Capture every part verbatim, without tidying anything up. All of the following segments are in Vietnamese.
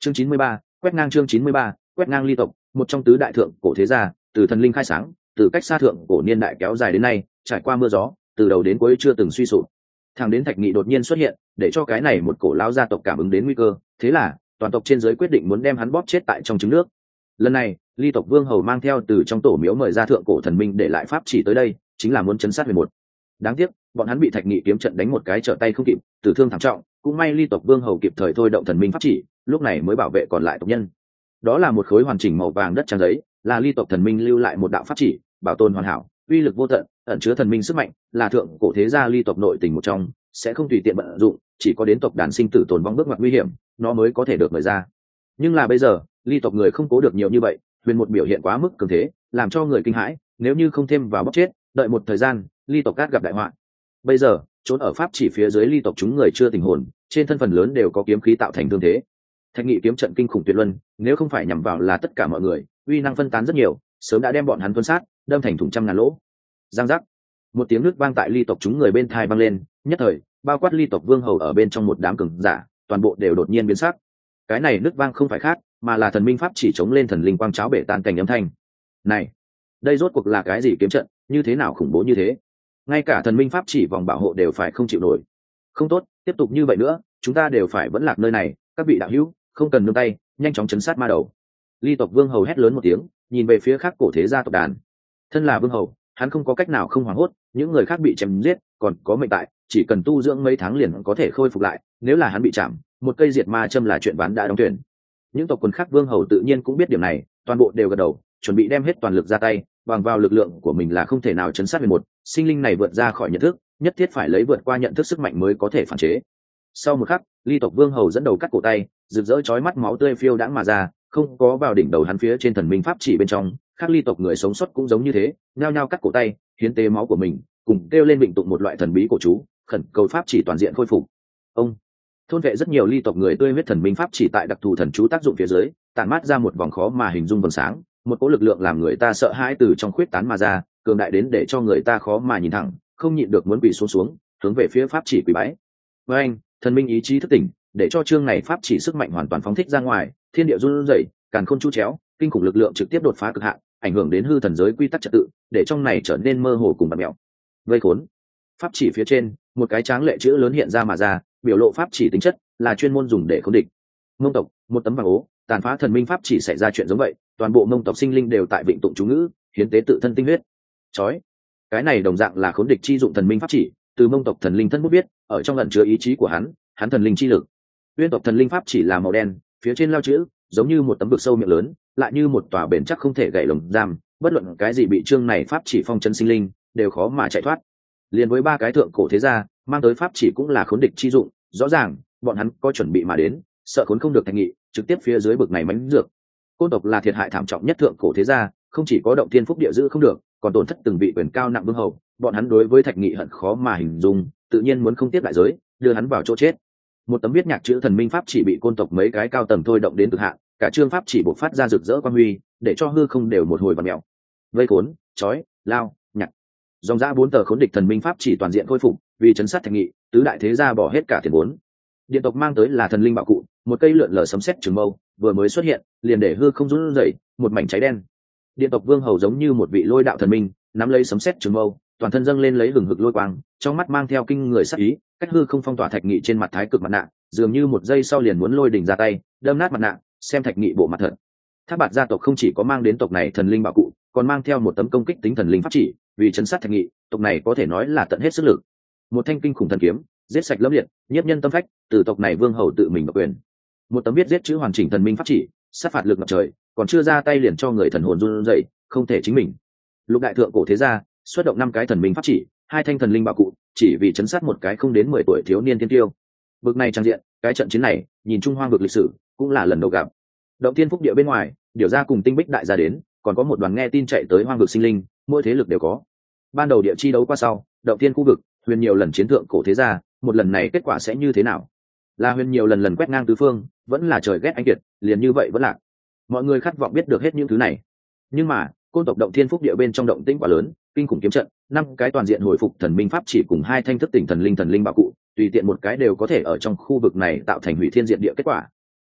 chương chín mươi ba, quét ngang chương chín mươi ba, quét ngang ly tộc, một trong tứ đại thượng cổ thế gia, từ thần linh khai sáng, từ cách xa thượng cổ niên đại kéo dài đến nay, trải qua mưa gió, từ đầu đến cuối chưa từng suy sụp. Thằng đến Thạch Nghị đột nhiên xuất hiện, để cho cái này một cổ lão gia tộc cảm ứng đến nguy cơ, thế là toàn tộc trên dưới quyết định muốn đem hắn bóp chết tại trong trứng nước. Lần này, ly tộc vương hầu mang theo từ trong tổ miếu mời ra thượng cổ thần minh để lại pháp chỉ tới đây, chính là muốn chấn sát huyền một. Đáng tiếc, bọn hắn bị Thạch Nghị kiếm trận đánh một cái trở tay không kịp, tử thương thảm trọng, cũng may ly tộc vương hầu kịp thời thôi động thần minh pháp chỉ, lúc này mới bảo vệ còn lại tộc nhân. Đó là một khối hoàn chỉnh màu vàng đất trang giấy, là ly tộc thần minh lưu lại một đạo pháp chỉ, bảo tồn hoàn hảo, uy lực vô tận, ẩn chứa thần minh sức mạnh, là thượng cổ thế gia ly tộc nội tình một trong, sẽ không tùy tiện vận dụng, chỉ có đến tộc đàn sinh tử tồn vong bước ngoặt nguy hiểm, nó mới có thể được mời ra. Nhưng là bây giờ, ly tộc người không cố được nhiều như vậy, huyền một biểu hiện quá mức cường thế, làm cho người kinh hãi, nếu như không thêm vào bóc chết, đợi một thời gian, ly tộc cát gặp đại họa. Bây giờ, trốn ở pháp chỉ phía dưới ly tộc chúng người chưa tình hồn, trên thân phần lớn đều có kiếm khí tạo thành thương thế. Thạch Nghị kiếm trận kinh khủng tuyệt luân, nếu không phải nhằm vào là tất cả mọi người, uy năng phân tán rất nhiều, sớm đã đem bọn hắn tuân sát, đâm thành thủng trăm ngàn lỗ. Giang giác, một tiếng nước vang tại ly tộc chúng người bên thai vang lên, nhất thời, bao quát ly tộc vương hầu ở bên trong một đám cường giả, toàn bộ đều đột nhiên biến sắc. Cái này nước vang không phải khác, mà là thần minh pháp chỉ chống lên thần linh quang cháo bể tan cảnh âm thanh. Này, đây rốt cuộc là cái gì kiếm trận, như thế nào khủng bố như thế? Ngay cả thần minh pháp chỉ vòng bảo hộ đều phải không chịu nổi. Không tốt, tiếp tục như vậy nữa, chúng ta đều phải vẫn lạc nơi này, các vị đạo hữu, không cần nương tay, nhanh chóng chấn sát ma đầu. Ly tộc vương hầu hét lớn một tiếng, nhìn về phía khác cổ thế gia tộc đàn. Thân là vương hầu, hắn không có cách nào không hoảng hốt, những người khác bị chém giết, còn có mệnh tại, chỉ cần tu dưỡng mấy tháng liền có thể khôi phục lại, nếu là hắn bị chạm, một cây diệt ma châm là chuyện ván đã đóng thuyền. Những tộc quần khác vương hầu tự nhiên cũng biết điểm này, toàn bộ đều gật đầu, chuẩn bị đem hết toàn lực ra tay, bằng vào lực lượng của mình là không thể nào chấn sát huyền một, sinh linh này vượt ra khỏi nhận thức, nhất thiết phải lấy vượt qua nhận thức sức mạnh mới có thể phản chế. Sau một khắc, ly tộc vương hầu dẫn đầu cắt cổ tay, rực rỡ chói mắt máu tươi phiêu đãng mà ra, không có vào đỉnh đầu hắn phía trên thần minh pháp chỉ bên trong, khác ly tộc người sống sót cũng giống như thế, nhao nhao cắt cổ tay, hiến tế máu của mình, cùng kêu lên vịnh tụng một loại thần bí cổ chú, khẩn cầu pháp chỉ toàn diện khôi phục. Ông thôn vệ rất nhiều ly tộc người tươi huyết thần minh pháp chỉ tại đặc thù thần chú tác dụng phía dưới, tản mát ra một vòng khó mà hình dung vầng sáng, một cỗ lực lượng làm người ta sợ hãi từ trong khuyết tán mà ra, cường đại đến để cho người ta khó mà nhìn thẳng, không nhịn được muốn quỳ xuống xuống, hướng về phía pháp chỉ quỳ bái. Với anh, thần minh ý chí thức tỉnh, để cho chương này pháp chỉ sức mạnh hoàn toàn phóng thích ra ngoài, thiên địa run rẩy, càn khôn chu chéo, kinh khủng lực lượng trực tiếp đột phá cực hạn, ảnh hưởng đến hư thần giới quy tắc trật tự, để trong này trở nên mơ hồ cùng bạt mèo. Vây khốn. Pháp chỉ phía trên, một cái tráng lệ chữ lớn hiện ra mà ra, biểu lộ pháp chỉ tính chất là chuyên môn dùng để khống địch. Mông tộc, một tấm vàng ố, tàn phá thần minh pháp chỉ xảy ra chuyện giống vậy, toàn bộ mông tộc sinh linh đều tại vịnh tụng chú ngữ, hiến tế tự thân tinh huyết. Chói, cái này đồng dạng là khống địch chi dụng thần minh pháp chỉ, từ mông tộc thần linh thân bút biết, ở trong ẩn chứa ý chí của hắn, hắn thần linh chi lực. Uyên tộc thần linh pháp chỉ là màu đen, phía trên lao chữ, giống như một tấm vực sâu miệng lớn, lại như một tòa bền chắc không thể gãy lồng giam, bất luận cái gì bị chương này pháp chỉ phong chân sinh linh, đều khó mà chạy thoát. Liên với ba cái thượng cổ thế gia, mang tới pháp chỉ cũng là khốn địch chi dụng, rõ ràng, bọn hắn có chuẩn bị mà đến, sợ khốn không được Thạch Nghị, trực tiếp phía dưới bực này mánh dược. Côn tộc là thiệt hại thảm trọng nhất thượng cổ thế gia, không chỉ có động thiên phúc địa giữ không được, còn tổn thất từng vị quyền cao nặng vương hầu, bọn hắn đối với Thạch Nghị hận khó mà hình dung, tự nhiên muốn không tiếp đại giới, đưa hắn vào chỗ chết. Một tấm viết nhạc chữ thần minh pháp chỉ bị côn tộc mấy cái cao tầng thôi động đến cực hạn, cả chương pháp chỉ bộc phát ra rực rỡ quang huy, để cho hư không đều một hồi vặn mèo. Vây khốn, chói, lao, nhặt. Dòng ra bốn tờ khốn địch thần minh pháp chỉ toàn diện khôi phục, vì chấn sát Thạch Nghị, tứ đại thế gia bỏ hết cả tiền vốn. Điện tộc mang tới là thần linh bảo cụ, một cây lượn lờ sấm sét trường mâu, vừa mới xuất hiện, liền để hư không run rẩy, một mảnh cháy đen. Điện tộc vương hầu giống như một vị lôi đạo thần minh, nắm lấy sấm sét trường mâu, toàn thân dâng lên lấy hừng hực lôi quang, trong mắt mang theo kinh người sát ý, cách hư không phong tỏa Thạch Nghị trên mặt thái cực mặt nạ, dường như một giây sau liền muốn lôi đỉnh ra tay, đâm nát mặt nạ, xem Thạch Nghị bộ mặt thật. Thác Bạt gia tộc không chỉ có mang đến tộc này thần linh bảo cụ, còn mang theo một tấm công kích tính thần linh pháp chỉ, vì chấn sát Thạch Nghị, tộc này có thể nói là tận hết sức lực. Một thanh kinh khủng thần kiếm, giết sạch lâm liệt, nhiếp nhân tâm phách, từ tộc này vương hầu tự mình độc quyền. Một tấm viết giết chữ hoàn chỉnh thần minh pháp chỉ, sát phạt lực ngập trời, còn chưa ra tay liền cho người thần hồn run rẩy, không thể chính mình. Lục đại thượng cổ thế gia, xuất động năm cái thần minh pháp chỉ, hai thanh thần linh bảo cụ, chỉ vì chấn sát một cái không đến mười tuổi thiếu niên thiên tiêu. Bực này trang diện, cái trận chiến này, nhìn Trung Hoang vực lịch sử, cũng là lần đầu gặp. Động Thiên Phúc địa bên ngoài, điều ra cùng Tinh Bích đại gia đến, còn có một đoàn nghe tin chạy tới Hoang vực sinh linh, mỗi thế lực đều có. Ban đầu địa chi đấu qua sau, Động Thiên khu vực, huyền nhiều lần chiến thượng cổ thế gia, một lần này kết quả sẽ như thế nào? Là huyền nhiều lần lần quét ngang tứ phương, vẫn là trời ghét anh kiệt, liền như vậy vẫn là. Mọi người khát vọng biết được hết những thứ này. Nhưng mà, côn tộc Động Thiên Phúc địa bên trong động tĩnh quá lớn, kinh khủng kiếm trận, năm cái toàn diện hồi phục thần minh pháp chỉ cùng hai thanh thức tỉnh thần linh thần linh bảo cụ, tùy tiện một cái đều có thể ở trong khu vực này tạo thành hủy thiên diệt địa kết quả.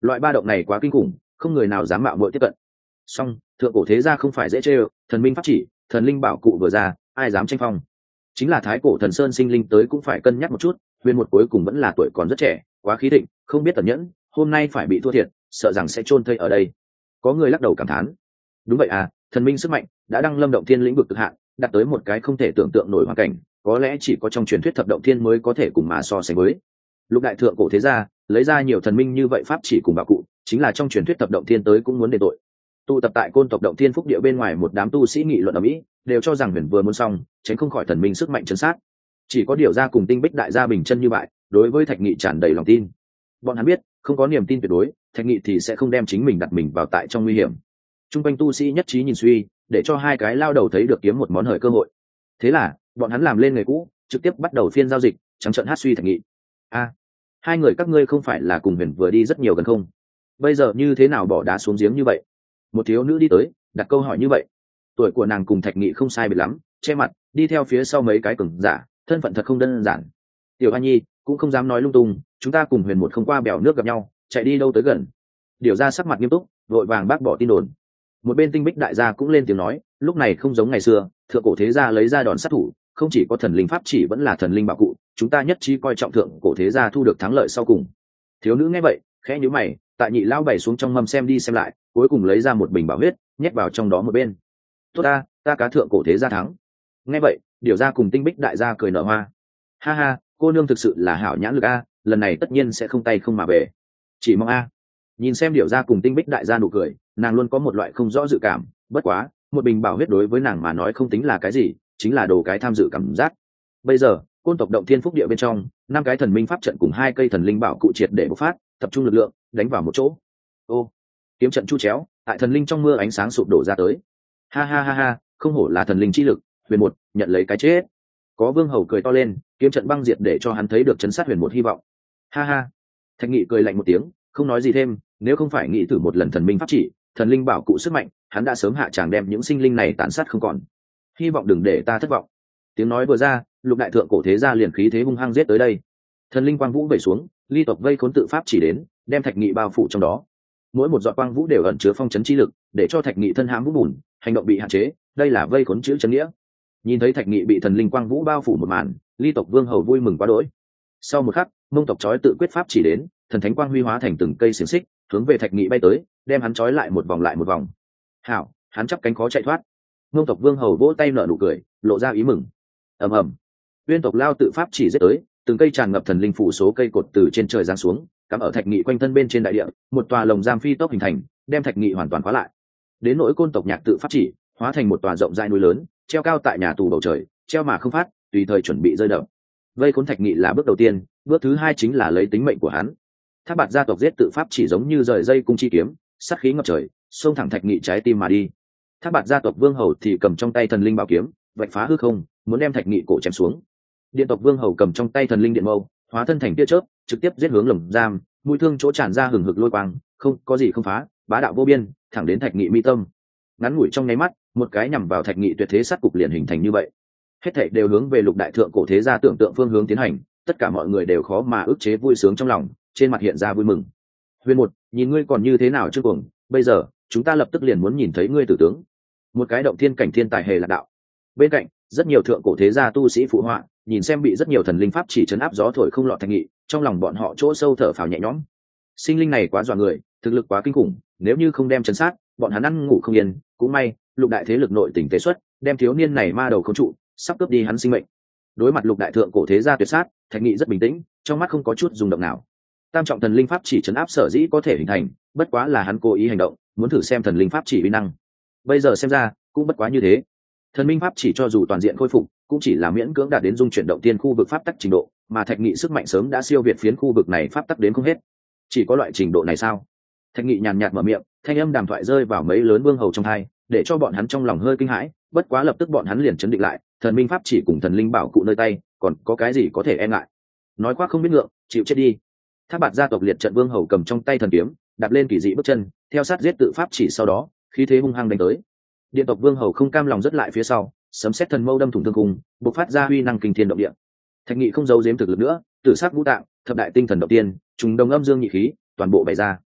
Loại ba động này quá kinh khủng, không người nào dám mạo muội tiếp cận. Song thượng cổ thế gia không phải dễ chơi, thần minh pháp chỉ, thần linh bảo cụ vừa ra, ai dám tranh phong. Chính là thái cổ thần sơn sinh linh tới cũng phải cân nhắc một chút. Huyền một cuối cùng vẫn là tuổi còn rất trẻ, quá khí thịnh, không biết tận nhẫn, hôm nay phải bị thua thiệt, sợ rằng sẽ chôn thây ở đây. Có người lắc đầu cảm thán. Đúng vậy à, thần minh sức mạnh đã đăng lâm động thiên lĩnh vực cực hạn, đạt tới một cái không thể tưởng tượng nổi hoàn cảnh, có lẽ chỉ có trong truyền thuyết thập động thiên mới có thể cùng mà so sánh với. Lục đại thượng cổ thế gia lấy ra nhiều thần minh như vậy pháp chỉ cùng bảo cụ, chính là trong truyền thuyết thập động thiên tới cũng muốn đền tội. Tụ tập tại côn tộc động thiên phúc địa bên ngoài một đám tu sĩ nghị luận ở mỹ, đều cho rằng huyền vừa muốn xong, tránh không khỏi thần minh sức mạnh chân sát. Chỉ có điều ra cùng tinh bích đại gia bình chân như vậy, đối với thạch nghị tràn đầy lòng tin. Bọn hắn biết, không có niềm tin tuyệt đối, thạch nghị thì sẽ không đem chính mình đặt mình vào tại trong nguy hiểm. Trung quanh tu sĩ nhất trí nhìn suy, để cho hai cái lao đầu thấy được kiếm một món hời cơ hội. Thế là bọn hắn làm lên nghề cũ, trực tiếp bắt đầu phiên giao dịch, trắng trợn hát suy thạch nghị. A, hai người các ngươi không phải là cùng huyền vừa đi rất nhiều gần không? Bây giờ như thế nào bỏ đá xuống giếng như vậy? Một thiếu nữ đi tới, đặt câu hỏi như vậy. Tuổi của nàng cùng thạch nghị không sai biệt lắm, che mặt, đi theo phía sau mấy cái cường giả, thân phận thật không đơn giản. Tiểu Hoa Nhi cũng không dám nói lung tung, chúng ta cùng huyền một không qua bèo nước gặp nhau, chạy đi đâu tới gần. Điều ra sắc mặt nghiêm túc, vội vàng bác bỏ tin đồn. Một bên tinh bích đại gia cũng lên tiếng nói, lúc này không giống ngày xưa, thượng cổ thế gia lấy ra đòn sát thủ, không chỉ có thần linh pháp chỉ vẫn là thần linh bảo cụ, chúng ta nhất trí coi trọng thượng cổ thế gia thu được thắng lợi sau cùng. Thiếu nữ nghe vậy, khẽ nhíu mày, tại nhị lão bày xuống trong mâm xem đi xem lại, cuối cùng lấy ra một bình bảo huyết, nhét vào trong đó một bên. Tốt ta, ta cá thượng cổ thế gia thắng. Nghe vậy, điều ra cùng tinh bích đại gia cười nở hoa. Ha ha, cô nương thực sự là hảo nhãn lực a, lần này tất nhiên sẽ không tay không mà về. Chỉ mong a. Nhìn xem điều ra cùng tinh bích đại gia nụ cười, nàng luôn có một loại không rõ dự cảm, bất quá, một bình bảo huyết đối với nàng mà nói không tính là cái gì, chính là đồ cái tham dự cảm giác. Bây giờ, côn tộc động thiên phúc địa bên trong, năm cái thần minh pháp trận cùng hai cây thần linh bảo cụ triệt để bộc phát, tập trung lực lượng, đánh vào một chỗ. Ô, kiếm trận chu chéo, tại thần linh trong mưa ánh sáng sụp đổ ra tới. Ha ha ha ha, không hổ là thần linh chi lực, huyền một nhận lấy cái chết. Có vương hầu cười to lên, kiếm trận băng diệt để cho hắn thấy được chấn sát huyền một hy vọng. Ha ha, thạch nghị cười lạnh một tiếng, không nói gì thêm, nếu không phải nghĩ thử một lần thần minh pháp chỉ, thần linh bảo cụ sức mạnh, hắn đã sớm hạ tràng đem những sinh linh này tàn sát không còn. Hy vọng đừng để ta thất vọng. Tiếng nói vừa ra, lục đại thượng cổ thế gia liền khí thế hung hăng giết tới đây. Thần linh quang vũ vẩy xuống, ly tộc vây khốn tự pháp chỉ đến, đem thạch nghị bao phủ trong đó. Mỗi một giọt quang vũ đều ẩn chứa phong chấn chi lực, để cho thạch nghị thân hãm vũ bùn, hành động bị hạn chế, đây là vây khốn chữ chấn nghĩa. Nhìn thấy thạch nghị bị thần linh quang vũ bao phủ một màn, ly tộc vương hầu vui mừng quá đỗi. Sau một khắc, mông tộc chói tự quyết pháp chỉ đến, thần thánh quang huy hóa thành từng cây xiềng xích, hướng về thạch nghị bay tới, đem hắn chói lại một vòng lại một vòng. Hảo, hắn chắp cánh khó chạy thoát. Mông tộc vương hầu vỗ tay nở nụ cười, lộ ra ý mừng. Ầm ầm, uyên tộc lao tự pháp chỉ giết tới, từng cây tràn ngập thần linh phủ số cây cột từ trên trời giáng xuống, cắm ở thạch nghị quanh thân bên trên đại địa, một tòa lồng giam phi tốc hình thành, đem thạch nghị hoàn toàn khóa lại. Đến nỗi côn tộc nhạc tự pháp chỉ, hóa thành một tòa rộng rãi núi lớn, treo cao tại nhà tù bầu trời, treo mà không phát, tùy thời chuẩn bị rơi đập. Vây khốn thạch nghị là bước đầu tiên, bước thứ hai chính là lấy tính mệnh của hắn. Thác bạt gia tộc giết tự pháp chỉ giống như rời dây cung chi kiếm, sát khí ngập trời, xông thẳng thạch nghị trái tim mà đi. Thác bạt gia tộc vương hầu thì cầm trong tay thần linh bảo kiếm, vạch phá hư không, muốn đem thạch nghị cổ chém xuống. Điện tộc vương hầu cầm trong tay thần linh điện mâu, hóa thân thành tia chớp, trực tiếp giết hướng lồng giam, mũi thương chỗ tràn ra hừng hực lôi quang, không có gì không phá, bá đạo vô biên, thẳng đến thạch nghị mi tâm. Ngắn ngủi trong nháy mắt, một cái nhằm vào thạch nghị tuyệt thế sát cục liền hình thành như vậy. Hết thảy đều hướng về lục đại thượng cổ thế gia tưởng tượng phương hướng tiến hành, tất cả mọi người đều khó mà ức chế vui sướng trong lòng, trên mặt hiện ra vui mừng. Huyền một, nhìn ngươi còn như thế nào chưa cuồng, bây giờ chúng ta lập tức liền muốn nhìn thấy ngươi tử tướng. Một cái động thiên cảnh thiên tài hề là đạo. Bên cạnh, rất nhiều thượng cổ thế gia tu sĩ phụ họa, nhìn xem bị rất nhiều thần linh pháp chỉ trấn áp gió thổi không lọt thạch nghị, trong lòng bọn họ chỗ sâu thở phào nhẹ nhõm. Sinh linh này quá dọa người, thực lực quá kinh khủng, nếu như không đem trấn sát, bọn hắn ăn ngủ không yên. Cũng may, lục đại thế lực nội tình tế xuất, đem thiếu niên này ma đầu khống trụ, sắp cướp đi hắn sinh mệnh. Đối mặt lục đại thượng cổ thế gia tuyệt sát, thạch nghị rất bình tĩnh, trong mắt không có chút rung động nào. Tam trọng thần linh pháp chỉ trấn áp sở dĩ có thể hình thành, bất quá là hắn cố ý hành động, muốn thử xem thần linh pháp chỉ uy năng. Bây giờ xem ra, cũng bất quá như thế. Thần minh pháp chỉ cho dù toàn diện khôi phục, cũng chỉ là miễn cưỡng đạt đến dung chuyển động tiên khu vực pháp tắc trình độ, mà thạch nghị sức mạnh sớm đã siêu việt phiến khu vực này pháp tắc đến không hết. Chỉ có loại trình độ này sao? Thạch nghị nhàn nhạt mở miệng, thanh âm đàm thoại rơi vào mấy lớn vương hầu trong hai, để cho bọn hắn trong lòng hơi kinh hãi, bất quá lập tức bọn hắn liền chấn định lại, thần minh pháp chỉ cùng thần linh bảo cụ nơi tay, còn có cái gì có thể e ngại? Nói khoác không biết ngượng, chịu chết đi. Thác bạt gia tộc liệt trận vương hầu cầm trong tay thần kiếm, đạp lên kỳ dị bước chân, theo sát giết tự pháp chỉ sau đó, khí thế hung hăng đánh tới. Điện tộc vương hầu không cam lòng rất lại phía sau, sấm sét thần mâu đâm thủng thương cung, bộc phát ra huy năng kinh thiên động địa. Thạch nghị không giấu giếm thực lực nữa, tử sắc vũ tạng, thập đại tinh thần động tiên, trùng đồng âm dương nhị khí, toàn bộ bày ra.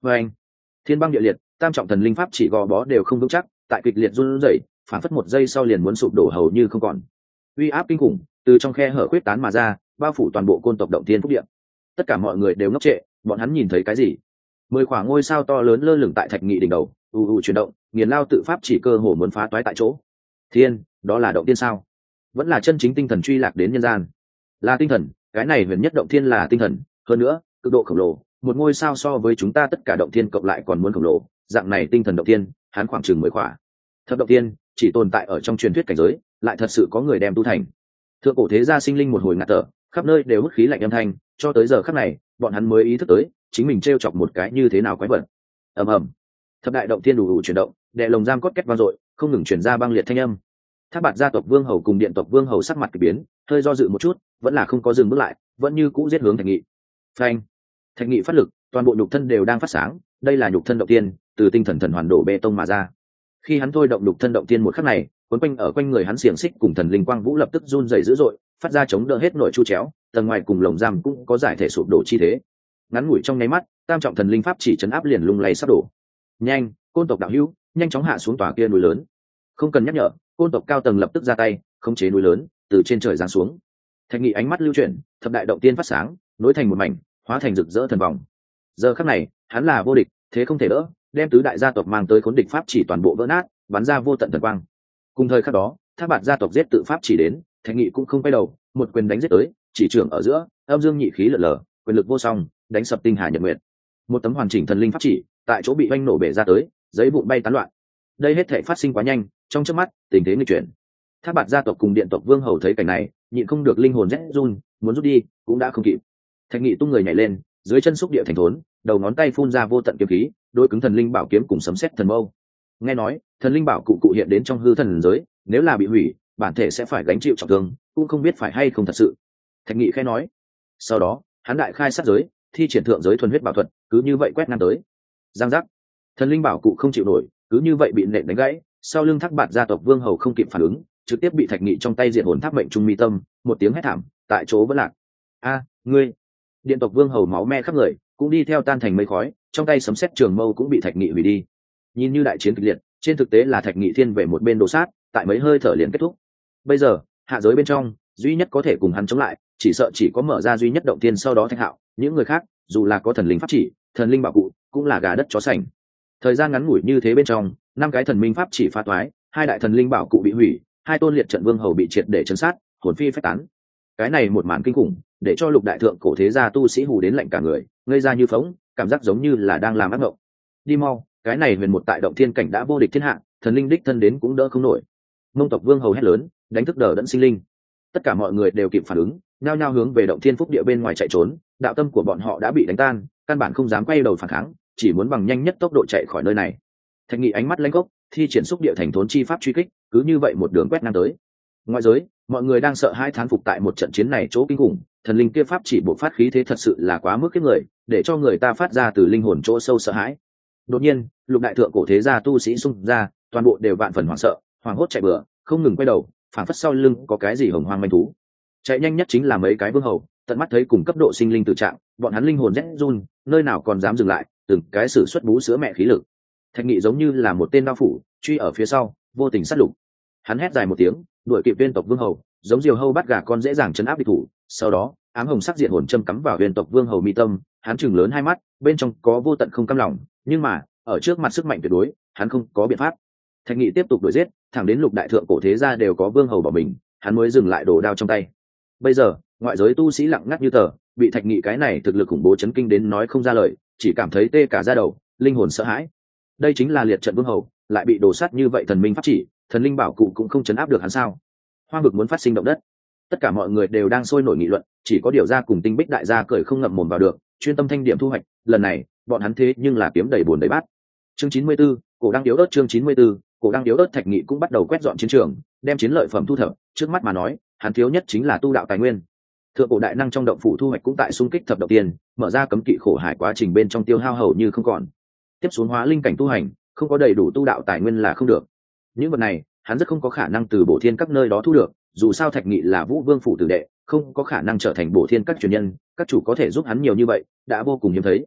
Và anh, thiên băng địa liệt, tam trọng thần linh pháp chỉ gò bó đều không vững chắc, tại kịch liệt run rẩy, phản phất một giây sau liền muốn sụp đổ hầu như không còn. Uy áp kinh khủng từ trong khe hở quyết tán mà ra, bao phủ toàn bộ côn tộc động thiên phúc địa. Tất cả mọi người đều ngốc trệ, bọn hắn nhìn thấy cái gì? Mười khoảng ngôi sao to lớn lơ lửng tại thạch nghị đỉnh đầu, u u chuyển động, nghiền lao tự pháp chỉ cơ hồ muốn phá toái tại chỗ. Thiên, đó là động tiên sao? Vẫn là chân chính tinh thần truy lạc đến nhân gian? Là tinh thần, cái này huyền nhất động thiên là tinh thần, hơn nữa, cực độ khổng lồ, một ngôi sao so với chúng ta tất cả động thiên cộng lại còn muốn khổng lồ, dạng này tinh thần động thiên, hắn khoảng chừng mười khỏa. Thập động thiên chỉ tồn tại ở trong truyền thuyết cảnh giới, lại thật sự có người đem tu thành. Thượng cổ thế gia sinh linh một hồi ngạt thở, khắp nơi đều hút khí lạnh âm thanh, cho tới giờ khắc này, bọn hắn mới ý thức tới, chính mình trêu chọc một cái như thế nào quái vật. Ầm ầm. Thập đại động thiên đủ đủ chuyển động, đè lồng giam cốt két vang dội, không ngừng truyền ra băng liệt thanh âm. Thác Bạt gia tộc Vương Hầu cùng Điện tộc Vương Hầu sắc mặt kỳ biến, hơi do dự một chút, vẫn là không có dừng bước lại, vẫn như cũ giết hướng Thạch Nghị. Phanh. Thạch Nghị phát lực, toàn bộ nhục thân đều đang phát sáng, đây là nhục thân động tiên, từ tinh thần thần hoàn đổ bê tông mà ra. Khi hắn thôi động nhục thân động tiên một khắc này, cuốn quanh ở quanh người hắn xiềng xích cùng thần linh quang vũ lập tức run rẩy dữ dội, phát ra chống đỡ hết nội chu chéo, tầng ngoài cùng lồng giam cũng có giải thể sụp đổ chi thế. Ngắn ngủi trong nháy mắt, tam trọng thần linh pháp chỉ chấn áp liền lung lay sắp đổ. Nhanh, côn tộc đạo hữu, nhanh chóng hạ xuống tòa kia núi lớn. Không cần nhắc nhở, côn tộc cao tầng lập tức ra tay, khống chế núi lớn từ trên trời giáng xuống. Thạch Nghị ánh mắt lưu chuyển, thập đại động tiên phát sáng, nối thành một mảnh, hóa thành rực rỡ thần vòng. Giờ khắc này, hắn là vô địch, thế không thể đỡ, đem tứ đại gia tộc mang tới khốn địch pháp chỉ toàn bộ vỡ nát, bắn ra vô tận thần quang. Cùng thời khắc đó, Thác Bạt gia tộc giết tự pháp chỉ đến, Thạch Nghị cũng không quay đầu, một quyền đánh giết tới, chỉ trưởng ở giữa, âm dương nhị khí lở lở, quyền lực vô song, đánh sập tinh hà nhật nguyệt. Một tấm hoàn chỉnh thần linh pháp chỉ, tại chỗ bị oanh nổ bể ra tới, giấy vụn bay tán loạn. Đây hết thảy phát sinh quá nhanh, trong chớp mắt, tình thế nghịch chuyển. Thác Bạt gia tộc cùng Điện tộc Vương Hầu thấy cảnh này, nhịn không được linh hồn rét run, muốn rút đi, cũng đã không kịp. Thạch Nghị tung người nhảy lên, dưới chân xúc địa thành thốn, đầu ngón tay phun ra vô tận kiếm khí, đối cứng thần linh bảo kiếm cùng sấm sét thần mâu. Nghe nói, thần linh bảo cụ cụ hiện đến trong hư thần giới, nếu là bị hủy, bản thể sẽ phải gánh chịu trọng thương, cũng không biết phải hay không thật sự. Thạch Nghị khẽ nói. Sau đó, hắn đại khai sát giới, thi triển thượng giới thuần huyết bảo thuật, cứ như vậy quét ngang tới. Giang giác, thần linh bảo cụ không chịu nổi, cứ như vậy bị nện đánh gãy. Sau lưng Thác Bạt gia tộc Vương Hầu không kịp phản ứng, trực tiếp bị Thạch Nghị trong tay diệt hồn tháp mệnh trung mi tâm, một tiếng hét thảm, tại chỗ vẫn lạc. A, ngươi! Điện tộc Vương Hầu máu me khắp người, cũng đi theo tan thành mây khói, trong tay sấm sét trường mâu cũng bị Thạch Nghị hủy đi. Nhìn như đại chiến kịch liệt, trên thực tế là Thạch Nghị thiên về một bên đồ sát, tại mấy hơi thở liền kết thúc. Bây giờ, hạ giới bên trong, duy nhất có thể cùng hắn chống lại, chỉ sợ chỉ có mở ra duy nhất động tiên sau đó Thạch Hạo, những người khác, dù là có thần linh pháp chỉ, thần linh bảo cụ, cũng là gà đất chó sành. Thời gian ngắn ngủi như thế bên trong, năm cái thần minh pháp chỉ phá toái, hai đại thần linh bảo cụ bị hủy, hai tôn liệt trận vương hầu bị triệt để chấn sát, hồn phi phách tán. Cái này một màn kinh khủng, để cho lục đại thượng cổ thế gia tu sĩ hù đến lạnh cả người, ngây ra như phỗng, cảm giác giống như là đang làm ác mộng. Đi mau, cái này huyền một tại động thiên cảnh đã vô địch thiên hạ, thần linh đích thân đến cũng đỡ không nổi. Mông tộc vương hầu hét lớn, đánh thức đờ đẫn sinh linh. Tất cả mọi người đều kịp phản ứng, nhao nhao hướng về động thiên phúc địa bên ngoài chạy trốn, đạo tâm của bọn họ đã bị đánh tan, căn bản không dám quay đầu phản kháng, chỉ muốn bằng nhanh nhất tốc độ chạy khỏi nơi này. Thạch Nghị ánh mắt lanh gốc, thi triển xúc địa thành thốn chi pháp truy kích, cứ như vậy một đường quét ngang tới. Ngoại giới, mọi người đang sợ hãi thán phục tại một trận chiến này chỗ kinh khủng, thần linh kia pháp chỉ bộ phát khí thế thật sự là quá mức kiếp người, để cho người ta phát ra từ linh hồn chỗ sâu sợ hãi. Đột nhiên, lục đại thượng cổ thế gia tu sĩ xung ra, toàn bộ đều vạn phần hoảng sợ, hoảng hốt chạy bừa, không ngừng quay đầu, phản phất sau lưng có cái gì hồng hoang manh thú. Chạy nhanh nhất chính là mấy cái vương hầu, tận mắt thấy cùng cấp độ sinh linh tự trạng, bọn hắn linh hồn rét run, nơi nào còn dám dừng lại, từng cái sử xuất bú sữa mẹ khí lực. Thạch Nghị giống như là một tên đao phủ, truy ở phía sau, vô tình sát lục. Hắn hét dài một tiếng, đuổi kịp viên tộc vương hầu, giống diều hâu bắt gà con dễ dàng chấn áp địch thủ. Sau đó, ám hồng sắc diệt hồn châm cắm vào viên tộc vương hầu mi tâm, hắn chừng lớn hai mắt, bên trong có vô tận không cam lòng, nhưng mà ở trước mặt sức mạnh tuyệt đối, hắn không có biện pháp. Thạch Nghị tiếp tục đuổi giết, thẳng đến lục đại thượng cổ thế gia đều có vương hầu bỏ mình, hắn mới dừng lại đồ đao trong tay. Bây giờ, ngoại giới tu sĩ lặng ngắt như tờ, bị Thạch Nghị cái này thực lực khủng bố chấn kinh đến nói không ra lời, chỉ cảm thấy tê cả da đầu, linh hồn sợ hãi. Đây chính là liệt trận vương hầu, lại bị đổ sát như vậy, thần minh pháp chỉ, thần linh bảo cụ cũng không chấn áp được hắn sao? Hoang vực muốn phát sinh động đất. Tất cả mọi người đều đang sôi nổi nghị luận, chỉ có Điểu gia cùng Tinh Bích đại gia cười không ngậm mồm vào được, chuyên tâm thanh điểm thu hoạch, lần này, bọn hắn thế nhưng là kiếm đầy buồn đầy bát. Chương chín mươi 'bốn, cổ đang điếu ớt chương chín mươi 'bốn, cổ đang điếu ớt Thạch Nghị cũng bắt đầu quét dọn chiến trường, đem chiến lợi phẩm thu thập, trước mắt mà nói, hắn thiếu nhất chính là tu đạo tài nguyên. Thượng cổ đại năng trong động phủ thu hoạch cũng tại xung kích thập động tiền, mở ra cấm kỵ khổ hải quá trình bên trong tiêu hao hầu như không còn. Tiếp xuống hóa linh cảnh tu hành, không có đầy đủ tu đạo tài nguyên là không được. Những vật này, hắn rất không có khả năng từ Bổ Thiên các nơi đó thu được, dù sao Thạch Nghị là Vũ Vương phủ tử đệ, không có khả năng trở thành Bổ Thiên các truyền nhân, các chủ có thể giúp hắn nhiều như vậy, đã vô cùng hiếm thấy.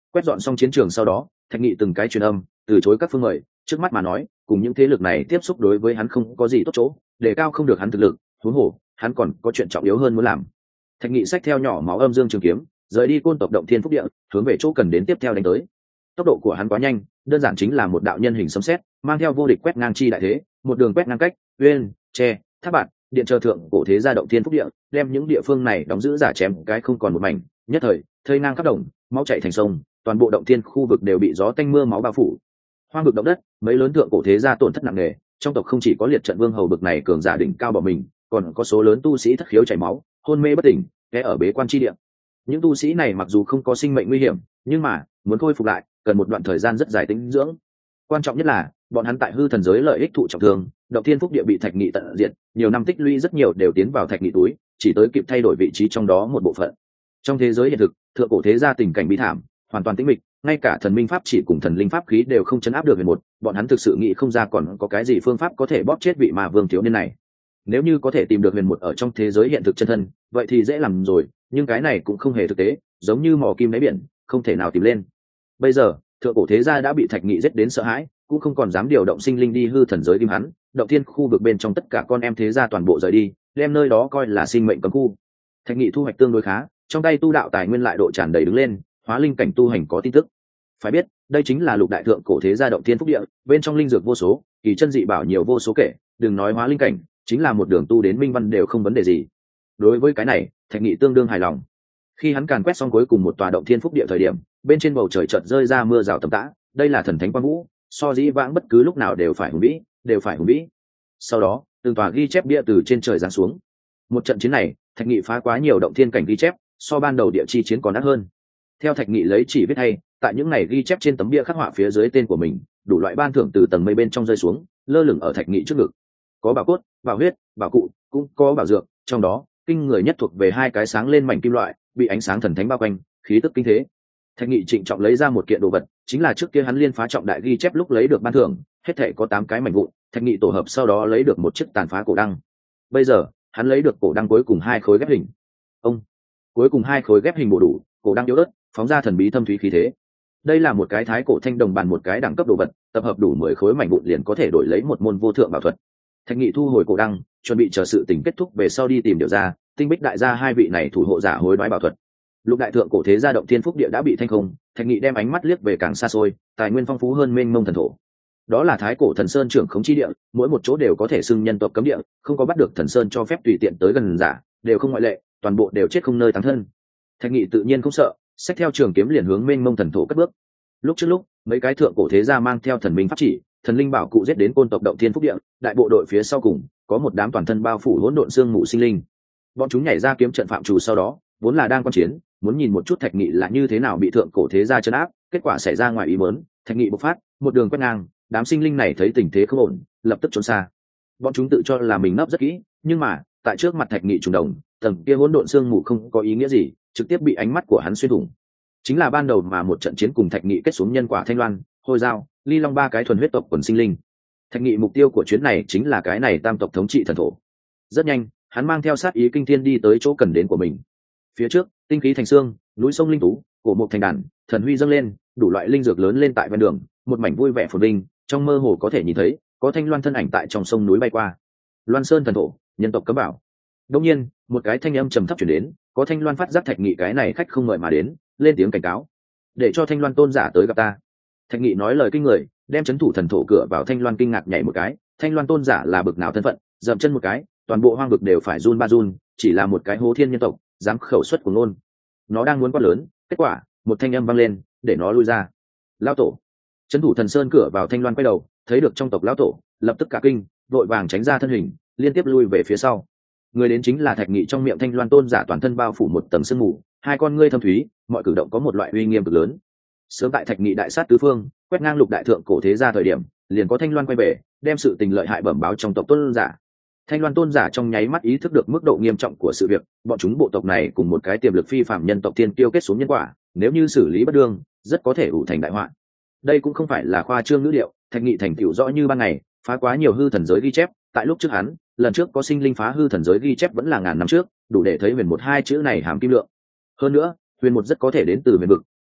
Quét dọn xong chiến trường sau đó, Thạch Nghị từng cái truyền âm từ chối các phương mời, trước mắt mà nói cùng những thế lực này tiếp xúc đối với hắn không có gì tốt chỗ, đề cao không được hắn thực lực, huống hồ hắn còn có chuyện trọng yếu hơn muốn làm. Thạch Nghị xách theo nhỏ máu âm dương trường kiếm, rời đi côn tộc động thiên phúc địa, hướng về chỗ cần đến tiếp theo đánh tới. Tốc độ của hắn quá nhanh, đơn giản chính là một đạo nhân hình sấm sét, mang theo vô địch quét ngang chi đại thế, một đường quét ngang cách, uyên, tre, tháp bạt, điện chờ thượng cổ thế gia động thiên phúc địa, đem những địa phương này đóng giữ giả chém cái không còn một mảnh, nhất thời thây ngang khắp đồng, máu chảy thành sông, toàn bộ động thiên khu vực đều bị gió tanh mưa máu bao phủ. Hoang vực động đất, mấy lớn thượng cổ thế gia tổn thất nặng nề, trong tộc không chỉ có liệt trận vương hầu bực này cường giả đỉnh cao bỏ mình, còn có số lớn tu sĩ thất khiếu chảy máu, hôn mê bất tỉnh, kẻ ở bế quan chi địa. Những tu sĩ này mặc dù không có sinh mệnh nguy hiểm, nhưng mà muốn khôi phục lại cần một đoạn thời gian rất dài tĩnh dưỡng. Quan trọng nhất là bọn hắn tại hư thần giới lợi ích thụ trọng thương, động thiên phúc địa bị Thạch Nghị tận diệt, nhiều năm tích lũy rất nhiều đều tiến vào Thạch Nghị túi, chỉ tới kịp thay đổi vị trí trong đó một bộ phận. Trong thế giới hiện thực, thượng cổ thế gia tình cảnh bi thảm, hoàn toàn tĩnh mịch, ngay cả thần minh pháp chỉ cùng thần linh pháp khí đều không chấn áp được huyền một, bọn hắn thực sự nghĩ không ra còn có cái gì phương pháp có thể bóp chết vị mà vương thiếu niên này. Nếu như có thể tìm được huyền một ở trong thế giới hiện thực chân thân, vậy thì dễ làm rồi, nhưng cái này cũng không hề thực tế, giống như mò kim đáy biển, không thể nào tìm lên. Bây giờ thượng cổ thế gia đã bị Thạch Nghị giết đến sợ hãi, cũng không còn dám điều động sinh linh đi hư thần giới tìm hắn, động thiên khu vực bên trong tất cả con em thế gia toàn bộ rời đi, đem nơi đó coi là sinh mệnh cấm khu. Thạch Nghị thu hoạch tương đối khá, trong tay tu đạo tài nguyên lại độ tràn đầy đứng lên, hóa linh cảnh tu hành có tin tức. Phải biết đây chính là lục đại thượng cổ thế gia động thiên phúc địa, bên trong linh dược vô số, kỳ chân dị bảo nhiều vô số kể, đừng nói hóa linh cảnh, chính là một đường tu đến minh văn đều không vấn đề gì. Đối với cái này Thạch Nghị tương đương hài lòng. Khi hắn càn quét xong cuối cùng một tòa động thiên phúc địa thời điểm, bên trên bầu trời chợt rơi ra mưa rào tầm tã, đây là thần thánh quang vũ, so dĩ vãng bất cứ lúc nào đều phải hùng vĩ, đều phải hùng vĩ. Sau đó từng tòa ghi chép bia từ trên trời giáng xuống. Một trận chiến này Thạch Nghị phá quá nhiều động thiên cảnh ghi chép, so ban đầu địa chi chiến còn đắt hơn. Theo Thạch Nghị lấy chỉ viết hay, tại những này ghi chép trên tấm bia khắc họa phía dưới tên của mình, đủ loại ban thưởng từ tầng mây bên trong rơi xuống, lơ lửng ở Thạch Nghị trước ngực. Có bảo cốt, bảo huyết, bảo cụ, cũng có bảo dược, trong đó kinh người nhất thuộc về hai cái sáng lên mảnh kim loại, bị ánh sáng thần thánh bao quanh, khí tức kinh thế. Thạch Nghị trịnh trọng lấy ra một kiện đồ vật, chính là trước kia hắn liên phá trọng đại ghi chép lúc lấy được ban thưởng, hết thảy có tám cái mảnh vụn, Thạch Nghị tổ hợp sau đó lấy được một chiếc tàn phá cổ đăng. Bây giờ hắn lấy được cổ đăng cuối cùng hai khối ghép hình. Ông, cuối cùng hai khối ghép hình bộ đủ, cổ đăng yếu ớt, phóng ra thần bí thâm thúy khí thế. Đây là một cái thái cổ thanh đồng bàn một cái đẳng cấp đồ vật, tập hợp đủ mười khối mảnh vụn liền có thể đổi lấy một môn vô thượng bảo thuật. Thạch Nghị thu hồi cổ đăng, chuẩn bị chờ sự tình kết thúc về sau đi tìm điều ra, tinh bích đại gia hai vị này thủ hộ giả hối đoái bảo thuật. Lục đại thượng cổ thế gia động thiên phúc địa đã bị thanh không, Thạch Nghị đem ánh mắt liếc về càng xa xôi, tài nguyên phong phú hơn mênh mông thần thổ. Đó là thái cổ thần sơn trưởng khống chi địa, mỗi một chỗ đều có thể xưng nhân tộc cấm địa, không có bắt được thần sơn cho phép tùy tiện tới gần giả, đều không ngoại lệ, toàn bộ đều chết không nơi táng thân. Thạch Nghị tự nhiên không sợ, xách theo trường kiếm liền hướng mênh mông thần thổ cất bước. Lúc trước lúc mấy cái thượng cổ thế gia mang theo thần minh pháp chỉ, thần linh bảo cụ giết đến côn tộc động thiên phúc địa, đại bộ đội phía sau cùng có một đám toàn thân bao phủ hỗn độn xương mù sinh linh. Bọn chúng nhảy ra kiếm trận phạm trù sau đó, vốn là đang quan chiến, muốn nhìn một chút Thạch Nghị là như thế nào bị thượng cổ thế gia trấn áp, kết quả xảy ra ngoài ý muốn, Thạch Nghị bộc phát, một đường quét ngang, đám sinh linh này thấy tình thế không ổn, lập tức trốn xa. Bọn chúng tự cho là mình nấp rất kỹ, nhưng mà tại trước mặt Thạch Nghị trùng đồng, tầng kia hỗn độn xương mù không có ý nghĩa gì, trực tiếp bị ánh mắt của hắn xuyên thủng. Chính là ban đầu mà một trận chiến cùng Thạch Nghị kết xuống nhân quả Thanh Loan, Hôi Dao, Ly Long ba cái thuần huyết tộc quần sinh linh. Thạch Nghị mục tiêu của chuyến này chính là cái này tam tộc thống trị thần thổ. Rất nhanh, hắn mang theo sát ý kinh thiên đi tới chỗ cần đến của mình. Phía trước, tinh khí thành xương, núi sông linh tú, cổ mục thành đàn, thần huy dâng lên, đủ loại linh dược lớn lên tại ven đường, một mảnh vui vẻ phồn vinh, trong mơ hồ có thể nhìn thấy, có Thanh Loan thân ảnh tại trong sông núi bay qua. Loan Sơn thần thổ, nhân tộc cấm bảo. Đương nhiên, một cái thanh âm trầm thấp truyền đến, có Thanh Loan phát giác Thạch Nghị cái này khách không mời mà đến, lên tiếng cảnh cáo, để cho Thanh Loan tôn giả tới gặp ta. Thạch Nghị nói lời kinh người, đem chấn thủ thần thổ cửa vào Thanh Loan kinh ngạc nhảy một cái, Thanh Loan tôn giả là bực nào thân phận, dậm chân một cái, toàn bộ hoang vực đều phải run ba run, chỉ là một cái hố thiên nhân tộc, dám khẩu xuất của ngôn. Nó đang muốn quát lớn, kết quả, một thanh âm vang lên, để nó lui ra. Lão tổ. Chấn thủ thần sơn cửa vào Thanh Loan quay đầu, thấy được trong tộc lão tổ, lập tức cả kinh, vội vàng tránh ra thân hình, liên tiếp lui về phía sau. Người đến chính là Thạch Nghị, trong miệng Thanh Loan tôn giả toàn thân bao phủ một tầng sương mù, hai con ngươi thâm thúy, mọi cử động có một loại uy nghiêm cực lớn. Sớm tại Thạch Nghị đại sát tứ phương, quét ngang lục đại thượng cổ thế gia thời điểm, liền có Thanh Loan quay về, đem sự tình lợi hại bẩm báo trong tộc tôn giả. Thanh Loan tôn giả trong nháy mắt ý thức được mức độ nghiêm trọng của sự việc, bọn chúng bộ tộc này cùng một cái tiềm lực phi phàm nhân tộc tiên tiêu kết xuống nhân quả, nếu như xử lý bất đương, rất có thể ủ thành đại họa. Đây cũng không phải là khoa trương ngữ điệu, Thạch Nghị thành tựu rõ như ban ngày, phá quá nhiều hư thần giới ghi chép, tại lúc trước hắn, lần trước có sinh linh phá hư thần giới ghi chép vẫn là ngàn năm trước, đủ để thấy huyền một hai chữ này hàm kim lượng. Hơn nữa, huyền một rất có thể đến từ huyền vực,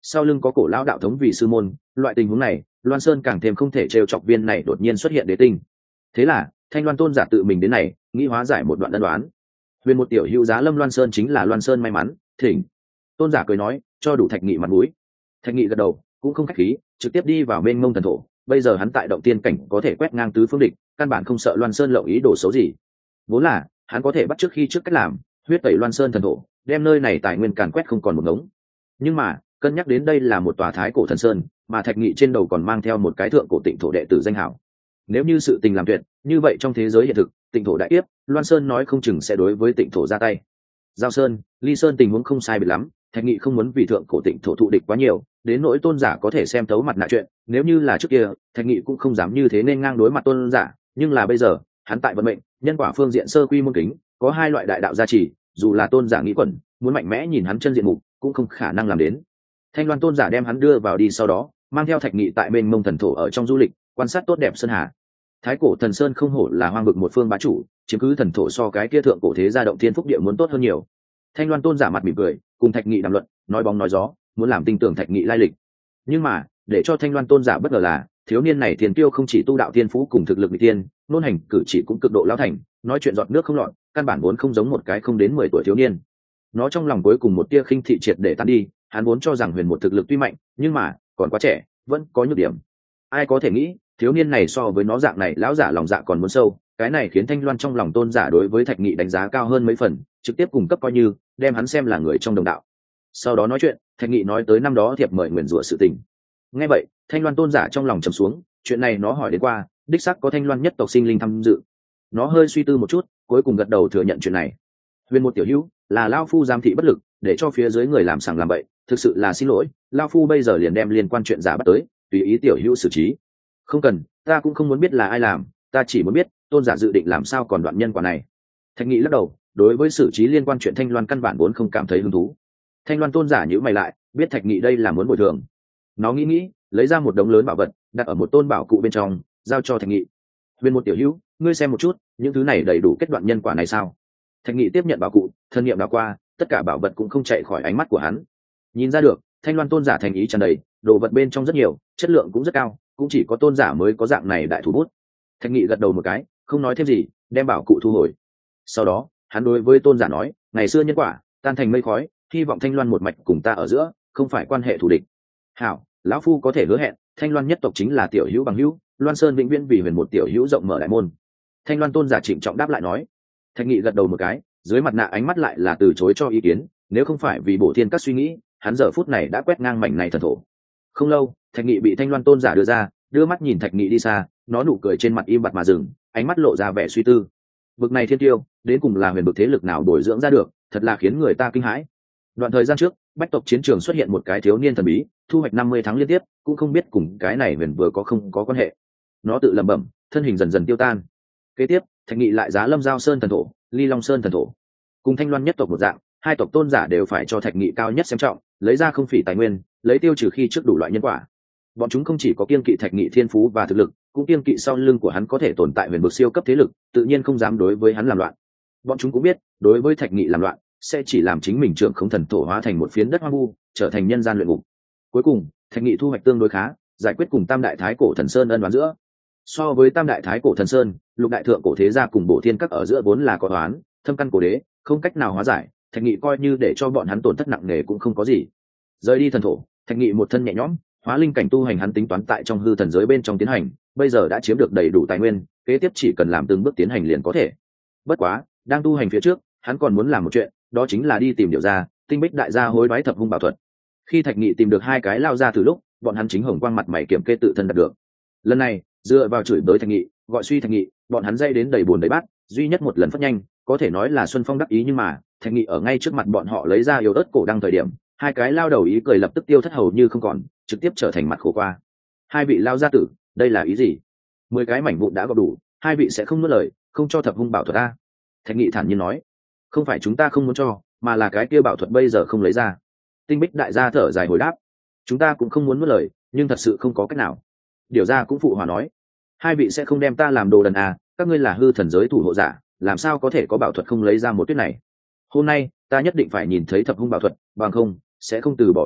sau lưng có cổ lão đạo thống vì sư môn, loại tình huống này Loan Sơn càng thêm không thể trêu chọc viên này đột nhiên xuất hiện đế tinh. Thế là Thanh Loan tôn giả tự mình đến này nghĩ hóa giải một đoạn ân đoán. Huyền một tiểu hữu giá lâm Loan Sơn chính là Loan Sơn may mắn, thỉnh. Tôn giả cười nói, cho đủ Thạch Nghị mặt mũi. Thạch Nghị gật đầu, cũng không khách khí, trực tiếp đi vào bên ngông thần thổ. Bây giờ hắn tại động tiên cảnh có thể quét ngang tứ phương địch, căn bản không sợ Loan Sơn lộng ý đồ xấu gì. Vốn là hắn có thể bắt trước khi trước cách làm, huyết tẩy Loan Sơn thần thổ, đem nơi này tài nguyên càn quét không còn một ngống. Nhưng mà cân nhắc đến đây là một tòa thái cổ thần sơn, mà Thạch Nghị trên đầu còn mang theo một cái thượng cổ tịnh thổ đệ tử danh hảo. Nếu như sự tình làm tuyệt, như vậy trong thế giới hiện thực, tịnh thổ đại tiếp, Loan Sơn nói không chừng sẽ đối với tịnh thổ ra tay. Giao Sơn, Ly Sơn tình huống không sai biệt lắm, Thạch Nghị không muốn vì thượng cổ tịnh thổ thụ địch quá nhiều, đến nỗi tôn giả có thể xem thấu mặt nạ chuyện, nếu như là trước kia, Thạch Nghị cũng không dám như thế nên ngang đối mặt tôn giả, nhưng là bây giờ, hắn tại vận mệnh, nhân quả phương diện sơ quy môn kính, có hai loại đại đạo gia trì, dù là tôn giả nghĩ quẩn, muốn mạnh mẽ nhìn hắn chân diện mục, cũng không khả năng làm đến. Thanh Loan tôn giả đem hắn đưa vào đi sau đó, mang theo Thạch Nghị tại bên mông thần thổ ở trong du lịch, quan sát tốt đẹp sơn hà. Thái cổ thần sơn không hổ là hoang vực một phương bá chủ, chiếm cứ thần thổ so cái kia thượng cổ thế gia động thiên phúc địa muốn tốt hơn nhiều. Thanh Loan tôn giả mặt mỉm cười, cùng Thạch Nghị đàm luận, nói bóng nói gió, muốn làm tin tưởng Thạch Nghị lai lịch. Nhưng mà, để cho Thanh Loan tôn giả bất ngờ là, thiếu niên này thiên tiêu không chỉ tu đạo thiên phú cùng thực lực vị tiên, ngôn hành cử chỉ cũng cực độ lão thành, nói chuyện giọt nước không lọt, căn bản vốn không giống một cái không đến mười tuổi thiếu niên. Nó trong lòng cuối cùng một tia khinh thị triệt để tan đi, hắn vốn cho rằng Huyền một thực lực tuy mạnh, nhưng mà còn quá trẻ, vẫn có nhược điểm. Ai có thể nghĩ, thiếu niên này so với nó dạng này lão giả lòng dạ còn muốn sâu, cái này khiến Thanh Loan trong lòng tôn giả đối với Thạch Nghị đánh giá cao hơn mấy phần, trực tiếp cung cấp coi như đem hắn xem là người trong đồng đạo. Sau đó nói chuyện, Thạch Nghị nói tới năm đó thiệp mời nguyền rủa sự tình. Nghe vậy, Thanh Loan tôn giả trong lòng trầm xuống, chuyện này nó hỏi đến qua, đích xác có Thanh Loan nhất tộc sinh linh tham dự. Nó hơi suy tư một chút, cuối cùng gật đầu thừa nhận chuyện này. Huyền một tiểu hữu, là lão phu giám thị bất lực, để cho phía dưới người làm sằng làm bậy, thực sự là xin lỗi, lão phu bây giờ liền đem liên quan chuyện giả bắt tới, tùy ý tiểu hữu xử trí. Không cần, ta cũng không muốn biết là ai làm, ta chỉ muốn biết tôn giả dự định làm sao còn đoạn nhân quả này. Thạch Nghị lắc đầu, đối với xử trí liên quan chuyện Thanh Loan căn bản vốn không cảm thấy hứng thú. Thanh Loan tôn giả nhíu mày lại, biết Thạch Nghị đây là muốn bồi thường. Nó nghĩ nghĩ, lấy ra một đống lớn bảo vật, đặt ở một tôn bảo cụ bên trong, giao cho Thạch Nghị. Huyền một tiểu hữu, ngươi xem một chút, những thứ này đầy đủ kết đoạn nhân quả này sao? Thạch Nghị tiếp nhận bảo cụ, thân niệm đã qua, tất cả bảo vật cũng không chạy khỏi ánh mắt của hắn. Nhìn ra được, Thanh Loan tôn giả thành ý tràn đầy, đồ vật bên trong rất nhiều, chất lượng cũng rất cao, cũng chỉ có tôn giả mới có dạng này đại thủ bút. Thạch Nghị gật đầu một cái, không nói thêm gì, đem bảo cụ thu hồi. Sau đó, hắn đối với tôn giả nói, ngày xưa nhân quả tan thành mây khói, hy vọng Thanh Loan một mạch cùng ta ở giữa, không phải quan hệ thù địch. Hảo, lão phu có thể hứa hẹn, Thanh Loan nhất tộc chính là tiểu hữu bằng hữu, Loan Sơn vĩnh viễn vì Huyền một tiểu hữu rộng mở đại môn. Thanh Loan tôn giả trịnh trọng đáp lại nói. Thạch Nghị gật đầu một cái, dưới mặt nạ ánh mắt lại là từ chối cho ý kiến, nếu không phải vì bổ thiên các suy nghĩ, hắn giờ phút này đã quét ngang mảnh này thần thổ. Không lâu, Thạch Nghị bị Thanh Loan tôn giả đưa ra, đưa mắt nhìn Thạch Nghị đi xa, nó nụ cười trên mặt im bặt mà dừng, ánh mắt lộ ra vẻ suy tư. Vực này thiên tiêu, đến cùng là huyền vực thế lực nào bồi dưỡng ra được, thật là khiến người ta kinh hãi. Đoạn thời gian trước, bách tộc chiến trường xuất hiện một cái thiếu niên thần bí, thu hoạch năm mươi tháng liên tiếp, cũng không biết cùng cái này huyền vừa có không có quan hệ. Nó tự lẩm bẩm, thân hình dần dần tiêu tan. Kế tiếp, Thạch Nghị lại giá lâm Giao Sơn thần thổ, Ly Long Sơn thần thổ. Cùng Thanh Loan nhất tộc một dạng, hai tộc tôn giả đều phải cho Thạch Nghị cao nhất xem trọng, lấy ra không phỉ tài nguyên, lấy tiêu trừ khi trước đủ loại nhân quả. Bọn chúng không chỉ có kiêng kỵ Thạch Nghị thiên phú và thực lực, cũng kiêng kỵ sau lưng của hắn có thể tồn tại huyền vực siêu cấp thế lực, tự nhiên không dám đối với hắn làm loạn. Bọn chúng cũng biết, đối với Thạch Nghị làm loạn, sẽ chỉ làm chính mình trưởng không thần thổ hóa thành một phiến đất hoang vu, trở thành nhân gian luyện ngục. Cuối cùng, Thạch Nghị thu hoạch tương đối khá, giải quyết cùng Tam đại thái cổ thần sơn ân oán giữa. So với Tam đại thái cổ thần sơn, Lục đại thượng cổ thế gia cùng Bổ Thiên các ở giữa vốn là có oán, thâm căn cổ đế, không cách nào hóa giải, Thạch Nghị coi như để cho bọn hắn tổn thất nặng nề cũng không có gì. Rời đi thần thổ, Thạch Nghị một thân nhẹ nhõm, hóa linh cảnh tu hành hắn tính toán tại trong hư thần giới bên trong tiến hành, bây giờ đã chiếm được đầy đủ tài nguyên, kế tiếp chỉ cần làm từng bước tiến hành liền có thể. Bất quá, đang tu hành phía trước, hắn còn muốn làm một chuyện, đó chính là đi tìm điều ra, Tinh Bích đại gia hối đoái thập hung bảo thuật. Khi Thạch Nghị tìm được hai cái lao ra từ lúc, bọn hắn chính hồng quang mặt mày kiểm kê tự thân đạt được. Lần này, dựa vào chửi bới Thạch Nghị, gọi suy Thạch Nghị, bọn hắn dây đến đầy buồn đầy bát, duy nhất một lần phát nhanh, có thể nói là xuân phong đắc ý, nhưng mà Thạch Nghị ở ngay trước mặt bọn họ lấy ra yếu ớt cổ đăng thời điểm, hai cái lao đầu ý cười lập tức tiêu thất hầu như không còn, trực tiếp trở thành mặt khổ qua. Hai vị lao gia tử, đây là ý gì? Mười cái mảnh vụn đã có đủ, hai vị sẽ không nuốt lời, không cho thập hung bảo thuật ta? Thạch Nghị thản nhiên nói, không phải chúng ta không muốn cho, mà là cái kia bảo thuật bây giờ không lấy ra. Tinh Bích đại gia thở dài hồi đáp, chúng ta cũng không muốn nuốt lời, nhưng thật sự không có cách nào. Điều gia cũng phụ hòa nói, hai vị sẽ không đem ta làm đồ đần à, các ngươi là hư thần giới thủ hộ giả, làm sao có thể có bảo thuật không lấy ra một tuyết này. Hôm nay ta nhất định phải nhìn thấy thập hung bảo thuật, bằng không sẽ không từ bỏ ý đồ,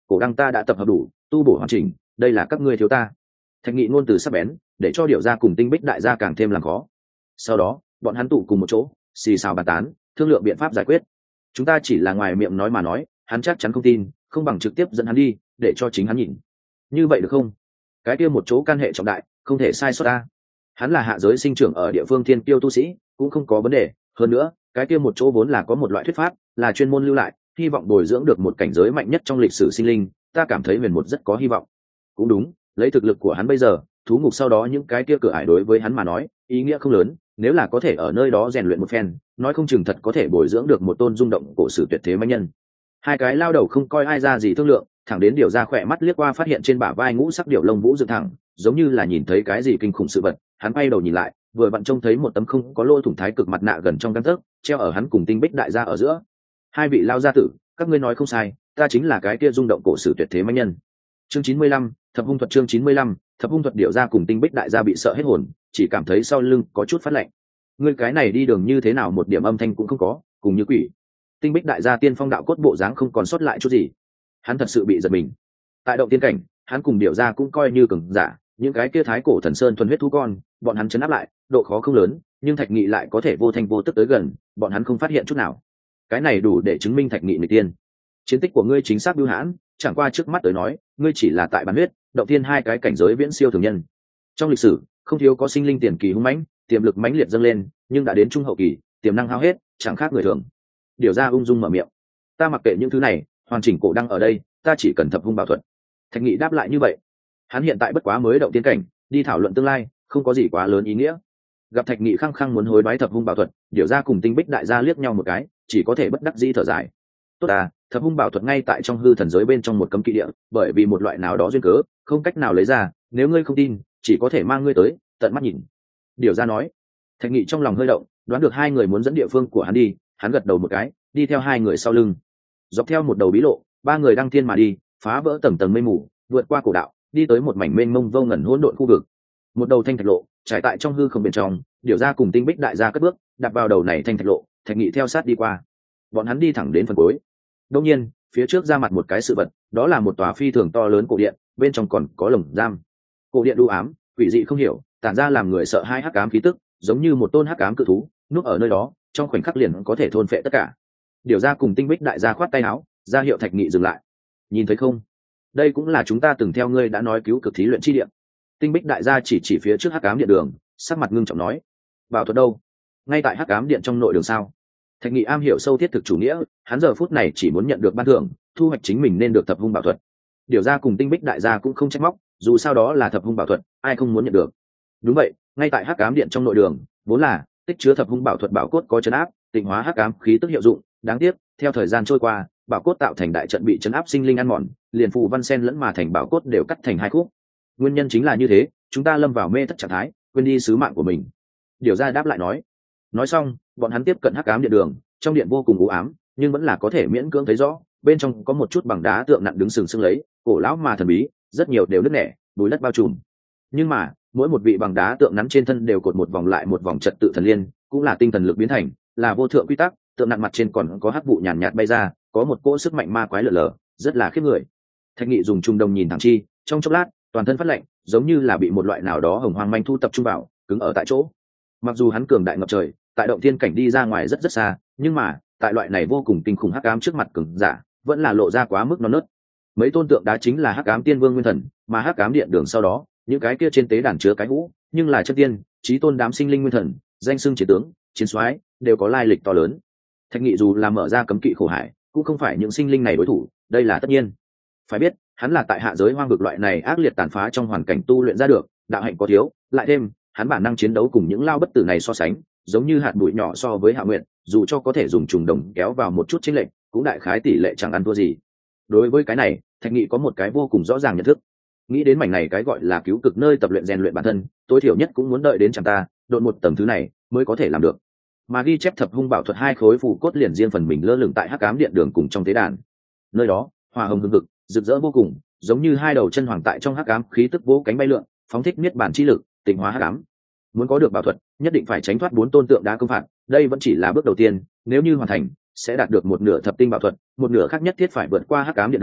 cổ đăng ta đã tập hợp đủ, tu bổ hoàn chỉnh, đây là các ngươi thiếu ta. Thạch Nghị ngôn từ sắc bén, để cho Điểu Gia cùng Tinh Bích đại gia càng thêm làm khó. Sau đó bọn hắn tụ cùng một chỗ, xì xào bàn tán, thương lượng biện pháp giải quyết. Chúng ta chỉ là ngoài miệng nói mà nói, hắn chắc chắn không tin, không bằng trực tiếp dẫn hắn đi, để cho chính hắn nhìn. Như vậy được không? Cái kia một chỗ can hệ trọng đại, không thể sai sót ta. Hắn là hạ giới sinh trưởng ở địa phương thiên kiêu tu sĩ, cũng không có vấn đề. Hơn nữa, cái kia một chỗ vốn là có một loại thuyết pháp, là chuyên môn lưu lại, hy vọng bồi dưỡng được một cảnh giới mạnh nhất trong lịch sử sinh linh. Ta cảm thấy huyền một rất có hy vọng. Cũng đúng, lấy thực lực của hắn bây giờ, thú ngục sau đó những cái kia cửa ải đối với hắn mà nói, ý nghĩa không lớn. Nếu là có thể ở nơi đó rèn luyện một phen, nói không chừng thật có thể bồi dưỡng được một tôn rung động cổ sử tuyệt thế mạnh nhân. Hai cái lao đầu không coi ai ra gì thương lượng, thẳng đến Điểu Gia khỏe mắt liếc qua phát hiện trên bả vai ngũ sắc điểu lông vũ dựng thẳng, giống như là nhìn thấy cái gì kinh khủng sự vật. Hắn quay đầu nhìn lại, vừa vặn trông thấy một tấm không có lỗ thủng thái cực mặt nạ gần trong gang tấc, treo ở hắn cùng Tinh Bích đại gia ở giữa. Hai vị lao gia tử, các ngươi nói không sai, ta chính là cái kia rung động cổ sử tuyệt thế mạnh nhân. Chương chín mươi lăm, Thập Hung thuật. Chương chín mươi lăm, Thập Hung thuật. Điểu Gia cùng Tinh Bích đại gia bị sợ hết hồn, chỉ cảm thấy sau lưng có chút phát lạnh. Ngươi cái này đi đường như thế nào một điểm âm thanh cũng không có, cùng như quỷ. Tinh Bích đại gia tiên phong đạo cốt bộ dáng không còn sót lại chút gì. Hắn thật sự bị giật mình. Tại động tiên cảnh, hắn cùng Điểu Gia cũng coi như cường giả, những cái kia thái cổ thần sơn thuần huyết thú con, bọn hắn chấn áp lại, độ khó không lớn, nhưng Thạch Nghị lại có thể vô thanh vô tức tới gần, bọn hắn không phát hiện chút nào. Cái này đủ để chứng minh Thạch Nghị người tiên. Chiến tích của ngươi chính xác bưu hãn, chẳng qua trước mắt tới nói, ngươi chỉ là tại bán huyết, động tiên hai cái cảnh giới viễn siêu thường nhân. Trong lịch sử, không thiếu có sinh linh tiền kỳ hung mãnh, tiềm lực mãnh liệt dâng lên, nhưng đã đến trung hậu kỳ, tiềm năng hao hết, chẳng khác người thường. Điểu Gia ung dung mở miệng. Ta mặc kệ những thứ này, hoàn chỉnh cổ đăng ở đây, ta chỉ cần Thập Hung bảo thuật. Thạch Nghị đáp lại như vậy. Hắn hiện tại bất quá mới động tiên cảnh, đi thảo luận tương lai, không có gì quá lớn ý nghĩa. Gặp Thạch Nghị khăng khăng muốn hối đoái Thập Hung bảo thuật, Điểu Gia cùng Tinh Bích đại gia liếc nhau một cái, chỉ có thể bất đắc dĩ thở dài. Tốt à, Thập Hung bảo thuật ngay tại trong hư thần giới bên trong một cấm kỵ địa, bởi vì một loại nào đó duyên cớ, không cách nào lấy ra, nếu ngươi không tin, chỉ có thể mang ngươi tới, tận mắt nhìn. Điểu Gia nói. Thạch Nghị trong lòng hơi động, đoán được hai người muốn dẫn địa phương của hắn đi, hắn gật đầu một cái, đi theo hai người sau lưng. Dọc theo một đầu bí lộ, ba người đăng thiên mà đi, phá vỡ tầng tầng mây mù, vượt qua cổ đạo, đi tới một mảnh mênh mông vô ngần hỗn độn khu vực. Một đầu thanh thạch lộ, trải tại trong hư không bên trong, Điểu Gia cùng Tinh Bích đại gia cất bước, đạp vào đầu này thanh thạch lộ, Thạch Nghị theo sát đi qua. Bọn hắn đi thẳng đến phần cuối. Đương nhiên, phía trước ra mặt một cái sự vật, đó là một tòa phi thường to lớn cổ điện, bên trong còn có lồng giam. Cổ điện u ám, quỷ dị không hiểu, tản ra làm người sợ hai hắc ám khí tức, giống như một tôn hắc ám cự thú, núp ở nơi đó, trong khoảnh khắc liền có thể thôn phệ tất cả. Điểu Gia cùng Tinh Bích đại gia khoát tay áo, ra hiệu Thạch Nghị dừng lại. Nhìn thấy không? Đây cũng là chúng ta từng theo ngươi đã nói cứu cực thí luyện chi điện. Tinh Bích đại gia chỉ chỉ phía trước hắc ám điện đường, sắc mặt ngưng trọng nói. Bảo thuật đâu? Ngay tại hắc ám điện trong nội đường sao? Thạch Nghị am hiểu sâu thiết thực chủ nghĩa, hắn giờ phút này chỉ muốn nhận được ban thưởng, thu hoạch chính mình nên được Thập Hung bảo thuật. Điểu Gia cùng Tinh Bích đại gia cũng không trách móc, dù sao đó là Thập Hung bảo thuật, ai không muốn nhận được. Đúng vậy, ngay tại hắc ám điện trong nội đường, vốn là tích chứa Thập Hung bảo thuật bảo cốt có chấn áp, tịnh hóa hắc ám khí tức hiệu dụng, đáng tiếc, theo thời gian trôi qua, bảo cốt tạo thành đại trận bị chấn áp sinh linh ăn mòn, liền phù văn sen lẫn mà thành bảo cốt đều cắt thành hai khúc. Nguyên nhân chính là như thế, chúng ta lâm vào mê thất trạng thái, quên đi sứ mạng của mình. Điểu Gia đáp lại nói. Nói xong, bọn hắn tiếp cận hắc ám điện đường, trong điện vô cùng u ám, nhưng vẫn là có thể miễn cưỡng thấy rõ, bên trong có một chút bằng đá tượng nặng đứng sừng sững lấy, cổ lão mà thần bí, rất nhiều đều nứt nẻ, bùi đất bao trùm. Nhưng mà, mỗi một vị bằng đá tượng nắn trên thân đều cột một vòng lại một vòng trật tự thần liên, cũng là tinh thần lực biến thành, là vô thượng quy tắc, tượng nặng mặt trên còn có hắc vụ nhàn nhạt bay ra, có một cỗ sức mạnh ma quái lở lở, rất là khiếp người. Thạch Nghị dùng trung đồng nhìn thẳng chi, trong chốc lát, toàn thân phát lạnh, giống như là bị một loại nào đó hồng hoang manh thu tập trung vào, cứng ở tại chỗ. Mặc dù hắn cường đại ngập trời, tại động thiên cảnh đi ra ngoài rất rất xa, nhưng mà, tại loại này vô cùng kinh khủng hắc ám trước mặt cường giả, vẫn là lộ ra quá mức non nớt. Mấy tôn tượng đá chính là hắc ám tiên vương nguyên thần, mà hắc ám điện đường sau đó, những cái kia trên tế đàn chứa cái hũ, nhưng là chất tiên, chí tôn đám sinh linh nguyên thần, danh xưng chiến tướng, chiến soái, đều có lai lịch to lớn. Thạch Nghị dù là mở ra cấm kỵ khổ hải, cũng không phải những sinh linh này đối thủ, đây là tất nhiên. Phải biết, hắn là tại hạ giới hoang vực loại này ác liệt tàn phá trong hoàn cảnh tu luyện ra được, đạo hạnh có thiếu, lại thêm, hắn bản năng chiến đấu cùng những lao bất tử này so sánh, giống như hạt bụi nhỏ so với Hạ Nguyện, dù cho có thể dùng trùng đồng kéo vào một chút chênh lệch, cũng đại khái tỷ lệ chẳng ăn thua gì. Đối với cái này, Thạch Nghị có một cái vô cùng rõ ràng nhận thức. Nghĩ đến mảnh này cái gọi là cứu cực nơi tập luyện rèn luyện bản thân, tối thiểu nhất cũng muốn đợi đến chẳng ta, độn một tầng thứ này mới có thể làm được. Mà ghi chép Thập Hung bảo thuật hai khối phù cốt liền riêng phần mình lơ lửng tại hắc ám điện đường cùng trong tế đàn. Nơi đó, hỏa hồng hừng hực, rực rỡ vô cùng, giống như hai đầu chân hoàng tại trong hắc ám khí tức vỗ cánh bay lượn, phóng thích niết bản chi lực, tịnh hóa hắc ám. Muốn có được bảo thuật, nhất định phải tránh thoát bốn tôn tượng đá công phạt, đây vẫn chỉ là bước đầu tiên, nếu như hoàn thành, sẽ đạt được một nửa thập tinh bảo thuật, một nửa khác nhất thiết phải vượt qua hắc ám điện đường,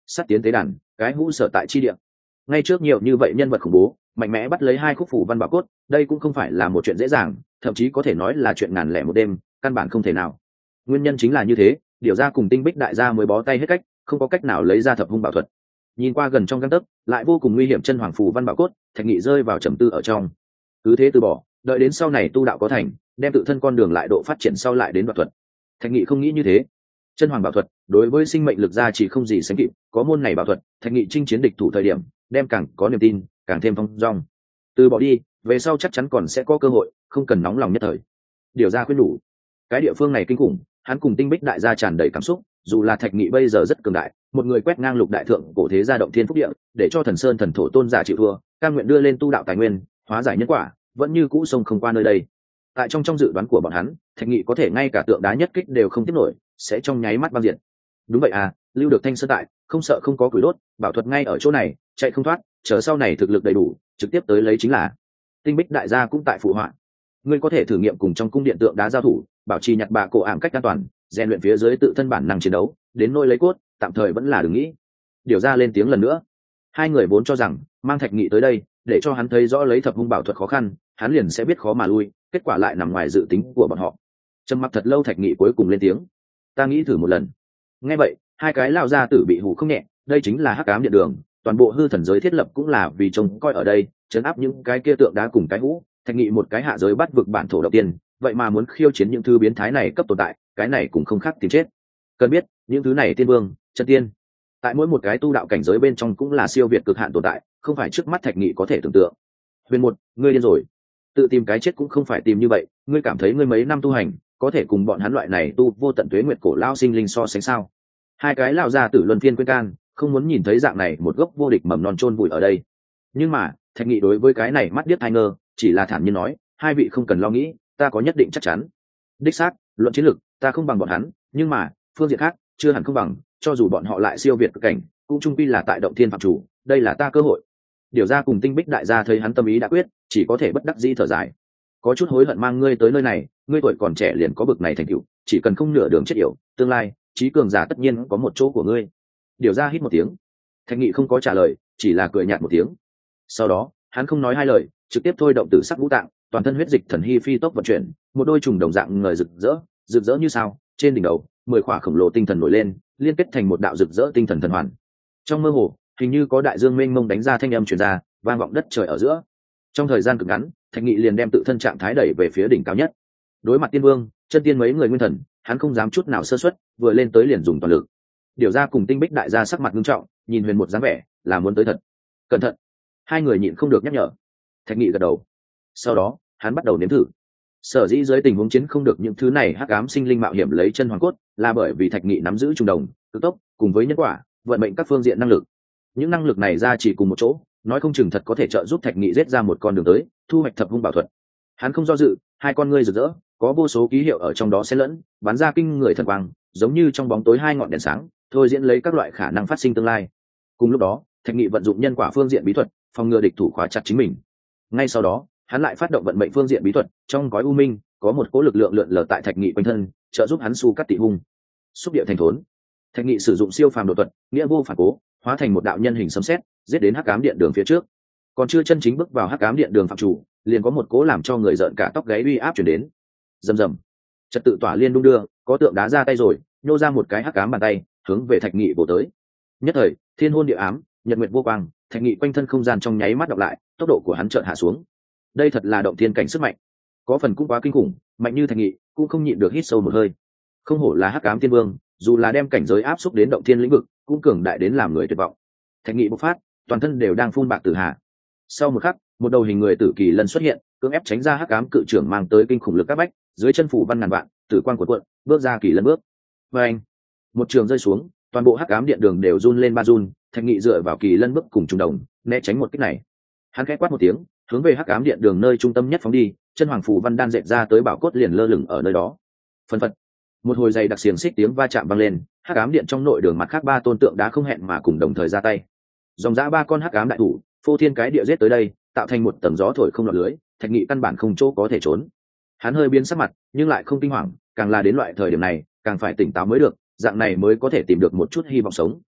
sắt tiến tế đàn, cái hũ sở tại chi địa. Ngay trước nhiều như vậy nhân vật khủng bố mạnh mẽ bắt lấy hai khúc phủ văn bảo cốt, đây cũng không phải là một chuyện dễ dàng, thậm chí có thể nói là chuyện ngàn lẻ một đêm, căn bản không thể nào. Nguyên nhân chính là như thế, điều ra cùng Tinh Bích đại gia mới bó tay hết cách, không có cách nào lấy ra thập hung bảo thuật. Nhìn qua gần trong gang tấc lại vô cùng nguy hiểm chân hoàng phù văn bảo cốt, Thạch Nghị rơi vào trầm tư ở trong. Cứ thế từ bỏ, đợi đến sau này tu đạo có thành, đem tự thân con đường lại độ phát triển sau lại đến bảo thuật. Thạch Nghị không nghĩ như thế. Chân hoàng bảo thuật đối với sinh mệnh lực gia chỉ không gì sánh kịp, có môn này bảo thuật, Thạch Nghị chinh chiến địch thủ thời điểm đem càng có niềm tin, càng thêm phong dong. Từ bỏ đi, về sau chắc chắn còn sẽ có cơ hội, không cần nóng lòng nhất thời. Điều ra khuyên đủ. Cái địa phương này kinh khủng, hắn cùng Tinh Bích đại gia tràn đầy cảm xúc, dù là Thạch Nghị bây giờ rất cường đại, một người quét ngang lục đại thượng cổ thế gia động thiên phúc địa, để cho thần sơn thần thổ tôn giả chịu thua, cam nguyện đưa lên tu đạo tài nguyên, hóa giải nhân quả, vẫn như cũ sông không qua nơi đây. Tại trong trong dự đoán của bọn hắn, Thạch Nghị có thể ngay cả tượng đá nhất kích đều không tiếp nổi, sẽ trong nháy mắt băng diệt. Đúng vậy à, lưu được thanh sơn tại, không sợ không có củi đốt, bảo thuật ngay ở chỗ này, chạy không thoát, chờ sau này thực lực đầy đủ, trực tiếp tới lấy chính là. Tinh Bích đại gia cũng tại phụ họa. Ngươi có thể thử nghiệm cùng trong cung điện tượng đá giao thủ, bảo trì nhặt bạ cổ ảm cách an toàn, rèn luyện phía dưới tự thân bản năng chiến đấu, đến nôi lấy cốt, tạm thời vẫn là đừng nghĩ. Điều ra lên tiếng lần nữa. Hai người vốn cho rằng mang Thạch Nghị tới đây để cho hắn thấy rõ lấy thập hung bảo thuật khó khăn, hắn liền sẽ biết khó mà lui, kết quả lại nằm ngoài dự tính của bọn họ. Trầm mặc thật lâu, Thạch Nghị cuối cùng lên tiếng. Ta nghĩ thử một lần. Nghe vậy, hai cái lao ra tử bị hù không nhẹ, đây chính là hắc ám điện đường, toàn bộ hư thần giới thiết lập cũng là vì trông coi ở đây, chấn áp những cái kia tượng đá cùng cái hũ. Thạch Nghị một cái hạ giới bắt vực bản thổ đầu tiên, vậy mà muốn khiêu chiến những thứ biến thái này cấp tồn tại, cái này cũng không khác tìm chết. Cần biết, những thứ này tiên vương, chân tiên, tại mỗi một cái tu đạo cảnh giới bên trong cũng là siêu việt cực hạn tồn tại, không phải trước mắt Thạch Nghị có thể tưởng tượng. Huyền một, ngươi điên rồi, tự tìm cái chết cũng không phải tìm như vậy, ngươi cảm thấy ngươi mấy năm tu hành có thể cùng bọn hắn loại này tu vô tận tuế nguyệt cổ lao sinh linh so sánh sao? Hai cái lão gia tử luân phiên quên can, không muốn nhìn thấy dạng này một gốc vô địch mầm non chôn vùi ở đây. Nhưng mà Thạch Nghị đối với cái này mắt điếc tai ngơ, chỉ là thản nhiên nói, hai vị không cần lo nghĩ, ta có nhất định chắc chắn. Đích xác, luận chiến lược ta không bằng bọn hắn, nhưng mà phương diện khác chưa hẳn không bằng, cho dù bọn họ lại siêu việt cực cảnh, cũng chung quy là tại động thiên phạm chủ, đây là ta cơ hội. Điều ra cùng Tinh Bích đại gia thấy hắn tâm ý đã quyết, chỉ có thể bất đắc dĩ thở dài. Có chút hối hận mang ngươi tới nơi này, ngươi tuổi còn trẻ liền có bực này thành tựu, chỉ cần không nửa đường chết yểu, tương lai trí cường giả tất nhiên có một chỗ của ngươi. Điều ra hít một tiếng. Thạch Nghị không có trả lời, chỉ là cười nhạt một tiếng. Sau đó hắn không nói hai lời, trực tiếp thôi động tử sắc ngũ tạng, toàn thân huyết dịch thần hy phi tốc vận chuyển, một đôi trùng đồng dạng ngời rực rỡ, rực rỡ như sao, trên đỉnh đầu mười khỏa khổng lồ tinh thần nổi lên, liên kết thành một đạo rực rỡ tinh thần thần hoàn. Trong mơ hồ hình như có đại dương mênh mông đánh ra thanh âm truyền ra, vang vọng đất trời ở giữa. Trong thời gian cực ngắn, Thạch Nghị liền đem tự thân trạng thái đẩy về phía đỉnh cao nhất. Đối mặt tiên vương, chân tiên mấy người nguyên thần, hắn không dám chút nào sơ suất, vừa lên tới liền dùng toàn lực. Điều ra cùng Tinh Bích đại gia sắc mặt nghiêm trọng, nhìn Huyền một dáng vẻ là muốn tới thật. Cẩn thận! Hai người nhịn không được nhắc nhở. Thạch Nghị gật đầu. Sau đó hắn bắt đầu nếm thử. Sở dĩ dưới tình huống chiến không được những thứ này hắc ám sinh linh mạo hiểm lấy chân hoàng cốt, là bởi vì Thạch Nghị nắm giữ trùng đồng, cực tốc, cùng với nhân quả, vận mệnh các phương diện năng lực. Những năng lực này ra chỉ cùng một chỗ, nói không chừng thật có thể trợ giúp Thạch Nghị giết ra một con đường tới, thu hoạch thập hung bảo thuật. Hắn không do dự, hai con ngươi rực rỡ, có vô số ký hiệu ở trong đó xen lẫn, bắn ra kinh người thần quang, giống như trong bóng tối hai ngọn đèn sáng, thôi diễn lấy các loại khả năng phát sinh tương lai. Cùng lúc đó, Thạch Nghị vận dụng nhân quả phương diện bí thuật, phòng ngừa địch thủ khóa chặt chính mình. Ngay sau đó, hắn lại phát động vận mệnh phương diện bí thuật, trong gói u minh có một cỗ lực lượng lượn lờ tại Thạch Nghị quanh thân, trợ giúp hắn su cắt tị hung, xúc địa thành thốn. Thạch Nghị sử dụng siêu phàm độ thuật, nghĩa vô phản cố, hóa thành một đạo nhân hình sấm sét, giết đến hắc ám điện đường phía trước. Còn chưa chân chính bước vào hắc ám điện đường phạm chủ, liền có một cỗ làm cho người giận cả tóc gáy uy áp truyền đến. Rầm rầm, trật tự tỏa liên đung đưa, có tượng đá ra tay rồi, nhô ra một cái hắc ám bàn tay, hướng về Thạch Nghị bổ tới. Nhất thời, thiên hôn địa ám, nhật nguyệt vô quang, Thạch Nghị quanh thân không gian trong nháy mắt đọc lại, tốc độ của hắn chợt hạ xuống. Đây thật là động thiên cảnh sức mạnh, có phần cũng quá kinh khủng, mạnh như Thạch Nghị cũng không nhịn được hít sâu một hơi. Không hổ là hắc ám tiên vương, dù là đem cảnh giới áp xúc đến động thiên lĩnh vực, cũng cường đại đến làm người tuyệt vọng. Thạch Nghị bộc phát, toàn thân đều đang phun bạc tử hà. Sau một khắc, một đầu hình người tử kỳ lân xuất hiện, cưỡng ép tránh ra hắc ám cự trưởng mang tới kinh khủng lực các bách, dưới chân phủ văn ngàn vạn, tử quang cuộn cuộn, bước ra kỳ lân bước. Và anh, một trường rơi xuống, toàn bộ hắc ám điện đường đều run lên ba run. Thạch Nghị dựa vào kỳ lân bước cùng trùng đồng, né tránh một kích này. Hắn khẽ quát một tiếng, hướng về hắc ám điện đường nơi trung tâm nhất phóng đi, chân hoàng phủ văn đan dệt ra tới bảo cốt liền lơ lửng ở nơi đó. Phân phật, một hồi dày đặc xiềng xích tiếng va chạm vang lên, hắc ám điện trong nội đường mặt khác ba tôn tượng đá không hẹn mà cùng đồng thời ra tay. Dòng dã ba con hắc ám đại thủ, phô thiên cái địa giết tới đây, tạo thành một tầng gió thổi không lọt lưới. Thạch Nghị căn bản không chỗ có thể trốn. Hắn hơi biến sắc mặt, nhưng lại không kinh hoàng, càng là đến loại thời điểm này, càng phải tỉnh táo mới được, dạng này mới có thể tìm được một chút hy vọng sống.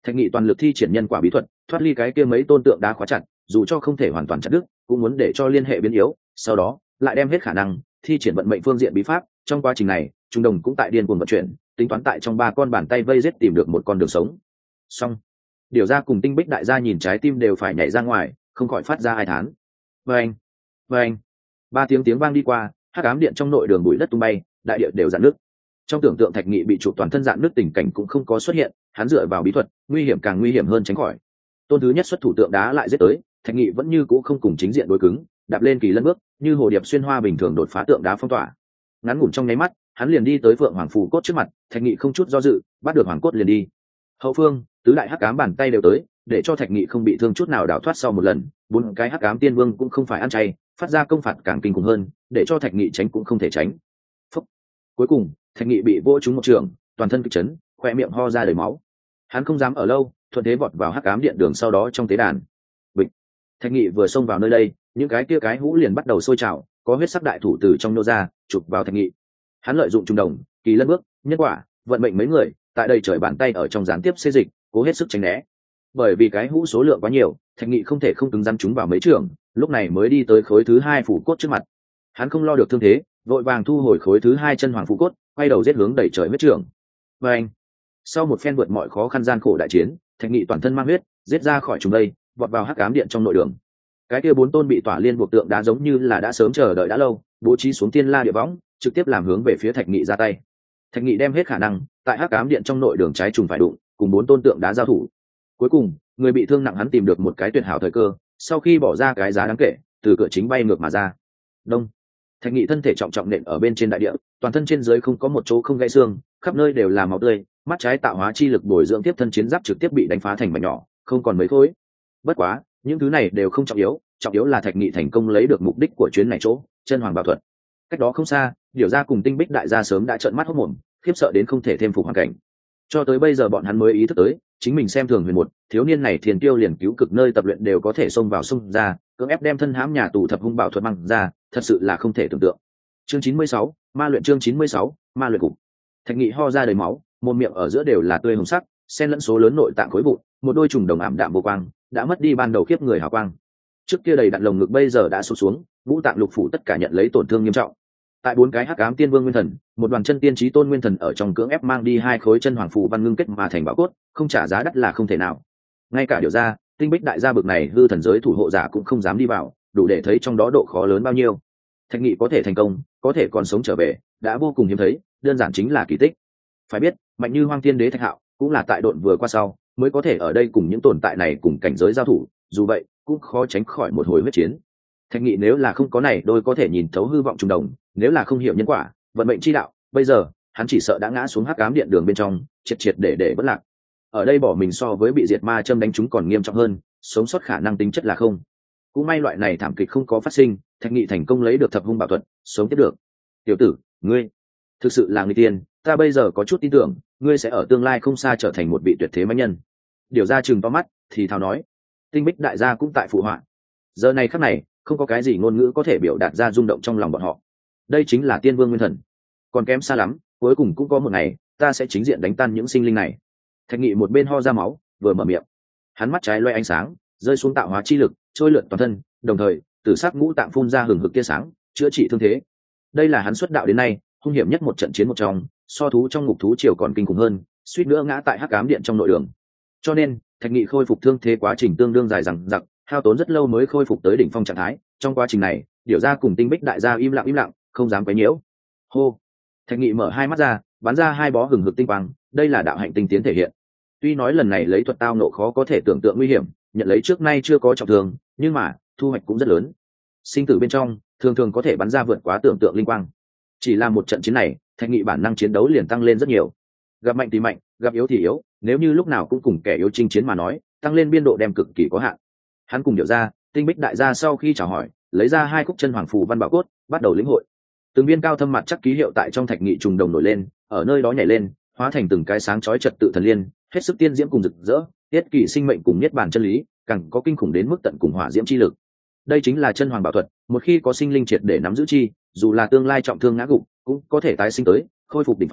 Thạch Nghị toàn lực thi triển nhân quả bí thuật, thoát ly cái kia mấy tôn tượng đá khóa chặt, dù cho không thể hoàn toàn chặt đứt, cũng muốn để cho liên hệ biến yếu, sau đó lại đem hết khả năng thi triển vận mệnh phương diện bí pháp. Trong quá trình này, trung đồng cũng tại điên cuồng vận chuyển, tính toán tại trong ba con bàn tay vây giết tìm được một con đường sống. Xong, điều ra cùng Tinh Bích đại gia nhìn trái tim đều phải nhảy ra ngoài, không khỏi phát ra ai thán. Vâng, vâng, ba tiếng tiếng vang đi qua, hắc ám điện trong nội đường bụi đất tung bay, đại địa đều rạn nước. Trong tưởng tượng Thạch Nghị bị chụp toàn thân rạn nước tình cảnh cũng không có xuất hiện, hắn dựa vào bí thuật, nguy hiểm càng nguy hiểm hơn tránh khỏi. Tôn thứ nhất xuất thủ tượng đá lại giết tới, Thạch Nghị vẫn như cũ không cùng chính diện đối cứng, đạp lên kỳ lân bước, như hồ điệp xuyên hoa bình thường đột phá tượng đá phong tỏa. Ngắn ngủn trong nháy mắt, hắn liền đi tới Phượng Hoàng phù cốt trước mặt, Thạch Nghị không chút do dự, bắt được hoàng cốt liền đi. Hậu phương, tứ đại hắc ám bàn tay đều tới, để cho Thạch Nghị không bị thương chút nào đào thoát sau một lần, bốn cái hắc ám tiên vương cũng không phải ăn chay, phát ra công phạt càng kinh khủng hơn, để cho Thạch Nghị tránh cũng không thể tránh. Phúc. Cuối cùng, Thạch Nghị bị vỗ trúng một trường, toàn thân kịch chấn, khoe miệng ho ra đầy máu. Hắn không dám ở lâu, thuận thế vọt vào hắc ám điện đường sau đó trong tế đàn. Bịch. Thạch Nghị vừa xông vào nơi đây, những cái kia cái hũ liền bắt đầu sôi trào, có huyết sắc đại thủ từ trong nô ra, chụp vào Thạch Nghị. Hắn lợi dụng trung đồng, kỳ lân bước, nhân quả, vận mệnh mấy người, tại đây trời bàn tay ở trong gián tiếp xê dịch, cố hết sức tránh né. Bởi vì cái hũ số lượng quá nhiều, Thạch Nghị không thể không cứng rắn chúng vào mấy trường, lúc này mới đi tới khối thứ hai phủ cốt trước mặt. Hắn không lo được thương thế, vội vàng thu hồi khối thứ hai chân hoàng phủ cốt, quay đầu giết hướng đẩy trời huyết trường. Và anh, sau một phen vượt mọi khó khăn gian khổ đại chiến, Thạch Nghị toàn thân mang huyết, giết ra khỏi chúng đây, vọt vào hắc ám điện trong nội đường. Cái kia bốn tôn bị tỏa liên buộc tượng đá giống như là đã sớm chờ đợi đã lâu, bố trí xuống tiên la địa võng, trực tiếp làm hướng về phía Thạch Nghị ra tay. Thạch Nghị đem hết khả năng, tại hắc ám điện trong nội đường trái trùng phải đụng, cùng bốn tôn tượng đá giao thủ. Cuối cùng, người bị thương nặng hắn tìm được một cái tuyệt hảo thời cơ, sau khi bỏ ra cái giá đáng kể, từ cửa chính bay ngược mà ra. Đông. Thạch Nghị thân thể trọng trọng nện ở bên trên đại địa, toàn thân trên dưới không có một chỗ không gãy xương, khắp nơi đều là máu tươi, mắt trái tạo hóa chi lực bồi dưỡng tiếp thân chiến giáp trực tiếp bị đánh phá thành mảnh nhỏ, không còn mấy khối. Bất quá, những thứ này đều không trọng yếu, trọng yếu là Thạch Nghị thành công lấy được mục đích của chuyến này chỗ, chân hoàng bảo thuật. Cách đó không xa, Điểu gia cùng Tinh Bích đại gia sớm đã trợn mắt hốt mồm, khiếp sợ đến không thể thêm phục hoàn cảnh. Cho tới bây giờ bọn hắn mới ý thức tới, chính mình xem thường huyền một, thiếu niên này thiền tiêu liền cứu cực nơi tập luyện đều có thể xông vào xông ra, cưỡng ép đem thân hãm nhà tù thập hung bảo thuật mang ra, thật sự là không thể tưởng tượng. Chương chín mươi sáu, ma luyện chương chín mươi sáu, ma luyện cục. Thạch Nghị ho ra đầy máu, mồm miệng ở giữa đều là tươi hồng sắc, xen lẫn số lớn nội tạng khối vụn, một đôi trùng đồng ảm đạm vô quang, đã mất đi ban đầu kiếp người hào quang. Trước kia đầy đặn lồng ngực bây giờ đã sụp xuống, ngũ tạng lục phủ tất cả nhận lấy tổn thương nghiêm trọng. Tại bốn cái hắc ám tiên vương nguyên thần, một đoàn chân tiên trí tôn nguyên thần ở trong cưỡng ép mang đi hai khối chân hoàng phù văn ngưng kết mà thành bảo cốt, không trả giá đắt là không thể nào. Ngay cả điều ra, Tinh Bích đại gia bực này hư thần giới thủ hộ giả cũng không dám đi vào, đủ để thấy trong đó độ khó lớn bao nhiêu. Thạch Nghị có thể thành công, có thể còn sống trở về, đã vô cùng hiếm thấy, đơn giản chính là kỳ tích. Phải biết, mạnh như Hoang Thiên Đế Thạch Hạo, cũng là tại độn vừa qua sau, mới có thể ở đây cùng những tồn tại này cùng cảnh giới giao thủ, dù vậy, cũng khó tránh khỏi một hồi huyết chiến. Thạch Nghị nếu là không có này đôi có thể nhìn thấu hư vọng trùng đồng, nếu là không hiểu nhân quả, vận mệnh chi đạo, bây giờ, hắn chỉ sợ đã ngã xuống hắc ám điện đường bên trong, triệt triệt để để bất lạc. Ở đây bỏ mình so với bị diệt ma châm đánh trúng còn nghiêm trọng hơn, sống sót khả năng tính chất là không. Cũng may loại này thảm kịch không có phát sinh, Thạch Nghị thành công lấy được thập hung bảo thuật, sống tiếp được. Tiểu tử, ngươi thực sự là người tiên, ta bây giờ có chút tin tưởng, ngươi sẽ ở tương lai không xa trở thành một vị tuyệt thế mãnh nhân. Điều ra chừng to mắt, thì thào nói. Tinh Bích đại gia cũng tại phụ họa. Giờ này khắc này, không có cái gì ngôn ngữ có thể biểu đạt ra rung động trong lòng bọn họ. Đây chính là tiên vương nguyên thần, còn kém xa lắm, cuối cùng cũng có một ngày, ta sẽ chính diện đánh tan những sinh linh này. Thạch Nghị một bên ho ra máu, vừa mở miệng. Hắn mắt trái loe ánh sáng, rơi xuống tạo hóa chi lực, trôi lượn toàn thân, đồng thời, tử sắc ngũ tạng phun ra hừng hực tia sáng, chữa trị thương thế. Đây là hắn xuất đạo đến nay, hung hiểm nhất một trận chiến một trong, so thú trong ngục thú triều còn kinh khủng hơn, suýt nữa ngã tại hắc ám điện trong nội đường. Cho nên, Thạch Nghị khôi phục thương thế quá trình tương đương dài dằng dặc, hao tốn rất lâu mới khôi phục tới đỉnh phong trạng thái. Trong quá trình này, Điểu gia cùng Tinh Bích đại gia im lặng im lặng, không dám quấy nhiễu. Hô. Thạch Nghị mở hai mắt ra, bắn ra hai bó hừng hực tinh quang, đây là đạo hạnh tinh tiến thể hiện. Tuy nói lần này lấy thuật tao nộ khó có thể tưởng tượng nguy hiểm, nhận lấy trước nay chưa có trọng thương, nhưng mà thu hoạch cũng rất lớn. Sinh tử bên trong, thường thường có thể bắn ra vượt quá tưởng tượng linh quang. Chỉ là một trận chiến này, Thạch Nghị bản năng chiến đấu liền tăng lên rất nhiều. Gặp mạnh thì mạnh, gặp yếu thì yếu, nếu như lúc nào cũng cùng kẻ yếu chinh chiến mà nói, tăng lên biên độ đem cực kỳ có hạn. Hắn cùng Điểu gia, Tinh Bích đại gia sau khi chào hỏi, lấy ra hai khúc chân hoàng phù văn bảo cốt, bắt đầu lĩnh hội. Từng viên cao thâm mặt chắc ký hiệu tại trong Thạch Nghị trùng đồng nổi lên, ở nơi đó nhảy lên, hóa thành từng cái sáng chói trật tự thần liên, hết sức tiên diễm cùng rực rỡ, tiết kỳ sinh mệnh cùng niết bàn chân lý, càng có kinh khủng đến mức tận cùng hỏa diễm chi lực. Đây chính là chân hoàng bảo thuật, một khi có sinh linh triệt để nắm giữ chi, dù là tương lai trọng thương ngã gục, cũng có thể tái sinh tới, khôi phục đỉnh phong,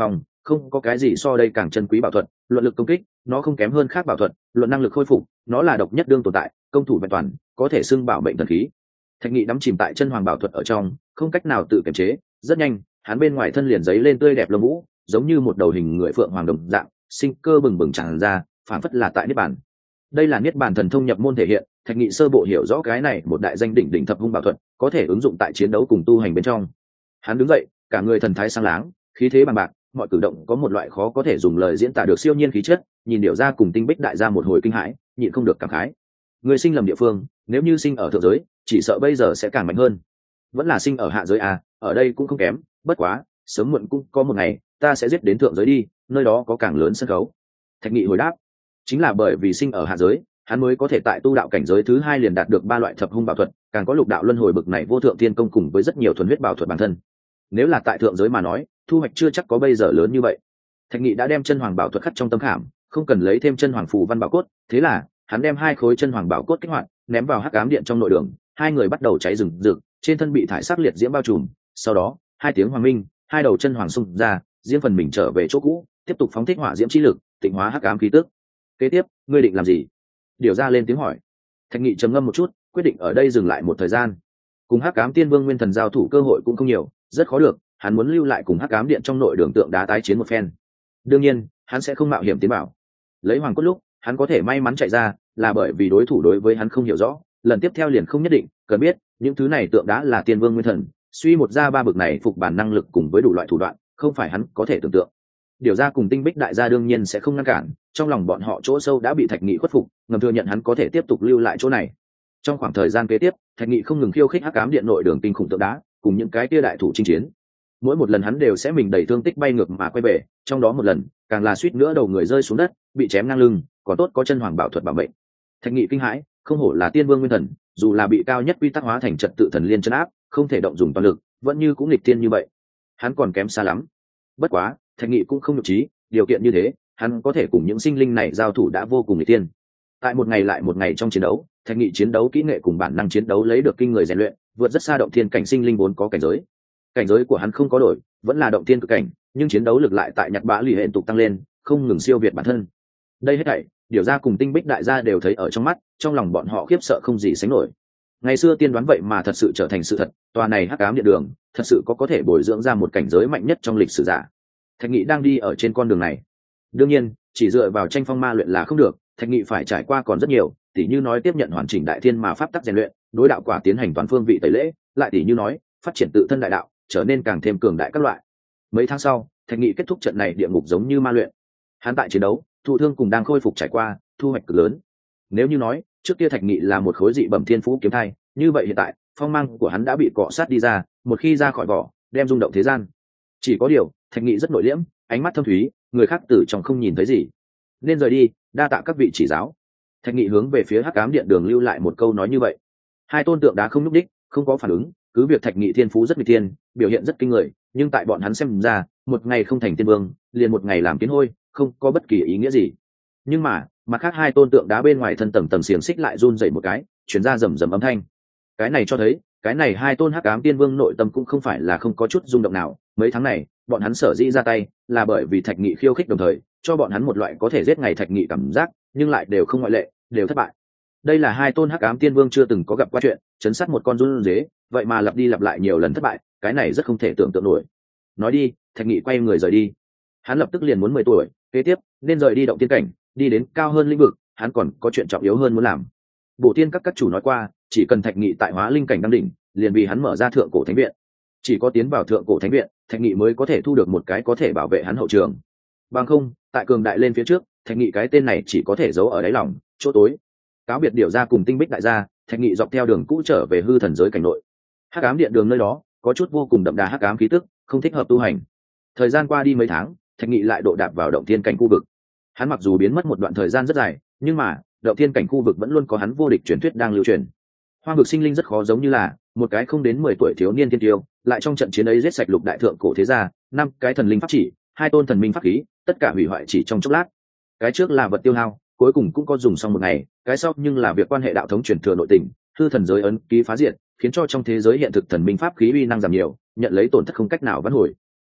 không có cái gì so đây càng chân quý bảo thuật. Luận lực công kích nó không kém hơn khác bảo thuật, luận năng lực khôi phục nó là độc nhất đương tồn tại, công thủ vẹn toàn, có thể xưng bảo mệnh thần khí. Thạch Nghị đắm chìm tại chân hoàng bảo thuật ở trong, không cách nào tự kiềm chế. Rất nhanh hắn bên ngoài thân liền giấy lên tươi đẹp lông vũ, giống như một đầu hình người phượng hoàng đồng dạng, sinh cơ bừng bừng tràn ra, phảng phất là tại niết bàn. Đây là niết bàn thần thông nhập môn thể hiện. Thạch Nghị sơ bộ hiểu rõ cái này một đại danh đỉnh đỉnh thập hung bảo thuật có thể ứng dụng tại chiến đấu cùng tu hành bên trong. Hắn đứng dậy, cả người thần thái sáng láng, khí thế bằng bạc, mọi cử động có một loại khó có thể dùng lời diễn tả được siêu nhiên khí chất. Nhìn Điểu Gia cùng Tinh Bích đại gia một hồi kinh hãi, nhịn không được cảm khái. Người sinh lầm địa phương, nếu như sinh ở thượng giới, chỉ sợ bây giờ sẽ càng mạnh hơn. Vẫn là sinh ở hạ giới à, ở đây cũng không kém, bất quá sớm muộn cũng có một ngày ta sẽ giết đến thượng giới đi, nơi đó có càng lớn sân khấu. Thạch Nghị hồi đáp, chính là bởi vì sinh ở hạ giới, hắn mới có thể tại tu đạo cảnh giới thứ hai liền đạt được ba loại thập hung bảo thuật, càng có lục đạo luân hồi bực này vô thượng tiên công cùng với rất nhiều thuần huyết bảo thuật bản thân. Nếu là tại thượng giới mà nói, thu hoạch chưa chắc có bây giờ lớn như vậy. Thạch Nghị đã đem chân hoàng bảo thuật khắc trong tâm khảm, không cần lấy thêm chân hoàng phù văn bảo cốt, thế là hắn đem hai khối chân hoàng bảo cốt kích hoạt, ném vào hắc ám điện trong nội đường. Hai người bắt đầu cháy rừng rực, trên thân bị thải sắc liệt diễm bao trùm. Sau đó hai tiếng hoàng minh, hai đầu chân hoàng xung ra, diễm phần mình trở về chỗ cũ, tiếp tục phóng thích hỏa diễm chi lực, tịnh hóa hắc ám khí tức. Kế tiếp ngươi định làm gì? Điều Ra lên tiếng hỏi. Thạch Nghị trầm ngâm một chút, quyết định ở đây dừng lại một thời gian. Cùng hắc ám tiên vương nguyên thần giao thủ cơ hội cũng không nhiều, rất khó được, hắn muốn lưu lại cùng hắc ám điện trong nội đường tượng đá tái chiến một phen. Đương nhiên hắn sẽ không mạo hiểm tiến bảo. Lấy hoàng cốt lúc hắn có thể may mắn chạy ra, là bởi vì đối thủ đối với hắn không hiểu rõ, lần tiếp theo liền không nhất định. Cần biết những thứ này tượng đá là tiên vương nguyên thần, suy một ra ba bực này phục bản năng lực cùng với đủ loại thủ đoạn, không phải hắn có thể tưởng tượng. Điều Ra cùng Tinh Bích đại gia đương nhiên sẽ không ngăn cản, trong lòng bọn họ chỗ sâu đã bị Thạch Nghị khuất phục, ngầm thừa nhận hắn có thể tiếp tục lưu lại chỗ này. Trong khoảng thời gian kế tiếp, Thạch Nghị không ngừng khiêu khích hắc ám điện nội đường kinh khủng tượng đá, cùng những cái kia đại thủ chinh chiến. Mỗi một lần hắn đều sẽ mình đẩy thương tích bay ngược mà quay về, trong đó một lần càng là suýt nữa đầu người rơi xuống đất, bị chém ngang lưng, còn tốt có chân hoàng bảo thuật bảo mệnh. Thạch Nghị kinh hãi, không hổ là tiên vương nguyên thần, dù là bị cao nhất quy tắc hóa thành trật tự thần liên trấn áp, không thể động dùng toàn lực, vẫn như cũng nghịch tiên như vậy. Hắn còn kém xa lắm. Bất quá Thạch Nghị cũng không nhục trí, điều kiện như thế hắn có thể cùng những sinh linh này giao thủ đã vô cùng nghịch tiên. Tại một ngày lại một ngày trong chiến đấu, Thạch Nghị chiến đấu kỹ nghệ cùng bản năng chiến đấu lấy được kinh người rèn luyện, vượt rất xa động thiên cảnh sinh linh vốn có cảnh giới. Cảnh giới của hắn không có đổi, vẫn là động thiên cực cảnh, nhưng chiến đấu lực lại tại nhặt bã lì hệ tục tăng lên, không ngừng siêu việt bản thân. Đây hết thảy Điều Ra cùng Tinh Bích đại gia đều thấy ở trong mắt, trong lòng bọn họ khiếp sợ không gì sánh nổi. Ngày xưa tiên đoán vậy mà thật sự trở thành sự thật, tòa này hắc ám điện đường thật sự có có thể bồi dưỡng ra một cảnh giới mạnh nhất trong lịch sử giả. Thạch Nghị đang đi ở trên con đường này. Đương nhiên chỉ dựa vào tranh phong ma luyện là không được, Thạch Nghị phải trải qua còn rất nhiều, tỉ như nói tiếp nhận hoàn chỉnh đại thiên mà pháp tắc rèn luyện, đối đạo quả tiến hành toàn phương vị tẩy lễ, lại tỉ như nói phát triển tự thân đại đạo, trở nên càng thêm cường đại các loại. Mấy tháng sau, Thạch Nghị kết thúc trận này địa ngục giống như ma luyện. Hắn tại chiến đấu, thụ thương cùng đang khôi phục trải qua, thu hoạch cực lớn. Nếu như nói trước kia Thạch Nghị là một khối dị bẩm thiên phú kiếm thai, như vậy hiện tại phong mang của hắn đã bị cọ sát đi ra, một khi ra khỏi vỏ đem rung động thế gian. Chỉ có điều Thạch Nghị rất nội liễm, ánh mắt thâm thúy, người khác từ trong không nhìn thấy gì. Nên rời đi, đa tạ các vị chỉ giáo. Thạch Nghị hướng về phía hắc ám điện đường lưu lại một câu nói như vậy. Hai tôn tượng đá không nhúc đích, không có phản ứng, cứ việc Thạch Nghị thiên phú rất nguy tiên, biểu hiện rất kinh người, nhưng tại bọn hắn xem ra, một ngày không thành tiên vương, liền một ngày làm kiến hôi, không có bất kỳ ý nghĩa gì. Nhưng mà mặt khác hai tôn tượng đá bên ngoài thân tầng tầng xiềng xích lại run rẩy một cái, chuyển ra rầm rầm âm thanh. Cái này cho thấy cái này hai tôn hắc ám tiên vương nội tâm cũng không phải là không có chút rung động nào. Mấy tháng này bọn hắn sở dĩ ra tay là bởi vì Thạch Nghị khiêu khích, đồng thời cho bọn hắn một loại có thể giết ngày Thạch Nghị cảm giác, nhưng lại đều không ngoại lệ, đều thất bại. Đây là hai tôn hắc ám tiên vương chưa từng có gặp qua chuyện, chấn sát một con run dế, vậy mà lặp đi lặp lại nhiều lần thất bại, cái này rất không thể tưởng tượng nổi. Nói đi, Thạch Nghị quay người rời đi. Hắn lập tức liền muốn mười tuổi, kế tiếp nên rời đi động tiên cảnh, đi đến cao hơn lĩnh vực, hắn còn có chuyện trọng yếu hơn muốn làm. Bổ tiên các các chủ nói qua, chỉ cần Thạch Nghị tại hóa linh cảnh đăng đỉnh, liền vì hắn mở ra thượng cổ thánh viện. Chỉ có tiến vào thượng cổ thánh viện, Thạch Nghị mới có thể thu được một cái có thể bảo vệ hắn hậu trường. Bằng không, tại cường đại lên phía trước, Thạch Nghị cái tên này chỉ có thể giấu ở đáy lòng, chỗ tối. Cáo biệt Điều Ra cùng Tinh Bích đại gia, Thạch Nghị dọc theo đường cũ trở về hư thần giới cảnh nội. Hắc ám điện đường nơi đó có chút vô cùng đậm đà hắc ám khí tức, không thích hợp tu hành. Thời gian qua đi mấy tháng, Thạch Nghị lại độ đạp vào động thiên cảnh khu vực. Hắn mặc dù biến mất một đoạn thời gian rất dài, nhưng mà động thiên cảnh khu vực vẫn luôn có hắn vô địch truyền thuyết đang lưu truyền. Hoang vực sinh linh rất khó giống như là một cái không đến mười tuổi thiếu niên thiên tiêu, lại trong trận chiến ấy giết sạch lục đại thượng cổ thế gia, năm cái thần linh pháp chỉ, hai tôn thần minh pháp khí, tất cả hủy hoại chỉ trong chốc lát. Cái trước là vật tiêu hao, cuối cùng cũng có dùng xong một ngày, cái sau nhưng là việc quan hệ đạo thống truyền thừa nội tình, hư thần giới ấn ký phá diệt, khiến cho trong thế giới hiện thực thần minh pháp khí uy năng giảm nhiều, nhận lấy tổn thất không cách nào vãn hồi.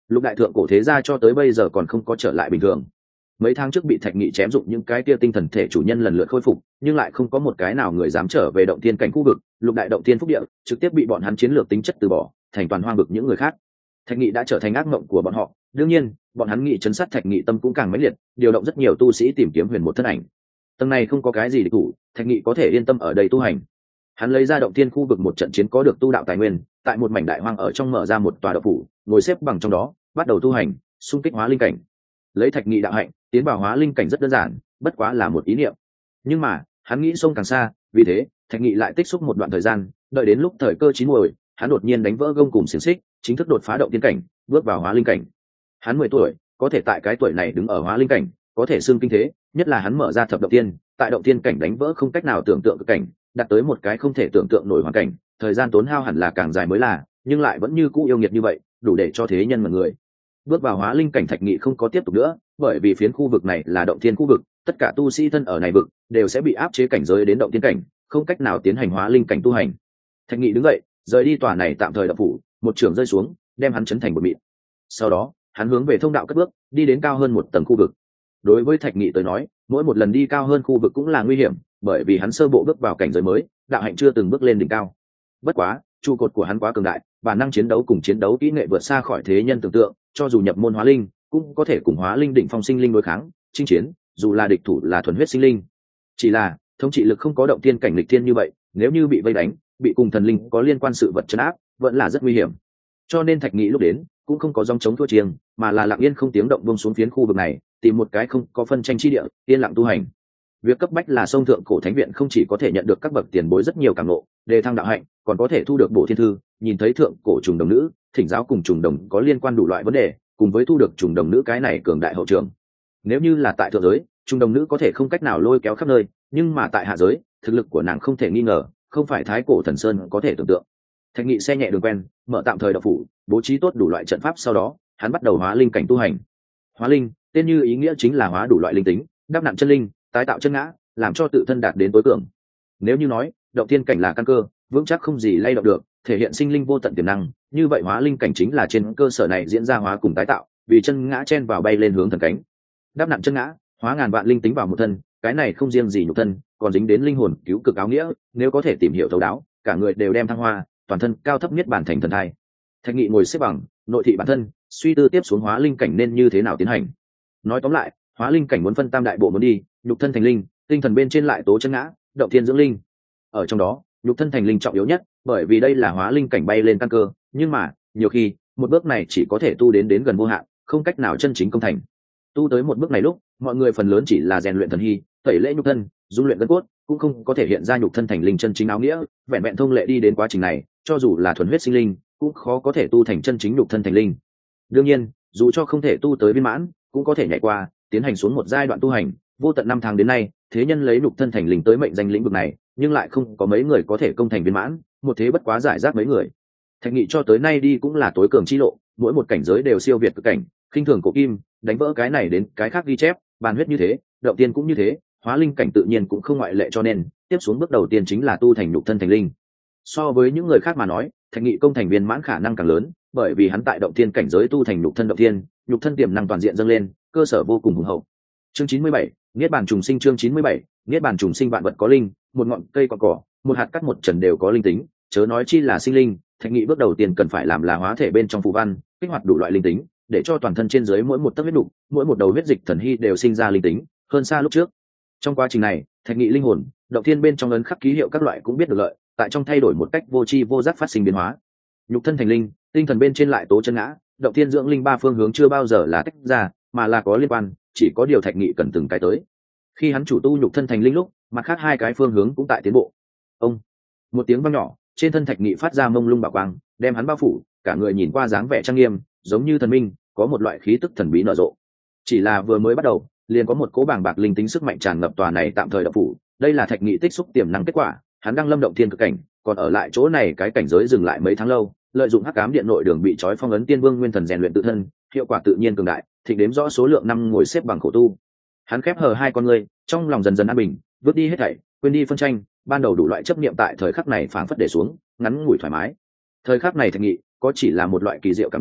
lục đại thượng cổ thế gia cho tới bây giờ còn không có trở lại bình thường. Mấy tháng trước bị Thạch Nghị chém dụng những cái kia tinh thần thể chủ nhân lần lượt khôi phục, nhưng lại không có một cái nào người dám trở về động thiên cảnh khu vực, lục đại động thiên phúc địa trực tiếp bị bọn hắn chiến lược tính chất từ bỏ, thành toàn hoang vực những người khác. Thạch Nghị đã trở thành ác mộng của bọn họ, đương nhiên, bọn hắn nghị chấn sát Thạch Nghị tâm cũng càng mãnh liệt, điều động rất nhiều tu sĩ tìm kiếm huyền một thân ảnh. Tầng này không có cái gì để thủ, Thạch Nghị có thể yên tâm ở đây tu hành. Hắn lấy ra động thiên khu vực một trận chiến có được tu đạo tài nguyên, tại một mảnh đại hoang ở trong mở ra một tòa đạo phủ, ngồi xếp bằng trong đó, bắt đầu tu hành, xung kích hóa linh cảnh. Lấy Thạch Nghị đạo hạnh, tiến vào hóa linh cảnh rất đơn giản, bất quá là một ý niệm. Nhưng mà, hắn nghĩ sông càng xa, vì thế, Thạch Nghị lại tích xúc một đoạn thời gian, đợi đến lúc thời cơ chín muồi, hắn đột nhiên đánh vỡ gông cùm xiềng xích, chính thức đột phá động tiên cảnh, bước vào hóa linh cảnh. Hắn mười tuổi, có thể tại cái tuổi này đứng ở hóa linh cảnh, có thể xưng kinh thế, nhất là hắn mở ra thập động tiên, tại động tiên cảnh đánh vỡ không cách nào tưởng tượng cực cảnh, đạt tới một cái không thể tưởng tượng nổi hoàn cảnh, thời gian tốn hao hẳn là càng dài mới là, nhưng lại vẫn như cũ yêu nghiệt như vậy, đủ để cho thế nhân mà người. Bước vào hóa linh cảnh, Thạch Nghị không có tiếp tục nữa, bởi vì phiến khu vực này là động thiên khu vực, tất cả tu sĩ thân ở này vực đều sẽ bị áp chế cảnh giới đến động thiên cảnh, không cách nào tiến hành hóa linh cảnh tu hành. Thạch Nghị đứng dậy, rời đi tòa này tạm thời đạo phủ, một trường rơi xuống, đem hắn chấn thành một mịn. Sau đó, hắn hướng về thông đạo cất bước, đi đến cao hơn một tầng khu vực. Đối với Thạch Nghị tới nói, mỗi một lần đi cao hơn khu vực cũng là nguy hiểm, bởi vì hắn sơ bộ bước vào cảnh giới mới, đạo hạnh chưa từng bước lên đỉnh cao. Bất quá, trụ cột của hắn quá cường đại, bản năng chiến đấu cùng chiến đấu kỹ nghệ vượt xa khỏi thế nhân tưởng tượng, cho dù nhập môn hóa linh, cũng có thể cùng hóa linh đỉnh phong sinh linh đối kháng, chinh chiến, dù là địch thủ là thuần huyết sinh linh. Chỉ là, thống trị lực không có động tiên cảnh lịch thiên như vậy, nếu như bị vây đánh, bị cùng thần linh có liên quan sự vật trấn áp, vẫn là rất nguy hiểm. Cho nên Thạch Nghị lúc đến, cũng không có dòng chống thua chiêng, mà là lặng yên không tiếng động buông xuống phiến khu vực này, tìm một cái không có phân tranh chi địa, yên lặng tu hành. Việc cấp bách là sông thượng cổ thánh viện không chỉ có thể nhận được các bậc tiền bối rất nhiều cảm ngộ, đề thăng đạo hạnh, còn có thể thu được bộ thiên thư, nhìn thấy thượng cổ trùng đồng nữ, thỉnh giáo cùng trùng đồng có liên quan đủ loại vấn đề, cùng với thu được trùng đồng nữ cái này cường đại hậu trường. Nếu như là tại thượng giới, trùng đồng nữ có thể không cách nào lôi kéo khắp nơi, nhưng mà tại hạ giới, thực lực của nàng không thể nghi ngờ, không phải thái cổ thần sơn có thể tưởng tượng. Thạch Nghị xe nhẹ đường quen, mở tạm thời đạo phủ, bố trí tốt đủ loại trận pháp, sau đó, hắn bắt đầu hóa linh cảnh tu hành. Hóa linh, tên như ý nghĩa chính là hóa đủ loại linh tính, đắp nặn chân linh, tái tạo chân ngã, làm cho tự thân đạt đến tối cường. Nếu như nói, động tiên cảnh là căn cơ, vững chắc không gì lay động được, thể hiện sinh linh vô tận tiềm năng, như vậy hóa linh cảnh chính là trên cơ sở này diễn ra hóa cùng tái tạo, vì chân ngã chen vào bay lên hướng thần cánh. Đắp nặn chân ngã, hóa ngàn vạn linh tính vào một thân, cái này không riêng gì nhục thân, còn dính đến linh hồn cứu cực áo nghĩa, nếu có thể tìm hiểu thấu đáo, cả người đều đem thăng hoa, toàn thân cao thấp nhất bản thành thần thai. Thạch Nghị ngồi xếp bằng, nội thị bản thân, suy tư tiếp xuống hóa linh cảnh nên như thế nào tiến hành. Nói tóm lại, hóa linh cảnh muốn phân tam đại bộ muốn đi, nhục thân thành linh, tinh thần bên trên lại tố chân ngã, động thiên dưỡng linh. Ở trong đó, nhục thân thành linh trọng yếu nhất, bởi vì đây là hóa linh cảnh bay lên căn cơ, nhưng mà, nhiều khi, một bước này chỉ có thể tu đến đến gần vô hạn, không cách nào chân chính công thành. Tu tới một bước này lúc, mọi người phần lớn chỉ là rèn luyện thần hy, tẩy lễ nhục thân, dung luyện gân cốt, cũng không có thể hiện ra nhục thân thành linh chân chính áo nghĩa, vẹn vẹn thông lệ đi đến quá trình này, cho dù là thuần huyết sinh linh, cũng khó có thể tu thành chân chính nhục thân thành linh. Đương nhiên, dù cho không thể tu tới viên mãn, cũng có thể nhảy qua, tiến hành xuống một giai đoạn tu hành, vô tận năm tháng đến nay, thế nhân lấy nhục thân thành linh tới mệnh danh lĩnh vực này, nhưng lại không có mấy người có thể công thành viên mãn, một thế bất quá giải rác mấy người. Thạch Nghị cho tới nay đi cũng là tối cường chi lộ, mỗi một cảnh giới đều siêu việt cực cảnh, khinh thường cổ kim, đánh vỡ cái này đến cái khác ghi chép, bàn huyết như thế, động tiên cũng như thế, hóa linh cảnh tự nhiên cũng không ngoại lệ, cho nên tiếp xuống bước đầu tiên chính là tu thành nhục thân thành linh. So với những người khác mà nói, Thạch Nghị công thành viên mãn khả năng càng lớn, bởi vì hắn tại động tiên cảnh giới tu thành nhục thân động tiên, nhục thân tiềm năng toàn diện dâng lên, cơ sở vô cùng hùng hậu. Chương chín mươi bảy, Niết bàn trùng sinh. Chương chín mươi bảy, Niết bàn trùng sinh. Vạn vật có linh, một ngọn cây cỏ cỏ, một hạt cắt một trần đều có linh tính, chớ nói chi là sinh linh. Thạch Nghị bước đầu tiên cần phải làm là hóa thể bên trong phù văn, kích hoạt đủ loại linh tính, để cho toàn thân trên dưới mỗi một tấc huyết nục, mỗi một đầu huyết dịch thần hy đều sinh ra linh tính, hơn xa lúc trước. Trong quá trình này, Thạch Nghị linh hồn, động thiên bên trong ấn khắc ký hiệu các loại cũng biết được lợi, tại trong thay đổi một cách vô tri vô giác phát sinh biến hóa. Nhục thân thành linh, tinh thần bên trên lại tố chân ngã, động thiên dưỡng linh ba phương hướng chưa bao giờ là tách ra, mà là có liên quan, chỉ có điều Thạch Nghị cần từng cái tới. Khi hắn chủ tu nhục thân thành linh lúc, mặt khác hai cái phương hướng cũng tại tiến bộ. Ông, một tiếng vang nhỏ, trên thân Thạch Nghị phát ra mông lung bảo quang, đem hắn bao phủ, cả người nhìn qua dáng vẻ trang nghiêm, giống như thần minh, có một loại khí tức thần bí nở rộ. Chỉ là vừa mới bắt đầu, liền có một cỗ bàng bạc linh tính sức mạnh tràn ngập tòa này tạm thời đạo phủ, đây là Thạch Nghị tích xúc tiềm năng kết quả, hắn đang lâm động thiên cực cảnh, còn ở lại chỗ này cái cảnh giới dừng lại mấy tháng lâu, lợi dụng hắc ám điện nội đường bị trói phong ấn tiên vương nguyên thần rèn luyện tự thân, hiệu quả tự nhiên cường đại, Thịnh đếm rõ số lượng năm ngồi xếp bằng khổ tu. Hắn khép hờ hai con ngươi, trong lòng dần dần an bình, vứt đi hết thảy, quên đi phân tranh, ban đầu đủ loại chấp niệm tại thời khắc này phảng phất để xuống, ngắn ngủi thoải mái. Thời khắc này Thạch Nghị có chỉ là một loại kỳ diệu cảm ngộ,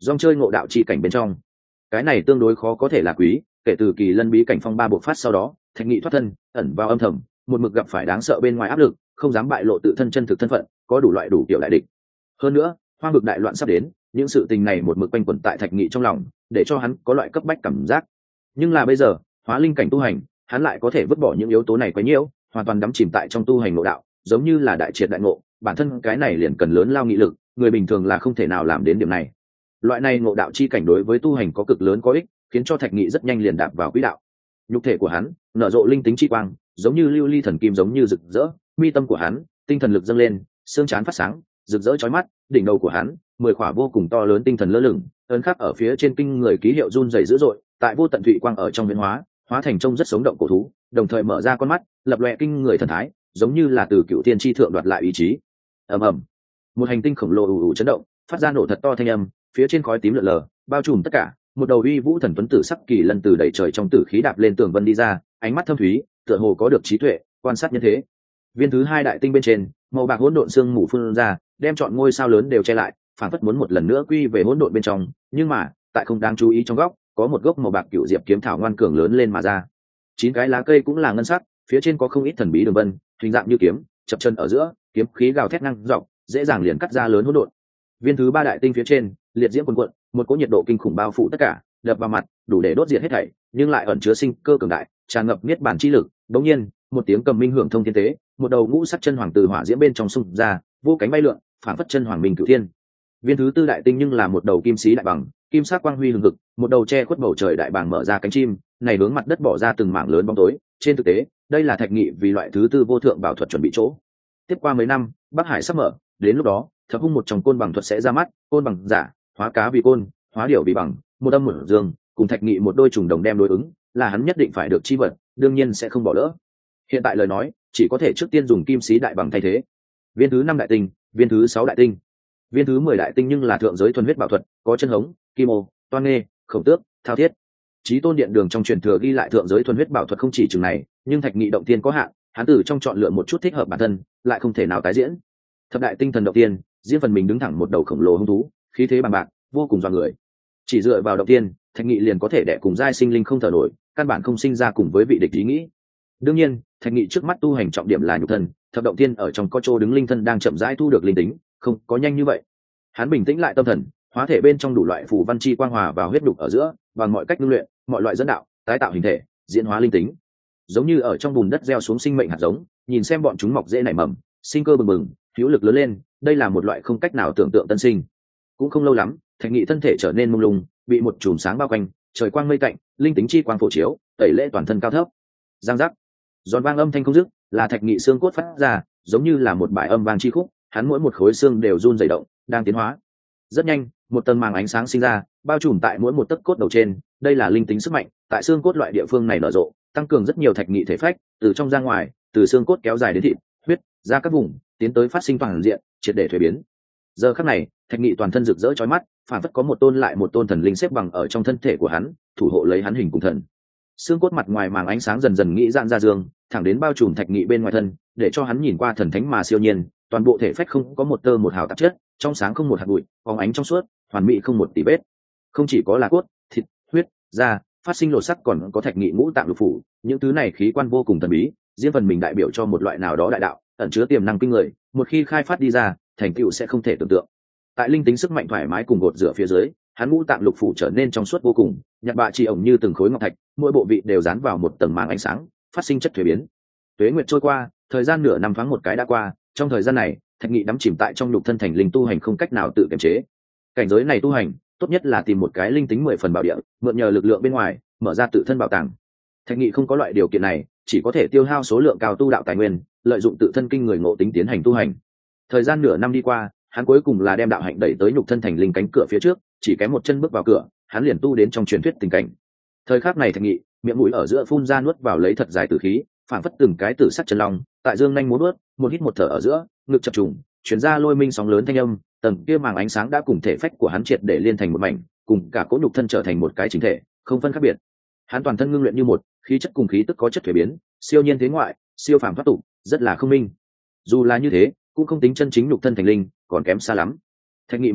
dòng chơi ngộ đạo chi cảnh bên trong. Cái này tương đối khó có thể là quý, kể từ kỳ lân bí cảnh phong ba bộc phát sau đó, Thạch Nghị thoát thân ẩn vào âm thầm, một mực gặp phải đáng sợ bên ngoài áp lực, không dám bại lộ tự thân chân thực thân phận, có đủ loại đủ kiểu đại địch. Hơn nữa, hoang vực đại loạn sắp đến, những sự tình này một mực quanh quẩn tại Thạch Nghị trong lòng, để cho hắn có loại cấp bách cảm giác. Nhưng là bây giờ, hóa linh cảnh tu hành, hắn lại có thể vứt bỏ những yếu tố này quá nhiều, hoàn toàn đắm chìm tại trong tu hành ngộ đạo, giống như là đại triệt đại ngộ, bản thân cái này liền cần lớn lao nghị lực, người bình thường là không thể nào làm đến điểm này. Loại này ngộ đạo chi cảnh đối với tu hành có cực lớn có ích, khiến cho Thạch Nghị rất nhanh liền đạp vào quỹ đạo. Nhục thể của hắn nở rộ linh tính chi quang, giống như lưu ly thần kim giống như rực rỡ, mi tâm của hắn tinh thần lực dâng lên, xương trán phát sáng, rực rỡ chói mắt, đỉnh đầu của hắn mười khỏa vô cùng to lớn tinh thần lơ lửng, ấn khắc ở phía trên kinh người ký hiệu run rẩy dữ dội, tại vô tận thụy quang ở trong biến hóa, hóa thành trông rất sống động cổ thú, đồng thời mở ra con mắt, lập lòe kinh người thần thái, giống như là từ cựu tiên tri thượng đoạt lại ý chí. Ầm ầm, một hành tinh khổng lồ ù ù chấn động, phát ra nổ thật to thanh âm, phía trên khói tím lượn lờ, bao trùm tất cả. Một đầu uy vũ thần tuấn tử sắc kỳ lân từ đẩy trời trong tử khí đạp lên tường vân đi ra, ánh mắt thâm thúy, tựa hồ có được trí tuệ, quan sát nhân thế. Viên thứ hai đại tinh bên trên, màu bạc hỗn độn sương mù phun ra, đem chọn ngôi sao lớn đều che lại, phản phất muốn một lần nữa quy về hỗn độn bên trong. Nhưng mà, tại không đáng chú ý trong góc, có một gốc màu bạc cựu diệp kiếm thảo ngoan cường lớn lên mà ra. Chín cái lá cây cũng là ngân sắc, phía trên có không ít thần bí đường vân, hình dạng như kiếm, chập chân ở giữa, kiếm khí gào thét ngang dọc, dễ dàng liền cắt ra lớn hỗn độn. Viên thứ ba đại tinh phía trên, liệt diễm cuồn cuộn, một cỗ nhiệt độ kinh khủng bao phủ tất cả, đập vào mặt, đủ để đốt diệt hết thảy, nhưng lại ẩn chứa sinh cơ cường đại, tràn ngập niết bản chi lực. Đống nhiên, một tiếng cầm minh hưởng thông thiên tế, một đầu ngũ sắc chân hoàng từ hỏa diễm bên trong xung ra, vô cánh bay lượn, phản phất chân hoàng minh cửu thiên. Viên thứ tư đại tinh nhưng là một đầu kim sĩ đại bằng, kim sắc quang huy hừng hực, một đầu che khuất bầu trời đại bàng mở ra cánh chim, này hướng mặt đất bỏ ra từng mảng lớn bóng tối. Trên thực tế, đây là Thạch Nghị vì loại thứ tư vô thượng bảo thuật chuẩn bị chỗ. Tiếp qua mấy năm, Bắc Hải sắp mở, đến lúc đó, thập hung một trong côn bằng thuật sẽ ra mắt, côn bằng giả, hóa cá vì côn, hóa điểu vì bằng, một âm một dương, cùng Thạch Nghị một đôi trùng đồng đem đối ứng, là hắn nhất định phải được chi vật, đương nhiên sẽ không bỏ lỡ. Hiện tại lời nói, chỉ có thể trước tiên dùng kim sĩ đại bằng thay thế. Viên thứ năm đại tinh, viên thứ sáu đại tinh, viên thứ mười đại tinh nhưng là thượng giới thuần huyết bảo thuật, có chân hống, kim ô, toan nghê, khổng tước, thao thiết. Chí Tôn Điện Đường trong truyền thừa ghi lại thượng giới thuần huyết bảo thuật không chỉ chừng này, nhưng Thạch Nghị động tiên có hạn, hắn từ trong chọn lựa một chút thích hợp bản thân, lại không thể nào tái diễn. Thập đại tinh thần động tiên, riêng phần mình đứng thẳng một đầu khổng lồ hung thú, khí thế bằng bạc, vô cùng dọa người. Chỉ dựa vào động tiên, Thạch Nghị liền có thể đè cùng giai sinh linh không thở nổi, căn bản không sinh ra cùng với vị địch ý nghĩ. Đương nhiên, Thạch Nghị trước mắt tu hành trọng điểm là nhục thân, thập động tiên ở trong có chỗ đứng linh thân đang chậm rãi thu được linh tính, không có nhanh như vậy. Hắn bình tĩnh lại tâm thần, hóa thể bên trong đủ loại phù văn chi quang hòa vào huyết đục ở giữa, bằng mọi cách ngưng luyện, mọi loại dẫn đạo, tái tạo hình thể, diễn hóa linh tính. Giống như ở trong bùn đất gieo xuống sinh mệnh hạt giống, nhìn xem bọn chúng mọc dễ nảy mầm, sinh cơ bừng bừng, hữu lực lớn lên, đây là một loại không cách nào tưởng tượng tân sinh. Cũng không lâu lắm, Thạch Nghị thân thể trở nên mông lung, bị một chùm sáng bao quanh, trời quang mây tạnh, linh tính chi quang phổ chiếu, tẩy lễ toàn thân cao thấp. Giang giác, giòn vang âm thanh không dứt, là Thạch Nghị xương cốt phát ra, giống như là một bài âm vang chi khúc, hắn mỗi một khối xương đều run rẩy động, đang tiến hóa. Rất nhanh, một tầng màng ánh sáng sinh ra, bao trùm tại mỗi một tấc cốt đầu trên, đây là linh tính sức mạnh, tại xương cốt loại địa phương này nở rộ, tăng cường rất nhiều Thạch Nghị thể phách, từ trong ra ngoài, từ xương cốt kéo dài đến thịt, huyết, ra các vùng, tiến tới phát sinh toàn diện, triệt để thuế biến. Giờ khắc này, Thạch Nghị toàn thân rực rỡ chói mắt, phản phất có một tôn lại một tôn thần linh xếp bằng ở trong thân thể của hắn, thủ hộ lấy hắn hình cùng thần. Xương cốt mặt ngoài màng ánh sáng dần dần nghĩ dạn ra dương, thẳng đến bao trùm Thạch Nghị bên ngoài thân, để cho hắn nhìn qua thần thánh mà siêu nhiên, toàn bộ thể phách không có một tơ một hào tạp chất, trong sáng không một hạt bụi, phóng ánh trong suốt, hoàn mỹ không một tỉ vết. Không chỉ có là cốt, thịt, huyết, da, phát sinh lột sắc, còn có Thạch Nghị ngũ tạng lục phủ, những thứ này khí quan vô cùng thần bí, riêng phần mình đại biểu cho một loại nào đó đại đạo, ẩn chứa tiềm năng kinh người, một khi khai phát đi ra, thành tựu sẽ không thể tưởng tượng. Tại linh tính sức mạnh thoải mái cùng gột rửa phía dưới, hắn ngũ tạng lục phủ trở nên trong suốt vô cùng, nhặt bạ chỉ ổng như từng khối ngọc thạch, mỗi bộ vị đều dán vào một tầng màng ánh sáng, phát sinh chất thuế biến. Tuế nguyệt trôi qua, thời gian nửa năm thoáng một cái đã qua, trong thời gian này, Thạch Nghị đắm chìm tại trong nhục thân thành linh tu hành không cách nào tự kiềm chế. Cảnh giới này tu hành, tốt nhất là tìm một cái linh tính mười phần bảo địa, mượn nhờ lực lượng bên ngoài, mở ra tự thân bảo tàng. Thạch Nghị không có loại điều kiện này, chỉ có thể tiêu hao số lượng cao tu đạo tài nguyên, lợi dụng tự thân kinh người ngộ tính tiến hành tu hành. Thời gian nửa năm đi qua, hắn cuối cùng là đem đạo hạnh đẩy tới nhục thân thành linh cánh cửa phía trước, chỉ kém một chân bước vào cửa, hắn liền tu đến trong truyền thuyết tình cảnh. Thời khắc này Thạch Nghị, miệng mũi ở giữa phun ra nuốt vào lấy thật dài tử khí, phản phất từng cái tử sắc chân long, tại dương nhanh múa vớt, một hít một thở ở giữa, ngực chập trùng, truyền ra lôi minh sóng lớn thanh âm, tầng kia màng ánh sáng đã cùng thể phách của hắn triệt để liên thành một mảnh, cùng cả cỗ nhục thân trở thành một cái chính thể, không phân khác biệt. Hắn toàn thân ngưng luyện như một, khí chất cùng khí tức có chất thuế biến, siêu nhiên thế ngoại, siêu phàm thoát tục, rất là không minh. Dù là như thế, cũng không tính chân chính nhục thân thành linh, còn kém xa lắm. Thạch Nghị mở mắt,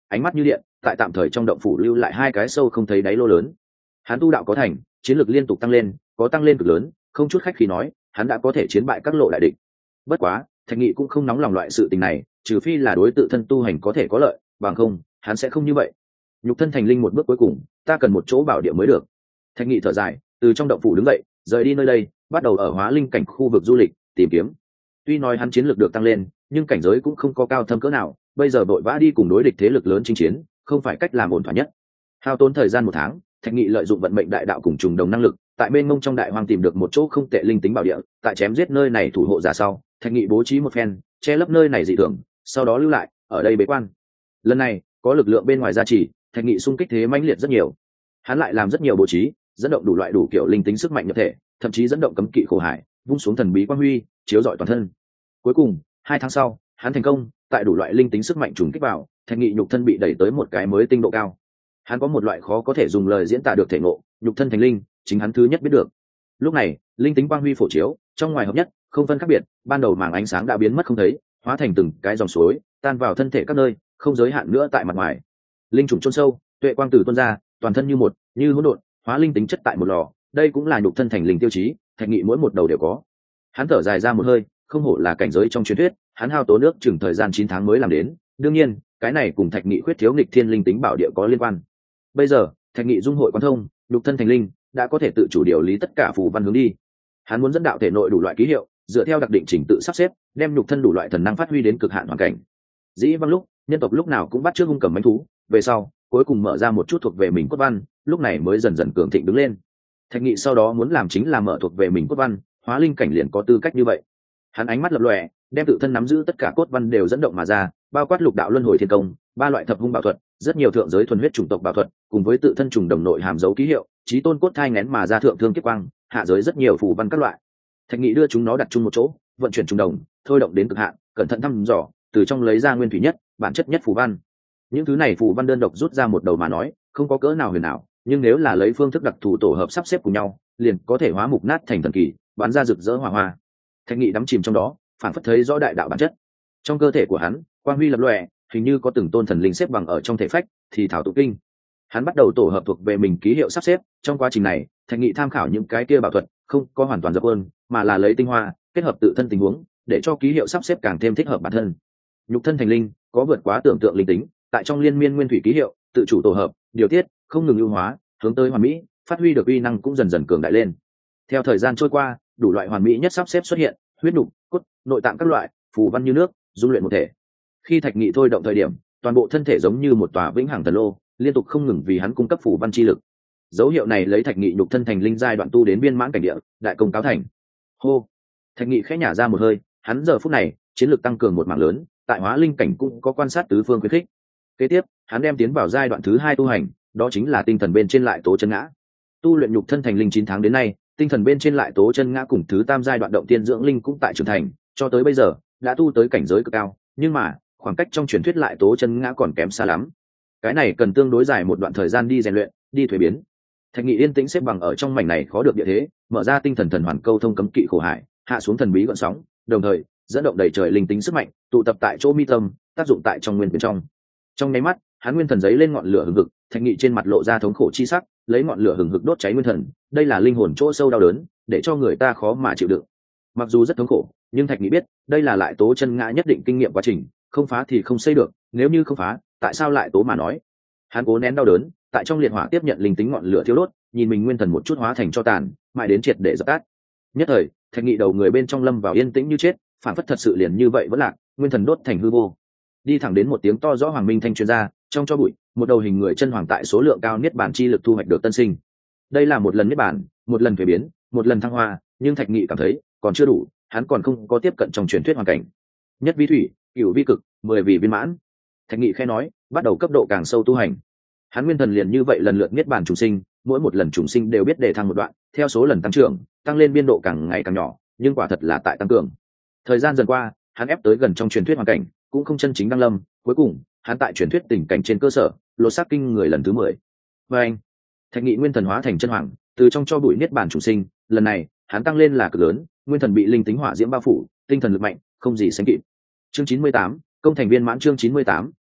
ánh mắt như điện, tại tạm thời trong động phủ lưu lại hai cái sâu không thấy đáy lô lớn. Hắn tu đạo có thành, chiến lược liên tục tăng lên, có tăng lên cực lớn, không chút khách khí nói, hắn đã có thể chiến bại các lộ đại địch. Bất quá, Thạch Nghị cũng không nóng lòng loại sự tình này, trừ phi là đối tự thân tu hành có thể có lợi, bằng không, hắn sẽ không như vậy. Nhục thân thành linh một bước cuối cùng, ta cần một chỗ bảo địa mới được. Thạch Nghị thở dài, từ trong động phủ đứng dậy, rời đi nơi đây, bắt đầu ở hóa linh cảnh khu vực du lịch, tìm kiếm. Tuy nói hắn chiến lược được tăng lên, nhưng cảnh giới cũng không có cao thâm cỡ nào, bây giờ vội vã đi cùng đối địch thế lực lớn chinh chiến, không phải cách làm ổn thỏa nhất. Hao tốn thời gian một tháng, Thạch Nghị lợi dụng vận mệnh đại đạo cùng trùng đồng năng lực, tại bên ngông trong đại hoang tìm được một chỗ không tệ linh tính bảo địa, tại chém giết nơi này thủ hộ giả sau, Thạch Nghị bố trí một phen, che lấp nơi này dị thường, sau đó lưu lại ở đây bế quan. Lần này, có lực lượng bên ngoài gia trì, Thạch Nghị xung kích thế mãnh liệt rất nhiều. Hắn lại làm rất nhiều bố trí, dẫn động đủ loại đủ kiểu linh tính sức mạnh nhập thể, thậm chí dẫn động cấm kỵ khổ hải, vung xuống thần bí quang huy, chiếu rọi toàn thân. Cuối cùng, hai tháng sau, hắn thành công, tại đủ loại linh tính sức mạnh trùng kích vào, Thạch Nghị nhục thân bị đẩy tới một cái mới tinh độ cao. Hắn có một loại khó có thể dùng lời diễn tả được thể ngộ, nhục thân thành linh, chính hắn thứ nhất biết được. Lúc này, linh tính quang huy phổ chiếu, trong ngoài hợp nhất, không phân khác biệt, ban đầu màng ánh sáng đã biến mất không thấy, hóa thành từng cái dòng suối, tan vào thân thể các nơi, không giới hạn nữa tại mặt ngoài. Linh trùng chôn sâu, tuệ quang tử tuôn ra, toàn thân như một, như hỗn độn, hóa linh tính chất tại một lò, đây cũng là nhục thân thành linh tiêu chí, Thạch Nghị mỗi một đầu đều có. Hắn thở dài ra một hơi, không hổ là cảnh giới trong truyền thuyết, hắn hao tốn nước chừng thời gian chín tháng mới làm đến, đương nhiên, cái này cùng Thạch Nghị khuyết thiếu nghịch thiên linh tính bảo địa có liên quan. Bây giờ, Thạch Nghị dung hội quan thông, nhục thân thành linh, đã có thể tự chủ điều lý tất cả phù văn hướng đi. Hắn muốn dẫn đạo thể nội đủ loại ký hiệu, dựa theo đặc định trình tự sắp xếp, đem nhục thân đủ loại thần năng phát huy đến cực hạn hoàn cảnh. Dĩ vãng lúc, nhân tộc lúc nào cũng bắt chước hung cầm mãnh thú, về sau, cuối cùng mở ra một chút thuộc về mình cốt văn, lúc này mới dần dần cường thịnh đứng lên. Thạch Nghị sau đó muốn làm chính là mở thuộc về mình cốt văn, hóa linh cảnh liền có tư cách như vậy. Hắn ánh mắt lập lòe, đem tự thân nắm giữ tất cả cốt văn đều dẫn động mà ra, bao quát lục đạo luân hồi thiên công, ba loại thập hung bảo thuật, rất nhiều thượng giới thuần huyết chủng tộc bảo thuật, cùng với tự thân trùng đồng nội hàm dấu ký hiệu, chí tôn cốt thai nén mà ra thượng thương kiếp quang, hạ giới rất nhiều phù văn các loại. Thạch Nghị đưa chúng nó đặt chung một chỗ, vận chuyển trùng đồng, thôi động đến cực hạn, cẩn thận thăm dò, từ trong lấy ra nguyên thủy nhất, bản chất nhất phù văn. Những thứ này phù văn đơn độc rút ra một đầu mà nói, không có cỡ nào huyền ảo, nhưng nếu là lấy phương thức đặc thù tổ hợp sắp xếp cùng nhau, liền có thể hóa mục nát thành thần kỳ, bắn ra rực rỡ hỏa hoa. Thạch Nghị đắm chìm trong đó, phản phất thấy rõ đại đạo bản chất. Trong cơ thể của hắn, quang huy lập lòe, hình như có từng tôn thần linh xếp bằng ở trong thể phách, thì thảo tụ kinh. Hắn bắt đầu tổ hợp thuộc về mình ký hiệu sắp xếp, trong quá trình này, Thạch Nghị tham khảo những cái kia bảo thuật, không có hoàn toàn dập khuôn, mà là lấy tinh hoa, kết hợp tự thân tình huống, để cho ký hiệu sắp xếp càng thêm thích hợp bản thân. Nhục thân thành linh, có vượt quá tưởng tượng linh tính, tại trong liên miên nguyên thủy ký hiệu, tự chủ tổ hợp, điều tiết, không ngừng ưu hóa, hướng tới hoàn mỹ, phát huy được uy năng cũng dần dần cường đại lên. Theo thời gian trôi qua, đủ loại hoàn mỹ nhất sắp xếp xuất hiện, huyết nục, cốt, nội tạng các loại, phù văn như nước, dung luyện một thể. Khi Thạch Nghị thôi động thời điểm, toàn bộ thân thể giống như một tòa vĩnh hằng thần lô, liên tục không ngừng vì hắn cung cấp phù văn chi lực. Dấu hiệu này lấy Thạch Nghị nhục thân thành linh giai đoạn tu đến viên mãn cảnh địa, đại công cáo thành. Hô, Thạch Nghị khẽ nhả ra một hơi, hắn giờ phút này chiến lược tăng cường một mảng lớn, tại hóa linh cảnh cũng có quan sát tứ phương khuyến khích. Kế tiếp, hắn đem tiến vào giai đoạn thứ hai tu hành, đó chính là tinh thần bên trên lại tố chân ngã. Tu luyện nhục thân thành linh chín tháng đến nay, tinh thần bên trên lại tố chân ngã cùng thứ tam giai đoạn động tiên dưỡng linh cũng tại trưởng thành, cho tới bây giờ đã tu tới cảnh giới cực cao, nhưng mà khoảng cách trong truyền thuyết lại tố chân ngã còn kém xa lắm. Cái này cần tương đối dài một đoạn thời gian đi rèn luyện, đi thuế biến. Thạch Nghị yên tĩnh xếp bằng ở trong mảnh này khó được địa thế, mở ra tinh thần thần hoàn câu thông cấm kỵ khổ hải, hạ xuống thần bí gợn sóng, đồng thời dẫn động đầy trời linh tính sức mạnh, tụ tập tại chỗ mi tâm, tác dụng tại trong nguyên bên trong. Trong nháy mắt, hắn nguyên thần giấy lên ngọn lửa hừng hực, Thạch Nghị trên mặt lộ ra thống khổ chi sắc, lấy ngọn lửa hừng hực đốt cháy nguyên thần, đây là linh hồn chỗ sâu đau đớn, để cho người ta khó mà chịu đựng. Mặc dù rất thống khổ, nhưng Thạch Nghị biết, đây là lại tố chân ngã nhất định kinh nghiệm quá trình, không phá thì không xây được, nếu như không phá, tại sao lại tố mà nói? Hắn cố nén đau đớn, tại trong liệt hỏa tiếp nhận linh tính ngọn lửa thiêu đốt, nhìn mình nguyên thần một chút hóa thành cho tàn, mãi đến triệt để dập tắt. Nhất thời, Thạch Nghị đầu người bên trong lâm vào yên tĩnh như chết, phản phất thật sự liền như vậy vẫn lạc, nguyên thần đốt thành hư vô. Đi thẳng đến một tiếng to rõ hoàng minh thanh truyền ra, trong cho bụi, một đầu hình người chân hoàng tại số lượng cao niết bản chi lực thu hoạch được tân sinh. Đây là một lần niết bản, một lần thuế biến, một lần thăng hoa, nhưng Thạch Nghị cảm thấy còn chưa đủ, hắn còn không có tiếp cận trong truyền thuyết hoàn cảnh. Nhất vi thủy, cửu vi cực, mười vị viên mãn. Thạch Nghị khẽ nói, bắt đầu cấp độ càng sâu tu hành. Hắn nguyên thần liền như vậy lần lượt niết bản trùng sinh, mỗi một lần trùng sinh đều biết đề thăng một đoạn, theo số lần tăng trưởng, tăng lên biên độ càng ngày càng nhỏ, nhưng quả thật là tại tăng cường. Thời gian dần qua, hắn ép tới gần trong truyền thuyết hoàn cảnh, cũng không chân chính đăng lâm, cuối cùng, hắn tại truyền thuyết tình cảnh trên cơ sở, lột xác kinh người lần thứ mười. Và anh, Thạch Nghị nguyên thần hóa thành chân hoàng, từ trong cho bụi niết bàn chủ sinh, lần này, hắn tăng lên là cực lớn, nguyên thần bị linh tính hỏa diễm bao phủ, tinh thần lực mạnh, không gì sánh kịp. Chương chín mươi tám, công thành viên mãn chương chín mươi tám,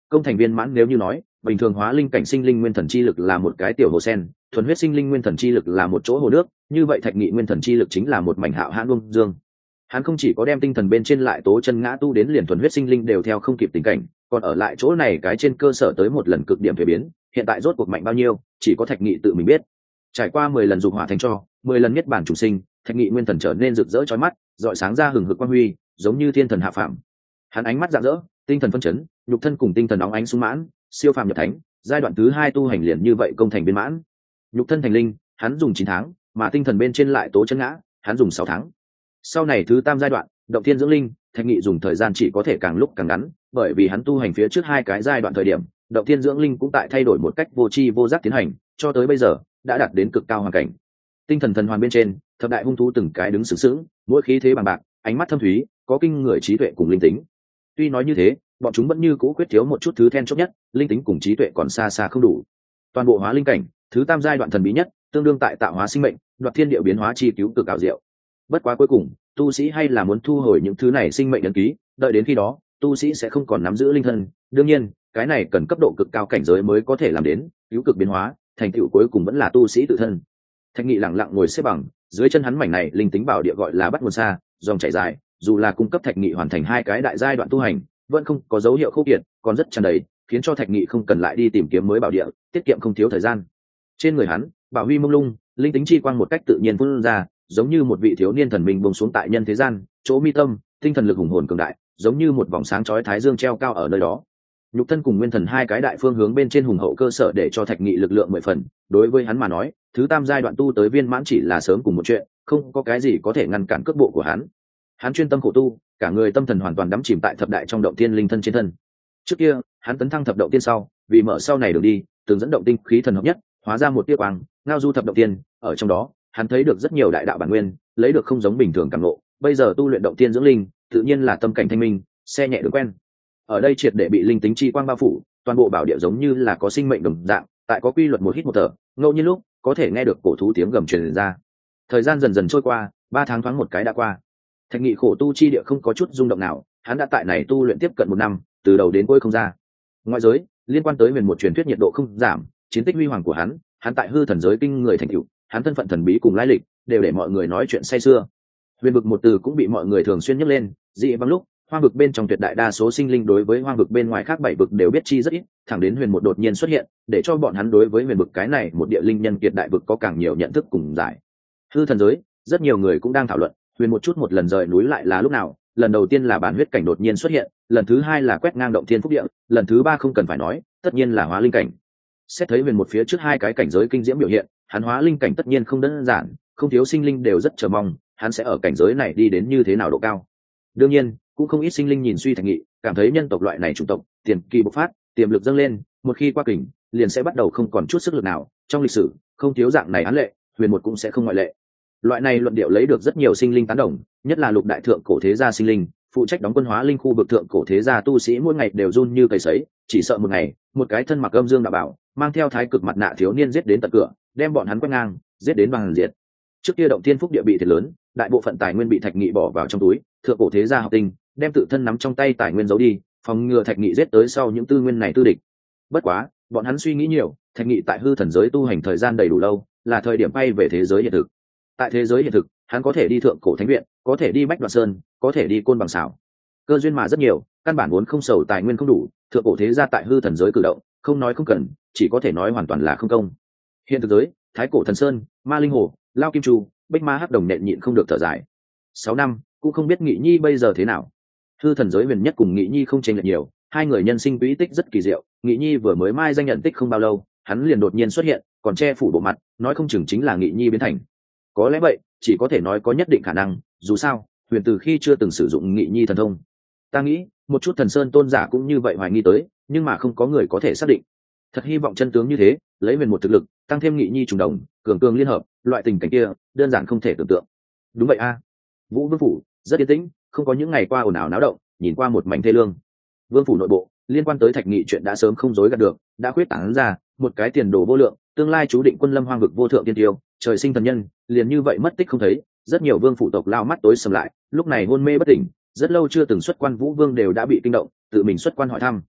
công thành viên mãn nếu như nói bình thường hóa linh cảnh sinh linh nguyên thần chi lực là một cái tiểu hồ sen, thuần huyết sinh linh nguyên thần chi lực là một chỗ hồ nước, như vậy thạch nghị nguyên thần chi lực chính là một mảnh hạo hãn bông dương. Hắn không chỉ có đem tinh thần bên trên lại tố chân ngã tu đến liền thuần huyết sinh linh đều theo không kịp tình cảnh, còn ở lại chỗ này cái trên cơ sở tới một lần cực điểm thuế biến, hiện tại rốt cuộc mạnh bao nhiêu chỉ có thạch nghị tự mình biết. Trải qua mười lần dục hỏa thành cho, mười lần niết bản chủ sinh, thạch nghị nguyên thần trở nên rực rỡ chói mắt, rọi sáng ra hừng hực quang huy, giống như thiên thần hạ phàm. Hắn ánh mắt rạng rỡ, tinh thần phân chấn, nhục thân cùng tinh thần óng ánh sung mãn, siêu phàm nhập thánh, giai đoạn thứ hai tu hành liền như vậy công thành viên mãn. Nhục thân thành linh, hắn dùng chín tháng, mà tinh thần bên trên lại tố chân ngã, hắn dùng sáu tháng. Sau này thứ tam giai đoạn, động thiên dưỡng linh, thạch nghị dùng thời gian chỉ có thể càng lúc càng ngắn, bởi vì hắn tu hành phía trước hai cái giai đoạn thời điểm, động thiên dưỡng linh cũng tại thay đổi một cách vô tri vô giác tiến hành, cho tới bây giờ đã đạt đến cực cao hoàn cảnh. Tinh thần thần hoàn bên trên, thập đại hung thú từng cái đứng sướng sướng, mỗi khí thế bằng bạc, ánh mắt thâm thúy, có kinh người trí tuệ cùng linh tính. Tuy nói như thế, bọn chúng vẫn như cũ quyết thiếu một chút thứ then chốt nhất, linh tính cùng trí tuệ còn xa xa không đủ. Toàn bộ hóa linh cảnh, thứ tam giai đoạn thần bí nhất, tương đương tại tạo hóa sinh mệnh, đoạt thiên địa biến hóa chi cứu cực ảo diệu. Bất quá cuối cùng, tu sĩ hay là muốn thu hồi những thứ này sinh mệnh ấn ký, đợi đến khi đó, tu sĩ sẽ không còn nắm giữ linh thân. Đương nhiên, cái này cần cấp độ cực cao cảnh giới mới có thể làm đến, cứu cực biến hóa, thành tựu cuối cùng vẫn là tu sĩ tự thân. Thạch nghị lặng lặng ngồi xếp bằng, dưới chân hắn mảnh này linh tính bảo địa gọi là bắt nguồn xa, dòng chảy dài, dù là cung cấp thạch nghị hoàn thành hai cái đại giai đoạn tu hành, vẫn không có dấu hiệu khô kiệt, còn rất tràn đầy, khiến cho thạch nghị không cần lại đi tìm kiếm mới bảo địa, tiết kiệm không thiếu thời gian. Trên người hắn, bảo huy mông lung, linh tính chi quang một cách tự nhiên phun ra, giống như một vị thiếu niên thần minh buông xuống tại nhân thế gian, chỗ mi tâm, tinh thần lực hùng hồn cường đại, giống như một vòng sáng chói thái dương treo cao ở nơi đó. Nhục thân cùng nguyên thần hai cái đại phương hướng bên trên hùng hậu cơ sở để cho thạch nghị lực lượng mười phần, đối với hắn mà nói, thứ tam giai đoạn tu tới viên mãn chỉ là sớm cùng một chuyện, không có cái gì có thể ngăn cản cước bộ của hắn. Hắn chuyên tâm khổ tu, cả người tâm thần hoàn toàn đắm chìm tại thập đại trong động tiên linh thân trên thân. Trước kia, hắn tấn thăng thập động tiên sau, vì mở sau này đường đi, từng dẫn động tinh khí thần hợp nhất, hóa ra một tia quang, ngao du thập động tiên, ở trong đó, hắn thấy được rất nhiều đại đạo bản nguyên, lấy được không giống bình thường cảm ngộ. Bây giờ tu luyện động tiên dưỡng linh, tự nhiên là tâm cảnh thanh minh, xe nhẹ đường quen. Ở đây triệt để bị linh tính chi quang bao phủ, toàn bộ bảo địa giống như là có sinh mệnh đồng dạng, tại có quy luật một hít một thở, ngẫu nhiên lúc có thể nghe được cổ thú tiếng gầm truyền ra. Thời gian dần dần trôi qua, ba tháng thoáng một cái đã qua. Thạch nghị khổ tu chi địa không có chút rung động nào, hắn đã tại này tu luyện tiếp cận một năm, từ đầu đến cuối không ra. Ngoại giới liên quan tới huyền một truyền thuyết nhiệt độ không giảm, chiến tích huy hoàng của hắn, hắn tại hư thần giới kinh người thành tựu, hắn thân phận thần bí cùng lai lịch, đều để mọi người nói chuyện say sưa. Huyền vực một từ cũng bị mọi người thường xuyên nhắc lên, dị vãng lúc hoang vực bên trong tuyệt đại đa số sinh linh đối với hoang vực bên ngoài khác bảy vực đều biết chi rất ít, thẳng đến huyền một đột nhiên xuất hiện, để cho bọn hắn đối với huyền vực cái này một địa linh nhân kiệt đại vực có càng nhiều nhận thức cùng giải. Hư thần giới, rất nhiều người cũng đang thảo luận, huyền một chút một lần rời núi lại là lúc nào. Lần đầu tiên là bản huyết cảnh đột nhiên xuất hiện, lần thứ hai là quét ngang động thiên phúc địa, lần thứ ba không cần phải nói, tất nhiên là hóa linh cảnh. Xét thấy huyền một phía trước hai cái cảnh giới kinh diễm biểu hiện, hắn hóa linh cảnh tất nhiên không đơn giản, không thiếu sinh linh đều rất chờ mong, hắn sẽ ở cảnh giới này đi đến như thế nào độ cao. Đương nhiên, cũng không ít sinh linh nhìn suy thạch nghị, cảm thấy nhân tộc loại này chủng tộc, tiền kỳ bộc phát, tiềm lực dâng lên, một khi qua kình, liền sẽ bắt đầu không còn chút sức lực nào. Trong lịch sử, không thiếu dạng này án lệ, huyền một cũng sẽ không ngoại lệ. Loại này luận điệu lấy được rất nhiều sinh linh tán đồng, nhất là lục đại thượng cổ thế gia sinh linh, phụ trách đóng quân hóa linh khu vực thượng cổ thế gia tu sĩ mỗi ngày đều run như cầy sấy, chỉ sợ một ngày, một cái thân mặc âm dương đạo bảo, mang theo thái cực mặt nạ thiếu niên giết đến tận cửa, đem bọn hắn quét ngang, giết đến bằng diệt. Trước kia động thiên phúc địa bị thiệt lớn, đại bộ phận tài nguyên bị thạch nghị bỏ vào trong túi, thượng cổ thế gia học tinh đem tự thân nắm trong tay tài nguyên giấu đi, phòng ngừa thạch nghị giết tới sau những tư nguyên này tư địch. Bất quá, bọn hắn suy nghĩ nhiều, thạch nghị tại hư thần giới tu hành thời gian đầy đủ lâu, là thời điểm bay về thế giới hiện thực. Tại thế giới hiện thực, hắn có thể đi thượng cổ thánh viện, có thể đi bách đoạn sơn, có thể đi côn bằng xảo, cơ duyên mà rất nhiều, căn bản vốn không sầu tài nguyên không đủ, thượng cổ thế gia tại hư thần giới cử động, không nói không cần, chỉ có thể nói hoàn toàn là không công. Hiện thực giới, thái cổ thần sơn, ma linh hồ, lao kim chu, bích ma hắc đồng nện nhịn không được thở dài. Sáu năm cũng không biết nghị nhi bây giờ thế nào. Hư thần giới huyền nhất cùng nghị nhi không chênh lệch nhiều, hai người nhân sinh quỹ tích rất kỳ diệu. Nghị nhi vừa mới mai danh nhận tích không bao lâu, hắn liền đột nhiên xuất hiện, còn che phủ bộ mặt, nói không chừng chính là nghị nhi biến thành. Có lẽ vậy, chỉ có thể nói có nhất định khả năng, dù sao huyền từ khi chưa từng sử dụng nghị nhi thần thông. Ta nghĩ một chút thần sơn tôn giả cũng như vậy hoài nghi tới, nhưng mà không có người có thể xác định. Thật hy vọng chân tướng như thế, lấy huyền một thực lực tăng thêm nghị nhi trùng đồng, cường cường liên hợp, loại tình cảnh kia đơn giản không thể tưởng tượng. Đúng vậy a. Vũ vương phủ rất yên tĩnh, không có những ngày qua ồn ào náo động, nhìn qua một mảnh thê lương. Vương phủ nội bộ liên quan tới thạch nghị chuyện đã sớm không dối gạt được, đã khuyết tảng ra một cái tiền đồ vô lượng, tương lai chú định quân lâm hoang vực vô thượng tiên tiêu, trời sinh thần nhân, liền như vậy mất tích không thấy. Rất nhiều vương phủ tộc lao mắt tối sầm lại, lúc này hôn mê bất tỉnh, rất lâu chưa từng xuất quan vũ vương đều đã bị kinh động, tự mình xuất quan hỏi thăm.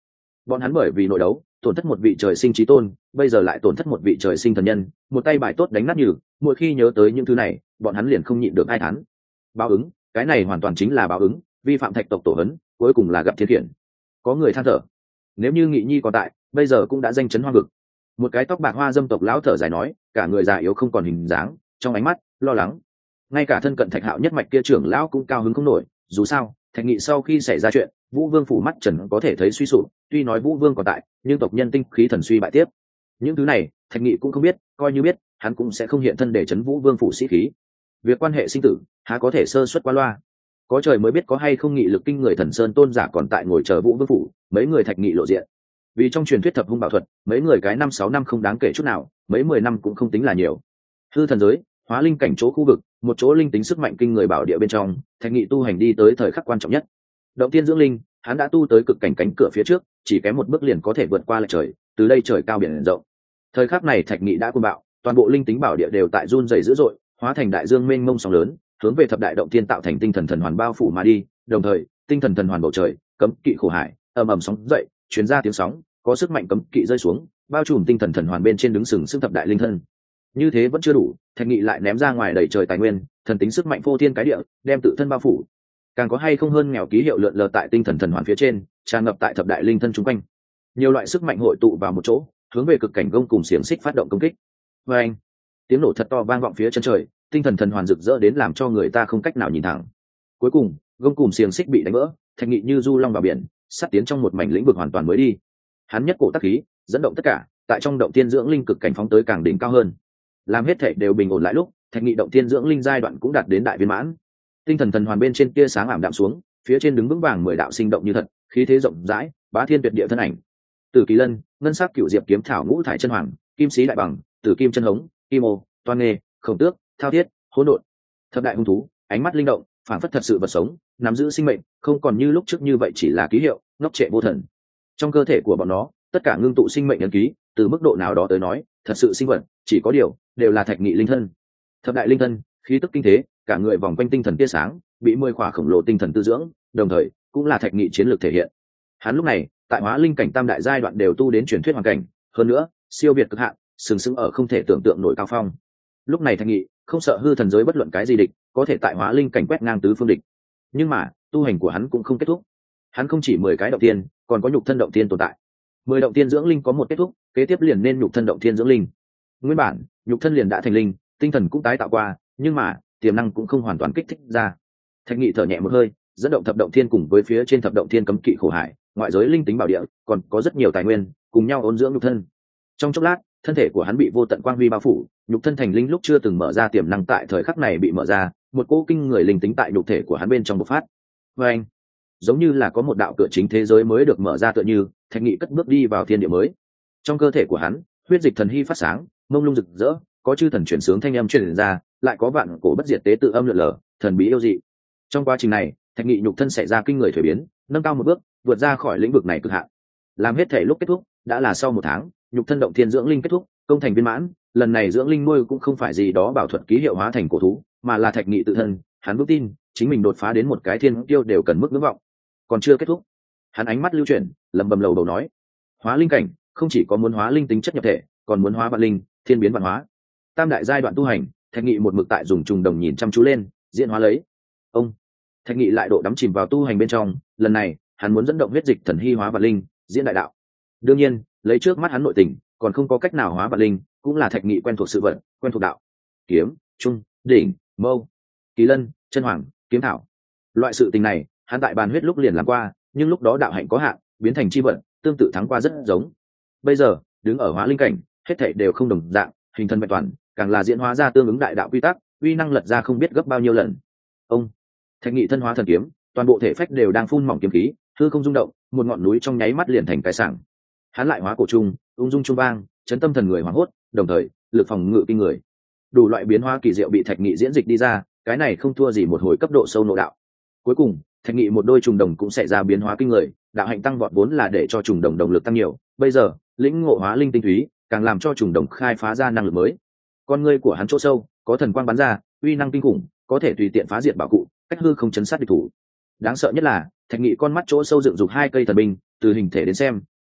bọn hắn bởi vì nội đấu tổn thất một vị trời sinh trí tôn, bây giờ lại tổn thất một vị trời sinh thần nhân, một tay bài tốt đánh nát nhừ. Mỗi khi nhớ tới những thứ này, bọn hắn liền không nhịn được ai thán. Báo ứng, cái này hoàn toàn chính là báo ứng, vi phạm thạch tộc tổ hấn, cuối cùng là gặp thiên khiển. Có người than thở, nếu như Nghị Nhi còn tại, bây giờ cũng đã danh chấn hoang vực. Một cái tóc bạc hoa dâm tộc lão thở dài nói, cả người già yếu không còn hình dáng, trong ánh mắt lo lắng. Ngay cả thân cận Thạch Hạo nhất mạch kia trưởng lão cũng cao hứng không nổi, dù sao Thạch Nghị sau khi xảy ra chuyện, Vũ Vương phủ mắt trần có thể thấy suy sụp, tuy nói Vũ Vương còn tại, nhưng tộc nhân tinh khí thần suy bại tiếp. Những thứ này, Thạch Nghị cũng không biết, coi như biết, hắn cũng sẽ không hiện thân để chấn Vũ Vương phủ sĩ khí. Việc quan hệ sinh tử, há có thể sơ suất qua loa. Có trời mới biết có hay không nghị lực kinh người Thần Sơn tôn giả còn tại ngồi chờ Vũ Vương phủ, mấy người Thạch Nghị lộ diện. Vì trong truyền thuyết thập hung bảo thuật, mấy người cái năm sáu năm không đáng kể chút nào, mấy mười năm cũng không tính là nhiều. Hư thần giới, hóa linh cảnh chỗ khu vực, một chỗ linh tính sức mạnh kinh người bảo địa bên trong, Thạch Nghị tu hành đi tới thời khắc quan trọng nhất. Động tiên dưỡng linh, hắn đã tu tới cực cảnh cánh cửa phía trước, chỉ kém một bước liền có thể vượt qua lệch trời, từ đây trời cao biển rộng. Thời khắc này Thạch Nghị đã cuồng bạo, toàn bộ linh tính bảo địa đều tại run rẩy dữ dội, hóa thành đại dương mênh mông sóng lớn, hướng về thập đại động tiên tạo thành tinh thần thần hoàn bao phủ mà đi. Đồng thời, tinh thần thần hoàn bầu trời, cấm kỵ khổ hải, ầm ầm sóng dậy, truyền ra tiếng sóng, có sức mạnh cấm kỵ rơi xuống, bao trùm tinh thần thần hoàn bên trên đứng sừng sững thập đại linh thân. Như thế vẫn chưa đủ, Thạch Nghị lại ném ra ngoài đầy trời tài nguyên, thần tính sức mạnh phô thiên cái địa, đem tự thân bao phủ. Càng có hay không hơn nghèo ký hiệu lượn lờ tại tinh thần thần hoàn phía trên, tràn ngập tại thập đại linh thân chung quanh. Nhiều loại sức mạnh hội tụ vào một chỗ, hướng về cực cảnh gông cùng xiềng xích phát động công kích. Và anh, tiếng nổ thật to vang vọng phía chân trời, tinh thần thần hoàn rực rỡ đến làm cho người ta không cách nào nhìn thẳng. Cuối cùng, gông cùng xiềng xích bị đánh vỡ, Thạch Nghị như du long vào biển, sát tiến trong một mảnh lĩnh vực hoàn toàn mới đi. Hắn nhất cổ tác khí, dẫn động tất cả, tại trong động tiên dưỡng linh cực cảnh phóng tới càng đỉnh cao hơn. Làm hết thể đều bình ổn lại lúc, Thạch Nghị động tiên dưỡng linh giai đoạn cũng đạt đến đại viên mãn. Tinh thần thần hoàn bên trên tia sáng ảm đạm xuống, phía trên đứng vững vàng mười đạo sinh động như thật, khí thế rộng rãi, bá thiên tuyệt địa thân ảnh. Tử Kỳ Lân, ngân sắc cựu diệp kiếm thảo ngũ thải chân hoàng, kim sĩ đại bằng, tử kim chân hống, kim ô, toan nghê, khổng tước, thao thiết, hỗn độn. Thập đại hung thú, ánh mắt linh động, phản phất thật sự vật sống, nắm giữ sinh mệnh, không còn như lúc trước như vậy chỉ là ký hiệu, ngốc trệ vô thần. Trong cơ thể của bọn nó, tất cả ngưng tụ sinh mệnh ấn ký, từ mức độ nào đó tới nói, thật sự sinh vật, chỉ có điều, đều là Thạch Nghị linh thân. Thập đại linh thân, khí tức kinh thế, cả người vòng quanh tinh thần tia sáng, bị mười khỏa khổng lồ tinh thần tư dưỡng, đồng thời cũng là Thạch Nghị chiến lược thể hiện. Hắn lúc này, tại hóa linh cảnh tam đại giai đoạn đều tu đến truyền thuyết hoàn cảnh, hơn nữa, siêu việt cực hạn, sừng sững ở không thể tưởng tượng nổi cao phong. Lúc này Thạch Nghị không sợ hư thần giới bất luận cái gì địch, có thể tại hóa linh cảnh quét ngang tứ phương địch. Nhưng mà, tu hành của hắn cũng không kết thúc. Hắn không chỉ mười cái động tiên, còn có nhục thân động tiên tồn tại. Mười động tiên dưỡng linh có một kết thúc, kế tiếp liền nên nhục thân động tiên dưỡng linh. Nguyên bản, nhục thân liền đã thành linh, tinh thần cũng tái tạo qua, nhưng mà, tiềm năng cũng không hoàn toàn kích thích ra. Thạch Nghị thở nhẹ một hơi, dẫn động thập động thiên cùng với phía trên thập động thiên cấm kỵ khổ hải, ngoại giới linh tính bảo địa, còn có rất nhiều tài nguyên, cùng nhau ôn dưỡng nhục thân. Trong chốc lát, thân thể của hắn bị vô tận quang huy bao phủ, nhục thân thành linh lúc chưa từng mở ra tiềm năng tại thời khắc này bị mở ra, một cỗ kinh người linh tính tại nhục thể của hắn bên trong bộc phát. Và anh, giống như là có một đạo cửa chính thế giới mới được mở ra tựa như, Thạch Nghị cất bước đi vào thiên địa mới. Trong cơ thể của hắn, huyết dịch thần hy phát sáng, mông lung rực rỡ, có chư thần chuyển sướng thanh âm truyền ra, lại có vạn cổ bất diệt tế tự âm lượn lờ, thần bí yêu dị. Trong quá trình này, Thạch Nghị nhục thân xảy ra kinh người thay biến, nâng cao một bước, vượt ra khỏi lĩnh vực này cực hạn. Làm hết thể lúc kết thúc, đã là sau một tháng, nhục thân động thiên dưỡng linh kết thúc, công thành viên mãn. Lần này dưỡng linh nuôi cũng không phải gì đó bảo thuật ký hiệu hóa thành cổ thú, mà là Thạch Nghị tự thân. Hắn vững tin, chính mình đột phá đến một cái thiên tiêu đều cần mức ngưỡng vọng. Còn chưa kết thúc, hắn ánh mắt lưu chuyển, lẩm bẩm lầu bầu nói: hóa linh cảnh không chỉ có muốn hóa linh tính chất nhập thể, còn muốn hóa vạn linh, thiên biến vạn hóa. Tam đại giai đoạn tu hành, Thạch Nghị một mực tại dùng trùng đồng nhìn chăm chú lên, diễn hóa lấy. Ông Thạch Nghị lại độ đắm chìm vào tu hành bên trong, lần này, hắn muốn dẫn động huyết dịch thần hy hóa vạn linh, diễn đại đạo. Đương nhiên, lấy trước mắt hắn nội tình, còn không có cách nào hóa vạn linh, cũng là Thạch Nghị quen thuộc sự vật, quen thuộc đạo. Kiếm, trung, đỉnh, mâu, kỳ lân, chân hoàng, kiếm thảo. Loại sự tình này, hắn tại bàn huyết lúc liền làm qua, nhưng lúc đó đạo hạnh có hạn, biến thành chi vật, tương tự thắng qua rất giống. Bây giờ, đứng ở hóa linh cảnh, hết thảy đều không đồng dạng, hình thân vẹn toàn, càng là diễn hóa ra tương ứng đại đạo quy tắc, uy năng lật ra không biết gấp bao nhiêu lần. Ông Thạch Nghị thân hóa thần kiếm, toàn bộ thể phách đều đang phun mỏng kiếm khí, hư không rung động, một ngọn núi trong nháy mắt liền thành cái sảng. Hắn lại hóa cổ trung, ung dung trung vang, chấn tâm thần người hoảng hốt, đồng thời, lực phòng ngự kinh người. Đủ loại biến hóa kỳ diệu bị Thạch Nghị diễn dịch đi ra, cái này không thua gì một hồi cấp độ sâu nội đạo. Cuối cùng, Thạch Nghị một đôi trùng đồng cũng sẽ ra biến hóa kinh người, đạo hạnh tăng vọt vốn là để cho trùng đồng động lực tăng nhiều, bây giờ, lĩnh ngộ hóa linh tinh túy, càng làm cho trùng đồng khai phá ra năng lực mới. Con ngươi của hắn chỗ sâu, có thần quang bắn ra, uy năng kinh khủng, có thể tùy tiện phá diệt bảo cụ, cách hư không chấn sát địch thủ. Đáng sợ nhất là, Thạch Nghị con mắt chỗ sâu dựng dục hai cây thần binh, từ hình thể đến xem,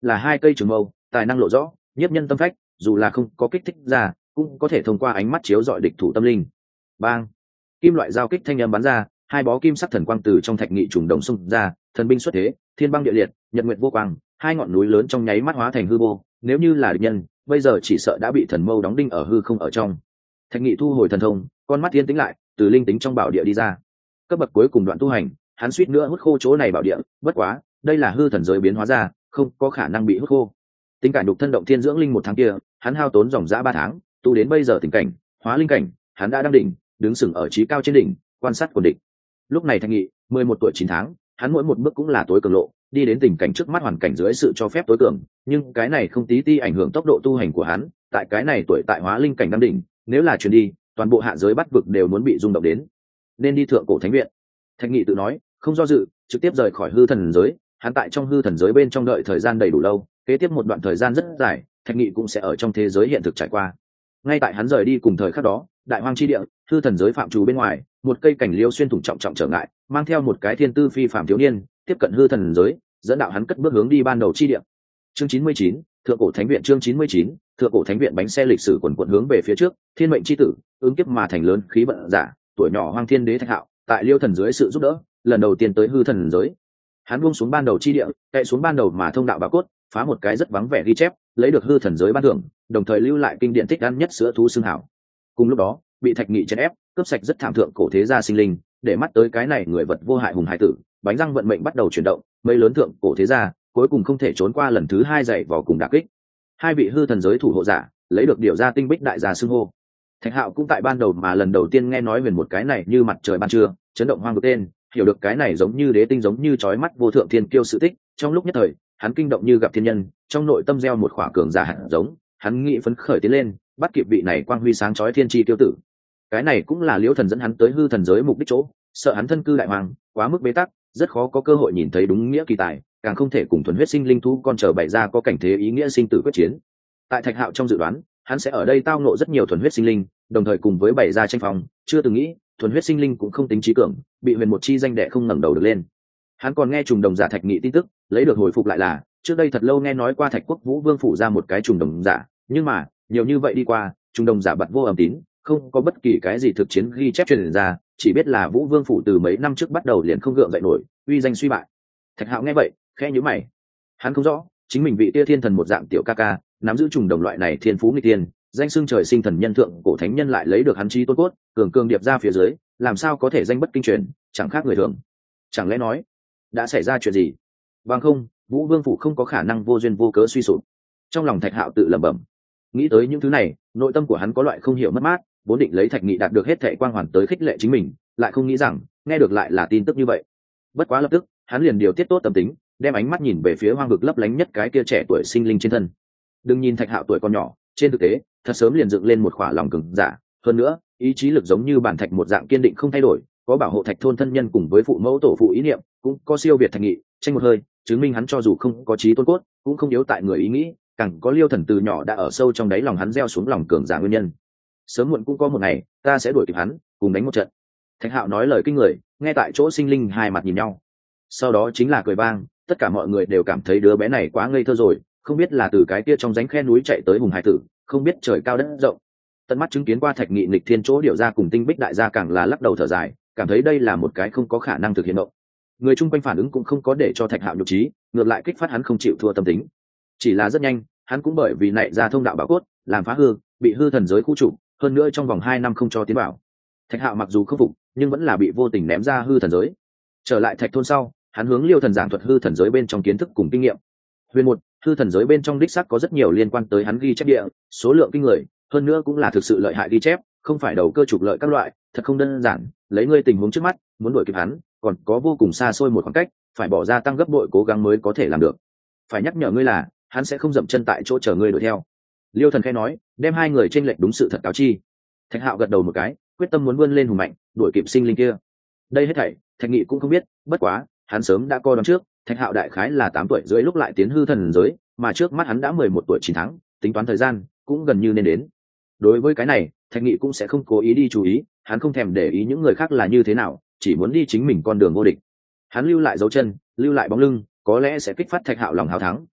là hai cây trường mâu, tài năng lộ rõ, nhiếp nhân tâm phách, dù là không có kích thích ra cũng có thể thông qua ánh mắt chiếu dọi địch thủ tâm linh. Bang, kim loại giao kích thanh âm bắn ra, hai bó kim sắc thần quang từ trong thạch nghị trùng đồng xung ra, thần binh xuất thế, thiên băng địa liệt, nhật nguyệt vô quang, hai ngọn núi lớn trong nháy mắt hóa thành hư vô. Nếu như là địch nhân, bây giờ chỉ sợ đã bị thần mâu đóng đinh ở hư không ở trong. Thạch nghị thu hồi thần thông, con mắt yên tĩnh lại, từ linh tính trong bảo địa đi ra. Cấp bậc cuối cùng đoạn tu hành, hắn suýt nữa hút khô chỗ này bảo địa, bất quá đây là hư thần giới biến hóa ra, không có khả năng bị hút khô. Tính cảnh đục thân động thiên dưỡng linh một tháng kia, hắn hao tốn dòng dã ba tháng, tu đến bây giờ tình cảnh hóa linh cảnh, hắn đã đang đỉnh, đứng sừng ở trí cao trên đỉnh, quan sát quần địch. Lúc này Thạch Nghị mười một tuổi chín tháng, hắn mỗi một bước cũng là tối cường lộ, đi đến tình cảnh trước mắt hoàn cảnh dưới sự cho phép tối cường, nhưng cái này không tí ti ảnh hưởng tốc độ tu hành của hắn. Tại cái này tuổi tại hóa linh cảnh đang đỉnh, nếu là chuyển đi, toàn bộ hạ giới bắt vực đều muốn bị rung động đến. Nên đi thượng cổ thánh viện. Thạch Nghị tự nói, không do dự, trực tiếp rời khỏi hư thần giới. Hắn tại trong hư thần giới bên trong đợi thời gian đầy đủ lâu, kế tiếp một đoạn thời gian rất dài, Thạch Nghị cũng sẽ ở trong thế giới hiện thực trải qua. Ngay tại hắn rời đi cùng thời khắc đó, đại hoang chi địa, hư thần giới phạm trù bên ngoài, một cây cảnh liêu xuyên thủng trọng trọng trở ngại, mang theo một cái thiên tư phi phạm thiếu niên, tiếp cận hư thần giới, dẫn đạo hắn cất bước hướng đi ban đầu chi địa. Chương chín mươi chín, thượng cổ thánh viện. Chương chín mươi chín, thượng cổ thánh viện. Bánh xe lịch sử quần quần hướng về phía trước, thiên mệnh chi tử, ứng kiếp mà thành lớn khí vận giả, tuổi nhỏ hoang thiên đế Thạch Hạo, tại liêu thần dưới sự giúp đỡ, lần đầu tiên tới hư thần giới. Hắn buông xuống ban đầu chi địa, chạy xuống ban đầu mà thông đạo bảo cốt, phá một cái rất vắng vẻ ghi chép, lấy được hư thần giới ban thưởng, đồng thời lưu lại kinh điển thích ăn nhất sữa thú xương hảo. Cùng lúc đó, bị Thạch Nghị chèn ép, cướp sạch rất thảm thượng cổ thế gia sinh linh, để mắt tới cái này người vật vô hại hùng hải tử, bánh răng vận mệnh bắt đầu chuyển động, mấy lớn thượng cổ thế gia cuối cùng không thể trốn qua lần thứ hai dạy vò cùng đả kích. Hai vị hư thần giới thủ hộ giả lấy được điều ra tinh bích đại gia xưng hô. Thạch Hạo cũng tại ban đầu mà lần đầu tiên nghe nói về một cái này như mặt trời ban trưa, chấn động hoang vực tên, hiểu được cái này giống như đế tinh giống như chói mắt vô thượng thiên kiêu sự tích. Trong lúc nhất thời, hắn kinh động như gặp thiên nhân, trong nội tâm gieo một khỏa cường giả hạt giống, hắn nghĩ phấn khởi tiến lên, bắt kịp vị này quang huy sáng chói thiên chi tiêu tử. Cái này cũng là Liễu Thần dẫn hắn tới hư thần giới mục đích chỗ, sợ hắn thân cư đại hoàng, quá mức bế tắc, rất khó có cơ hội nhìn thấy đúng nghĩa kỳ tài, càng không thể cùng thuần huyết sinh linh thú con chờ bày ra có cảnh thế ý nghĩa sinh tử quyết chiến. Tại Thạch Hạo trong dự đoán, hắn sẽ ở đây tao ngộ rất nhiều thuần huyết sinh linh, đồng thời cùng với bày ra tranh phòng, chưa từng nghĩ thuần huyết sinh linh cũng không tính trí cường, bị huyền một chi danh đệ không ngẩng đầu được lên. Hắn còn nghe trùng đồng giả Thạch Nghị tin tức, lấy được hồi phục lại là trước đây thật lâu nghe nói qua Thạch Quốc Vũ Vương phủ ra một cái trùng đồng giả, nhưng mà nhiều như vậy đi qua, trùng đồng giả bật vô âm tín, không có bất kỳ cái gì thực chiến ghi chép truyền ra, chỉ biết là Vũ Vương phủ từ mấy năm trước bắt đầu liền không gượng dậy nổi, uy danh suy bại. Thạch Hạo nghe vậy, khẽ nhíu mày. Hắn không rõ, chính mình vị tia thiên thần một dạng tiểu ca ca, nắm giữ trùng đồng loại này thiên phú nghịch tiên, danh xưng trời sinh thần nhân thượng cổ thánh nhân lại lấy được hắn chí tôn cốt, cường cường điệp ra phía dưới, làm sao có thể danh bất kinh truyền, chẳng khác người thường. Chẳng lẽ nói, đã xảy ra chuyện gì? Bằng không, Vũ Vương phủ không có khả năng vô duyên vô cớ suy sụp. Trong lòng Thạch Hạo tự lẩm bẩm. Nghĩ tới những thứ này, nội tâm của hắn có loại không hiểu mất mát, vốn định lấy Thạch Nghị đạt được hết thệ quang hoàn tới khích lệ chính mình, lại không nghĩ rằng nghe được lại là tin tức như vậy. Bất quá lập tức, hắn liền điều tiết tốt tâm tính, đem ánh mắt nhìn về phía hoang vực lấp lánh nhất cái kia trẻ tuổi sinh linh trên thân. Đừng nhìn Thạch Hạo tuổi còn nhỏ, trên thực tế, thật sớm liền dựng lên một khỏa lòng cường giả, hơn nữa, ý chí lực giống như bản thạch một dạng kiên định không thay đổi, có bảo hộ Thạch thôn thân nhân cùng với phụ mẫu tổ phụ ý niệm, cũng có siêu việt Thạch Nghị, tranh một hơi, chứng minh hắn cho dù không có chí tôn cốt, cũng không yếu tại người ý nghĩ, càng có Liêu Thần từ nhỏ đã ở sâu trong đáy lòng hắn gieo xuống lòng cường giả nguyên nhân. Sớm muộn cũng có một ngày, ta sẽ đuổi kịp hắn, cùng đánh một trận. Thạch Hạo nói lời kinh người, nghe tại chỗ sinh linh hai mặt nhìn nhau. Sau đó chính là cười vang, tất cả mọi người đều cảm thấy đứa bé này quá ngây thơ rồi, không biết là từ cái kia trong rãnh khe núi chạy tới hùng hải tử, không biết trời cao đất rộng. Tận mắt chứng kiến qua Thạch Nghị nghịch thiên chỗ điều ra cùng tinh bích đại gia càng là lắc đầu thở dài, cảm thấy đây là một cái không có khả năng thực hiện động. Người chung quanh phản ứng cũng không có để cho Thạch Hạo nhục trí, ngược lại kích phát hắn không chịu thua tâm tính. Chỉ là rất nhanh, hắn cũng bởi vì nảy ra thông đạo bảo cốt, làm phá hư, bị hư thần giới khu trục, hơn nữa trong vòng hai năm không cho tiến vào. Thạch Hạo mặc dù không phục, nhưng vẫn là bị vô tình ném ra hư thần giới. Trở lại Thạch thôn sau, hắn hướng Liêu Thần giảng thuật hư thần giới bên trong kiến thức cùng kinh nghiệm. Huyền một, hư thần giới bên trong đích xác có rất nhiều liên quan tới hắn ghi chép địa, số lượng kinh người, hơn nữa cũng là thực sự lợi hại ghi chép, không phải đầu cơ trục lợi các loại, thật không đơn giản. Lấy ngươi tình huống trước mắt, muốn đuổi kịp hắn, còn có vô cùng xa xôi một khoảng cách, phải bỏ ra tăng gấp bội cố gắng mới có thể làm được. Phải nhắc nhở ngươi là, hắn sẽ không dậm chân tại chỗ chờ ngươi đuổi theo. Liêu Thần khẽ nói, đem hai người trên lệnh đúng sự thật cáo chi. Thạch Hạo gật đầu một cái, quyết tâm muốn vươn lên hùng mạnh, đuổi kịp sinh linh kia. Đây hết thảy, Thạch Nghị cũng không biết, bất quá, hắn sớm đã coi đoán trước, Thạch Hạo đại khái là tám tuổi rưỡi lúc lại tiến hư thần giới, mà trước mắt hắn đã mười một tuổi chín tháng, tính toán thời gian cũng gần như nên đến. Đối với cái này, Thạch Nghị cũng sẽ không cố ý đi chú ý, hắn không thèm để ý những người khác là như thế nào, chỉ muốn đi chính mình con đường vô địch. Hắn lưu lại dấu chân, lưu lại bóng lưng, có lẽ sẽ kích phát Thạch Hạo lòng hào thắng,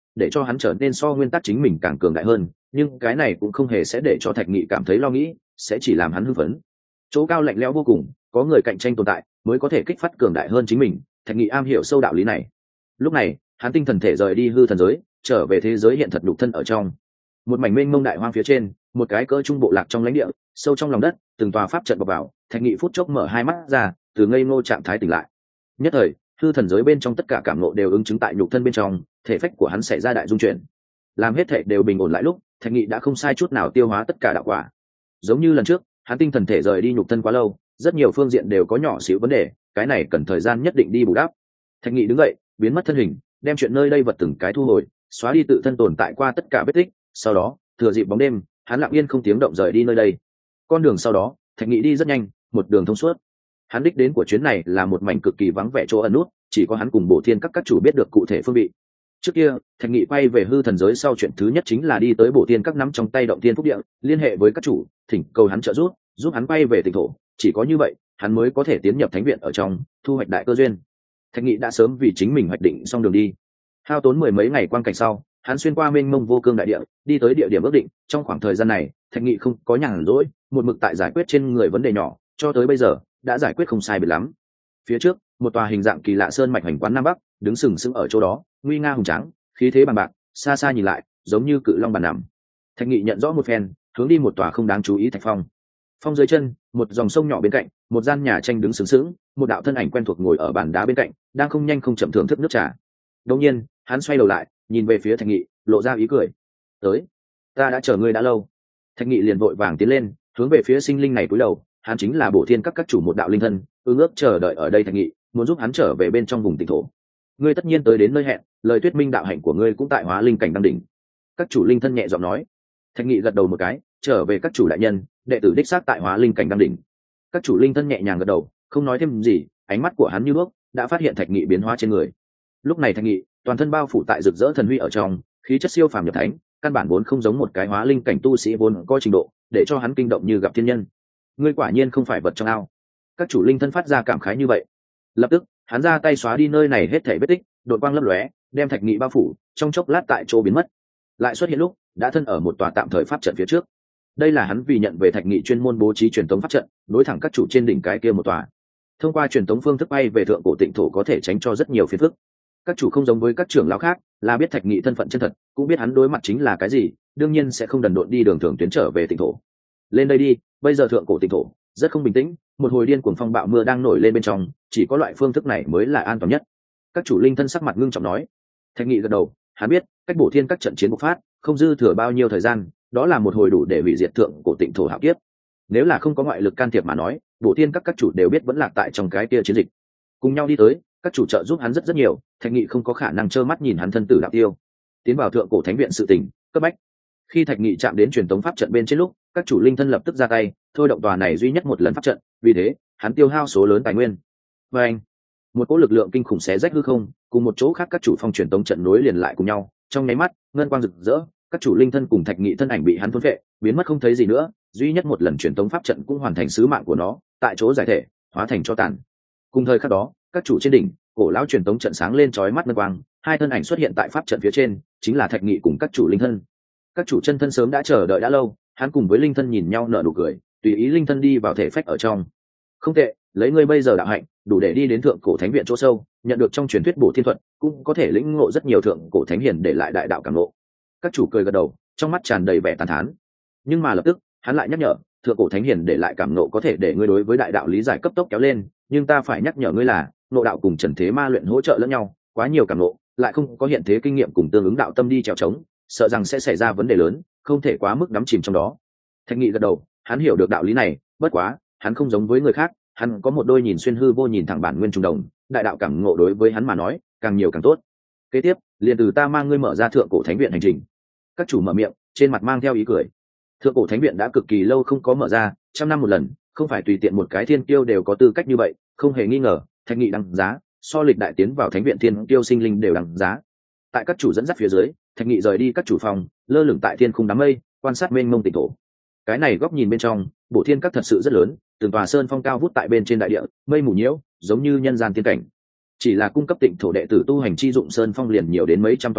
để cho hắn trở nên so nguyên tắc chính mình càng cường đại hơn, nhưng cái này cũng không hề sẽ để cho Thạch Nghị cảm thấy lo nghĩ, sẽ chỉ làm hắn hưng phấn. Chỗ cao lạnh lẽo vô cùng, có người cạnh tranh tồn tại mới có thể kích phát cường đại hơn chính mình. Thạch Nghị am hiểu sâu đạo lý này. Lúc này hắn tinh thần thể rời đi hư thần giới, trở về thế giới hiện thật nhục thân ở trong một mảnh mênh mông đại hoang phía trên, một cái cỡ trung bộ lạc trong lãnh địa, sâu trong lòng đất, từng tòa pháp trận bọc vào. Thạch Nghị phút chốc mở hai mắt ra, từ ngây ngô trạng thái tỉnh lại. Nhất thời hư thần giới bên trong tất cả cảm ngộ đều ứng chứng tại nhục thân bên trong, thể phách của hắn xảy ra đại dung chuyển. Làm hết thể đều bình ổn lại lúc, Thạch Nghị đã không sai chút nào tiêu hóa tất cả đạo quả. Giống như lần trước hắn tinh thần thể rời đi nhục thân quá lâu, rất nhiều phương diện đều có nhỏ xíu vấn đề, cái này cần thời gian nhất định đi bù đắp. Thạch Nghị đứng dậy, biến mất thân hình, đem chuyện nơi đây vật từng cái thu hồi, xóa đi tự thân tồn tại qua tất cả vết tích. Sau đó thừa dịp bóng đêm, hắn lặng yên không tiếng động rời đi nơi đây. Con đường sau đó Thạch Nghị đi rất nhanh, một đường thông suốt. Hắn đích đến của chuyến này là một mảnh cực kỳ vắng vẻ chỗ ẩn nút, chỉ có hắn cùng Bổ Thiên các các chủ biết được cụ thể phương vị. Trước kia Thạch Nghị quay về hư thần giới sau, chuyện thứ nhất chính là đi tới Bổ Thiên các nắm trong tay động thiên phúc địa, liên hệ với các chủ, thỉnh cầu hắn trợ giúp, giúp hắn quay về tỉnh thổ. Chỉ có như vậy hắn mới có thể tiến nhập thánh viện ở trong, thu hoạch đại cơ duyên. Thạch Nghị đã sớm vì chính mình hoạch định xong đường đi. Hao tốn mười mấy ngày quan cảnh sau, hắn xuyên qua mênh mông vô cương đại địa, đi tới địa điểm ước định. Trong khoảng thời gian này Thạch Nghị không có nhàn rỗi, một mực tại giải quyết trên người vấn đề nhỏ, cho tới bây giờ đã giải quyết không sai biệt lắm. Phía trước một tòa hình dạng kỳ lạ sơn mạch hành quán nam bắc đứng sừng sững ở chỗ đó, nguy nga hùng tráng, khí thế bằng bạc, xa xa nhìn lại giống như cự long bàn nằm. Thạch Nghị nhận rõ một phen, hướng đi một tòa không đáng chú ý thạch phong. Phong dưới chân một dòng sông nhỏ bên cạnh, một gian nhà tranh đứng sừng sững, một đạo thân ảnh quen thuộc ngồi ở bàn đá bên cạnh, đang không nhanh không chậm thưởng thức nước trà. Đột nhiên hắn xoay đầu lại, nhìn về phía Thạch Nghị, lộ ra ý cười. Tới, ta đã chờ ngươi đã lâu. Thạch Nghị liền vội vàng tiến lên, hướng về phía sinh linh này cúi đầu. Hắn chính là Bổ Thiên các các chủ một đạo linh thân, ương ước chờ đợi ở đây Thạch Nghị, muốn giúp hắn trở về bên trong vùng tỉnh thổ. Ngươi tất nhiên tới đến nơi hẹn, lời thuyết minh đạo hạnh của ngươi cũng tại hóa linh cảnh đăng đỉnh. Các chủ linh thân nhẹ giọng nói. Thạch Nghị gật đầu một cái, trở về các chủ đại nhân, đệ tử đích xác tại hóa linh cảnh đăng đỉnh. Các chủ linh thân nhẹ nhàng gật đầu, không nói thêm gì, ánh mắt của hắn như bước đã phát hiện Thạch Nghị biến hóa trên người. Lúc này Thạch Nghị toàn thân bao phủ tại rực rỡ thần huy ở trong, khí chất siêu phàm nhập thánh, căn bản vốn không giống một cái hóa linh cảnh tu sĩ vốn có trình độ, để cho hắn kinh động như gặp thiên nhân. Ngươi quả nhiên không phải vật trong ao. Các chủ linh thân phát ra cảm khái như vậy. Lập tức hắn ra tay xóa đi nơi này hết thảy vết tích, đội quang lấp lóe, đem Thạch Nghị bao phủ, trong chốc lát tại chỗ biến mất. Lại xuất hiện lúc đã thân ở một tòa tạm thời pháp trận phía trước. Đây là hắn vì nhận về Thạch Nghị chuyên môn bố trí truyền tống pháp trận, đối thẳng các chủ trên đỉnh cái kia một tòa. Thông qua truyền tống phương thức bay về thượng cổ tịnh thổ có thể tránh cho rất nhiều phiền phức. Các chủ không giống với các trưởng lão khác, là biết Thạch Nghị thân phận chân thật, cũng biết hắn đối mặt chính là cái gì, đương nhiên sẽ không đần độn đi đường thường tuyến trở về tịnh thổ. Lên đây đi, bây giờ thượng cổ tịnh thổ rất không bình tĩnh, một hồi điên cuồng phong bạo mưa đang nổi lên bên trong, chỉ có loại phương thức này mới là an toàn nhất. Các chủ linh thân sắc mặt ngưng trọng nói. Thạch Nghị gật đầu, hắn biết cách Bổ Thiên các trận chiến bộc phát không dư thừa bao nhiêu thời gian, đó là một hồi đủ để hủy diệt thượng cổ tịnh thổ hạo kiếp. Nếu là không có ngoại lực can thiệp mà nói, Bổ Thiên các các chủ đều biết vẫn lạc tại trong cái kia chiến dịch. Cùng nhau đi tới, các chủ trợ giúp hắn rất rất nhiều, Thạch Nghị không có khả năng trơ mắt nhìn hắn thân tử đạo tiêu. Tiến vào thượng cổ thánh viện sự tình cấp bách. Khi Thạch Nghị chạm đến truyền tống pháp trận bên trên lúc, các chủ linh thân lập tức ra tay, thôi động tòa này duy nhất một lần pháp trận, vì thế hắn tiêu hao số lớn tài nguyên. Và anh, một cỗ lực lượng kinh khủng xé rách hư không, cùng một chỗ khác các chủ phong truyền tống trận nối liền lại cùng nhau, trong nháy mắt ngân quang rực rỡ, các chủ linh thân cùng Thạch Nghị thân ảnh bị hắn thôn phệ, biến mất không thấy gì nữa, duy nhất một lần truyền tống pháp trận cũng hoàn thành sứ mạng của nó, tại chỗ giải thể, hóa thành cho tàn. Cùng thời khắc đó, các chủ trên đỉnh, cổ lão truyền tống trận sáng lên chói mắt ngân quang, hai thân ảnh xuất hiện tại pháp trận phía trên, chính là Thạch Nghị cùng các chủ linh thân. Các chủ chân thân sớm đã chờ đợi đã lâu, hắn cùng với linh thân nhìn nhau nở nụ cười, tùy ý linh thân đi vào thể phách ở trong. Không tệ, lấy ngươi bây giờ đạo hạnh, đủ để đi đến thượng cổ thánh viện chỗ sâu, nhận được trong truyền thuyết Bổ Thiên thuật, cũng có thể lĩnh ngộ rất nhiều thượng cổ thánh hiền để lại đại đạo cảm ngộ. Các chủ cười gật đầu, trong mắt tràn đầy vẻ tán thán. Nhưng mà lập tức hắn lại nhắc nhở, thượng cổ thánh hiền để lại cảm ngộ có thể để ngươi đối với đại đạo lý giải cấp tốc kéo lên, nhưng ta phải nhắc nhở ngươi là ngộ đạo cùng trần thế ma luyện hỗ trợ lẫn nhau, quá nhiều cảm ngộ lại không có hiện thế kinh nghiệm cùng tương ứng đạo tâm đi trèo trống, sợ rằng sẽ xảy ra vấn đề lớn, không thể quá mức đắm chìm trong đó. Thạch Nghị gật đầu, hắn hiểu được đạo lý này, bất quá hắn không giống với người khác, hắn có một đôi nhìn xuyên hư vô nhìn thẳng bản nguyên trùng đồng, đại đạo cảm ngộ đối với hắn mà nói càng nhiều càng tốt. Kế tiếp liền từ ta mang ngươi mở ra thượng cổ thánh viện hành trình. Các chủ mở miệng, trên mặt mang theo ý cười. Thượng cổ thánh viện đã cực kỳ lâu không có mở ra, trăm năm một lần, không phải tùy tiện một cái thiên kiêu đều có tư cách như vậy, không hề nghi ngờ Thạch Nghị đăng giá so lịch đại tiến vào thánh viện thiên kiêu sinh linh đều đăng giá. Tại các chủ dẫn dắt phía dưới, Thạch Nghị rời đi các chủ phòng, lơ lửng tại thiên khung đám mây, quan sát mênh mông tịnh thổ. Cái này góc nhìn bên trong, Bổ Thiên các thật sự rất lớn, từng tòa sơn phong cao vút tại bên trên đại địa, mây mù nhiễu, giống như nhân gian tiên cảnh. Chỉ là cung cấp tịnh thổ đệ tử tu hành chi dụng sơn phong liền nhiều đến mấy trăm tòa nhiều,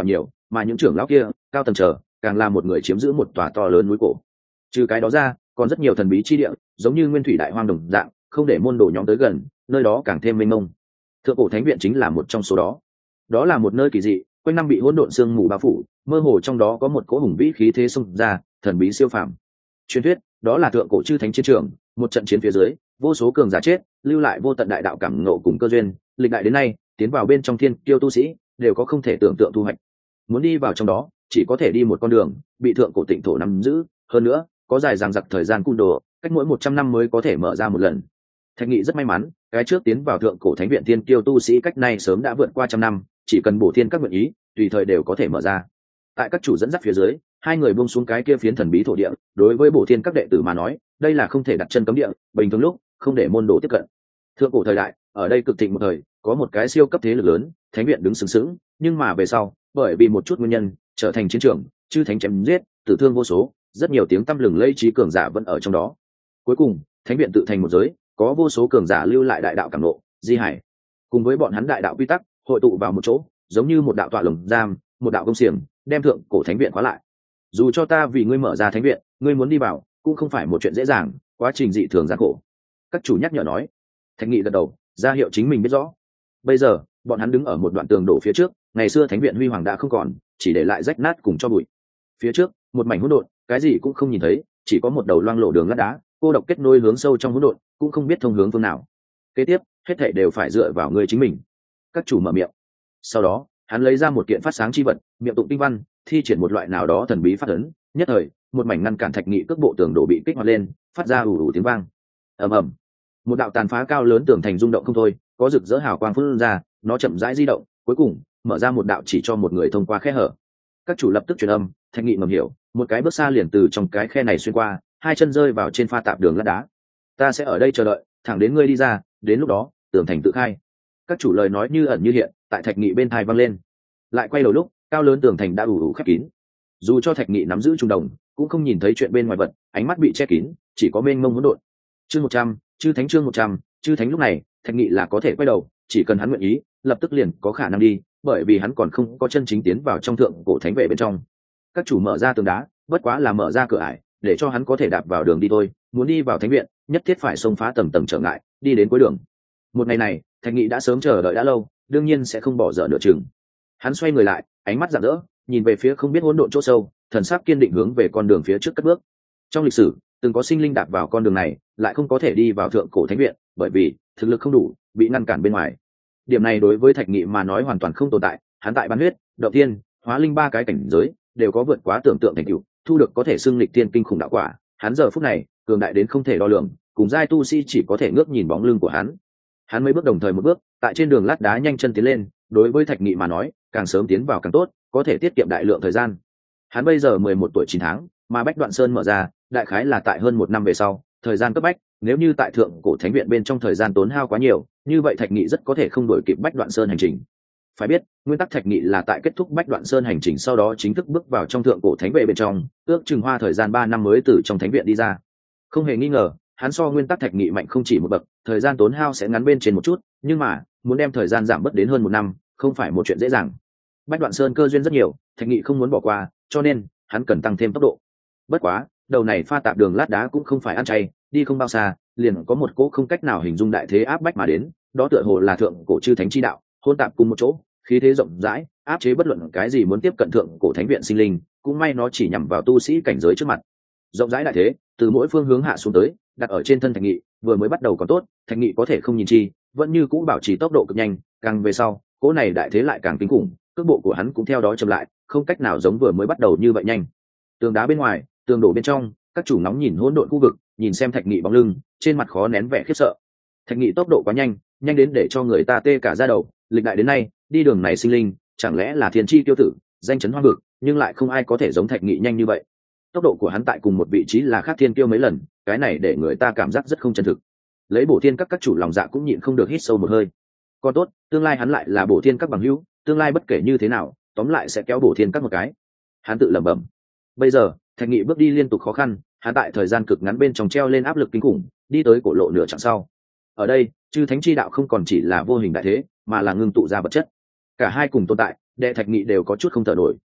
mà những trưởng lão kia cao tầng chờ càng là một người chiếm giữ một tòa to lớn núi cổ. Trừ cái đó ra còn rất nhiều thần bí chi địa, giống như nguyên thủy đại hoang đồng dạng, không để môn đồ nhóm tới gần, nơi đó càng thêm mênh mông. Thượng cổ thánh viện chính là một trong số đó. Đó là một nơi kỳ dị, quanh năm bị hỗn độn sương mù bao phủ, mơ hồ trong đó có một cỗ hùng vĩ khí thế xông ra, thần bí siêu phàm. Truyền thuyết, đó là thượng cổ chư thánh chiến trường, một trận chiến phía dưới, vô số cường giả chết, lưu lại vô tận đại đạo cảm ngộ cùng cơ duyên, lịch đại đến nay, tiến vào bên trong thiên kiêu tu sĩ, đều có không thể tưởng tượng thu hoạch. Muốn đi vào trong đó, chỉ có thể đi một con đường, bị thượng cổ tịnh thổ nắm giữ, hơn nữa, có dài dằng dặc thời gian cung đồ, cách mỗi một trăm năm mới có thể mở ra một lần. Thạch Nghị rất may mắn, cái trước tiến vào thượng cổ thánh viện thiên kiêu tu sĩ cách này sớm đã vượt qua trăm năm, chỉ cần bổ thiên các nguyện ý, tùy thời đều có thể mở ra. Tại các chủ dẫn dắt phía dưới, hai người buông xuống cái kia phiến thần bí thổ địa, đối với bổ thiên các đệ tử mà nói, đây là không thể đặt chân cấm địa, bình thường lúc không để môn đồ tiếp cận. Thượng cổ thời đại, ở đây cực thịnh một thời, có một cái siêu cấp thế lực lớn, thánh viện đứng sừng sững, nhưng mà về sau, bởi vì một chút nguyên nhân, trở thành chiến trường, chư thánh chém giết, tử thương vô số, rất nhiều tiếng tăm lừng lây trí cường giả vẫn ở trong đó. Cuối cùng, thánh viện tự thành một giới, có vô số cường giả lưu lại đại đạo cảm ngộ, di hải, cùng với bọn hắn đại đạo quy tắc hội tụ vào một chỗ, giống như một đạo tọa lồng giam, một đạo công xiềng, đem thượng cổ thánh viện khóa lại. Dù cho ta vì ngươi mở ra thánh viện, ngươi muốn đi vào cũng không phải một chuyện dễ dàng, quá trình dị thường gian khổ. Các chủ nhắc nhở nói. Thạch Nghị gật đầu, ra hiệu chính mình biết rõ. Bây giờ bọn hắn đứng ở một đoạn tường đổ phía trước, ngày xưa thánh viện huy hoàng đã không còn, chỉ để lại rách nát cùng cho bụi. Phía trước một mảnh hỗn độn, cái gì cũng không nhìn thấy, chỉ có một đầu loang lổ đường lát đá, cô độc kết nối hướng sâu trong hỗn độn, cũng không biết thông hướng phương nào. Kế tiếp hết thảy đều phải dựa vào ngươi chính mình. Các chủ mở miệng. Sau đó hắn lấy ra một kiện phát sáng chi vật, miệng tụng tinh văn, thi triển một loại nào đó thần bí phát ấn, nhất thời một mảnh ngăn cản Thạch Nghị cước bộ tường đổ bị kích hoạt lên, phát ra ù ù tiếng vang. Ầm ầm, một đạo tàn phá cao lớn tường thành rung động không thôi, có rực rỡ hào quang phun ra, nó chậm rãi di động, cuối cùng mở ra một đạo chỉ cho một người thông qua khe hở. Các chủ lập tức truyền âm, Thạch Nghị ngầm hiểu, một cái bước xa liền từ trong cái khe này xuyên qua, hai chân rơi vào trên pha tạp đường lát đá. Ta sẽ ở đây chờ đợi, thẳng đến ngươi đi ra, đến lúc đó tường thành tự khai. Các chủ lời nói như ẩn như hiện, tại Thạch Nghị bên tai vang lên. Lại quay đầu lúc, cao lớn tường thành đã ù ù khép kín. Dù cho Thạch Nghị nắm giữ trung đồng, cũng không nhìn thấy chuyện bên ngoài vật, ánh mắt bị che kín, chỉ có mênh mông hỗn độn. Chương một trăm, chư thánh chương một trăm, chư thánh lúc này, Thạch Nghị là có thể quay đầu, chỉ cần hắn nguyện ý, lập tức liền có khả năng đi, bởi vì hắn còn không có chân chính tiến vào trong thượng cổ thánh vệ bên trong. Các chủ mở ra tường đá, bất quá là mở ra cửa ải, để cho hắn có thể đạp vào đường đi thôi, muốn đi vào thánh viện, nhất thiết phải xông phá tầng tầng trở ngại, đi đến cuối đường. Một ngày này, Thạch Nghị đã sớm chờ đợi đã lâu, đương nhiên sẽ không bỏ dở nửa chừng. Hắn xoay người lại, ánh mắt rạng rỡ, nhìn về phía không biết hỗn độn chỗ sâu, thần sắc kiên định hướng về con đường phía trước cất bước. Trong lịch sử, từng có sinh linh đạp vào con đường này, lại không có thể đi vào thượng cổ thánh viện, bởi vì thực lực không đủ, bị ngăn cản bên ngoài. Điểm này đối với Thạch Nghị mà nói hoàn toàn không tồn tại, hắn tại bán huyết, động tiên, hóa linh ba cái cảnh giới, đều có vượt quá tưởng tượng thành tựu, thu được có thể xưng lịch tiên kinh khủng đạo quả. Hắn giờ phút này, cường đại đến không thể đo lường, cùng giai tu sĩ chỉ có thể ngước nhìn bóng lưng của hắn. Hắn mấy bước đồng thời một bước, tại trên đường lát đá nhanh chân tiến lên, đối với Thạch Nghị mà nói, càng sớm tiến vào càng tốt, có thể tiết kiệm đại lượng thời gian. Hắn bây giờ mười một tuổi chín tháng, mà Bách Đoạn Sơn mở ra, đại khái là tại hơn một năm về sau, thời gian cấp bách, nếu như tại thượng cổ thánh viện bên trong thời gian tốn hao quá nhiều, như vậy Thạch Nghị rất có thể không đuổi kịp Bách Đoạn Sơn hành trình. Phải biết, nguyên tắc Thạch Nghị là tại kết thúc Bách Đoạn Sơn hành trình sau đó chính thức bước vào trong thượng cổ thánh vệ bên trong, ước chừng hoa thời gian ba năm mới từ trong thánh viện đi ra. Không hề nghi ngờ, hắn so nguyên tắc Thạch Nghị mạnh không chỉ một bậc, thời gian tốn hao sẽ ngắn bên trên một chút, nhưng mà muốn đem thời gian giảm bớt đến hơn một năm, không phải một chuyện dễ dàng. Bách Đoạn Sơn cơ duyên rất nhiều, Thạch Nghị không muốn bỏ qua, cho nên hắn cần tăng thêm tốc độ. Bất quá, đầu này pha tạp đường lát đá cũng không phải ăn chay, đi không bao xa, liền có một cỗ không cách nào hình dung đại thế áp bách mà đến, đó tựa hồ là thượng cổ chư thánh chi đạo, hôn tạp cùng một chỗ, khí thế rộng rãi, áp chế bất luận cái gì muốn tiếp cận thượng cổ thánh viện sinh linh, cũng may nó chỉ nhằm vào tu sĩ cảnh giới trước mặt. Rộng rãi đại thế, từ mỗi phương hướng hạ xuống tới, đặt ở trên thân Thạch Nghị, vừa mới bắt đầu còn tốt, Thạch Nghị có thể không nhìn chi, vẫn như cũ bảo trì tốc độ cực nhanh, càng về sau, cỗ này đại thế lại càng kinh khủng, cước bộ của hắn cũng theo đó chậm lại, không cách nào giống vừa mới bắt đầu như vậy nhanh. Tường đá bên ngoài, tường đổ bên trong, các chủ nóng nhìn hỗn độn khu vực, nhìn xem Thạch Nghị bóng lưng, trên mặt khó nén vẻ khiếp sợ. Thạch Nghị tốc độ quá nhanh, nhanh đến để cho người ta tê cả da đầu, lịch đại đến nay, đi đường này sinh linh, chẳng lẽ là thiên chi tiêu tử, danh chấn hoang vực, nhưng lại không ai có thể giống Thạch Nghị nhanh như vậy. Tốc độ của hắn tại cùng một vị trí là khác thiên kiêu mấy lần, cái này để người ta cảm giác rất không chân thực. Lấy Bổ Thiên các các chủ lòng dạ cũng nhịn không được hít sâu một hơi. Còn tốt, tương lai hắn lại là Bổ Thiên các bằng hữu, tương lai bất kể như thế nào, tóm lại sẽ kéo Bổ Thiên các một cái. Hắn tự lẩm bẩm. Bây giờ, Thạch Nghị bước đi liên tục khó khăn, hắn tại thời gian cực ngắn bên trong treo lên áp lực kinh khủng, đi tới cổ lộ nửa chặng sau. Ở đây, chư thánh chi đạo không còn chỉ là vô hình đại thế, mà là ngưng tụ ra vật chất. Cả hai cùng tồn tại, đệ Thạch Nghị đều có chút không thở nổi.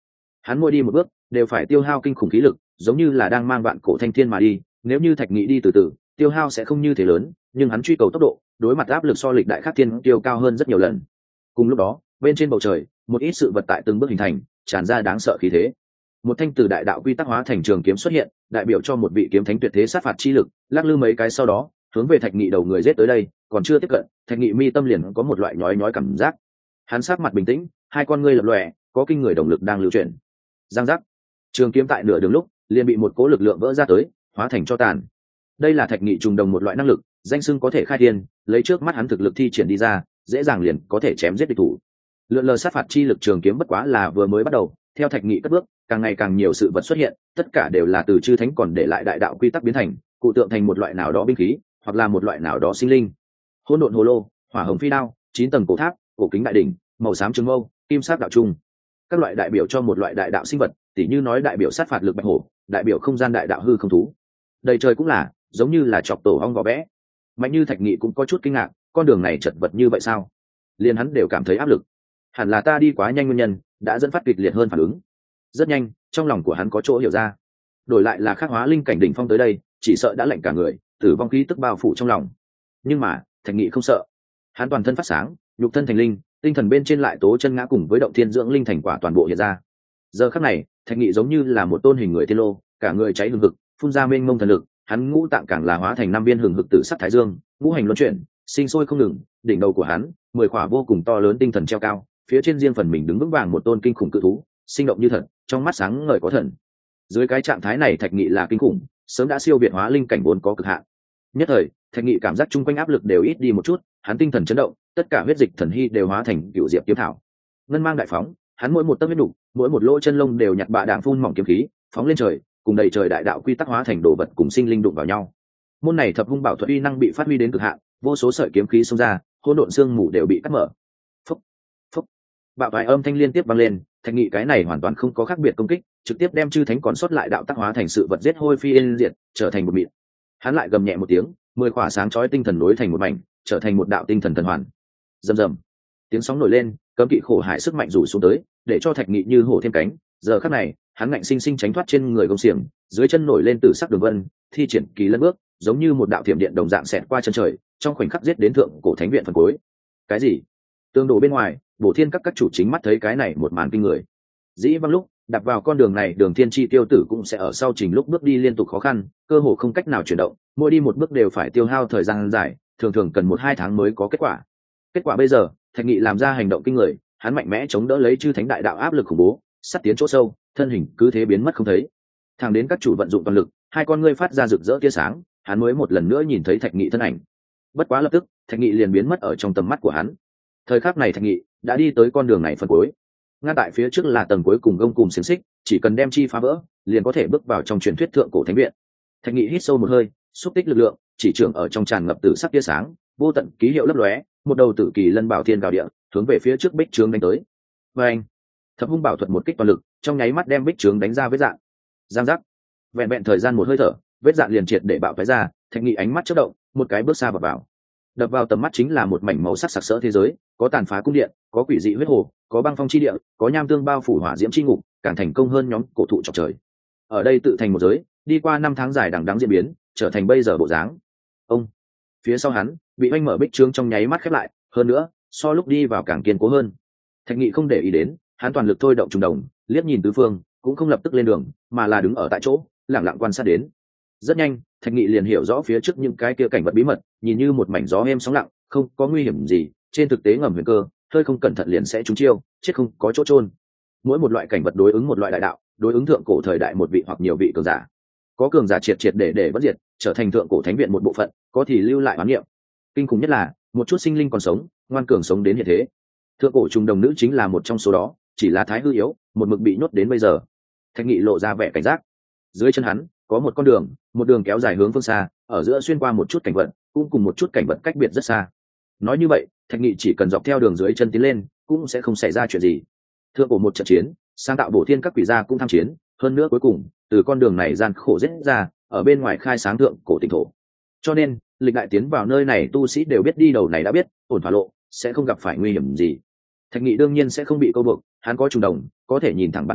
hắn mỗi đi một bước đều phải tiêu hao kinh khủng khí lực, giống như là đang mang vạn cổ thanh thiên mà đi. Nếu như Thạch Nghị đi từ từ, tiêu hao sẽ không như thế lớn, nhưng hắn truy cầu tốc độ, đối mặt áp lực so lịch đại khắc thiên tiêu cao hơn rất nhiều lần. Cùng lúc đó, bên trên bầu trời, một ít sự vật tại từng bước hình thành, tràn ra đáng sợ khí thế. Một thanh từ đại đạo quy tắc hóa thành trường kiếm xuất hiện, đại biểu cho một vị kiếm thánh tuyệt thế sát phạt chi lực, lắc lư mấy cái sau đó, hướng về Thạch Nghị đầu người giết tới đây, còn chưa tiếp cận, Thạch Nghị mi tâm liền có một loại nhói nhói cảm giác. Hắn sắc mặt bình tĩnh, hai con ngươi lập lòe, có kinh người động lực đang lưu chuyển. Giang giác, trường kiếm tại nửa đường lúc, liền bị một cỗ lực lượng vỡ ra tới, hóa thành cho tàn. Đây là Thạch Nghị trùng đồng một loại năng lực, danh xưng có thể khai thiên, lấy trước mắt hắn thực lực thi triển đi ra, dễ dàng liền có thể chém giết địch thủ. Lượn lờ sát phạt chi lực trường kiếm bất quá là vừa mới bắt đầu, theo Thạch Nghị cất bước, càng ngày càng nhiều sự vật xuất hiện, tất cả đều là từ chư thánh còn để lại đại đạo quy tắc biến thành, cụ tượng thành một loại nào đó binh khí, hoặc là một loại nào đó sinh linh. Hỗn độn hồ lô, hỏa hồng phi đao, chín tầng cổ tháp, cổ kính đại đỉnh, màu xám trường mâu, kim sắc đạo trung. Các loại đại biểu cho một loại đại đạo sinh vật, tỉ như nói đại biểu sát phạt lực bạch hổ, đại biểu không gian đại đạo hư không thú. Đầy trời cũng là, giống như là chọc tổ ong vỏ vẽ. Mạnh Như Thạch Nghị cũng có chút kinh ngạc, con đường này chật vật như vậy sao? Liền hắn đều cảm thấy áp lực. Hẳn là ta đi quá nhanh nguyên nhân, đã dẫn phát kịch liệt hơn phản ứng. Rất nhanh, trong lòng của hắn có chỗ hiểu ra. Đổi lại là khắc hóa linh cảnh đỉnh phong tới đây, chỉ sợ đã lạnh cả người, tử vong khí tức bao phủ trong lòng. Nhưng mà, Thạch Nghị không sợ. Hắn toàn thân phát sáng, nhục thân thành linh, tinh thần bên trên lại tố chân ngã cùng với động thiên dưỡng linh thành quả toàn bộ hiện ra. Giờ khắc này, Thạch Nghị giống như là một tôn hình người thiên lô, cả người cháy hừng hực, phun ra mênh mông thần lực, hắn ngũ tạng càng là hóa thành năm viên hừng hực tử sắc thái dương, ngũ hành luân chuyển, sinh sôi không ngừng. Đỉnh đầu của hắn, mười khỏa vô cùng to lớn tinh thần treo cao, phía trên riêng phần mình đứng vững vàng một tôn kinh khủng cự thú, sinh động như thật, trong mắt sáng ngời có thần. Dưới cái trạng thái này Thạch Nghị là kinh khủng, sớm đã siêu việt hóa linh cảnh vốn có cực hạn. Nhất thời, Thạch Nghị cảm giác chung quanh áp lực đều ít đi một chút, hắn tinh thần chấn động, tất cả huyết dịch thần hy đều hóa thành cựu diệp kiếm thảo. Ngân mang đại phóng, hắn mỗi một tấc huyết đủ, mỗi một lỗ chân lông đều nhặt bạ đạn phun mỏng kiếm khí, phóng lên trời, cùng đầy trời đại đạo quy tắc hóa thành đồ vật cùng sinh linh đụng vào nhau. Môn này thập hung bảo thuật uy năng bị phát huy đến cực hạn, vô số sợi kiếm khí xông ra, hỗn độn xương mù đều bị cắt mở. Phốc, phốc. Bạo vài âm thanh liên tiếp vang lên, Thạch Nghị cái này hoàn toàn không có khác biệt công kích, trực tiếp đem chư thánh còn sót lại đạo tác hóa thành sự vật giết hôi phi yên diệt, trở thành một mịn. Hắn lại gầm nhẹ một tiếng, mười khỏa sáng chói tinh thần nối thành một mảnh, trở thành một đạo tinh thần thần hoàn. Rầm rầm, tiếng sóng nổi lên, cấm kỵ khổ hải sức mạnh rủ xuống tới, để cho Thạch Nghị như hổ thêm cánh. Giờ khắc này, hắn ngạnh sinh sinh tránh thoát trên người gông xiềng, dưới chân nổi lên tử sắc đường vân, thi triển kỳ lân bước, giống như một đạo thiểm điện đồng dạng xẹt qua chân trời, trong khoảnh khắc giết đến thượng cổ thánh viện phần cuối. Cái gì? Tương đổ bên ngoài, Bổ Thiên các các chủ chính mắt thấy cái này một màn kinh người. Dĩ văng lúc đặt vào con đường này, Đường Thiên Chi tiêu tử cũng sẽ ở sau trình lúc bước đi liên tục khó khăn, cơ hồ không cách nào chuyển động, mỗi đi một bước đều phải tiêu hao thời gian dài, thường thường cần một hai tháng mới có kết quả. Kết quả bây giờ, Thạch Nghị làm ra hành động kinh người, hắn mạnh mẽ chống đỡ lấy chư thánh đại đạo áp lực khủng bố, sắt tiến chỗ sâu, thân hình cứ thế biến mất không thấy. Thẳng đến các chủ vận dụng toàn lực, hai con ngươi phát ra rực rỡ tia sáng, hắn mới một lần nữa nhìn thấy Thạch Nghị thân ảnh. Bất quá lập tức, Thạch Nghị liền biến mất ở trong tầm mắt của hắn. Thời khắc này Thạch Nghị đã đi tới con đường này phần cuối. Ngay tại phía trước là tầng cuối cùng gông cùng xiềng xích, chỉ cần đem chi phá vỡ, liền có thể bước vào trong truyền thuyết thượng cổ thánh viện. Thạch Nghị hít sâu một hơi, xúc tích lực lượng, chỉ trưởng ở trong tràn ngập tử sắc tia sáng, vô tận ký hiệu lấp lóe, một đầu tử kỳ lân bảo thiên gào địa, hướng về phía trước bích trướng đánh tới. Và anh, thập hung bảo thuật một kích toàn lực, trong nháy mắt đem bích trướng đánh ra vết dạn. Giang giác, vẹn vẹn thời gian một hơi thở, vết dạn liền triệt để bạo phá ra. Thạch Nghị ánh mắt chớp động, một cái bước xa vào vào. Đập vào tầm mắt chính là một mảnh màu sắc sặc sỡ thế giới, có tàn phá cung điện, có quỷ dị huyết hồ, có băng phong chi địa, có nham tương bao phủ hỏa diễm chi ngục, càng thành công hơn nhóm cổ thụ chọc trời. Ở đây tự thành một giới, đi qua năm tháng dài đằng đẵng diễn biến, trở thành bây giờ bộ dáng. Ông, phía sau hắn, bị oanh mở bích trướng trong nháy mắt khép lại, hơn nữa, so lúc đi vào càng kiên cố hơn. Thạch Nghị không để ý đến, hắn toàn lực thôi động trùng đồng, liếc nhìn tứ phương, cũng không lập tức lên đường, mà là đứng ở tại chỗ, lặng lặng quan sát đến. Rất nhanh, Thạch Nghị liền hiểu rõ phía trước những cái kia cảnh vật bí mật, nhìn như một mảnh gió êm sóng lặng, không có nguy hiểm gì, trên thực tế ngầm huyền cơ, hơi không cẩn thận liền sẽ trúng chiêu, chết không có chỗ chôn. Mỗi một loại cảnh vật đối ứng một loại đại đạo, đối ứng thượng cổ thời đại một vị hoặc nhiều vị cường giả. Có cường giả triệt triệt để để bất diệt, trở thành thượng cổ thánh viện một bộ phận, có thì lưu lại oán niệm. Kinh khủng nhất là, một chút sinh linh còn sống, ngoan cường sống đến hiện thế. Thượng cổ trùng đồng nữ chính là một trong số đó, chỉ là thái hư yếu, một mực bị nhốt đến bây giờ. Thạch Nghị lộ ra vẻ cảnh giác. Dưới chân hắn có một con đường, một đường kéo dài hướng phương xa, ở giữa xuyên qua một chút cảnh vật, cũng cùng một chút cảnh vật cách biệt rất xa. Nói như vậy, Thạch Nghị chỉ cần dọc theo đường dưới chân tiến lên, cũng sẽ không xảy ra chuyện gì. Thượng cổ một trận chiến, sáng tạo Bổ Thiên các quỷ gia cũng tham chiến, hơn nữa cuối cùng, từ con đường này gian khổ rết ra, ở bên ngoài khai sáng thượng cổ tỉnh thổ. Cho nên, lịch đại tiến vào nơi này tu sĩ đều biết đi đầu này đã biết, ổn thỏa lộ, sẽ không gặp phải nguy hiểm gì. Thạch Nghị đương nhiên sẽ không bị câu buộc, hắn có trùng đồng, có thể nhìn thẳng bản nguyên,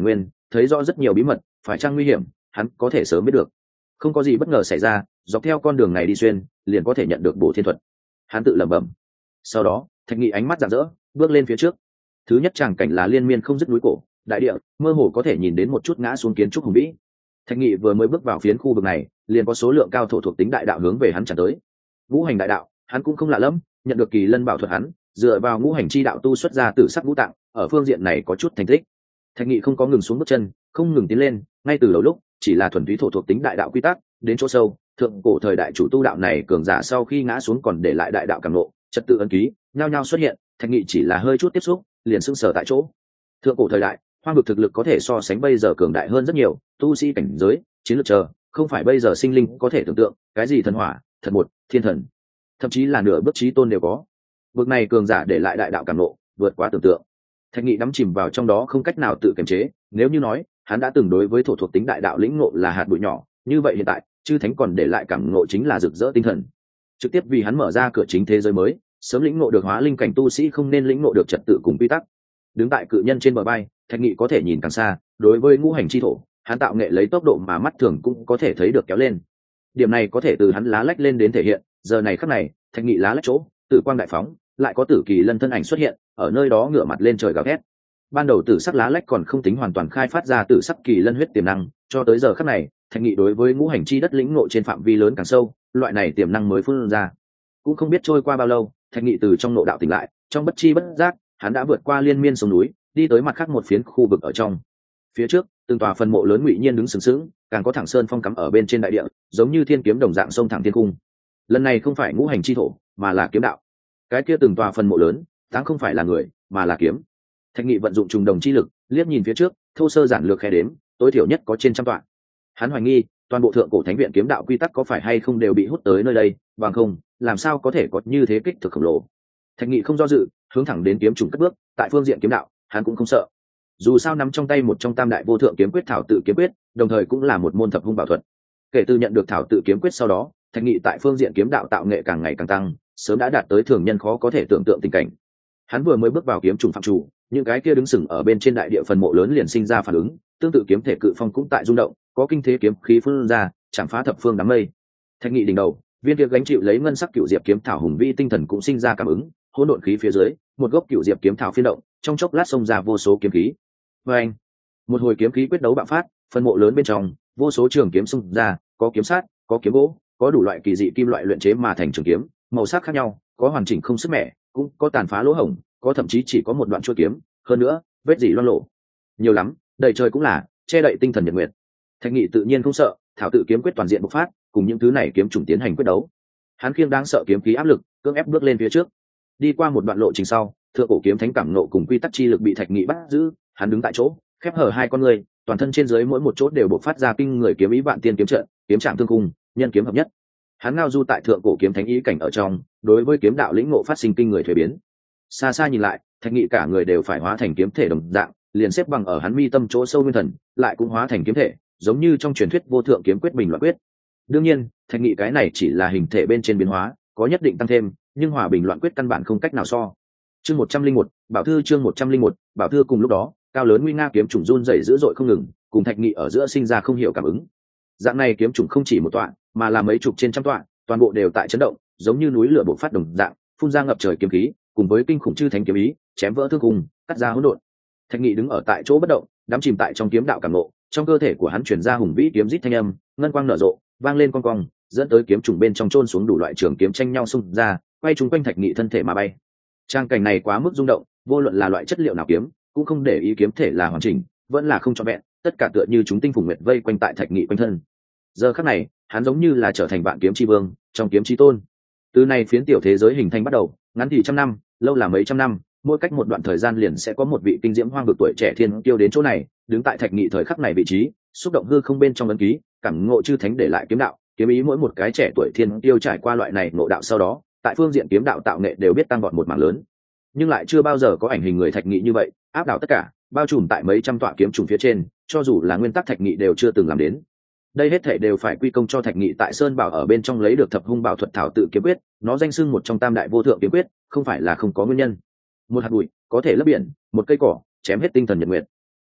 thấy rõ rất nhiều bí mật, phải chăng nguy hiểm hắn có thể sớm biết được. Không có gì bất ngờ xảy ra, dọc theo con đường này đi xuyên liền có thể nhận được bổ thiên thuật, hắn tự lẩm bẩm. Sau đó Thạch Nghị ánh mắt rạng rỡ, bước lên phía trước. Thứ nhất tràng cảnh là liên miên không dứt núi cổ đại địa, mơ hồ có thể nhìn đến một chút ngã xuống kiến trúc hùng vĩ. Thạch Nghị vừa mới bước vào phiến khu vực này, liền có số lượng cao thổ thuộc tính đại đạo hướng về hắn tràn tới. Ngũ hành đại đạo hắn cũng không lạ lẫm, nhận được kỳ lân bảo thuật hắn dựa vào ngũ hành chi đạo tu xuất ra tử sắc ngũ tạng, ở phương diện này có chút thành tích. Thạch Nghị không có ngừng xuống bước chân, không ngừng tiến lên, ngay từ đầu lúc chỉ là thuần túy thổ thuộc tính đại đạo quy tắc, đến chỗ sâu thượng cổ thời đại chủ tu đạo này cường giả sau khi ngã xuống còn để lại đại đạo cảm ngộ, trật tự ấn ký nhao nhao xuất hiện. Thạch Nghị chỉ là hơi chút tiếp xúc liền sững sờ tại chỗ. Thượng cổ thời đại hoang vực thực lực có thể so sánh bây giờ cường đại hơn rất nhiều, tu sĩ cảnh giới chiến lược chờ không phải bây giờ sinh linh có thể tưởng tượng, cái gì thần hỏa thần một thiên thần thậm chí là nửa bước chí tôn đều có. Vực này cường giả để lại đại đạo cảm ngộ vượt quá tưởng tượng. Thạch Nghị đắm chìm vào trong đó không cách nào tự kiềm chế. Nếu như nói hắn đã từng đối với thổ thuộc tính đại đạo lĩnh ngộ là hạt bụi nhỏ, như vậy hiện tại chư thánh còn để lại cảm ngộ chính là rực rỡ tinh thần, trực tiếp vì hắn mở ra cửa chính thế giới mới. Sớm lĩnh ngộ được hóa linh cảnh tu sĩ không nên lĩnh ngộ được trật tự cùng quy tắc. Đứng tại cự nhân trên bờ bay, Thạch Nghị có thể nhìn càng xa, đối với ngũ hành chi thổ hắn tạo nghệ lấy tốc độ mà mắt thường cũng có thể thấy được kéo lên. Điểm này có thể từ hắn lá lách lên đến thể hiện. Giờ này khắc này Thạch Nghị lá lách chỗ tử quang đại phóng, lại có tử kỳ lân thân ảnh xuất hiện ở nơi đó ngửa mặt lên trời gào thét. Ban đầu tử sắc lá lách còn không tính hoàn toàn khai phát ra tử sắc kỳ lân huyết tiềm năng, cho tới giờ khắc này Thạch Nghị đối với ngũ hành chi đất lĩnh ngộ trên phạm vi lớn càng sâu, loại này tiềm năng mới phun ra. Cũng không biết trôi qua bao lâu, Thạch Nghị từ trong nội đạo tỉnh lại, trong bất chi bất giác hắn đã vượt qua liên miên sông núi, đi tới mặt khác một phiến khu vực ở trong. Phía trước từng tòa phần mộ lớn ngụy nhiên đứng sừng sững, càng có thẳng sơn phong cắm ở bên trên đại địa, giống như thiên kiếm đồng dạng sông thẳng thiên cung. Lần này không phải ngũ hành chi thổ mà là kiếm đạo. Cái kia từng tòa phần mộ lớn táng không phải là người mà là kiếm. Thạch Nghị vận dụng trùng đồng chi lực, liếc nhìn phía trước, thô sơ giản lược khe đếm, tối thiểu nhất có trên trăm tọa. Hắn hoài nghi toàn bộ thượng cổ thánh viện kiếm đạo quy tắc có phải hay không đều bị hút tới nơi đây, bằng không làm sao có thể có như thế kích thực khổng lồ. Thạch Nghị không do dự, hướng thẳng đến kiếm trùng cất bước. Tại phương diện kiếm đạo hắn cũng không sợ, dù sao nắm trong tay một trong tam đại vô thượng kiếm quyết thảo tự kiếm quyết, đồng thời cũng là một môn thập hung bảo thuật. Kể từ nhận được thảo tự kiếm quyết sau đó, Thạch Nghị tại phương diện kiếm đạo tạo nghệ càng ngày càng tăng, sớm đã đạt tới thường nhân khó có thể tưởng tượng tình cảnh. Hắn vừa mới bước vào kiếm trùng phạm chủ, những cái kia đứng sừng ở bên trên đại địa phần mộ lớn liền sinh ra phản ứng, tương tự kiếm thể cự phong cũng tại rung động, có kinh thế kiếm khí phun ra, chạm phá thập phương đám mây. Thạch Nghị đỉnh đầu viên kia gánh chịu lấy ngân sắc cựu diệp kiếm thảo hùng vi tinh thần cũng sinh ra cảm ứng, hỗn độn khí phía dưới, một gốc cựu diệp kiếm thảo phiên động, trong chốc lát xông ra vô số kiếm khí. Và anh, một hồi kiếm khí quyết đấu bạo phát, phần mộ lớn bên trong, vô số trường kiếm xung ra, có kiếm sát, có kiếm gỗ, có đủ loại kỳ dị kim loại luyện chế mà thành trường kiếm, màu sắc khác nhau, có hoàn chỉnh không sức mẻ, cũng có tàn phá lỗ hổng, có thậm chí chỉ có một đoạn chuôi kiếm, hơn nữa, vết dỉ loang lổ. Nhiều lắm, đầy trời cũng là, che đậy tinh thần nhật nguyệt. Thạch Nghị tự nhiên không sợ, thảo tự kiếm quyết toàn diện bộc phát, cùng những thứ này kiếm trùng tiến hành quyết đấu. Hắn khiêng đáng sợ kiếm khí áp lực, cưỡng ép bước lên phía trước. Đi qua một đoạn lộ trình sau, thượng cổ kiếm thánh cảm nộ cùng quy tắc chi lực bị Thạch Nghị bắt giữ, hắn đứng tại chỗ, khép hở hai con người, toàn thân trên dưới mỗi một chỗ đều bộc phát ra kinh người kiếm ý vạn tiên kiếm trận, kiếm trạng thương khung, nhân kiếm hợp nhất. Hắn ngao du tại thượng cổ kiếm thánh ý cảnh ở trong, đối với kiếm đạo lĩnh ngộ phát sinh kinh người thuế biến. Xa xa nhìn lại, Thạch Nghị cả người đều phải hóa thành kiếm thể đồng dạng, liền xếp bằng ở hắn mi tâm chỗ sâu nguyên thần, lại cũng hóa thành kiếm thể, giống như trong truyền thuyết vô thượng kiếm quyết bình loạn quyết. Đương nhiên, Thạch Nghị cái này chỉ là hình thể bên trên biến hóa, có nhất định tăng thêm, nhưng hòa bình loạn quyết căn bản không cách nào so. Chương một trăm linh một, bảo thư chương một trăm linh một, bảo thư cùng lúc đó, cao lớn nguy nga kiếm trùng run rẩy dữ dội không ngừng, cùng Thạch Nghị ở giữa sinh ra không hiểu cảm ứng. Dạng này kiếm trùng không chỉ một tọa, mà là mấy chục trên trăm tọa, toàn bộ đều tại chấn động, giống như núi lửa bộc phát đồng dạng, phun ra ngập trời kiếm khí, cùng với kinh khủng chư thánh kiếm ý, chém vỡ thương cùng, cắt ra hỗn độn. Thạch Nghị đứng ở tại chỗ bất động, đắm chìm tại trong kiếm đạo cảm ngộ, trong cơ thể của hắn truyền ra hùng vĩ kiếm rít thanh âm, ngân quang nở rộ, vang lên con cong, dẫn tới kiếm trùng bên trong chôn xuống đủ loại trường kiếm tranh nhau xung ra, quay trúng quanh Thạch Nghị thân thể mà bay. Trang cảnh này quá mức rung động, vô luận là loại chất liệu nào kiếm, cũng không để ý kiếm thể là hoàn chỉnh, vẫn là không trọn vẹn, tất cả tựa như chúng tinh phùng nguyệt vây quanh tại Thạch Nghị quanh thân. Giờ khắc này, hắn giống như là trở thành vạn kiếm chi vương, trong kiếm chi tôn. Từ này phiến tiểu thế giới hình thành bắt đầu, ngắn thì trăm năm, lâu là mấy trăm năm, mỗi cách một đoạn thời gian liền sẽ có một vị kinh diễm hoang vực tuổi trẻ thiên kiêu đến chỗ này, đứng tại Thạch Nghị thời khắc này vị trí, xúc động hư không bên trong ấn ký, cảm ngộ chư thánh để lại kiếm đạo, kiếm ý mỗi một cái trẻ tuổi thiên kiêu trải qua loại này ngộ đạo sau đó, tại phương diện kiếm đạo tạo nghệ đều biết tăng vọt một mảng lớn. Nhưng lại chưa bao giờ có ảnh hình người Thạch Nghị như vậy, áp đảo tất cả, bao trùm tại mấy trăm tọa kiếm trùng phía trên, cho dù là nguyên tắc Thạch Nghị đều chưa từng làm đến. Đây hết thảy đều phải quy công cho Thạch Nghị tại Sơn Bảo ở bên trong lấy được thập hung bảo thuật thảo tự kiếm quyết, nó danh xưng một trong tam đại vô thượng kiếm quyết, không phải là không có nguyên nhân. Một hạt bụi có thể lấp biển, một cây cỏ chém hết tinh thần nhật nguyệt.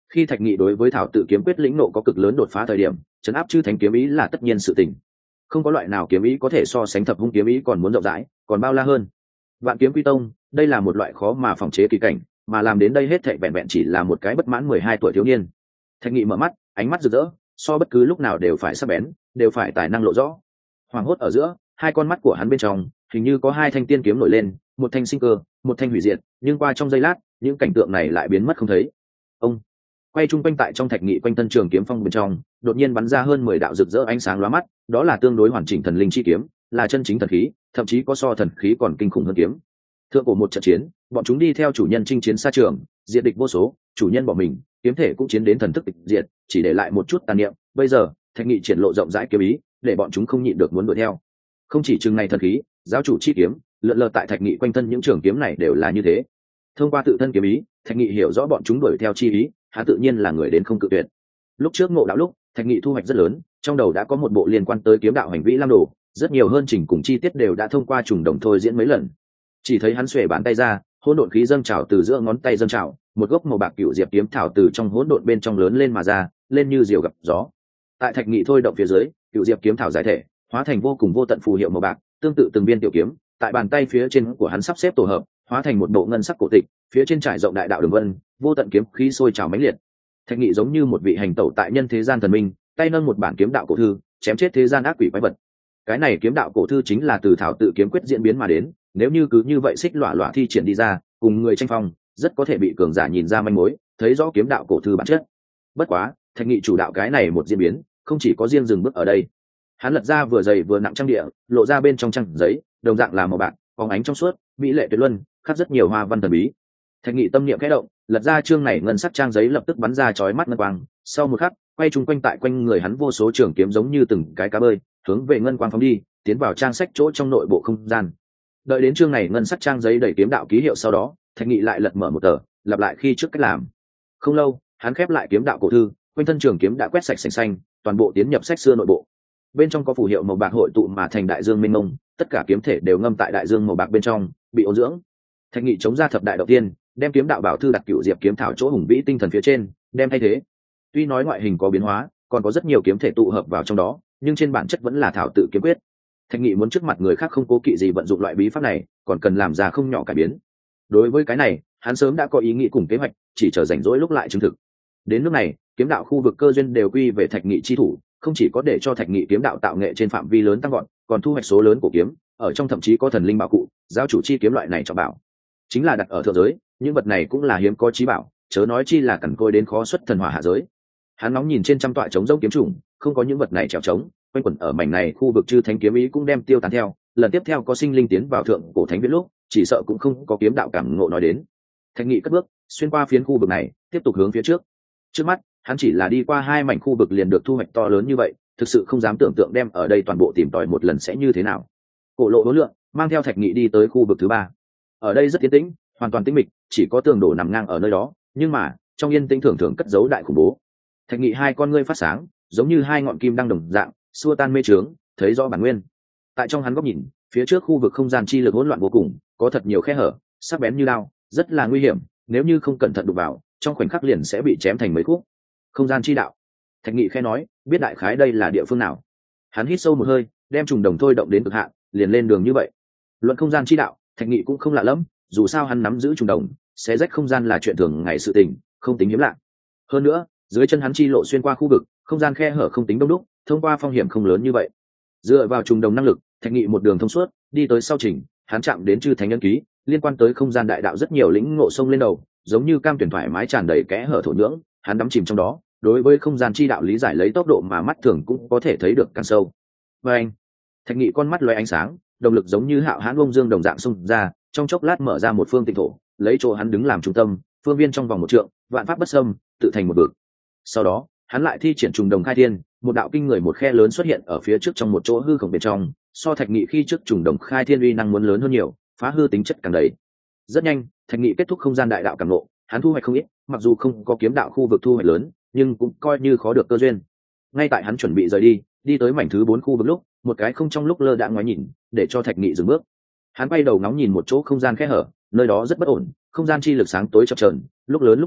Khi Thạch Nghị đối với thảo tự kiếm quyết lĩnh nộ có cực lớn đột phá thời điểm, trấn áp chư thánh kiếm ý là tất nhiên sự tình. Không có loại nào kiếm ý có thể so sánh thập hung kiếm ý còn muốn rộng rãi, còn bao la hơn. Vạn kiếm quy tông, đây là một loại khó mà phòng chế kỳ cảnh, mà làm đến đây hết thảy vẹn vẹn chỉ là một cái bất mãn mười hai tuổi thiếu niên. Thạch Nghị mở mắt, ánh mắt rực rỡ, so bất cứ lúc nào đều phải sắc bén, đều phải tài năng lộ rõ. Hoàng hốt ở giữa, hai con mắt của hắn bên trong, hình như có hai thanh tiên kiếm nổi lên, một thanh sinh cơ, một thanh hủy diệt, nhưng qua trong giây lát, những cảnh tượng này lại biến mất không thấy. Ông quay trung quanh tại trong Thạch Nghị quanh thân trường kiếm phong bên trong, đột nhiên bắn ra hơn mười đạo rực rỡ ánh sáng lóa mắt, đó là tương đối hoàn chỉnh thần linh chi kiếm, là chân chính thần khí, thậm chí có so thần khí còn kinh khủng hơn kiếm. Thượng cổ một trận chiến, bọn chúng đi theo chủ nhân chinh chiến xa trường, diệt địch vô số, chủ nhân bỏ mình, kiếm thể cũng chiến đến thần thức tịch diệt, chỉ để lại một chút tàn niệm. Bây giờ, Thạch Nghị triển lộ rộng rãi kiếm ý, để bọn chúng không nhịn được muốn đuổi theo. Không chỉ chừng này thần khí, giáo chủ chi kiếm, lượn lờ tại Thạch Nghị quanh thân những trường kiếm này đều là như thế. Thông qua tự thân kiếm ý, Thạch Nghị hiểu rõ bọn chúng đuổi theo chi ý, hắn tự nhiên là người đến không cự tuyệt. Lúc trước ngộ đạo lúc, Thạch Nghị thu hoạch rất lớn, trong đầu đã có một bộ liên quan tới kiếm đạo hành vĩ lam đồ, rất nhiều hơn chỉnh cùng chi tiết đều đã thông qua trùng đồng thôi diễn mấy lần. Chỉ thấy hắn xuề bàn tay ra, hỗn độn khí dâng trào từ giữa ngón tay dâng trào, một gốc màu bạc cựu diệp kiếm thảo từ trong hỗn độn bên trong lớn lên mà ra, lên như diều gặp gió. Tại Thạch Nghị thôi động phía dưới, cựu diệp kiếm thảo giải thể, hóa thành vô cùng vô tận phù hiệu màu bạc, tương tự từng viên tiểu kiếm, tại bàn tay phía trên của hắn sắp xếp tổ hợp, hóa thành một bộ ngân sắc cổ tịch, phía trên trải rộng đại đạo đường vân, vô tận kiếm khí sôi trào mãnh liệt. Thạch Nghị giống như một vị hành tẩu tại nhân thế gian thần minh, tay nâng một bản kiếm đạo cổ thư, chém chết thế gian ác quỷ quái vật. Cái này kiếm đạo cổ thư chính là từ thảo tự kiếm quyết diễn biến mà đến, nếu như cứ như vậy xích lọa lọa thi triển đi ra, cùng người tranh phong, rất có thể bị cường giả nhìn ra manh mối, thấy rõ kiếm đạo cổ thư bản chất. Bất quá, Thạch Nghị chủ đạo cái này một diễn biến, không chỉ có riêng dừng bước ở đây. Hắn lật ra vừa dày vừa nặng trang địa, lộ ra bên trong trang giấy, đồng dạng là màu bạc, phóng ánh trong suốt, mỹ lệ tuyệt luân, khắc rất nhiều hoa văn thần bí. Thạch Nghị tâm niệm khẽ động, lật ra chương này ngân sắc trang giấy lập tức bắn ra chói mắt ngân quang, sau một khắc, quay chung quanh tại quanh người hắn vô số trường kiếm giống như từng cái cá bơi, hướng về ngân quang phóng đi, tiến vào trang sách chỗ trong nội bộ không gian. Đợi đến chương này ngân sắc trang giấy đầy kiếm đạo ký hiệu sau đó, Thạch Nghị lại lật mở một tờ, lặp lại khi trước cách làm. Không lâu, hắn khép lại kiếm đạo cổ thư, quanh thân trường kiếm đã quét sạch sành xanh, toàn bộ tiến nhập sách xưa nội bộ. Bên trong có phù hiệu màu bạc hội tụ mà thành đại dương mênh mông, tất cả kiếm thể đều ngâm tại đại dương màu bạc bên trong, bị ôn dưỡng. Thạch Nghị chống ra thập đại đầu tiên, đem kiếm đạo bảo thư đặt cựu diệp kiếm thảo chỗ hùng vĩ tinh thần phía trên, đem thay thế. Tuy nói ngoại hình có biến hóa, còn có rất nhiều kiếm thể tụ hợp vào trong đó, nhưng trên bản chất vẫn là thảo tự kiếm quyết. Thạch Nghị muốn trước mặt người khác không cố kỵ gì vận dụng loại bí pháp này, còn cần làm ra không nhỏ cải biến. Đối với cái này, hắn sớm đã có ý nghĩ cùng kế hoạch, chỉ chờ rảnh rỗi lúc lại chứng thực. Đến lúc này, kiếm đạo khu vực cơ duyên đều quy về Thạch Nghị chi thủ, không chỉ có để cho Thạch Nghị kiếm đạo tạo nghệ trên phạm vi lớn tăng gọn, còn thu hoạch số lớn của kiếm, ở trong thậm chí có thần linh bảo cụ, giáo chủ chi kiếm loại này cho bảo. Chính là đặt ở thượng giới, những vật này cũng là hiếm có chí bảo, chớ nói chi là cẩn côi đến khó xuất thần hỏa hạ giới. Hắn nóng nhìn trên trăm tọa trống rỗng kiếm trùng, không có những vật này trèo trống, quanh quẩn ở mảnh này khu vực chư thánh kiếm ý cũng đem tiêu tán theo. Lần tiếp theo có sinh linh tiến vào thượng cổ thánh viễn lúc, chỉ sợ cũng không có kiếm đạo cảm ngộ nói đến. Thạch Nghị cất bước, xuyên qua phiến khu vực này, tiếp tục hướng phía trước. Trước mắt, hắn chỉ là đi qua hai mảnh khu vực liền được thu hoạch to lớn như vậy, thực sự không dám tưởng tượng đem ở đây toàn bộ tìm tòi một lần sẽ như thế nào. Cổ lộ đối lượng, mang theo Thạch Nghị đi tới khu vực thứ ba. Ở đây rất yên tĩnh, hoàn toàn tĩnh mịch, chỉ có tường đổ nằm ngang ở nơi đó, nhưng mà trong yên tĩnh thường thường cất giấu đại khủng bố. Thạch Nghị hai con ngươi phát sáng, giống như hai ngọn kim đang đồng dạng, xua tan mê trướng, thấy rõ bản nguyên. Tại trong hắn góc nhìn, phía trước khu vực không gian chi lực hỗn loạn vô cùng, có thật nhiều khe hở, sắc bén như lao, rất là nguy hiểm, nếu như không cẩn thận đụng vào, trong khoảnh khắc liền sẽ bị chém thành mấy khúc. Không gian chi đạo. Thạch Nghị khẽ nói, biết đại khái đây là địa phương nào. Hắn hít sâu một hơi, đem trùng đồng thôi động đến cực hạn, liền lên đường như vậy. Luận không gian chi đạo, Thạch Nghị cũng không lạ lắm, dù sao hắn nắm giữ trùng đồng, xé rách không gian là chuyện thường ngày sự tình, không tính hiếm lạ. Hơn nữa, dưới chân hắn chi lộ xuyên qua khu vực, không gian khe hở không tính đông đúc, thông qua phong hiểm không lớn như vậy. Dựa vào trùng đồng năng lực, Thạch Nghị một đường thông suốt, đi tới sau trình, hắn chạm đến chư thánh nhân ký, liên quan tới không gian đại đạo rất nhiều lĩnh ngộ sông lên đầu, giống như cam tuyển thoải mái tràn đầy kẽ hở thổ nhưỡng, hắn đắm chìm trong đó, đối với không gian chi đạo lý giải lấy tốc độ mà mắt thường cũng có thể thấy được càng sâu. Và anh, Thạch Nghị con mắt lóe ánh sáng, động lực giống như hạo hãn bông dương đồng dạng xung ra, trong chốc lát mở ra một phương tịnh thổ, lấy chỗ hắn đứng làm trung tâm, phương viên trong vòng một trượng, vạn pháp bất xâm, tự thành một vực. Sau đó, hắn lại thi triển trùng đồng khai thiên, một đạo kinh người một khe lớn xuất hiện ở phía trước trong một chỗ hư không bên trong, so Thạch Nghị khi trước trùng đồng khai thiên uy năng muốn lớn hơn nhiều, phá hư tính chất càng đầy. Rất nhanh, Thạch Nghị kết thúc không gian đại đạo cảm ngộ, hắn thu hoạch không ít, mặc dù không có kiếm đạo khu vực thu hoạch lớn, nhưng cũng coi như khó được cơ duyên. Ngay tại hắn chuẩn bị rời đi, đi tới mảnh thứ bốn khu vực lúc, một cái không trong lúc lơ đãng ngoái nhìn, để cho Thạch Nghị dừng bước. Hắn quay đầu ngóng nhìn một chỗ không gian khe hở, nơi đó rất bất ổn, không gian chi lực sáng tối chập chờn, lúc lớn lúc nhỏ,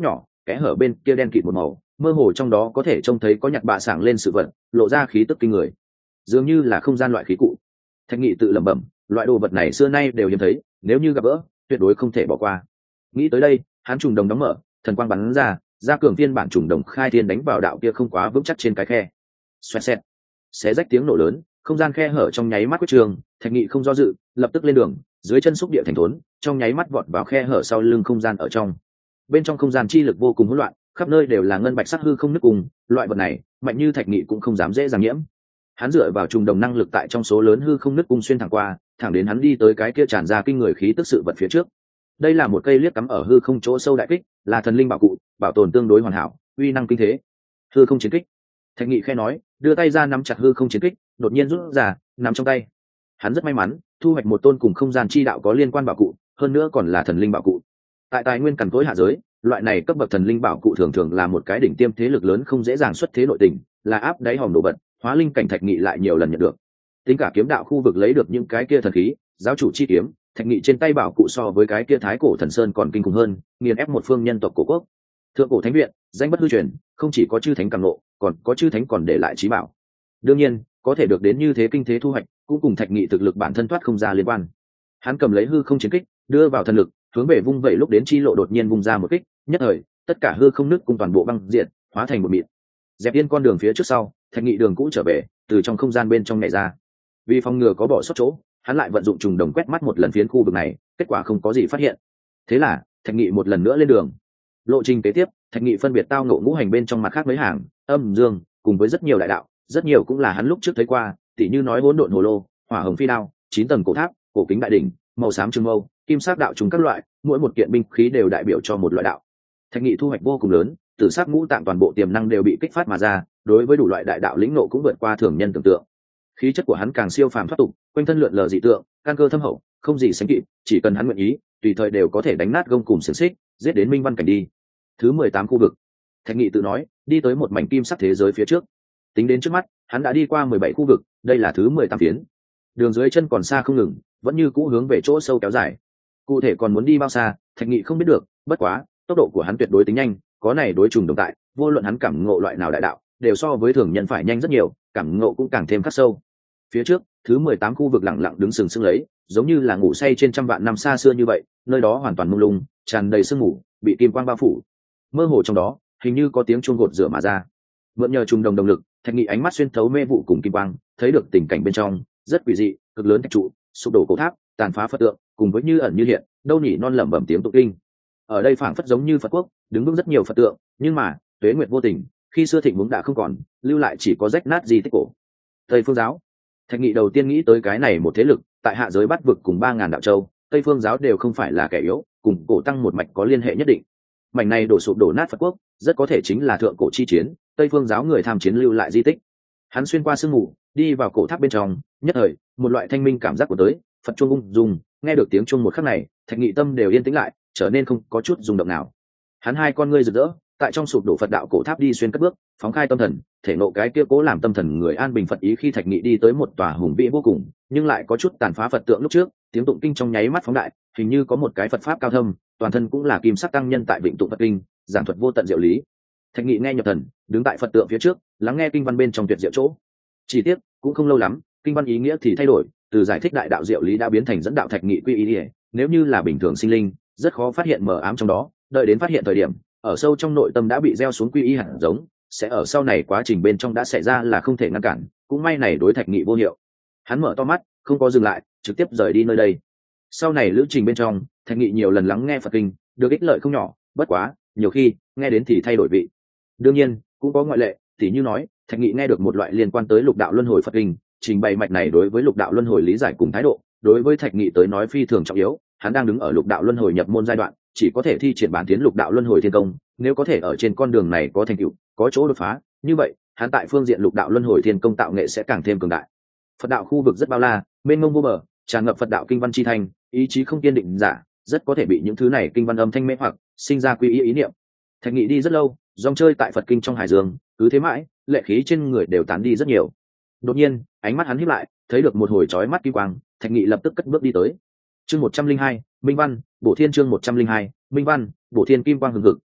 kẽ hở bên kia đen kịt một màu, mơ hồ trong đó có thể trông thấy có nhặt bạ sảng lên sự vật, lộ ra khí tức kinh người, dường như là không gian loại khí cụ. Thạch Nghị tự lẩm bẩm, loại đồ vật này xưa nay đều hiếm thấy, nếu như gặp gỡ tuyệt đối không thể bỏ qua. Nghĩ tới đây, hắn trùng đồng đóng mở, thần quang bắn ra, ra cường phiên bản trùng đồng khai thiên đánh vào đạo kia không quá vững chắc trên cái khe. Xoẹt xẹt, xé rách tiếng nổ lớn, không gian khe hở trong nháy mắt quyết trường. Thạch Nghị không do dự, lập tức lên đường, dưới chân xúc địa thành thốn, trong nháy mắt vọt vào khe hở sau lưng không gian ở trong. Bên trong không gian chi lực vô cùng hỗn loạn, khắp nơi đều là ngân bạch sắc hư không nứt cùng, loại vật này mạnh như Thạch Nghị cũng không dám dễ dàng nhiễm. Hắn dựa vào trùng đồng năng lực tại trong số lớn hư không nứt cung xuyên thẳng qua, thẳng đến hắn đi tới cái kia tràn ra kinh người khí tức sự vật phía trước. Đây là một cây liếc cắm ở hư không chỗ sâu đại kích, là thần linh bảo cụ, bảo tồn tương đối hoàn hảo, uy năng kinh thế. Hư không chiến kích. Thạch Nghị khẽ nói, đưa tay ra nắm chặt hư không chiến kích, đột nhiên rút ra, nắm trong tay. Hắn rất may mắn, thu hoạch một tôn cùng không gian chi đạo có liên quan bảo cụ, hơn nữa còn là thần linh bảo cụ. Tại tài nguyên cằn cỗi hạ giới, loại này cấp bậc thần linh bảo cụ thường thường là một cái đỉnh tiêm thế lực lớn không dễ dàng xuất thế nội tình, là áp đáy hòm đồ vật, hóa linh cảnh Thạch Nghị lại nhiều lần nhận được. Tính cả kiếm đạo khu vực lấy được những cái kia thần khí, giáo chủ chi kiếm, Thạch Nghị trên tay bảo cụ so với cái kia thái cổ thần sơn còn kinh khủng hơn, nghiền ép một phương nhân tộc cổ quốc. Thượng cổ thánh viện, danh bất hư truyền, không chỉ có chư thánh càng nộ, còn có chư thánh còn để lại trí bảo. Đương nhiên, có thể được đến như thế kinh thế thu hoạch, cũng cùng Thạch Nghị thực lực bản thân thoát không ra liên quan. Hắn cầm lấy hư không chiến kích, đưa vào thần lực, hướng về vung vẩy lúc đến chi lộ đột nhiên vung ra một kích, nhất thời, tất cả hư không nứt cùng toàn bộ băng diệt, hóa thành một mịn. Dẹp yên con đường phía trước sau, Thạch Nghị đường cũ trở về, từ trong không gian bên trong nhảy ra. Vì phòng ngừa có bỏ sót chỗ, hắn lại vận dụng trùng đồng quét mắt một lần phiến khu vực này, kết quả không có gì phát hiện. Thế là, Thạch Nghị một lần nữa lên đường. Lộ trình kế tiếp, Thạch Nghị phân biệt tao ngộ ngũ hành bên trong mặt khác mấy hàng, âm dương, cùng với rất nhiều đại đạo, rất nhiều cũng là hắn lúc trước thấy qua, tỉ như nói hỗn độn hồ lô, hỏa hồng phi đao, chín tầng cổ tháp, cổ kính đại đỉnh, màu xám trường mâu, kim sắc đạo trùng các loại, mỗi một kiện binh khí đều đại biểu cho một loại đạo. Thạch Nghị thu hoạch vô cùng lớn, tử sắc ngũ tạng toàn bộ tiềm năng đều bị kích phát mà ra, đối với đủ loại đại đạo lĩnh ngộ cũng vượt qua thường nhân tưởng tượng. Khí chất của hắn càng siêu phàm thoát tục, quanh thân lượn lờ dị tượng, căn cơ thâm hậu, không gì sánh kịp, chỉ cần hắn nguyện ý, tùy thời đều có thể đánh nát gông cùng xiềng xích, giết đến minh văn cảnh đi. Thứ mười tám khu vực. Thạch Nghị tự nói, đi tới một mảnh kim sắc thế giới phía trước. Tính đến trước mắt, hắn đã đi qua mười bảy khu vực, đây là thứ mười tám phiến. Đường dưới chân còn xa không ngừng, vẫn như cũ hướng về chỗ sâu kéo dài. Cụ thể còn muốn đi bao xa, Thạch Nghị không biết được, bất quá, tốc độ của hắn tuyệt đối tính nhanh, có này đối trùng đồng tại, vô luận hắn cảm ngộ loại nào đại đạo, đều so với thường nhân phải nhanh rất nhiều, cảm ngộ cũng càng thêm khắc sâu. Phía trước, thứ mười tám khu vực lặng lặng đứng sừng sững lấy, giống như là ngủ say trên trăm vạn năm xa xưa như vậy, nơi đó hoàn toàn mông lung, tràn đầy sương mù, bị kim quang bao phủ. Mơ hồ trong đó, hình như có tiếng chuông gột rửa mà ra. Mượn nhờ trùng đồng động lực, Thạch Nghị ánh mắt xuyên thấu mê vụ cùng kim quang, thấy được tình cảnh bên trong, rất quỷ dị, cực lớn thạch trụ, sụp đổ cổ tháp, tàn phá Phật tượng, cùng với như ẩn như hiện, đâu nhỉ non lẩm bẩm tiếng tụng kinh. Ở đây phảng phất giống như Phật quốc, đứng vững rất nhiều Phật tượng, nhưng mà, tuế nguyệt vô tình, khi xưa thịnh vốn đã không còn, lưu lại chỉ có rách nát di tích cổ. Tây Phương giáo. Thạch Nghị đầu tiên nghĩ tới cái này một thế lực, tại hạ giới Bát vực cùng ba ngàn đạo châu, Tây Phương giáo đều không phải là kẻ yếu, cùng cổ tăng một mạch có liên hệ nhất định. Mảnh này đổ sụp đổ nát Phật quốc, rất có thể chính là thượng cổ chi chiến, Tây Phương giáo người tham chiến lưu lại di tích. Hắn xuyên qua sương mù, đi vào cổ tháp bên trong, nhất thời, một loại thanh minh cảm giác của tới, Phật chuông ung dung, nghe được tiếng chuông một khắc này, Thạch Nghị tâm đều yên tĩnh lại, trở nên không có chút rung động nào. Hắn hai con ngươi rực rỡ, tại trong sụp đổ Phật đạo cổ tháp đi xuyên cất bước, phóng khai tâm thần, thể nộ cái kia cố làm tâm thần người an bình Phật ý khi Thạch Nghị đi tới một tòa hùng vĩ vô cùng, nhưng lại có chút tàn phá Phật tượng lúc trước, tiếng tụng kinh trong nháy mắt phóng đại, hình như có một cái Phật pháp cao thâm, toàn thân cũng là kim sắc tăng nhân tại vịnh tụng Phật kinh, giảng thuật vô tận diệu lý. Thạch Nghị nghe nhập thần, đứng tại Phật tượng phía trước, lắng nghe kinh văn bên trong tuyệt diệu chỗ. Chỉ tiếc, cũng không lâu lắm, kinh văn ý nghĩa thì thay đổi, từ giải thích đại đạo diệu lý đã biến thành dẫn đạo Thạch Nghị quy ý. Nếu như là bình thường sinh linh, rất khó phát hiện mờ ám trong đó, đợi đến phát hiện thời điểm, ở sâu trong nội tâm đã bị gieo xuống quy y hạt giống, sẽ ở sau này quá trình bên trong đã xảy ra là không thể ngăn cản, cũng may này đối Thạch Nghị vô hiệu. Hắn mở to mắt, không có dừng lại, trực tiếp rời đi nơi đây. Sau này lữ trình bên trong, Thạch Nghị nhiều lần lắng nghe Phật kinh, được ích lợi không nhỏ, bất quá, nhiều khi, nghe đến thì thay đổi vị. Đương nhiên, cũng có ngoại lệ, tỉ như nói, Thạch Nghị nghe được một loại liên quan tới lục đạo luân hồi Phật kinh, trình bày mạch này đối với lục đạo luân hồi lý giải cùng thái độ, đối với Thạch Nghị tới nói phi thường trọng yếu, hắn đang đứng ở lục đạo luân hồi nhập môn giai đoạn, chỉ có thể thi triển bản tiến lục đạo luân hồi thiên công, nếu có thể ở trên con đường này có thành tựu, có chỗ đột phá, như vậy, hắn tại phương diện lục đạo luân hồi thiên công tạo nghệ sẽ càng thêm cường đại. Phật đạo khu vực rất bao la, mênh mông vô bờ, tràn ngập Phật đạo kinh văn chi thành, ý chí không kiên định giả, rất có thể bị những thứ này kinh văn âm thanh mê hoặc, sinh ra quy ý ý niệm. Thạch Nghị đi rất lâu, dòng chơi tại Phật kinh trong hải dương, cứ thế mãi, lệ khí trên người đều tán đi rất nhiều. Đột nhiên, ánh mắt hắn híp lại, thấy được một hồi chói mắt kim quang, Thạch Nghị lập tức cất bước đi tới. Chương một trăm linh hai, Minh Văn, Bổ Thiên chương một trăm linh hai, Minh Văn, Bổ Thiên kim quang hừng hực,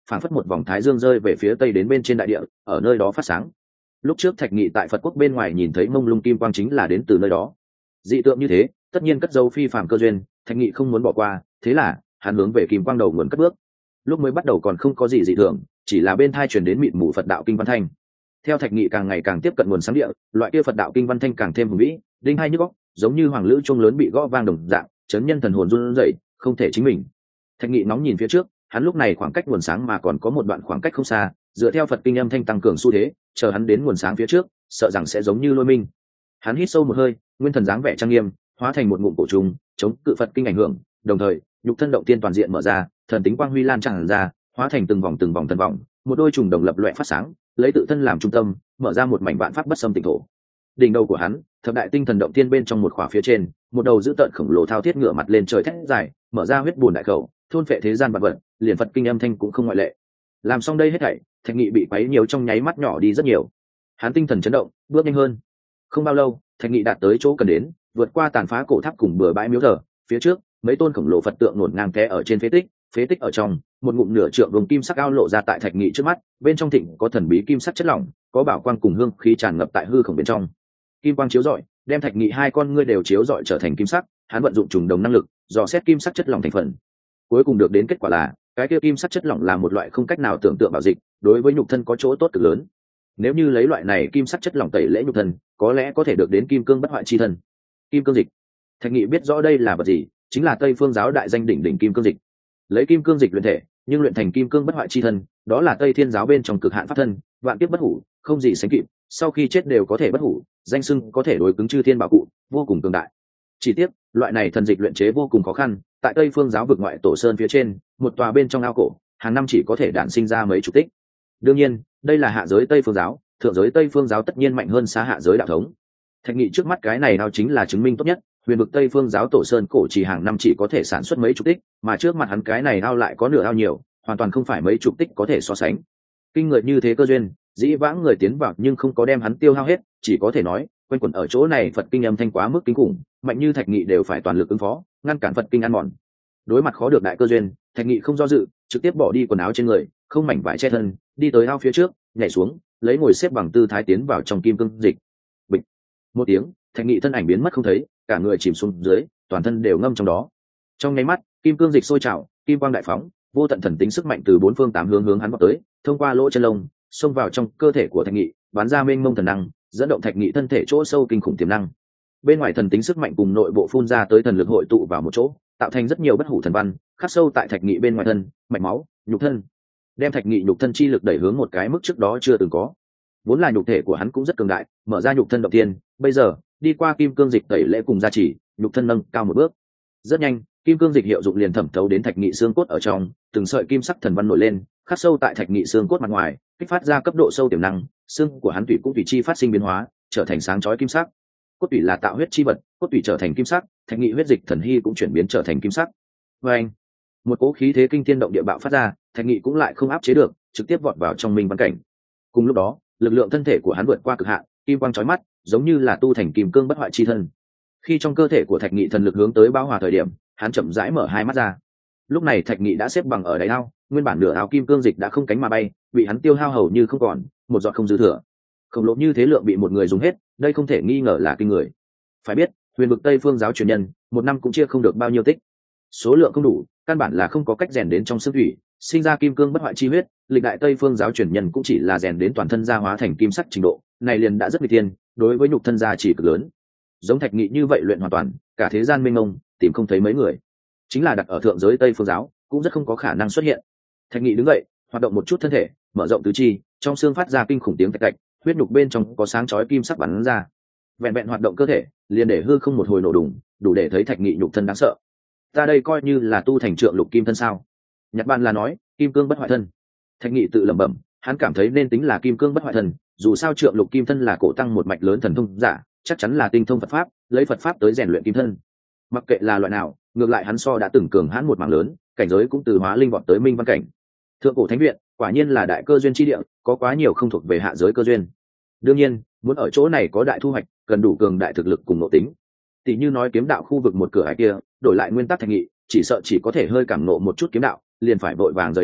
phảng phất một vòng thái dương rơi về phía tây đến bên trên đại địa, ở nơi đó phát sáng. Lúc trước Thạch Nghị tại Phật quốc bên ngoài nhìn thấy mông lung kim quang chính là đến từ nơi đó. Dị tượng như thế, tất nhiên cất dấu phi phàm cơ duyên, Thạch Nghị không muốn bỏ qua, thế là hắn hướng về kim quang đầu nguồn cất bước. Lúc mới bắt đầu còn không có gì dị thường, chỉ là bên thai truyền đến mịt mù Phật đạo kinh văn thanh. Theo Thạch Nghị càng ngày càng tiếp cận nguồn sáng địa, loại kia Phật đạo kinh văn thanh càng thêm hùng vĩ, đinh hai nhức óc, giống như hoàng lữ chuông lớn bị gõ vang đồng dạng, chấn nhân thần hồn run rẩy, không thể chính mình. Thạch Nghị nóng nhìn phía trước, hắn lúc này khoảng cách nguồn sáng mà còn có một đoạn khoảng cách không xa, dựa theo Phật kinh âm thanh tăng cường xu thế, chờ hắn đến nguồn sáng phía trước, sợ rằng sẽ giống như lôi minh. Hắn hít sâu một hơi, nguyên thần dáng vẻ trang nghiêm, hóa thành một ngụm cổ trùng, chống cự Phật kinh ảnh hưởng, đồng thời, nhục thân động tiên toàn diện mở ra, thần tính quang huy lan tràn ra, hóa thành từng vòng từng vòng thần vòng, một đôi trùng đồng lập loè phát sáng, lấy tự thân làm trung tâm, mở ra một mảnh vạn pháp bất xâm tịnh thổ. Đỉnh đầu của hắn, thập đại tinh thần động tiên bên trong một khỏa phía trên, một đầu dữ tợn khổng lồ thao thiết ngửa mặt lên trời thét dài, mở ra huyết buồn đại khẩu, thôn phệ thế gian vật vật, liền Phật kinh âm thanh cũng không ngoại lệ. Làm xong đây hết thảy, Thạch Nghị bị quấy nhiều trong nháy mắt nhỏ đi rất nhiều. Hắn tinh thần chấn động, bước nhanh hơn. Không bao lâu, Thạch Nghị đạt tới chỗ cần đến, vượt qua tàn phá cổ tháp cùng bừa bãi miếu thờ, phía trước, mấy tôn khổng lồ Phật tượng ngổn ngang té ở trên phế tích, phế tích ở trong, một ngụm nửa trượng vùng kim sắc ao lộ ra tại Thạch Nghị trước mắt, bên trong thịnh có thần bí kim sắc chất lỏng, có bảo quang cùng hương khí tràn ngập tại hư không bên trong. Kim quang chiếu rọi, đem Thạch Nghị hai con ngươi đều chiếu rọi trở thành kim sắc, hắn vận dụng trùng đồng năng lực, dò xét kim sắc chất lỏng thành phần. Cuối cùng được đến kết quả là, cái kia kim sắc chất lỏng là một loại không cách nào tưởng tượng bảo dịch, đối với nhục thân có chỗ tốt cực lớn. Nếu như lấy loại này kim sắc chất lỏng tẩy lễ nhục thân, có lẽ có thể được đến kim cương bất hoại chi thân. Kim cương dịch. Thạch Nghị biết rõ đây là vật gì, chính là Tây Phương giáo đại danh đỉnh đỉnh kim cương dịch. Lấy kim cương dịch luyện thể, nhưng luyện thành kim cương bất hoại chi thân, đó là Tây Thiên giáo bên trong cực hạn pháp thân, vạn kiếp bất hủ, không gì sánh kịp, sau khi chết đều có thể bất hủ, danh xưng có thể đối cứng chư thiên bảo cụ, vô cùng cường đại. Chỉ tiếc, loại này thần dịch luyện chế vô cùng khó khăn, tại Tây Phương giáo vực ngoại tổ sơn phía trên, một tòa bên trong ao cổ, hàng năm chỉ có thể đản sinh ra mấy chục tích. Đương nhiên, đây là hạ giới Tây Phương giáo, thượng giới Tây Phương giáo tất nhiên mạnh hơn xa hạ giới đạo thống. Thạch Nghị trước mắt cái này ao chính là chứng minh tốt nhất, huyền vực Tây Phương giáo tổ sơn cổ chỉ hàng năm chỉ có thể sản xuất mấy chục tích, mà trước mặt hắn cái này ao lại có nửa ao nhiều, hoàn toàn không phải mấy chục tích có thể so sánh. Kinh người như thế cơ duyên, dĩ vãng người tiến vào nhưng không có đem hắn tiêu hao hết, chỉ có thể nói, quanh quẩn ở chỗ này Phật kinh âm thanh quá mức kinh khủng, mạnh như Thạch Nghị đều phải toàn lực ứng phó, ngăn cản Phật kinh ăn mòn. Đối mặt khó được đại cơ duyên, Thạch Nghị không do dự, trực tiếp bỏ đi quần áo trên người, không mảnh vải che thân, đi tới ao phía trước, nhảy xuống, lấy ngồi xếp bằng tư thái tiến vào trong kim cương dịch. Bịch. Một tiếng, Thạch Nghị thân ảnh biến mất không thấy, cả người chìm xuống dưới, toàn thân đều ngâm trong đó. Trong nháy mắt, kim cương dịch sôi trào, kim quang đại phóng, vô tận thần tính sức mạnh từ bốn phương tám hướng hướng hắn vọt tới, thông qua lỗ chân lông, xông vào trong cơ thể của Thạch Nghị, bắn ra mênh mông thần năng, dẫn động Thạch Nghị thân thể chỗ sâu kinh khủng tiềm năng. Bên ngoài thần tính sức mạnh cùng nội bộ phun ra tới thần lực hội tụ vào một chỗ, tạo thành rất nhiều bất hủ thần văn, khắc sâu tại Thạch Nghị bên ngoài thân, mạch máu, nhục thân, đem Thạch Nghị nhục thân chi lực đẩy hướng một cái mức trước đó chưa từng có. Vốn là nhục thể của hắn cũng rất cường đại, mở ra nhục thân đầu tiên, bây giờ đi qua kim cương dịch tẩy lễ cùng gia trì, nhục thân nâng cao một bước. Rất nhanh, kim cương dịch hiệu dụng liền thẩm thấu đến Thạch Nghị xương cốt ở trong, từng sợi kim sắc thần văn nổi lên, khắc sâu tại Thạch Nghị xương cốt mặt ngoài, kích phát ra cấp độ sâu tiềm năng, xương của hắn tủy cũng tùy chi phát sinh biến hóa, trở thành sáng chói kim sắc. Cốt tủy là tạo huyết chi vật, cốt tủy trở thành kim sắc, Thạch Nghị huyết dịch thần hy cũng chuyển biến trở thành kim sắc. Và anh, một cỗ khí thế kinh thiên động địa bạo phát ra, Thạch Nghị cũng lại không áp chế được, trực tiếp vọt vào trong minh văn cảnh. Cùng lúc đó, lực lượng thân thể của hắn vượt qua cực hạn, kim quang chói mắt, giống như là tu thành kim cương bất hoại chi thân. Khi trong cơ thể của Thạch Nghị thần lực hướng tới bão hòa thời điểm, hắn chậm rãi mở hai mắt ra. Lúc này Thạch Nghị đã xếp bằng ở đáy ao, nguyên bản nửa áo kim cương dịch đã không cánh mà bay, bị hắn tiêu hao hầu như không còn, một giọt không dư thừa. Khổng lồ như thế lượng bị một người dùng hết, đây không thể nghi ngờ là kinh người. Phải biết, huyền vực Tây Phương giáo truyền nhân, một năm cũng chia không được bao nhiêu tích. Số lượng không đủ, căn bản là không có cách rèn đến trong xương thủy, sinh ra kim cương bất hoại chi huyết, lịch đại Tây Phương giáo truyền nhân cũng chỉ là rèn đến toàn thân gia hóa thành kim sắc trình độ, này liền đã rất nguy tiên, đối với nhục thân gia chỉ cực lớn. Giống Thạch Nghị như vậy luyện hoàn toàn, cả thế gian mênh mông, tìm không thấy mấy người. Chính là đặt ở thượng giới Tây Phương giáo, cũng rất không có khả năng xuất hiện. Thạch Nghị đứng dậy, hoạt động một chút thân thể, mở rộng tứ chi, trong xương phát ra kinh khủng tiếng tạch tạch, huyết nhục bên trong có sáng chói kim sắc bắn ra. Vẹn vẹn hoạt động cơ thể, liền để hư không một hồi nổ đùng, đủ để thấy Thạch Nghị nhục thân đáng sợ. Ta đây coi như là tu thành trượng lục kim thân sao? Nhật Bản là nói, kim cương bất hoại thân. Thạch Nghị tự lẩm bẩm, hắn cảm thấy nên tính là kim cương bất hoại thân, dù sao trượng lục kim thân là cổ tăng một mạch lớn thần thông giả, chắc chắn là tinh thông Phật pháp, lấy Phật pháp tới rèn luyện kim thân. Mặc kệ là loại nào, ngược lại hắn so đã từng cường hãn một mảng lớn, cảnh giới cũng từ hóa linh vọt tới minh văn cảnh. Thượng cổ thánh viện, quả nhiên là đại cơ duyên chi địa, có quá nhiều không thuộc về hạ giới cơ duyên. Đương nhiên, muốn ở chỗ này có đại thu hoạch, cần đủ cường đại thực lực cùng nội tính. Tỷ như nói kiếm đạo khu vực một cửa hải kia, đổi lại nguyên tắc Thạch Nghị, chỉ sợ chỉ có thể hơi cảm nộ một chút kiếm đạo, liền phải vội vàng rời đi,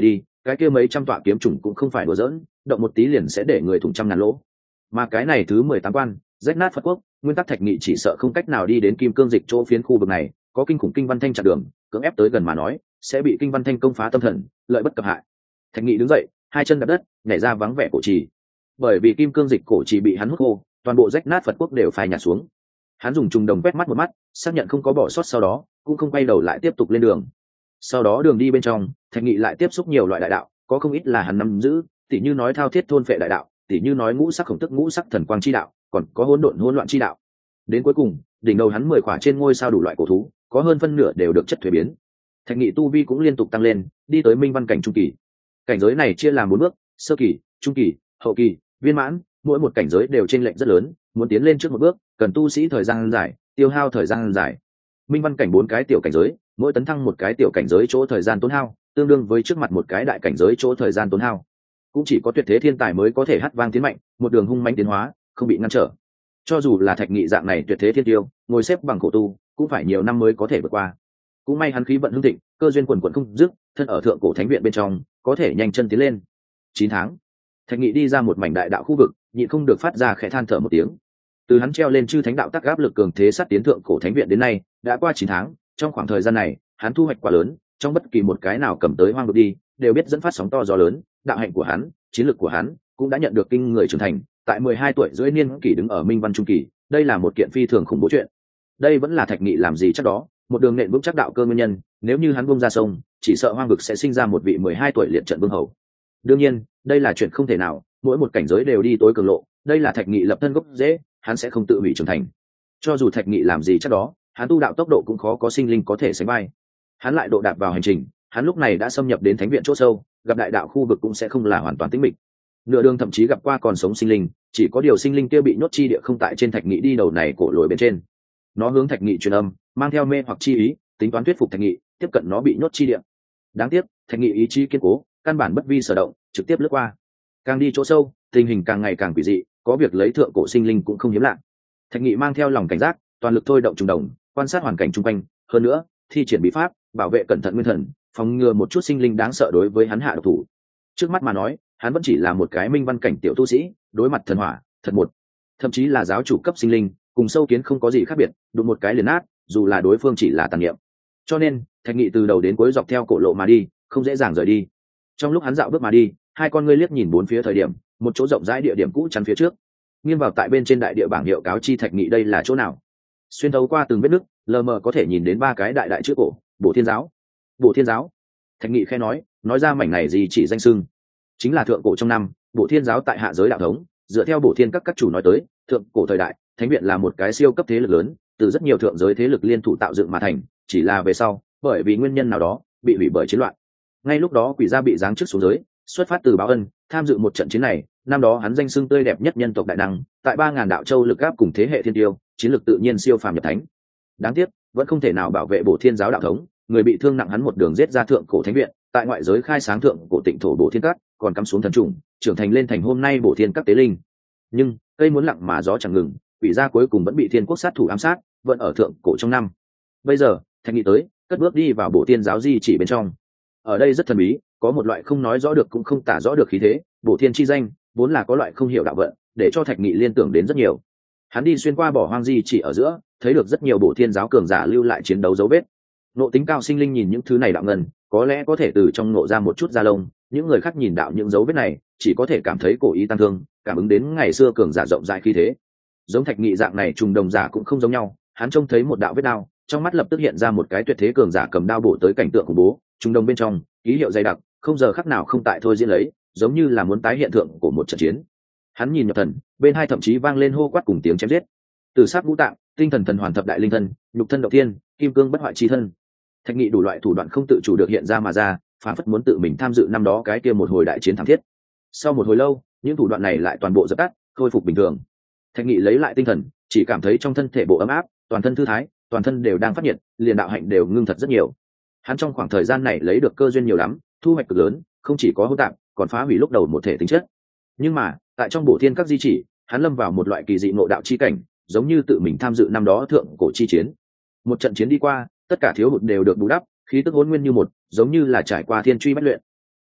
cái kia mấy trăm tọa kiếm trùng cũng không phải đùa giỡn, động một tí liền sẽ để người thủng trăm ngàn lỗ. Mà cái này thứ mười tám quan, rách nát Phật quốc, nguyên tắc Thạch Nghị chỉ sợ không cách nào đi đến Kim Cương Dịch chỗ phiến khu vực này, có kinh khủng Kinh Văn Thanh chặn đường, cưỡng ép tới gần mà nói, sẽ bị Kinh Văn Thanh công phá tâm thần, lợi bất cập hại. Thạch Nghị đứng dậy, hai chân đạp đất, nhảy ra vắng vẻ cổ trì. Bởi vì Kim Cương Dịch cổ trì bị hắn hút khô, toàn bộ rách nát Phật quốc đều phai nhạt xuống. Hắn dùng trùng đồng quét mắt một mắt, xác nhận không có bỏ sót, sau đó cũng không quay đầu lại tiếp tục lên đường. Sau đó đường đi bên trong, Thạch Nghị lại tiếp xúc nhiều loại đại đạo, có không ít là hắn nắm giữ, tỉ như nói thao thiết thôn phệ đại đạo, tỉ như nói ngũ sắc khổng tức ngũ sắc thần quang chi đạo, còn có hỗn độn hỗn loạn chi đạo. Đến cuối cùng, đỉnh đầu hắn mười khỏa trên ngôi sao đủ loại cổ thú, có hơn phân nửa đều được chất thuế biến. Thạch Nghị tu vi cũng liên tục tăng lên, đi tới minh văn cảnh trung kỳ. Cảnh giới này chia làm bốn bước: sơ kỳ, trung kỳ, hậu kỳ, viên mãn. Mỗi một cảnh giới đều chênh lệch rất lớn, muốn tiến lên trước một bước, cần tu sĩ thời gian dài, tiêu hao thời gian dài. Minh văn cảnh bốn cái tiểu cảnh giới, mỗi tấn thăng một cái tiểu cảnh giới chỗ thời gian tốn hao, tương đương với trước mặt một cái đại cảnh giới chỗ thời gian tốn hao. Cũng chỉ có tuyệt thế thiên tài mới có thể hất vang tiến mạnh, một đường hung mãnh tiến hóa, không bị ngăn trở. Cho dù là Thạch Nghị dạng này tuyệt thế thiên tiêu, ngồi xếp bằng khổ tu, cũng phải nhiều năm mới có thể vượt qua. Cũng may hắn khí vận hưng thịnh, cơ duyên quần quần không dứt, thân ở thượng cổ thánh viện bên trong, có thể nhanh chân tiến lên. Chín tháng, Thạch Nghị đi ra một mảnh đại đạo khu vực, nhịn không được phát ra khẽ than thở một tiếng. Từ hắn treo lên chư thánh đạo tác áp lực cường thế sát tiến thượng cổ thánh viện đến nay, đã qua chín tháng, trong khoảng thời gian này, hắn thu hoạch quá lớn, trong bất kỳ một cái nào cầm tới hoang vực đi, đều biết dẫn phát sóng to gió lớn, đạo hạnh của hắn, chiến lược của hắn cũng đã nhận được kinh người trưởng thành, tại mười hai tuổi rưỡi niên kỷ đứng ở minh văn trung kỳ, đây là một kiện phi thường khủng bố chuyện. Đây vẫn là Thạch Nghị làm gì chắc đó, một đường nện vững chắc đạo cơ nguyên nhân, nếu như hắn buông ra sông, chỉ sợ hoang vực sẽ sinh ra một vị mười hai tuổi liệt trận vương hầu. Đương nhiên, đây là chuyện không thể nào, mỗi một cảnh giới đều đi tối cường lộ, đây là Thạch Nghị lập thân gốc dễ, hắn sẽ không tự hủy trưởng thành. Cho dù Thạch Nghị làm gì chắc đó, hắn tu đạo tốc độ cũng khó có sinh linh có thể sánh vai. Hắn lại độ đạp vào hành trình, hắn lúc này đã xâm nhập đến thánh viện chỗ sâu, gặp đại đạo khu vực cũng sẽ không là hoàn toàn tĩnh mịch. Nửa đường thậm chí gặp qua còn sống sinh linh, chỉ có điều sinh linh kia bị nhốt chi địa không tại trên Thạch Nghị đi đầu này cổ lối bên trên. Nó hướng Thạch Nghị truyền âm, mang theo mê hoặc chi ý, tính toán thuyết phục Thạch Nghị tiếp cận nó bị nhốt chi địa. Đáng tiếc, Thạch Nghị ý chí kiên cố, căn bản bất vi sở động, trực tiếp lướt qua. Càng đi chỗ sâu, tình hình càng ngày càng quỷ dị, có việc lấy thượng cổ sinh linh cũng không hiếm lạ. Thạch Nghị mang theo lòng cảnh giác, toàn lực thôi động trùng đồng, quan sát hoàn cảnh xung quanh, hơn nữa, thi triển bí pháp, bảo vệ cẩn thận nguyên thần, phòng ngừa một chút sinh linh đáng sợ đối với hắn hạ độc thủ. Trước mắt mà nói, hắn vẫn chỉ là một cái minh văn cảnh tiểu tu sĩ, đối mặt thần hỏa, thật một, thậm chí là giáo chủ cấp sinh linh, cùng sâu kiến không có gì khác biệt, đụng một cái liền nát, dù là đối phương chỉ là tàn niệm. Cho nên, Thạch Nghị từ đầu đến cuối dọc theo cổ lộ mà đi, không dễ dàng rời đi. Trong lúc hắn dạo bước mà đi, hai con ngươi liếc nhìn bốn phía thời điểm, một chỗ rộng rãi địa điểm cũ chắn phía trước, nghiêng vào tại bên trên đại địa bảng hiệu cáo chi Thạch Nghị đây là chỗ nào. Xuyên thấu qua từng vết nứt, lờ mờ có thể nhìn đến ba cái đại đại chữ cổ, Bổ Thiên giáo. Bổ Thiên giáo. Thạch Nghị khẽ nói, nói ra mảnh này gì chỉ danh xưng, chính là thượng cổ trong năm, Bổ Thiên giáo tại hạ giới đạo thống, dựa theo Bổ Thiên các các chủ nói tới, thượng cổ thời đại, thánh viện là một cái siêu cấp thế lực lớn, từ rất nhiều thượng giới thế lực liên thủ tạo dựng mà thành, chỉ là về sau, bởi vì nguyên nhân nào đó, bị hủy bởi chiến loạn. Ngay lúc đó quỷ gia bị giáng chức xuống giới, xuất phát từ báo ân, tham dự một trận chiến này, năm đó hắn danh xưng tươi đẹp nhất nhân tộc đại năng, tại ba ngàn đạo châu lực áp cùng thế hệ thiên tiêu, chiến lược tự nhiên siêu phàm nhập thánh. Đáng tiếc, vẫn không thể nào bảo vệ Bổ Thiên giáo đạo thống, người bị thương nặng hắn một đường giết ra thượng cổ thánh viện, tại ngoại giới khai sáng thượng cổ tịnh thổ Bổ Thiên các, còn cắm xuống thần trùng, trưởng thành lên thành hôm nay Bổ Thiên các tế linh. Nhưng, cây muốn lặng mà gió chẳng ngừng, quỷ gia cuối cùng vẫn bị Thiên Quốc sát thủ ám sát, vẫn ở thượng cổ trong năm. Bây giờ, Thạch Nghị tới, cất bước đi vào Bổ Thiên giáo di chỉ bên trong. Ở đây rất thần bí, có một loại không nói rõ được cũng không tả rõ được khí thế, Bổ Thiên chi danh, vốn là có loại không hiểu đạo vận, để cho Thạch Nghị liên tưởng đến rất nhiều. Hắn đi xuyên qua bỏ hoang di chỉ ở giữa, thấy được rất nhiều Bổ Thiên giáo cường giả lưu lại chiến đấu dấu vết. Nộ tính cao sinh linh nhìn những thứ này đạo ngân, có lẽ có thể từ trong nộ ra một chút da lông, những người khác nhìn đạo những dấu vết này, chỉ có thể cảm thấy cổ ý tăng thương, cảm ứng đến ngày xưa cường giả rộng rãi khí thế. Giống Thạch Nghị dạng này trùng đồng giả cũng không giống nhau, hắn trông thấy một đạo vết đao, trong mắt lập tức hiện ra một cái tuyệt thế cường giả cầm đao bổ tới cảnh tượng khủng bố, trùng đồng bên trong, ký hiệu dày đặc, không giờ khắc nào không tại thôi diễn lấy, giống như là muốn tái hiện thượng của một trận chiến. Hắn nhìn nhập thần, bên hai thậm chí vang lên hô quát cùng tiếng chém giết. Từ sắc ngũ tạng, tinh thần thần hoàn thập đại linh thân, nhục thân động thiên, kim cương bất hoại chi thân. Thạch Nghị đủ loại thủ đoạn không tự chủ được hiện ra mà ra, phản phất muốn tự mình tham dự năm đó cái kia một hồi đại chiến thảm thiết. Sau một hồi lâu, những thủ đoạn này lại toàn bộ dập tắt, khôi phục bình thường. Thạch Nghị lấy lại tinh thần, chỉ cảm thấy trong thân thể bộ ấm áp, toàn thân thư thái, toàn thân đều đang phát nhiệt, liền đạo hạnh đều ngưng thật rất nhiều. Hắn trong khoảng thời gian này lấy được cơ duyên nhiều lắm, thu hoạch cực lớn, không chỉ có hỗn tạp, còn phá hủy lúc đầu một thể tính chất. Nhưng mà, tại trong Bổ Thiên các di chỉ, hắn lâm vào một loại kỳ dị ngộ đạo chi cảnh, giống như tự mình tham dự năm đó thượng cổ chi chiến. Một trận chiến đi qua, tất cả thiếu hụt đều được bù đắp, khí tức hỗn nguyên như một, giống như là trải qua thiên truy bách luyện.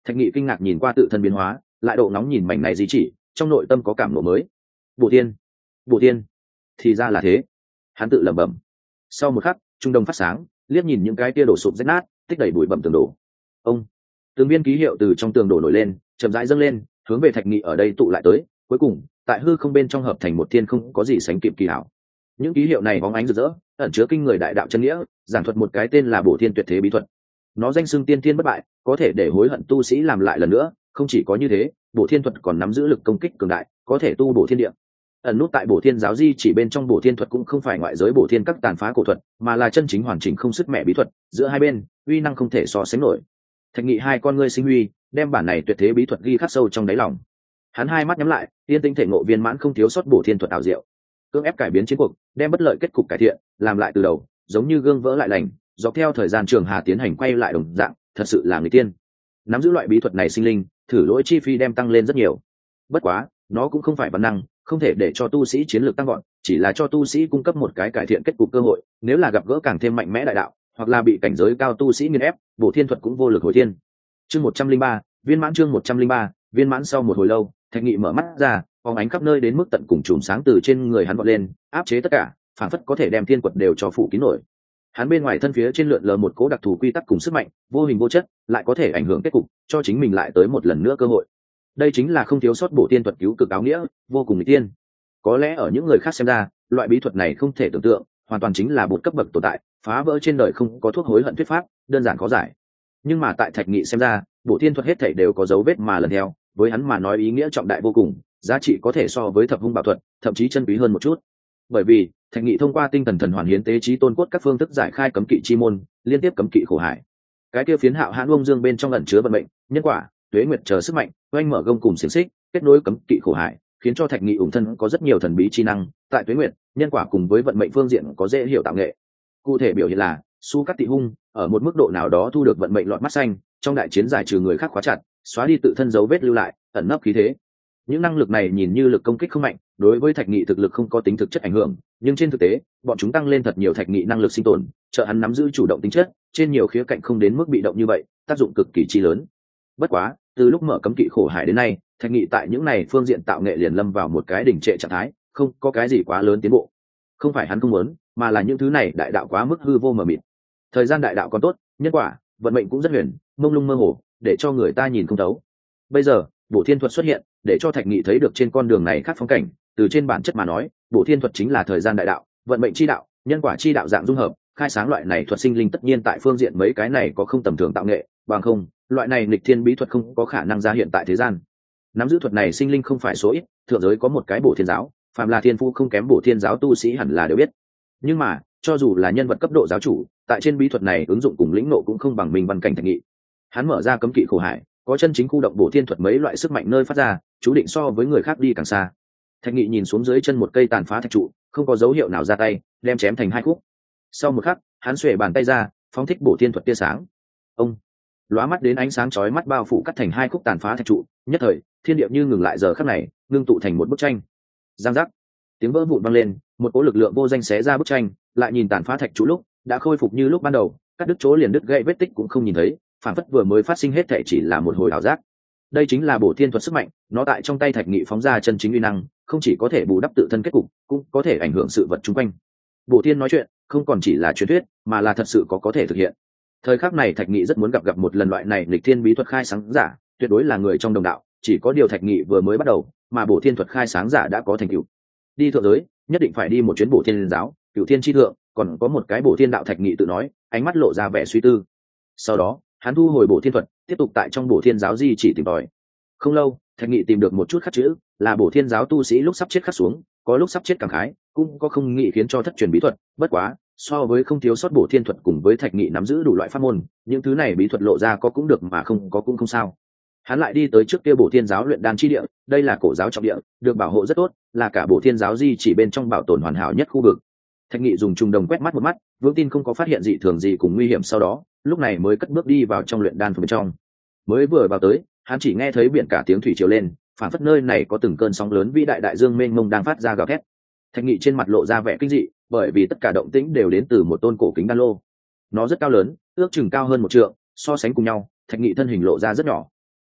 Thạch Nghị kinh ngạc nhìn qua tự thân biến hóa, lại độ nóng nhìn mảnh này di chỉ, trong nội tâm có cảm ngộ mới. Bổ Thiên, Bổ Thiên, thì ra là thế. Hắn tự lẩm bẩm. Sau một khắc, trung đông phát sáng, liếc nhìn những cái tia đổ sụp rách nát, tích đầy bụi bặm tường đổ. Ông, từng viên ký hiệu từ trong tường đổ nổi lên, chậm rãi dâng lên, hướng về Thạch Nghị ở đây tụ lại tới. Cuối cùng, tại hư không bên trong hợp thành một thiên không có gì sánh kịp kỳ hảo. Những ký hiệu này bóng ánh rực rỡ, ẩn chứa kinh người đại đạo chân nghĩa, giảng thuật một cái tên là Bổ Thiên tuyệt thế bí thuật. Nó danh xưng tiên thiên bất bại, có thể để hối hận tu sĩ làm lại lần nữa. Không chỉ có như thế, Bổ Thiên thuật còn nắm giữ lực công kích cường đại, có thể tu bổ thiên địa. Ẩn nút tại Bổ Thiên giáo di chỉ bên trong Bổ Thiên thuật cũng không phải ngoại giới Bổ Thiên các tàn phá cổ thuật, mà là chân chính hoàn chỉnh không sức mẹ bí thuật, giữa hai bên uy năng không thể so sánh nổi. Thạch Nghị hai con ngươi sinh huy, đem bản này tuyệt thế bí thuật ghi khắc sâu trong đáy lòng. Hắn hai mắt nhắm lại, tiên tinh thể ngộ viên mãn không thiếu sót Bổ Thiên thuật ảo diệu, cưỡng ép cải biến chiến cuộc, đem bất lợi kết cục cải thiện, làm lại từ đầu, giống như gương vỡ lại lành, dọc theo thời gian trường hà tiến hành quay lại đồng dạng, thật sự là người tiên. Nắm giữ loại bí thuật này sinh linh, thử lỗi chi phí đem tăng lên rất nhiều. Bất quá, nó cũng không phải văn năng, không thể để cho tu sĩ chiến lược tăng gọn, chỉ là cho tu sĩ cung cấp một cái cải thiện kết cục cơ hội. Nếu là gặp gỡ càng thêm mạnh mẽ đại đạo, hoặc là bị cảnh giới cao tu sĩ nghiền ép, Bổ Thiên thuật cũng vô lực hồi thiên. Chương một trăm linh ba, viên mãn chương một trăm linh ba, viên mãn. Sau một hồi lâu, Thạch Nghị mở mắt ra, phóng ánh khắp nơi đến mức tận cùng chùm sáng từ trên người hắn vọt lên, áp chế tất cả, phản phất có thể đem thiên quật đều cho phủ kín nổi. Hắn bên ngoài thân phía trên lượn lờ một cố đặc thù quy tắc cùng sức mạnh, vô hình vô chất, lại có thể ảnh hưởng kết cục, cho chính mình lại tới một lần nữa cơ hội. Đây chính là không thiếu sót Bổ Thiên thuật cứu cực áo nghĩa, vô cùng nghịch tiên. Có lẽ ở những người khác xem ra, loại bí thuật này không thể tưởng tượng, hoàn toàn chính là một cấp bậc tồn tại, phá vỡ trên đời không có thuốc hối hận thuyết pháp, đơn giản khó giải. Nhưng mà tại Thạch Nghị xem ra, Bổ Thiên thuật hết thảy đều có dấu vết mà lần theo, với hắn mà nói ý nghĩa trọng đại vô cùng, giá trị có thể so với thập hung bảo thuật, thậm chí chân quý hơn một chút. Bởi vì Thạch Nghị thông qua tinh thần thần hoàn hiến tế trí tôn cốt các phương thức giải khai cấm kỵ chi môn, liên tiếp cấm kỵ khổ hải. Cái kia phiến hạo hãn ông dương bên trong ẩn chứa vận mệnh, nhân quả, tuế nguyệt chờ sức mạnh, oanh mở gông cùng xiềng xích, kết nối cấm kỵ khổ hải, khiến cho Thạch Nghị ủng thân có rất nhiều thần bí chi năng, tại tuế nguyệt, nhân quả cùng với vận mệnh phương diện có dễ hiểu tạo nghệ. Cụ thể biểu hiện là, Su Cát Tị Hung ở một mức độ nào đó thu được vận mệnh lọt mắt xanh, trong đại chiến giải trừ người khác khóa chặt, xóa đi tự thân dấu vết lưu lại, ẩn nấp khí thế. Những năng lực này nhìn như lực công kích không mạnh, đối với Thạch Nghị thực lực không có tính thực chất ảnh hưởng, nhưng trên thực tế, bọn chúng tăng lên thật nhiều Thạch Nghị năng lực sinh tồn, trợ hắn nắm giữ chủ động tính chất, trên nhiều khía cạnh không đến mức bị động như vậy, tác dụng cực kỳ chi lớn. Bất quá, từ lúc mở cấm kỵ khổ hải đến nay, Thạch Nghị tại những này phương diện tạo nghệ liền lâm vào một cái đỉnh trệ trạng thái, không có cái gì quá lớn tiến bộ. Không phải hắn không muốn, mà là những thứ này đại đạo quá mức hư vô mờ mịt. Thời gian đại đạo còn tốt, nhân quả, vận mệnh cũng rất huyền, mông lung mơ hồ, để cho người ta nhìn không thấu. Bây giờ, Bổ Thiên thuật xuất hiện, để cho Thạch Nghị thấy được trên con đường này khác phong cảnh. Từ trên bản chất mà nói, Bổ Thiên thuật chính là thời gian đại đạo, vận mệnh chi đạo, nhân quả chi đạo dạng dung hợp, khai sáng loại này thuật sinh linh tất nhiên tại phương diện mấy cái này có không tầm thường tạo nghệ, bằng không, loại này nghịch thiên bí thuật không có khả năng ra hiện tại thế gian. Nắm giữ thuật này sinh linh không phải số ít, thượng giới có một cái Bổ Thiên giáo, phàm là thiên phu không kém Bổ Thiên giáo tu sĩ hẳn là đều biết. Nhưng mà, cho dù là nhân vật cấp độ giáo chủ, tại trên bí thuật này ứng dụng cùng lĩnh nộ cũng không bằng mình văn cảnh Thạch Nghị. Hắn mở ra cấm kỵ khổ hải, có chân chính khu động Bổ Thiên thuật mấy loại sức mạnh nơi phát ra, chú định so với người khác đi càng xa. Thạch Nghị nhìn xuống dưới chân một cây tàn phá thạch trụ, không có dấu hiệu nào ra tay, đem chém thành hai khúc. Sau một khắc, hắn xuề bàn tay ra, phóng thích Bổ Thiên thuật tia sáng. Ông, lóa mắt đến ánh sáng chói mắt bao phủ cắt thành hai khúc tàn phá thạch trụ, nhất thời, thiên địa như ngừng lại giờ khắc này, ngưng tụ thành một bức tranh. Giang giác, tiếng vỡ vụn vang lên, một cỗ lực lượng vô danh xé ra bức tranh, lại nhìn tàn phá thạch trụ lúc đã khôi phục như lúc ban đầu, cắt đứt chỗ liền đứt gãy vết tích cũng không nhìn thấy, phản phất vừa mới phát sinh hết thể chỉ là một hồi ảo giác. Đây chính là Bổ Thiên thuật sức mạnh, nó tại trong tay Thạch Nghị phóng ra chân chính uy năng, không chỉ có thể bù đắp tự thân kết cục, cũng có thể ảnh hưởng sự vật xung quanh. Bổ Thiên nói chuyện, không còn chỉ là truyền thuyết, mà là thật sự có có thể thực hiện. Thời khắc này Thạch Nghị rất muốn gặp gặp một lần loại này lịch thiên bí thuật khai sáng giả, tuyệt đối là người trong đồng đạo, chỉ có điều Thạch Nghị vừa mới bắt đầu, mà Bổ Thiên thuật khai sáng giả đã có thành tựu. Đi thượng giới, nhất định phải đi một chuyến Bổ Thiên giáo, Cửu Thiên chi thượng, còn có một cái Bổ Thiên đạo. Thạch Nghị tự nói, ánh mắt lộ ra vẻ suy tư. Sau đó, hắn thu hồi Bổ Thiên thuật, tiếp tục tại trong Bổ Thiên giáo di chỉ tìm tòi. Không lâu, Thạch Nghị tìm được một chút khắc chữ, là Bổ Thiên giáo tu sĩ lúc sắp chết khắc xuống, có lúc sắp chết cảm khái, cũng có không nghị khiến cho thất truyền bí thuật. Bất quá, so với không thiếu sót Bổ Thiên thuật cùng với Thạch Nghị nắm giữ đủ loại pháp môn, những thứ này bí thuật lộ ra có cũng được mà không có cũng không sao. Hắn lại đi tới trước kia Bổ Thiên giáo luyện đan chi địa, đây là cổ giáo trọng địa, được bảo hộ rất tốt, là cả Bổ Thiên giáo di chỉ bên trong bảo tồn hoàn hảo nhất khu vực. Thạch Nghị dùng trùng đồng quét mắt một mắt, vững tin không có phát hiện dị thường gì cùng nguy hiểm, sau đó, lúc này mới cất bước đi vào trong luyện đan phòng bên trong. Mới vừa vào tới, hắn chỉ nghe thấy biển cả tiếng thủy triều lên, phản phất nơi này có từng cơn sóng lớn vĩ đại đại dương mênh mông đang phát ra gào thét. Thạch Nghị trên mặt lộ ra vẻ kinh dị, bởi vì tất cả động tĩnh đều đến từ một tôn cổ kính đan lô. Nó rất cao lớn, ước chừng cao hơn một trượng, so sánh cùng nhau, Thạch Nghị thân hình lộ ra rất nhỏ.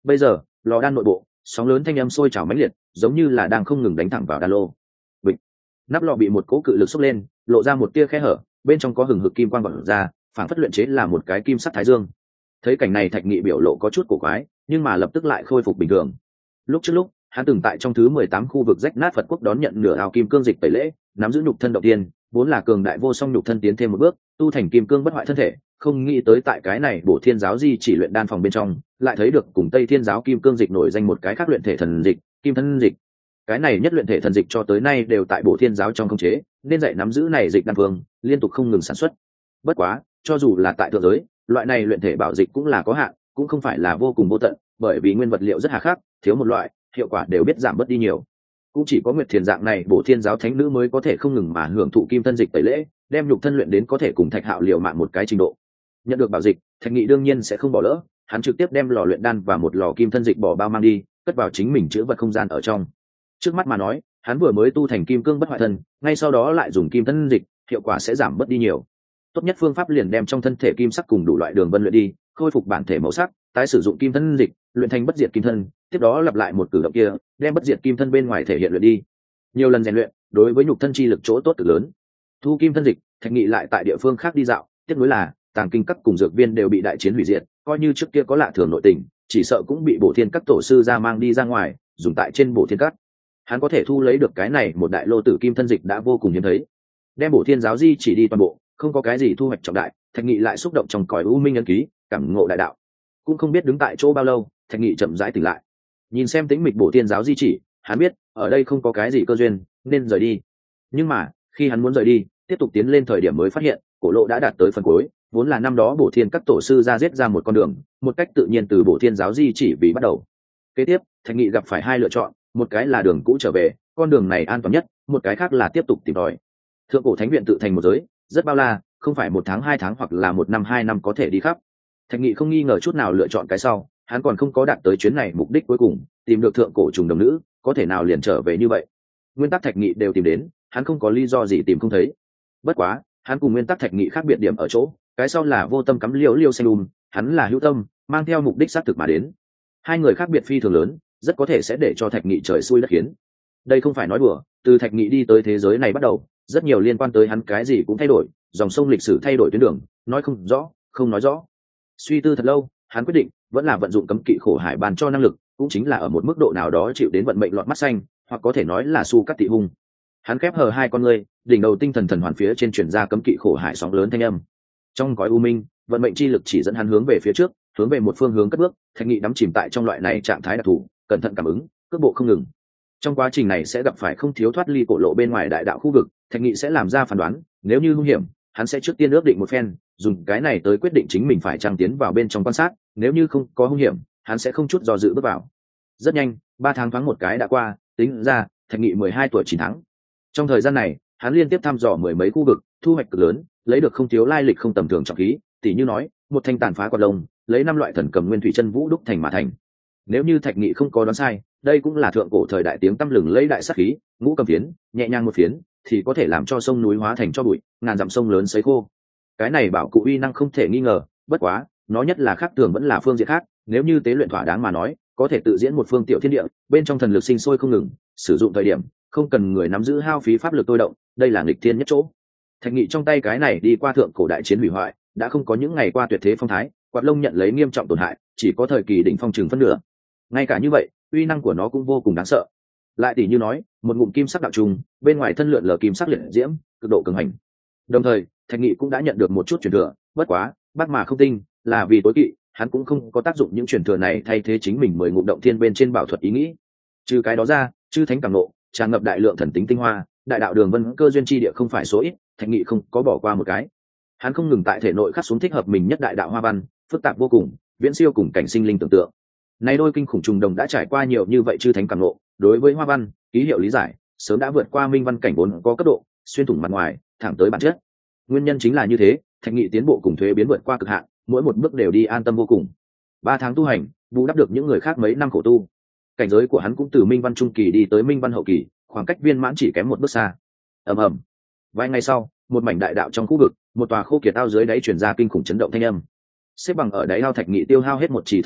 Bây giờ lò đan nội bộ sóng lớn thanh âm sôi trào mãnh liệt, giống như là đang không ngừng đánh thẳng vào đan lô. Bịch. Nắp lò bị một cỗ cự lực xốc lên, lộ ra một tia khe hở, bên trong có hừng hực kim quang bật ra, phản phất luyện chế là một cái kim sắc thái dương. Thấy cảnh này Thạch Nghị biểu lộ có chút cổ quái, nhưng mà lập tức lại khôi phục bình thường. Lúc trước lúc hắn từng tại trong thứ mười tám khu vực rách nát Phật quốc đón nhận nửa áo kim cương dịch tẩy lễ, nắm giữ nhục thân động tiên, vốn là cường đại vô song nhục thân tiến thêm một bước, tu thành kim cương bất hoại thân thể, không nghĩ tới tại cái này Bổ Thiên giáo di chỉ luyện đan phòng bên trong, lại thấy được cùng Tây Thiên giáo kim cương dịch nổi danh một cái khác luyện thể thần dịch, kim thân dịch. Cái này nhất luyện thể thần dịch cho tới nay đều tại Bổ Thiên giáo trong khống chế, nên dạy nắm giữ này dịch đan phương, liên tục không ngừng sản xuất. Bất quá, cho dù là tại thượng giới, loại này luyện thể bảo dịch cũng là có hạn, cũng không phải là vô cùng vô tận, bởi vì nguyên vật liệu rất hà khắc, thiếu một loại, hiệu quả đều biết giảm bớt đi nhiều. Cũng chỉ có Nguyệt Thiền dạng này Bổ Thiên giáo thánh nữ mới có thể không ngừng mà hưởng thụ kim thân dịch tẩy lễ, đem nhục thân luyện đến có thể cùng Thạch Hạo liều mạng một cái trình độ. Nhận được bảo dịch, Thạch Nghị đương nhiên sẽ không bỏ lỡ, hắn trực tiếp đem lò luyện đan và một lò kim thân dịch bỏ bao mang đi, cất vào chính mình chứa vật không gian ở trong. Trước mắt mà nói, hắn vừa mới tu thành kim cương bất hoại thân, ngay sau đó lại dùng kim thân dịch, hiệu quả sẽ giảm bớt đi nhiều. Tốt nhất phương pháp liền đem trong thân thể kim sắc cùng đủ loại đường vân luyện đi, khôi phục bản thể màu sắc, tái sử dụng kim thân dịch, luyện thành bất diệt kim thân, tiếp đó lặp lại một cử động kia, đem bất diệt kim thân bên ngoài thể hiện luyện đi. Nhiều lần rèn luyện, đối với nhục thân chi lực chỗ tốt cực lớn. Thu kim thân dịch, Thạch Nghị lại tại địa phương khác đi dạo, tiếc nuối là tàng kinh các cùng dược viên đều bị đại chiến hủy diệt, coi như trước kia có lạ thường nội tình, chỉ sợ cũng bị Bổ Thiên các tổ sư ra mang đi ra ngoài, dùng tại trên Bổ Thiên các. Hắn có thể thu lấy được cái này một đại lô tử kim thân dịch đã vô cùng hiếm thấy. Đem Bổ Thiên giáo di chỉ đi toàn bộ, không có cái gì thu hoạch trọng đại, Thạch Nghị lại xúc động trong cõi u minh ấn ký, cảm ngộ đại đạo. Cũng không biết đứng tại chỗ bao lâu, Thạch Nghị chậm rãi tỉnh lại. Nhìn xem tĩnh mịch Bổ Thiên giáo di chỉ, hắn biết ở đây không có cái gì cơ duyên, nên rời đi. Nhưng mà khi hắn muốn rời đi, tiếp tục tiến lên thời điểm mới phát hiện, cổ lộ đã đạt tới phần cuối, vốn là năm đó Bổ Thiên các tổ sư ra giết ra một con đường, một cách tự nhiên từ Bổ Thiên giáo di chỉ vì bắt đầu. Kế tiếp, Thạch Nghị gặp phải hai lựa chọn, một cái là đường cũ trở về, con đường này an toàn nhất, một cái khác là tiếp tục tìm tòi. Thượng cổ thánh viện tự thành một giới, rất bao la, không phải một tháng hai tháng hoặc là một năm hai năm có thể đi khắp. Thạch Nghị không nghi ngờ chút nào lựa chọn cái sau, hắn còn không có đạt tới chuyến này mục đích cuối cùng, tìm được thượng cổ trùng đồng nữ, có thể nào liền trở về như vậy. Nguyên tắc Thạch Nghị đều tìm đến, hắn không có lý do gì tìm không thấy. Bất quá, hắn cùng nguyên tắc Thạch Nghị khác biệt điểm ở chỗ, cái sau là vô tâm cắm liễu liêu xanh um, hắn là hữu tâm, mang theo mục đích xác thực mà đến. Hai người khác biệt phi thường lớn, rất có thể sẽ để cho Thạch Nghị trời xui đất khiến. Đây không phải nói đùa, từ Thạch Nghị đi tới thế giới này bắt đầu, rất nhiều liên quan tới hắn cái gì cũng thay đổi, dòng sông lịch sử thay đổi tuyến đường, nói không rõ, không nói rõ. Suy tư thật lâu, hắn quyết định vẫn là vận dụng cấm kỵ khổ hải bàn cho năng lực, cũng chính là ở một mức độ nào đó chịu đến vận mệnh lọt mắt xanh, hoặc có thể nói là su cắt tị hung. Hắn khép hờ hai con ngươi, đỉnh đầu tinh thần thần hoàn phía trên truyền ra cấm kỵ khổ hải sóng lớn thanh âm. Trong gói u minh, vận mệnh chi lực chỉ dẫn hắn hướng về phía trước, hướng về một phương hướng cất bước. Thạch Nghị đắm chìm tại trong loại này trạng thái đặc thù, cẩn thận cảm ứng, cước bộ không ngừng. Trong quá trình này sẽ gặp phải không thiếu thoát ly cổ lộ bên ngoài đại đạo khu vực, Thạch Nghị sẽ làm ra phán đoán, nếu như hung hiểm, hắn sẽ trước tiên ước định một phen, dùng cái này tới quyết định chính mình phải chăng tiến vào bên trong quan sát, nếu như không có hung hiểm, hắn sẽ không chút do dự bước vào. Rất nhanh, ba tháng thoáng một cái đã qua, tính ra, Thạch Nghị mười hai tuổi chín tháng. Trong thời gian này, hắn liên tiếp thăm dò mười mấy khu vực, thu hoạch cực lớn, lấy được không thiếu lai lịch không tầm thường trọng khí, tỉ như nói, một thanh tàn phá quạt lông, lấy năm loại thần cầm nguyên thủy chân vũ đúc thành mà thành. Nếu như Thạch Nghị không có đoán sai, đây cũng là thượng cổ thời đại tiếng tăm lừng lấy đại sát khí, ngũ cầm phiến, nhẹ nhàng một phiến, thì có thể làm cho sông núi hóa thành cho bụi, ngàn dặm sông lớn sấy khô. Cái này bảo cụ uy năng không thể nghi ngờ, bất quá, nó nhất là khác thường vẫn là phương diện khác, nếu như tế luyện thỏa đáng mà nói, có thể tự diễn một phương tiểu thiên địa, bên trong thần lực sinh sôi không ngừng, sử dụng thời điểm, không cần người nắm giữ hao phí pháp lực tôi động, đây là nghịch thiên nhất chỗ. Thạch Nghị trong tay cái này đi qua thượng cổ đại chiến hủy hoại, đã không có những ngày qua tuyệt thế phong thái, quạt lông nhận lấy nghiêm trọng tổn hại, chỉ có thời kỳ đỉnh phong trường phân nửa. Ngay cả như vậy, uy năng của nó cũng vô cùng đáng sợ. Lại tỷ như nói, một ngụm kim sắc đạo trùng, bên ngoài thân lượn lờ kim sắc liệt diễm, cực độ cường hành. Đồng thời, Thạch Nghị cũng đã nhận được một chút truyền thừa, bất quá, bát mà không tinh, là vì tối kỵ, hắn cũng không có tác dụng những truyền thừa này thay thế chính mình mười ngụm động thiên bên trên bảo thuật ý nghĩ. Trừ cái đó ra, chư thánh cảm nộ, tràn ngập đại lượng thần tính tinh hoa, đại đạo đường vân cơ duyên chi địa không phải số ít, Thạch Nghị không có bỏ qua một cái. Hắn không ngừng tại thể nội khắc xuống thích hợp mình nhất đại đạo hoa văn, phức tạp vô cùng, viễn siêu cùng cảnh sinh linh tưởng tượng. Nay đôi kinh khủng trùng đồng đã trải qua nhiều như vậy chư thánh cảm nộ, đối với hoa văn, ký hiệu lý giải, sớm đã vượt qua minh văn cảnh vốn có cấp độ, xuyên thủng mặt ngoài, thẳng tới bản chất. Nguyên nhân chính là như thế, Thạch Nghị tiến bộ cùng thuế biến vượt qua cực hạn, mỗi một bước đều đi an tâm vô cùng. Ba tháng tu hành, bù đắp được những người khác mấy năm khổ tu. Cảnh giới của hắn cũng từ minh văn trung kỳ đi tới minh văn hậu kỳ, khoảng cách viên mãn chỉ kém một bước xa. Ầm ầm. Vài ngày sau, một mảnh đại đạo trong khu vực, một tòa khô kiệt ao dưới đáy truyền ra kinh khủng chấn động thanh âm. Xếp bằng ở đáy ao Thạch Nghị tiêu hao hết một chỉ thần dịch,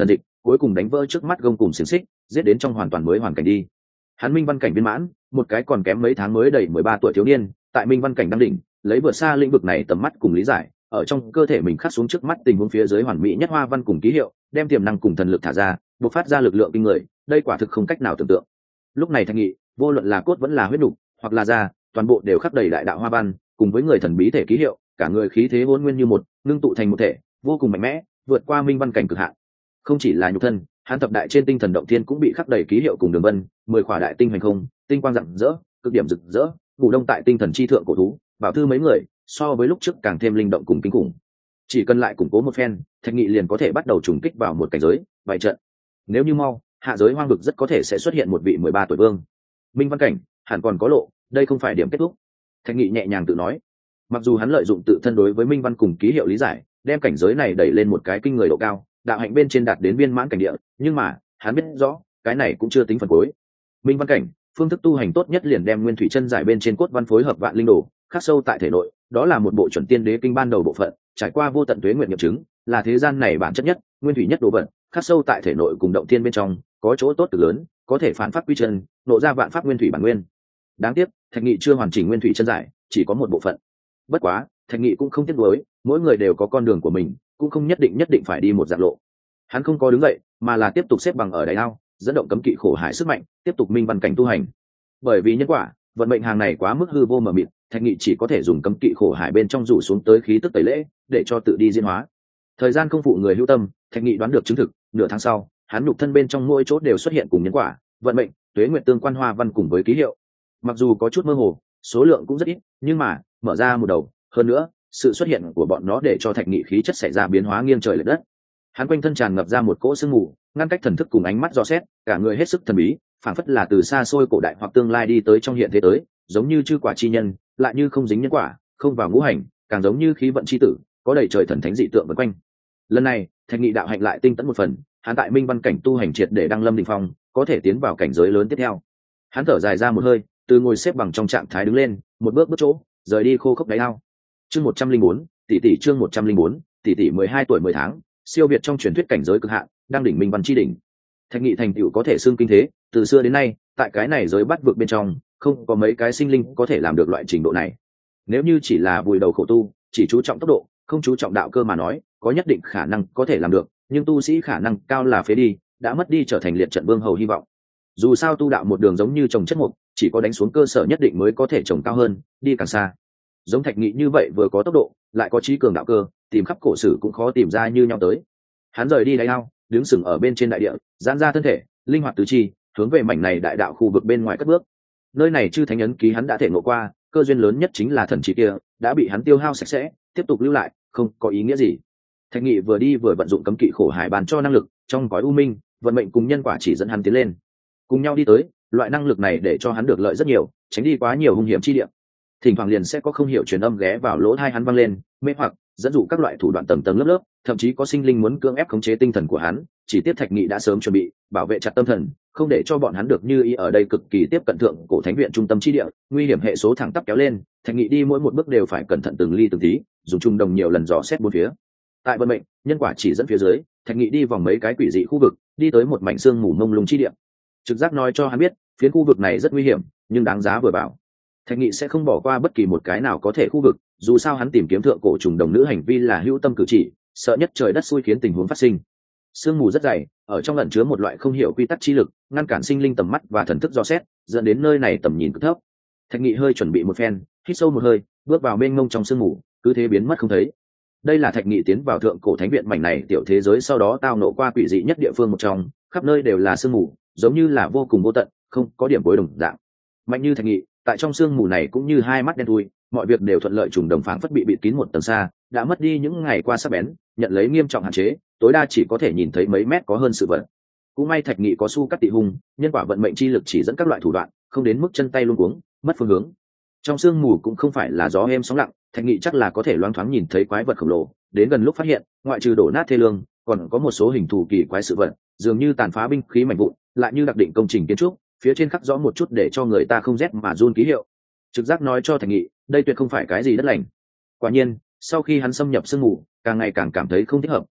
cuối cùng đánh vỡ trước mắt gông cùng xiềng xích, giết đến trong hoàn toàn mới hoàn cảnh đi. Hắn minh văn cảnh viên mãn, một cái còn kém mấy tháng mới đầy mười ba tuổi thiếu niên, tại minh văn cảnh đăng đỉnh, lấy vượt xa lĩnh vực này tầm mắt cùng lý giải, ở trong cơ thể mình khắc xuống trước mắt tình huống phía dưới hoàn mỹ nhất hoa văn cùng ký hiệu, đem tiềm năng cùng thần lực thả ra, bộc phát ra lực lượng kinh người, đây quả thực không cách nào tưởng tượng. Lúc này Thạch Nghị, vô luận là cốt vẫn là huyết nục, hoặc là da, toàn bộ đều khắc đầy đại đạo hoa văn, cùng với người thần bí thể ký hiệu, cả người khí thế hỗn nguyên như một, ngưng tụ thành một thể, vô cùng mạnh mẽ, vượt qua minh văn cảnh cực hạn. Không chỉ là nhục thân, hắn thập đại trên tinh thần động thiên cũng bị khắc đầy ký hiệu cùng đường vân, mười khỏa đại tinh hành không, tinh quang rạng rỡ, cực điểm rực rỡ, ngủ đông tại tinh thần chi thượng cổ thú, bảo thư mấy người, so với lúc trước càng thêm linh động cùng kinh khủng. Chỉ cần lại củng cố một phen, Thạch Nghị liền có thể bắt đầu trùng kích vào một cảnh giới, vài trận. Nếu như mau, hạ giới hoang vực rất có thể sẽ xuất hiện một vị mười ba tuổi vương. Minh văn cảnh, hẳn còn có lộ, đây không phải điểm kết thúc. Thạch Nghị nhẹ nhàng tự nói. Mặc dù hắn lợi dụng tự thân đối với minh văn cùng ký hiệu lý giải, đem cảnh giới này đẩy lên một cái kinh người độ cao, đạo hạnh bên trên đạt đến viên mãn cảnh địa, nhưng mà, hắn biết rõ, cái này cũng chưa tính phần cuối. Minh văn cảnh, phương thức tu hành tốt nhất liền đem nguyên thủy chân giải bên trên cốt văn phối hợp vạn linh đồ, khắc sâu tại thể nội, đó là một bộ chuẩn tiên đế kinh ban đầu bộ phận, trải qua vô tận tuế nguyện nghiệm chứng, là thế gian này bản chất nhất, nguyên thủy nhất đồ vật, khắc sâu tại thể nội cùng động thiên bên trong, có chỗ tốt cực lớn, có thể phản pháp quy chân, nộ ra vạn pháp nguyên thủy bản nguyên. Đáng tiếc, Thạch Nghị chưa hoàn chỉnh nguyên thủy chân giải, chỉ có một bộ phận. Bất quá, Thạch Nghị cũng không tiếc nuối, mỗi người đều có con đường của mình, cũng không nhất định nhất định phải đi một dạng lộ. Hắn không có đứng dậy, mà là tiếp tục xếp bằng ở đáy ao, dẫn động cấm kỵ khổ hải sức mạnh, tiếp tục minh văn cảnh tu hành. Bởi vì nhân quả, vận mệnh hàng này quá mức hư vô mờ mịt, Thạch Nghị chỉ có thể dùng cấm kỵ khổ hải bên trong rủ xuống tới khí tức tẩy lễ, để cho tự đi diễn hóa. Thời gian không phụ người hữu tâm, Thạch Nghị đoán được chứng thực, nửa tháng sau, hắn nhục thân bên trong mỗi chỗ đều xuất hiện cùng nhân quả, vận mệnh, tuế nguyện tương quan hoa văn cùng với ký hiệu. Mặc dù có chút mơ hồ, số lượng cũng rất ít, nhưng mà, mở ra một đầu, hơn nữa, sự xuất hiện của bọn nó để cho Thạch Nghị khí chất xảy ra biến hóa nghiêng trời lệch đất. Hắn quanh thân tràn ngập ra một cỗ sương mù, ngăn cách thần thức cùng ánh mắt dò xét, cả người hết sức thần bí, phảng phất là từ xa xôi cổ đại hoặc tương lai đi tới trong hiện thế tới, giống như chư quả chi nhân, lại như không dính nhân quả, không vào ngũ hành, càng giống như khí vận chi tử, có đầy trời thần thánh dị tượng vần quanh. Lần này, Thạch Nghị đạo hạnh lại tinh tấn một phần, hắn tại minh văn cảnh tu hành triệt để đăng lâm đỉnh phong, có thể tiến vào cảnh giới lớn tiếp theo. Hắn thở dài ra một hơi, từ ngồi xếp bằng trong trạng thái đứng lên, một bước bước chỗ, rời đi khô khốc đáy ao. Chương một trăm linh bốn, tỷ tỷ chương một trăm linh bốn, tỷ tỷ mười hai tuổi mười tháng, siêu việt trong truyền thuyết cảnh giới cực hạn, đang đỉnh minh văn chi đỉnh. Thạch Nghị thành tựu có thể xưng kinh thế, từ xưa đến nay, tại cái này giới bắt vực bên trong, không có mấy cái sinh linh có thể làm được loại trình độ này. Nếu như chỉ là vùi đầu khổ tu, chỉ chú trọng tốc độ, không chú trọng đạo cơ mà nói, có nhất định khả năng có thể làm được, nhưng tu sĩ khả năng cao là phế đi, đã mất đi trở thành liệt trận vương hầu hy vọng. Dù sao tu đạo một đường giống như trồng chất mục, chỉ có đánh xuống cơ sở nhất định mới có thể trồng cao hơn, đi càng xa. Giống Thạch Nghị như vậy vừa có tốc độ, lại có trí cường đạo cơ, tìm khắp cổ sử cũng khó tìm ra như nhau tới. Hắn rời đi đáy ao, đứng sừng ở bên trên đại địa, giãn ra thân thể, linh hoạt tứ chi, hướng về mảnh này đại đạo khu vực bên ngoài cất bước. Nơi này chư thánh ấn ký hắn đã thể ngộ qua, cơ duyên lớn nhất chính là thần trí kia, đã bị hắn tiêu hao sạch sẽ, tiếp tục lưu lại, không có ý nghĩa gì. Thạch Nghị vừa đi vừa vận dụng cấm kỵ khổ hải bàn cho năng lực, trong gói u minh, vận mệnh cùng nhân quả chỉ dẫn hắn tiến lên. Cùng nhau đi tới, loại năng lực này để cho hắn được lợi rất nhiều, tránh đi quá nhiều hung hiểm chi địa. Thỉnh thoảng liền sẽ có không hiểu truyền âm ghé vào lỗ tai hắn vang lên, mê hoặc, dẫn dụ các loại thủ đoạn tầng tầng lớp lớp, thậm chí có sinh linh muốn cưỡng ép khống chế tinh thần của hắn, chỉ tiếp Thạch Nghị đã sớm chuẩn bị, bảo vệ chặt tâm thần, không để cho bọn hắn được như ý ở đây cực kỳ tiếp cận thượng cổ thánh viện trung tâm chi địa, nguy hiểm hệ số thẳng tắp kéo lên, Thạch Nghị đi mỗi một bước đều phải cẩn thận từng ly từng tí, dùng trung đồng nhiều lần dò xét bốn phía. Tại vận mệnh, nhân quả chỉ dẫn phía dưới, Thạch Nghị đi vòng mấy cái quỷ dị khu vực, đi tới một mảnh xương mù mông lung chi địa. Trực giác nói cho hắn biết, phiến khu vực này rất nguy hiểm, nhưng đáng giá vừa bảo. Thạch Nghị sẽ không bỏ qua bất kỳ một cái nào có thể khu vực, dù sao hắn tìm kiếm thượng cổ trùng đồng nữ hành vi là hữu tâm cử chỉ, sợ nhất trời đất xui khiến tình huống phát sinh. Sương mù rất dày, ở trong ẩn chứa một loại không hiểu quy tắc chi lực, ngăn cản sinh linh tầm mắt và thần thức dò xét, dẫn đến nơi này tầm nhìn cực thấp. Thạch Nghị hơi chuẩn bị một phen, hít sâu một hơi, bước vào bên ngông trong sương mù, cứ thế biến mất không thấy. Đây là Thạch Nghị tiến vào thượng cổ thánh viện mảnh này tiểu thế giới sau đó tao nộ qua quỷ dị nhất địa phương một trong, khắp nơi đều là sương mù, giống như là vô cùng vô tận, không có điểm cuối đồng dạng. Mạnh như Thạch Nghị, tại trong sương mù này cũng như hai mắt đen thui, mọi việc đều thuận lợi, trùng đồng phảng phất bị bịt kín một tầng xa, đã mất đi những ngày qua sắc bén, nhận lấy nghiêm trọng hạn chế, tối đa chỉ có thể nhìn thấy mấy mét có hơn sự vật. Cũng may Thạch Nghị có su cắt tị hung, nhân quả vận mệnh chi lực chỉ dẫn các loại thủ đoạn, không đến mức chân tay luống cuống, mất phương hướng. Trong sương mù cũng không phải là gió êm sóng lặng, Thạch Nghị chắc là có thể loáng thoáng nhìn thấy quái vật khổng lồ, đến gần lúc phát hiện, ngoại trừ đổ nát thê lương, còn có một số hình thù kỳ quái sự vật, dường như tàn phá binh khí mảnh vụn, lại như đặc định công trình kiến trúc, phía trên khắc rõ một chút để cho người ta không rét mà run ký hiệu. Trực giác nói cho Thạch Nghị, đây tuyệt không phải cái gì đất lành. Quả nhiên, sau khi hắn xâm nhập sương mù, càng ngày càng cảm thấy không thích hợp,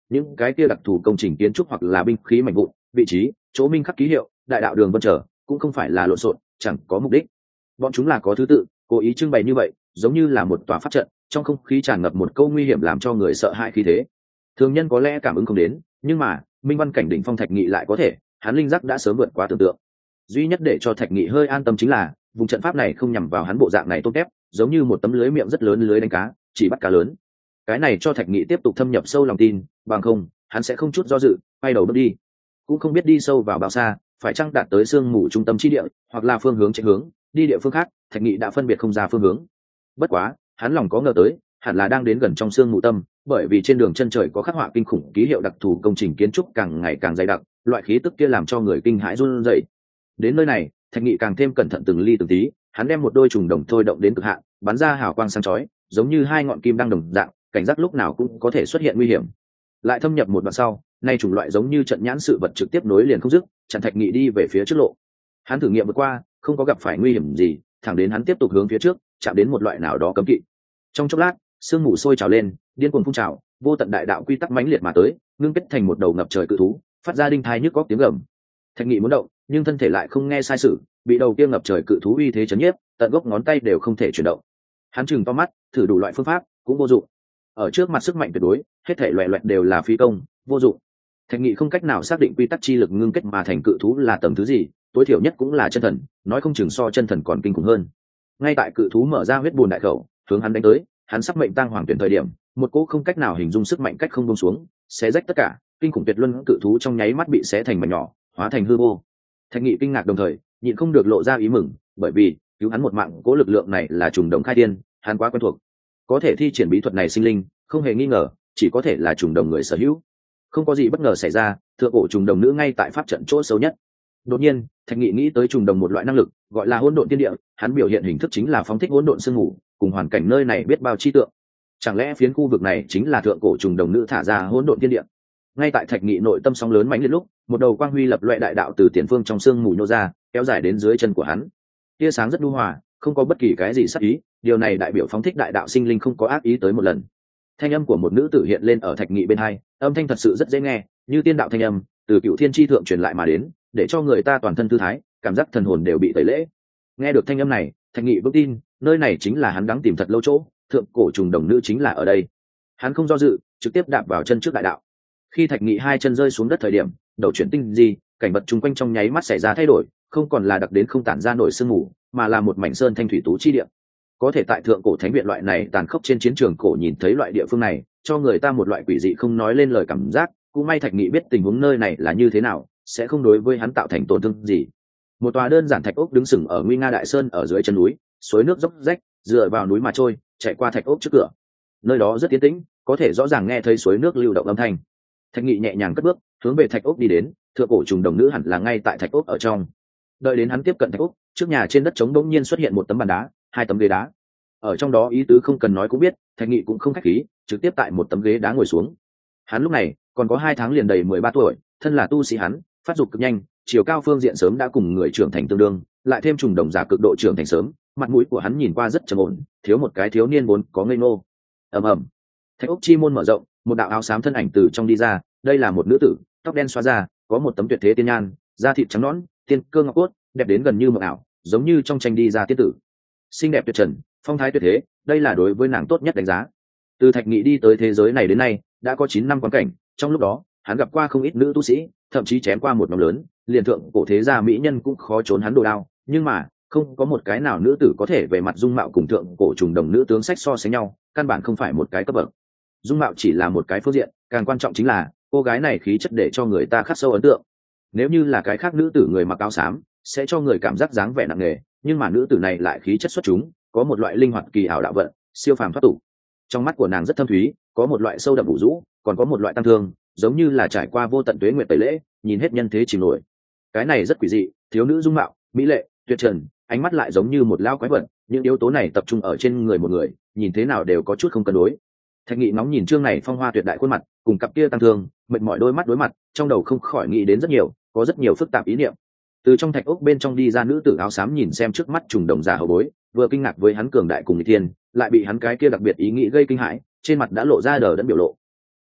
những cái kia đặc thù công trình kiến trúc hoặc là binh khí mạnh vụn, vị trí chỗ minh khắc ký hiệu, đại đạo đường vân trở cũng không phải là lộn xộn, chẳng có mục đích. Bọn chúng là có thứ tự, cố ý trưng bày như vậy, giống như là một tòa pháp trận, trong không khí tràn ngập một câu nguy hiểm làm cho người sợ hãi khí thế. Thường nhân có lẽ cảm ứng không đến, nhưng mà minh văn cảnh đỉnh phong Thạch Nghị lại có thể, hắn linh giác đã sớm vượt qua tưởng tượng. Duy nhất để cho Thạch Nghị hơi an tâm chính là vùng trận pháp này không nhằm vào hắn bộ dạng này tốt đẹp, giống như một tấm lưới miệng rất lớn lưới đánh cá, chỉ bắt cá lớn. Cái này cho Thạch Nghị tiếp tục thâm nhập sâu lòng tin, bằng không hắn sẽ không chút do dự quay đầu bước đi. Cũng không biết đi sâu vào bao xa, phải chăng đạt tới sương mù trung tâm chi địa, hoặc là phương hướng chạy hướng đi địa phương khác, Thạch Nghị đã phân biệt không ra phương hướng. Bất quá hắn lòng có ngờ tới, hẳn là đang đến gần trong sương mù tâm, bởi vì trên đường chân trời có khắc họa kinh khủng ký hiệu đặc thù công trình kiến trúc càng ngày càng dày đặc, loại khí tức kia làm cho người kinh hãi run rẩy. Đến nơi này, Thạch Nghị càng thêm cẩn thận từng ly từng tí, hắn đem một đôi trùng đồng thôi động đến cực hạn, bắn ra hào quang sáng chói, giống như hai ngọn kim đang đồng dạng, cảnh giác lúc nào cũng có thể xuất hiện nguy hiểm. Lại thâm nhập một đoạn sau, nay chủng loại giống như trận nhãn sự vật trực tiếp nối liền không dứt, chặn Thạch Nghị đi về phía trước lộ. Hắn thử nghiệm vượt qua, không có gặp phải nguy hiểm gì, thẳng đến hắn tiếp tục hướng phía trước, chạm đến một loại nào đó cấm kỵ. Trong chốc lát, sương mù sôi trào lên, điên cuồng phun trào, vô tận đại đạo quy tắc mãnh liệt mà tới, ngưng kết thành một đầu ngập trời cự thú, phát ra đinh thai nhức góc tiếng gầm. Thạch Nghị muốn động, nhưng thân thể lại không nghe sai sự, bị đầu kia ngập trời cự thú uy thế chấn nhiếp, tận gốc ngón tay đều không thể chuyển động. Hắn chừng to mắt, thử đủ loại phương pháp, cũng vô dụng. Ở trước mặt sức mạnh tuyệt đối, hết thể loè loẹt đều là phí công, vô dụng. Thạch Nghị không cách nào xác định quy tắc chi lực ngưng kết mà thành cự thú là tầng thứ gì, tối thiểu nhất cũng là chân thần, nói không chừng so chân thần còn kinh khủng hơn. Ngay tại cự thú mở ra huyết bùn đại khẩu, hướng hắn đánh tới, hắn sắp mệnh tang hoàng tuyển thời điểm, một cỗ không cách nào hình dung sức mạnh cách không buông xuống, xé rách tất cả, kinh khủng tuyệt luân cự thú trong nháy mắt bị xé thành mảnh nhỏ, hóa thành hư vô. Thạch Nghị kinh ngạc đồng thời, nhịn không được lộ ra ý mừng, bởi vì cứu hắn một mạng, cỗ lực lượng này là trùng đồng khai thiên, hắn quá quen thuộc. Có thể thi triển bí thuật này sinh linh, không hề nghi ngờ, chỉ có thể là trùng đồng người sở hữu. Không có gì bất ngờ xảy ra, thượng cổ trùng đồng nữ ngay tại pháp trận chỗ sâu nhất. Đột nhiên, Thạch Nghị nghĩ tới trùng đồng một loại năng lực, gọi là hỗn độn tiên địa, hắn biểu hiện hình thức chính là phóng thích hỗn độn sương mù, cùng hoàn cảnh nơi này biết bao chi tượng. Chẳng lẽ phiến khu vực này chính là thượng cổ trùng đồng nữ thả ra hỗn độn tiên địa? Ngay tại Thạch Nghị nội tâm sóng lớn mãnh liệt lúc, một đầu quang huy lập loè đại đạo từ tiền phương trong sương mù nhô ra, kéo dài đến dưới chân của hắn. Tia sáng rất nhu hòa, không có bất kỳ cái gì sắc ý, điều này đại biểu phóng thích đại đạo sinh linh không có ác ý tới một lần. Thanh âm của một nữ tử hiện lên ở Thạch Nghị bên hai, âm thanh thật sự rất dễ nghe, như tiên đạo thanh âm, từ cựu thiên tri thượng truyền lại mà đến, để cho người ta toàn thân thư thái, cảm giác thần hồn đều bị tẩy lễ. Nghe được thanh âm này, Thạch Nghị vững tin, nơi này chính là hắn đáng tìm thật lâu chỗ, thượng cổ trùng đồng nữ chính là ở đây. Hắn không do dự, trực tiếp đạp vào chân trước đại đạo. Khi Thạch Nghị hai chân rơi xuống đất thời điểm, đầu chuyển tinh gì, cảnh vật chung quanh trong nháy mắt xảy ra thay đổi, không còn là đặc đến không tản ra nổi sương mù, mà là một mảnh sơn thanh thủy tú chi địa. Có thể tại thượng cổ thánh viện loại này tàn khốc trên chiến trường cổ nhìn thấy loại địa phương này, cho người ta một loại quỷ dị không nói lên lời cảm giác. Cũng may Thạch Nghị biết tình huống nơi này là như thế nào, sẽ không đối với hắn tạo thành tổn thương gì. Một tòa đơn giản thạch ốc đứng sừng ở nguy nga đại sơn ở dưới chân núi, suối nước dốc rách dựa vào núi mà trôi, chạy qua thạch ốc trước cửa. Nơi đó rất yên tĩnh, có thể rõ ràng nghe thấy suối nước lưu động âm thanh. Thạch Nghị nhẹ nhàng cất bước, hướng về thạch ốc đi đến, thượng cổ trùng đồng nữ hẳn là ngay tại thạch ốc ở trong. Đợi đến hắn tiếp cận thạch ốc, trước nhà trên đất trống bỗng nhiên xuất hiện một tấm bàn đá, hai tấm ghế đá. Ở trong đó ý tứ không cần nói cũng biết, Thạch Nghị cũng không khách khí, trực tiếp tại một tấm ghế đá ngồi xuống. Hắn lúc này còn có hai tháng liền đầy mười ba tuổi, thân là tu sĩ hắn, phát dục cực nhanh, chiều cao phương diện sớm đã cùng người trưởng thành tương đương, lại thêm trùng đồng giả cực độ trưởng thành sớm, mặt mũi của hắn nhìn qua rất trầm ổn, thiếu một cái thiếu niên vốn có ngây ngô. Ầm ầm, thạch ốc chi môn mở rộng, một đạo áo xám thân ảnh từ trong đi ra, đây là một nữ tử, tóc đen xóa ra, có một tấm tuyệt thế tiên nhan, da thịt trắng nõn, tiên cơ ngọc cốt, đẹp đến gần như mộng ảo, giống như trong tranh đi ra tiên tử. Xinh đẹp tuyệt trần, phong thái tuyệt thế, đây là đối với nàng tốt nhất đánh giá. Từ Thạch Nghị đi tới thế giới này đến nay, đã có chín năm quan cảnh, trong lúc đó, hắn gặp qua không ít nữ tu sĩ, thậm chí chém qua một nhóm lớn, liền thượng cổ thế gia mỹ nhân cũng khó trốn hắn đồ đao, nhưng mà, không có một cái nào nữ tử có thể về mặt dung mạo cùng thượng cổ trùng đồng nữ tướng sách so sánh nhau, căn bản không phải một cái cấp bậc. Dung mạo chỉ là một cái phương diện, càng quan trọng chính là cô gái này khí chất để cho người ta khắc sâu ấn tượng. Nếu như là cái khác nữ tử người mặc áo xám, sẽ cho người cảm giác dáng vẻ nặng nề, nhưng mà nữ tử này lại khí chất xuất chúng, có một loại linh hoạt kỳ ảo đạo vận, siêu phàm thoát tục. Trong mắt của nàng rất thâm thúy, có một loại sâu đậm vũ rũ, còn có một loại tăng thương, giống như là trải qua vô tận tuế nguyệt tẩy lễ, nhìn hết nhân thế chìm nổi. Cái này rất quỷ dị, thiếu nữ dung mạo, mỹ lệ, tuyệt trần, ánh mắt lại giống như một lao quái vật, những yếu tố này tập trung ở trên người một người, nhìn thế nào đều có chút không cân đối. Thạch Nghị ngóng nhìn trương này phong hoa tuyệt đại khuôn mặt, cùng cặp kia tăng thương, mệt mỏi đôi mắt đối mặt, trong đầu không khỏi nghĩ đến rất nhiều, có rất nhiều phức tạp ý niệm. Từ trong thạch ốc bên trong đi ra nữ tử áo xám nhìn xem trước mắt trùng đồng già hậu bối, vừa kinh ngạc với hắn cường đại cùng nghịch thiên, lại bị hắn cái kia đặc biệt ý nghĩ gây kinh hãi, trên mặt đã lộ ra đờ đẫn biểu lộ.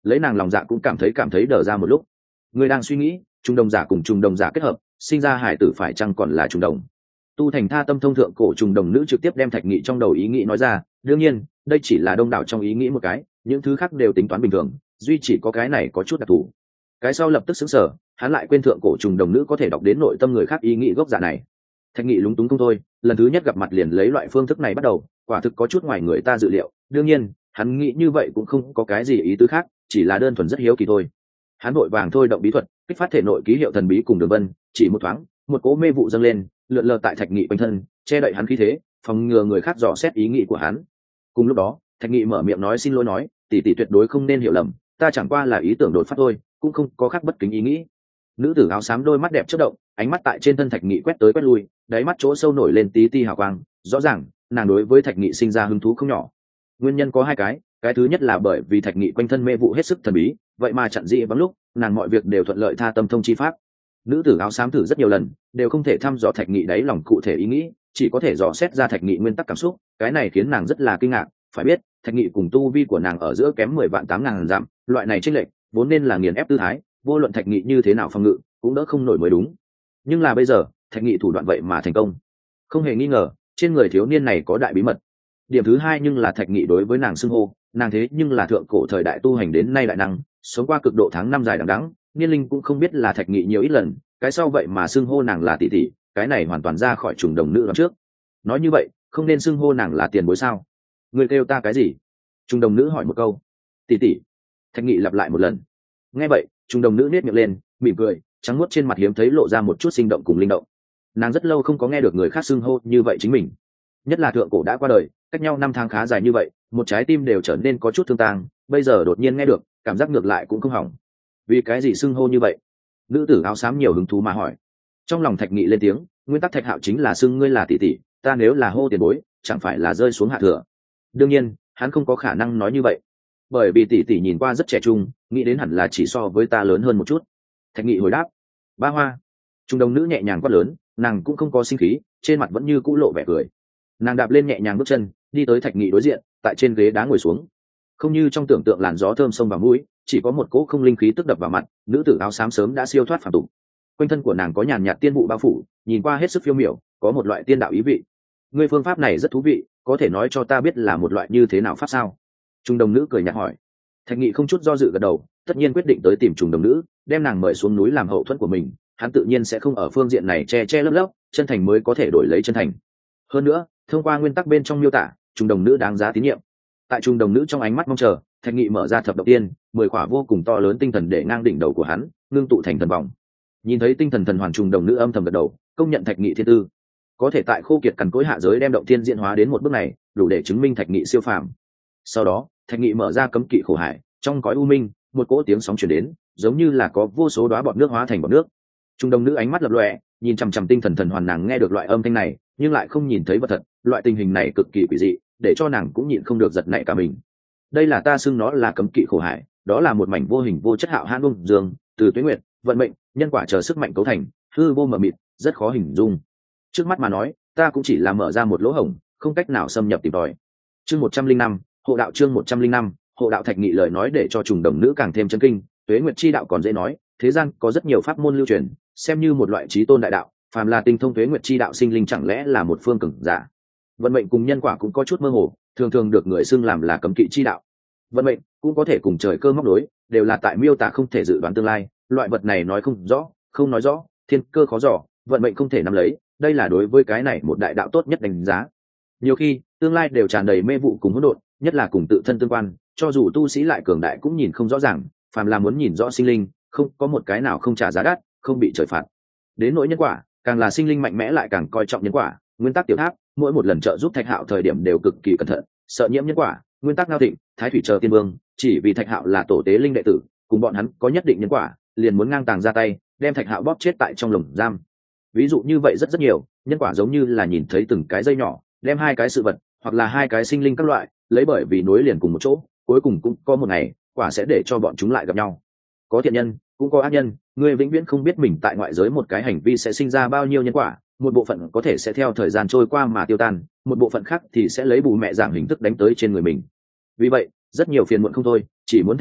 lấy nàng lòng dạ cũng cảm thấy cảm thấy đờ ra một lúc. Người đang suy nghĩ trùng đồng giả cùng trùng đồng giả kết hợp sinh ra hải tử phải chăng còn là trùng đồng. Tu thành tha tâm thông thượng cổ trùng đồng nữ trực tiếp đem Thạch Nghị trong đầu ý nghĩ nói ra. Đương nhiên đây chỉ là đông đảo trong ý nghĩ một cái, những thứ khác đều tính toán bình thường, duy chỉ có cái này có chút đặc thù. Cái sau lập tức sững sờ, hắn lại quên thượng cổ trùng đồng nữ có thể đọc đến nội tâm người khác ý nghĩ gốc giả này. Thạch Nghị lúng túng không thôi, lần thứ nhất gặp mặt liền lấy loại phương thức này bắt đầu, quả thực có chút ngoài người ta dự liệu. Đương nhiên hắn nghĩ như vậy cũng không có cái gì ý tứ khác, chỉ là đơn thuần rất hiếu kỳ thôi. Hắn vội vàng thôi động bí thuật, kích phát thể nội ký hiệu thần bí cùng đường vân, chỉ một thoáng một cỗ mê vụ dâng lên, lượn lờ tại Thạch Nghị quanh thân, che đậy hắn khí thế, phòng ngừa người khác dò xét ý nghĩ của hắn. Cùng lúc đó Thạch Nghị mở miệng nói xin lỗi nói, tỷ tỷ tuyệt đối không nên hiểu lầm, ta chẳng qua là ý tưởng đột phát thôi, cũng không có khác bất kính ý nghĩ. Nữ tử áo xám đôi mắt đẹp chớp động, ánh mắt tại trên thân Thạch Nghị quét tới quét lui, đáy mắt chỗ sâu nổi lên tí ti hào quang, rõ ràng nàng đối với Thạch Nghị sinh ra hứng thú không nhỏ. Nguyên nhân có hai cái, cái thứ nhất là bởi vì Thạch Nghị quanh thân mê vụ hết sức thần bí, vậy mà chặn dị vắng lúc nàng mọi việc đều thuận lợi tha tâm thông chi pháp. Nữ tử áo xám thử rất nhiều lần đều không thể thăm dò Thạch Nghị đáy lòng cụ thể ý nghĩ, chỉ có thể dò xét ra Thạch Nghị nguyên tắc cảm xúc, cái này khiến nàng rất là kinh ngạc. Phải biết Thạch Nghị cùng tu vi của nàng ở giữa kém mười vạn tám ngàn dặm, loại này chênh lệch vốn nên là nghiền ép tư thái, vô luận Thạch Nghị như thế nào phòng ngự cũng đỡ không nổi mới đúng. Nhưng là bây giờ Thạch Nghị thủ đoạn vậy mà thành công, không hề nghi ngờ trên người thiếu niên này có đại bí mật. Điểm thứ hai nhưng là Thạch Nghị đối với nàng xưng hô, nàng thế nhưng là thượng cổ thời đại tu hành đến nay đại năng, sống qua cực độ tháng năm dài đằng đẵng, niên linh cũng không biết là Thạch Nghị nhiều ít lần, cái sau vậy mà xưng hô nàng là tỷ tỷ, cái này hoàn toàn ra khỏi trùng đồng nữ lần trước. Nói như vậy không nên xưng hô nàng là tiền bối sao? Người kêu ta cái gì? Trùng đồng nữ hỏi một câu. Tỷ tỷ. Thạch Nghị lặp lại một lần. Nghe vậy trùng đồng nữ nết miệng lên mỉm cười, trắng muốt trên mặt hiếm thấy lộ ra một chút sinh động cùng linh động. Nàng rất lâu không có nghe được người khác xưng hô như vậy chính mình, nhất là thượng cổ đã qua đời cách nhau năm tháng khá dài như vậy, một trái tim đều trở nên có chút thương tang, bây giờ đột nhiên nghe được cảm giác ngược lại cũng không hỏng. Vì cái gì xưng hô như vậy? Nữ tử áo xám nhiều hứng thú mà hỏi. Trong lòng Thạch Nghị lên tiếng, nguyên tắc Thạch Hạo chính là xưng ngươi là tỷ tỷ, ta nếu là hô tiền bối chẳng phải là rơi xuống hạ thừa. Đương nhiên hắn không có khả năng nói như vậy, bởi vì tỷ tỷ nhìn qua rất trẻ trung, nghĩ đến hẳn là chỉ so với ta lớn hơn một chút. Thạch Nghị hồi đáp. Ba hoa. Trung đồng nữ nhẹ nhàng quát lớn, nàng cũng không có sinh khí, trên mặt vẫn như cũ lộ vẻ cười. Nàng đạp lên nhẹ nhàng bước chân đi tới Thạch Nghị đối diện, tại trên ghế đá ngồi xuống. Không như trong tưởng tượng làn gió thơm xông vào mũi, chỉ có một cỗ không linh khí tức đập vào mặt. Nữ tử áo xám sớm đã siêu thoát phàm tục, quanh thân của nàng có nhàn nhạt tiên vụ bao phủ, nhìn qua hết sức phiêu miểu, có một loại tiên đạo ý vị. Ngươi phương pháp này rất thú vị, có thể nói cho ta biết là một loại như thế nào pháp sao? Trung đồng nữ cười nhạt hỏi. Thạch Nghị không chút do dự gật đầu, tất nhiên quyết định tới tìm trùng đồng nữ, đem nàng mời xuống núi làm hậu thuẫn của mình, hắn tự nhiên sẽ không ở phương diện này che che lấp lấp, chân thành mới có thể đổi lấy chân thành. Hơn nữa thông qua nguyên tắc bên trong miêu tả, trùng đồng nữ đáng giá tín nhiệm. Tại trùng đồng nữ trong ánh mắt mong chờ, Thạch Nghị mở ra thập động tiên, mười khỏa vô cùng to lớn tinh thần để ngang đỉnh đầu của hắn, ngưng tụ thành thần vòng. Nhìn thấy tinh thần thần hoàn, trùng đồng nữ âm thầm gật đầu, công nhận Thạch Nghị thiên tư. Có thể tại khô kiệt cằn cỗi hạ giới đem động tiên diễn hóa đến một bước này, đủ để chứng minh Thạch Nghị siêu phàm. Sau đó Thạch Nghị mở ra cấm kỵ khổ hải, trong cõi u minh một cỗ tiếng sóng chuyển đến, giống như là có vô số đóa bọt nước hóa thành bọt nước. Trung đồng nữ ánh mắt lập lòe, nhìn chằm chằm tinh thần thần hoàn, nàng nghe được loại âm thanh này nhưng lại không nhìn thấy vật thật, loại tình hình này cực kỳ quỷ dị, để cho nàng cũng nhịn không được giật nảy cả mình. Đây là ta xưng nó là cấm kỵ khổ hải, đó là một mảnh vô hình vô chất hạo hãn bông dương, từ tuế nguyệt, vận mệnh, nhân quả chờ sức mạnh cấu thành, hư vô mờ mịt, rất khó hình dung. Trước mắt mà nói, ta cũng chỉ là mở ra một lỗ hổng, không cách nào xâm nhập tìm tòi. Chương một trăm linh năm, hộ đạo. Chương một trăm linh năm, hộ đạo. Thạch Nghị lời nói để cho trùng đồng nữ càng thêm chấn kinh. Tuế nguyệt chi đạo còn dễ nói, thế gian có rất nhiều pháp môn lưu truyền, xem như một loại trí tôn đại đạo, phàm là tinh thông tuế nguyệt chi đạo sinh linh chẳng lẽ là một phương cường giả. Vận mệnh cùng nhân quả cũng có chút mơ hồ, thường thường được người xưng làm là cấm kỵ chi đạo. Vận mệnh cũng có thể cùng trời cơ móc đối, đều là tại miêu tả không thể dự đoán tương lai, loại vật này nói không rõ, không nói rõ, thiên cơ khó dò, vận mệnh không thể nắm lấy, đây là đối với cái này một đại đạo tốt nhất đánh giá. Nhiều khi tương lai đều tràn đầy mê vụ cùng hỗn độn, nhất là cùng tự thân tương quan, cho dù tu sĩ lại cường đại cũng nhìn không rõ ràng, phàm là muốn nhìn rõ sinh linh, không có một cái nào không trả giá đắt, không bị trời phạt. Đến nỗi nhân quả, càng là sinh linh mạnh mẽ lại càng coi trọng nhân quả. Nguyên tắc tiểu tháp mỗi một lần trợ giúp Thạch Hạo thời điểm đều cực kỳ cẩn thận, sợ nhiễm nhân quả. Nguyên tắc Ngao Thịnh, Thái Thủy chờ tiên vương, chỉ vì Thạch Hạo là tổ tế linh đệ tử, cùng bọn hắn có nhất định nhân quả, liền muốn ngang tàng ra tay, đem Thạch Hạo bóp chết tại trong lồng giam. Ví dụ như vậy rất rất nhiều, nhân quả giống như là nhìn thấy từng cái dây nhỏ, đem hai cái sự vật hoặc là hai cái sinh linh các loại lấy bởi vì nối liền cùng một chỗ, cuối cùng cũng có một ngày quả sẽ để cho bọn chúng lại gặp nhau. Có thiện nhân cũng có ác nhân, người vĩnh viễn không biết mình tại ngoại giới một cái hành vi sẽ sinh ra bao nhiêu nhân quả, một bộ phận có thể sẽ theo thời gian trôi qua mà tiêu tan, một bộ phận khác thì sẽ lấy bù mẹ giảm hình thức đánh tới trên người mình. Vì vậy rất nhiều phiền muộn không thôi, chỉ muốn thanh tịnh,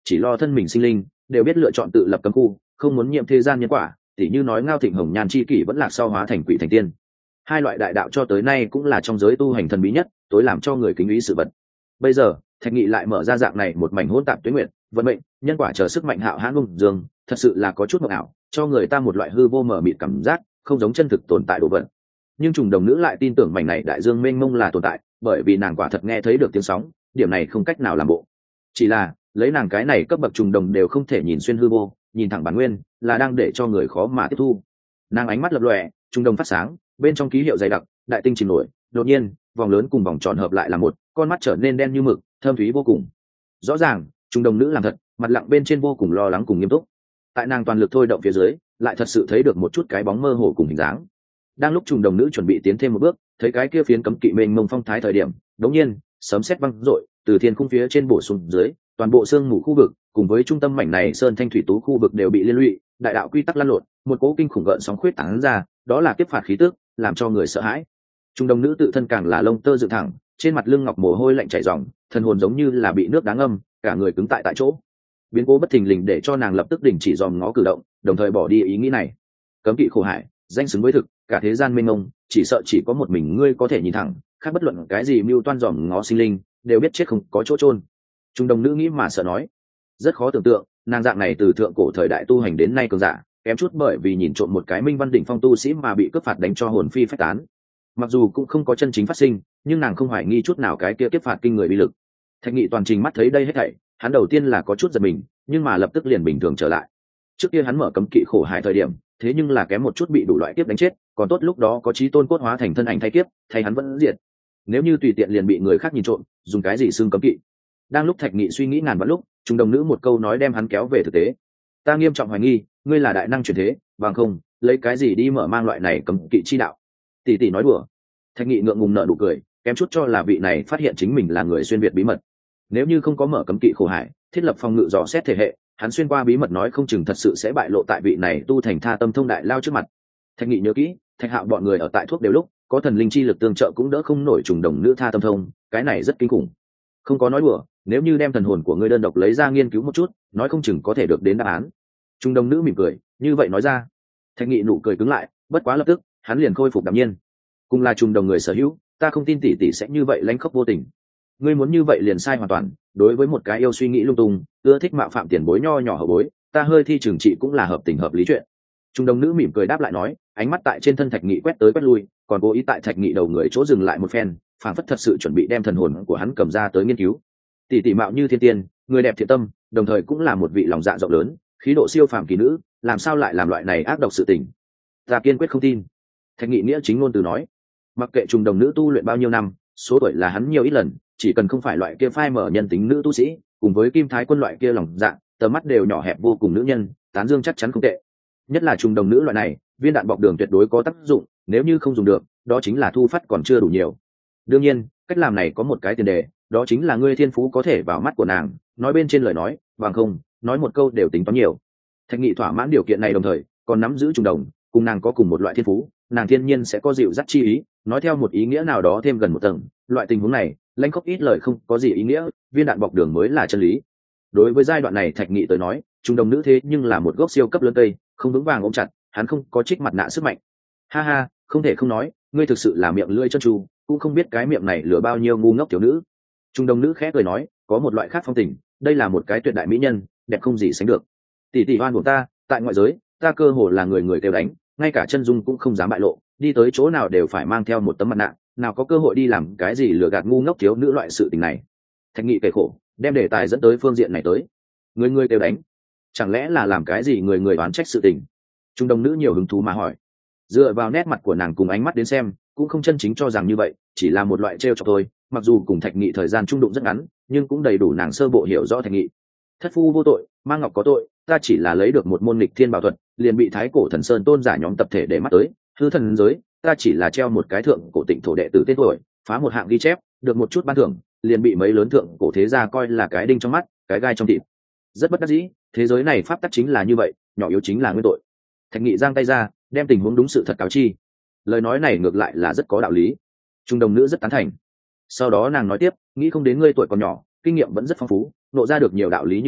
chỉ lo thân mình sinh linh, đều biết lựa chọn tự lập cấm khu, không muốn nhiễm thế gian nhân quả, tỉ như nói Ngao Thịnh Hồng Nhan chi kỷ vẫn lạc sau hóa thành quỷ thành tiên. Hai loại đại đạo cho tới nay cũng là trong giới tu hành thần bí nhất, tối làm cho người kính ý sự vật. Bây giờ, Thạch Nghị lại mở ra dạng này một mảnh hỗn tạp tuyết nguyện, vận mệnh, nhân quả chờ sức mạnh hạo hãn ung dương, thật sự là có chút mộng ảo, cho người ta một loại hư vô mờ mịt cảm giác, không giống chân thực tồn tại đồ vật. Nhưng trùng đồng nữ lại tin tưởng mảnh này đại dương mênh mông là tồn tại, bởi vì nàng quả thật nghe thấy được tiếng sóng, điểm này không cách nào làm bộ. Chỉ là, lấy nàng cái này cấp bậc trùng đồng đều không thể nhìn xuyên hư vô, nhìn thẳng bản nguyên, là đang để cho người khó mà tiếp thu. Nàng ánh mắt lập lòe, trùng đồng phát sáng, bên trong ký hiệu dày đặc, đại tinh chìm nổi, đột nhiên, vòng lớn cùng vòng tròn hợp lại là một, con mắt trở nên đen như mực, thâm thúy vô cùng. Rõ ràng, trùng đồng nữ làm thật, mặt lặng bên trên vô cùng lo lắng cùng nghiêm túc. Tại nàng toàn lực thôi động phía dưới, lại thật sự thấy được một chút cái bóng mơ hồ cùng hình dáng. Đang lúc trùng đồng nữ chuẩn bị tiến thêm một bước, thấy cái kia phiến cấm kỵ mênh mông phong thái thời điểm, đột nhiên, sấm sét vang dội, từ thiên khung phía trên bổ xuống dưới, toàn bộ sương mù khu vực, cùng với trung tâm mảnh này sơn thanh thủy tú khu vực đều bị liên lụy, đại đạo quy tắc lăn lộn, một cỗ kinh khủng gợn sóng khuyết tán ra, đó là kiếp phạt khí tức, làm cho người sợ hãi. Trung đồng nữ tự thân càng là lông tơ dựng thẳng, trên mặt lưng ngọc mồ hôi lạnh chảy ròng, thần hồn giống như là bị nước đá ngâm, cả người cứng tại tại chỗ. Biến cố bất thình lình để cho nàng lập tức đình chỉ dòm ngó cử động, đồng thời bỏ đi ý nghĩ này. Cấm kỵ khổ hải, danh xứng với thực, cả thế gian mênh mông, chỉ sợ chỉ có một mình ngươi có thể nhìn thẳng, khác bất luận cái gì mưu toan dòm ngó sinh linh, đều biết chết không có chỗ chôn. Trung đồng nữ nghĩ mà sợ nói, rất khó tưởng tượng, nàng dạng này từ thượng cổ thời đại tu hành đến nay cường giả, kém chút bởi vì nhìn trộm một cái minh văn đỉnh phong tu sĩ mà bị cướp phạt đánh cho hồn phi phách tán. Mặc dù cũng không có chân chính phát sinh, nhưng nàng không hoài nghi chút nào cái kia kiếp phạt kinh người uy lực. Thạch Nghị toàn trình mắt thấy đây hết thảy, hắn đầu tiên là có chút giật mình, nhưng mà lập tức liền bình thường trở lại. Trước kia hắn mở cấm kỵ khổ hải thời điểm, thế nhưng là kém một chút bị đủ loại kiếp đánh chết, còn tốt lúc đó có chí tôn cốt hóa thành thân ảnh thay kiếp, thay hắn vẫn diệt. Nếu như tùy tiện liền bị người khác nhìn trộm, dùng cái gì xưng cấm kỵ? Đang lúc Thạch Nghị suy nghĩ ngàn vạn lúc, trung đồng nữ một câu nói đem hắn kéo về thực tế. Ta nghiêm trọng hoài nghi, ngươi là đại năng chuyển thế, bằng không, lấy cái gì đi mở mang loại này cấm kỵ chi đạo? Tỷ tỷ nói đùa. Thạch Nghị ngượng ngùng nở nụ cười, kém chút cho là vị này phát hiện chính mình là người xuyên việt bí mật. Nếu như không có mở cấm kỵ khổ hải, thiết lập phòng ngự dò xét thể hệ, hắn xuyên qua bí mật nói không chừng thật sự sẽ bại lộ tại vị này tu thành tha tâm thông đại lao trước mặt. Thạch Nghị nhớ kỹ, Thạch Hạo bọn người ở tại thuốc đều lúc, có thần linh chi lực tương trợ cũng đỡ không nổi trùng đồng nữ tha tâm thông, cái này rất kinh khủng. Không có nói đùa, nếu như đem thần hồn của ngươi đơn độc lấy ra nghiên cứu một chút, nói không chừng có thể được đến đáp án. Trung đồng nữ mỉm cười, như vậy nói ra. Thạch Nghị nụ cười cứng lại, bất quá lập tức, hắn liền khôi phục đạm nhiên. Cùng là trùng đồng người sở hữu, ta không tin tỷ tỷ sẽ như vậy lánh khóc vô tình. Ngươi muốn như vậy liền sai hoàn toàn, đối với một cái yêu suy nghĩ lung tung, ưa thích mạo phạm tiền bối nho nhỏ hở bối, ta hơi thi trừng trị cũng là hợp tình hợp lý chuyện. Trung đồng nữ mỉm cười đáp lại nói, ánh mắt tại trên thân Thạch Nghị quét tới quét lui, còn cố ý tại Thạch Nghị đầu người chỗ dừng lại một phen, phảng phất thật sự chuẩn bị đem thần hồn của hắn cầm ra tới nghiên cứu. Tỷ tỷ mạo như thiên tiên, người đẹp thiện tâm, đồng thời cũng là một vị lòng dạ rộng lớn, khí độ siêu phàm kỳ nữ, làm sao lại làm loại này ác độc sự tình? Ta kiên quyết không tin. Thạch Nghị nghĩa chính ngôn từ nói, mặc kệ trùng đồng nữ tu luyện bao nhiêu năm, số tuổi là hắn nhiều ít lần, chỉ cần không phải loại kia phai mở nhân tính nữ tu sĩ, cùng với Kim Thái Quân loại kia lòng dạ, tầm mắt đều nhỏ hẹp vô cùng nữ nhân, tán dương chắc chắn không tệ. Nhất là trùng đồng nữ loại này, viên đạn bọc đường tuyệt đối có tác dụng, nếu như không dùng được, đó chính là thu phát còn chưa đủ nhiều. Đương nhiên, cách làm này có một cái tiền đề, đó chính là ngươi thiên phú có thể vào mắt của nàng, nói bên trên lời nói, bằng không, nói một câu đều tính toán nhiều. Thạch Nghị thỏa mãn điều kiện này đồng thời, còn nắm giữ trùng đồng, cùng nàng có cùng một loại thiên phú, nàng thiên nhiên sẽ có dịu dắt chi ý, nói theo một ý nghĩa nào đó thêm gần một tầng, loại tình huống này, lãnh khốc ít lời không có gì ý nghĩa, viên đạn bọc đường mới là chân lý. Đối với giai đoạn này Thạch Nghị tới nói, trùng đồng nữ thế nhưng là một gốc siêu cấp lớn cây, không vững vàng ôm chặt, hắn không có trích mặt nạ sức mạnh. Ha ha, không thể không nói, ngươi thực sự là miệng lưỡi chân tru, cũng không biết cái miệng này lừa bao nhiêu ngu ngốc tiểu nữ. Trung đồng nữ khẽ cười nói, có một loại khác phong tình, đây là một cái tuyệt đại mỹ nhân, đẹp không gì sánh được. Tỷ tỷ oan của ta, tại ngoại giới, ta cơ hồ là người người kêu đánh, ngay cả chân dung cũng không dám bại lộ, đi tới chỗ nào đều phải mang theo một tấm mặt nạ, nào có cơ hội đi làm cái gì lừa gạt ngu ngốc thiếu nữ loại sự tình này. Thạch Nghị kể khổ, đem đề tài dẫn tới phương diện này tới. Người người kêu đánh, chẳng lẽ là làm cái gì người người oán trách sự tình? Trung đồng nữ nhiều hứng thú mà hỏi. Dựa vào nét mặt của nàng cùng ánh mắt đến xem, cũng không chân chính cho rằng như vậy, chỉ là một loại trêu chọc thôi. Mặc dù cùng Thạch Nghị thời gian trung đụng rất ngắn, nhưng cũng đầy đủ nàng sơ bộ hiểu rõ Thạch Nghị. Thất phu vô tội, mang ngọc có tội, ta chỉ là lấy được một môn nghịch thiên bảo thuật, liền bị thái cổ thần sơn tôn giả nhóm tập thể để mắt tới. Hư thần giới, ta chỉ là treo một cái thượng cổ tịnh thổ đệ tử tên tuổi, phá một hạng ghi chép, được một chút ban thưởng, liền bị mấy lớn thượng cổ thế gia coi là cái đinh trong mắt, cái gai trong thịt. Rất bất đắc dĩ, thế giới này pháp tắc chính là như vậy, nhỏ yếu chính là nguyên tội. Thạch Nghị giang tay ra, đem tình huống đúng sự thật cáo chi. Lời nói này ngược lại là rất có đạo lý. Trung đồng nữ rất tán thành. Sau đó nàng nói tiếp, nghĩ không đến ngươi tuổi còn nhỏ, kinh nghiệm vẫn rất phong phú, nộ ra được nhiều đạo lý như vậy,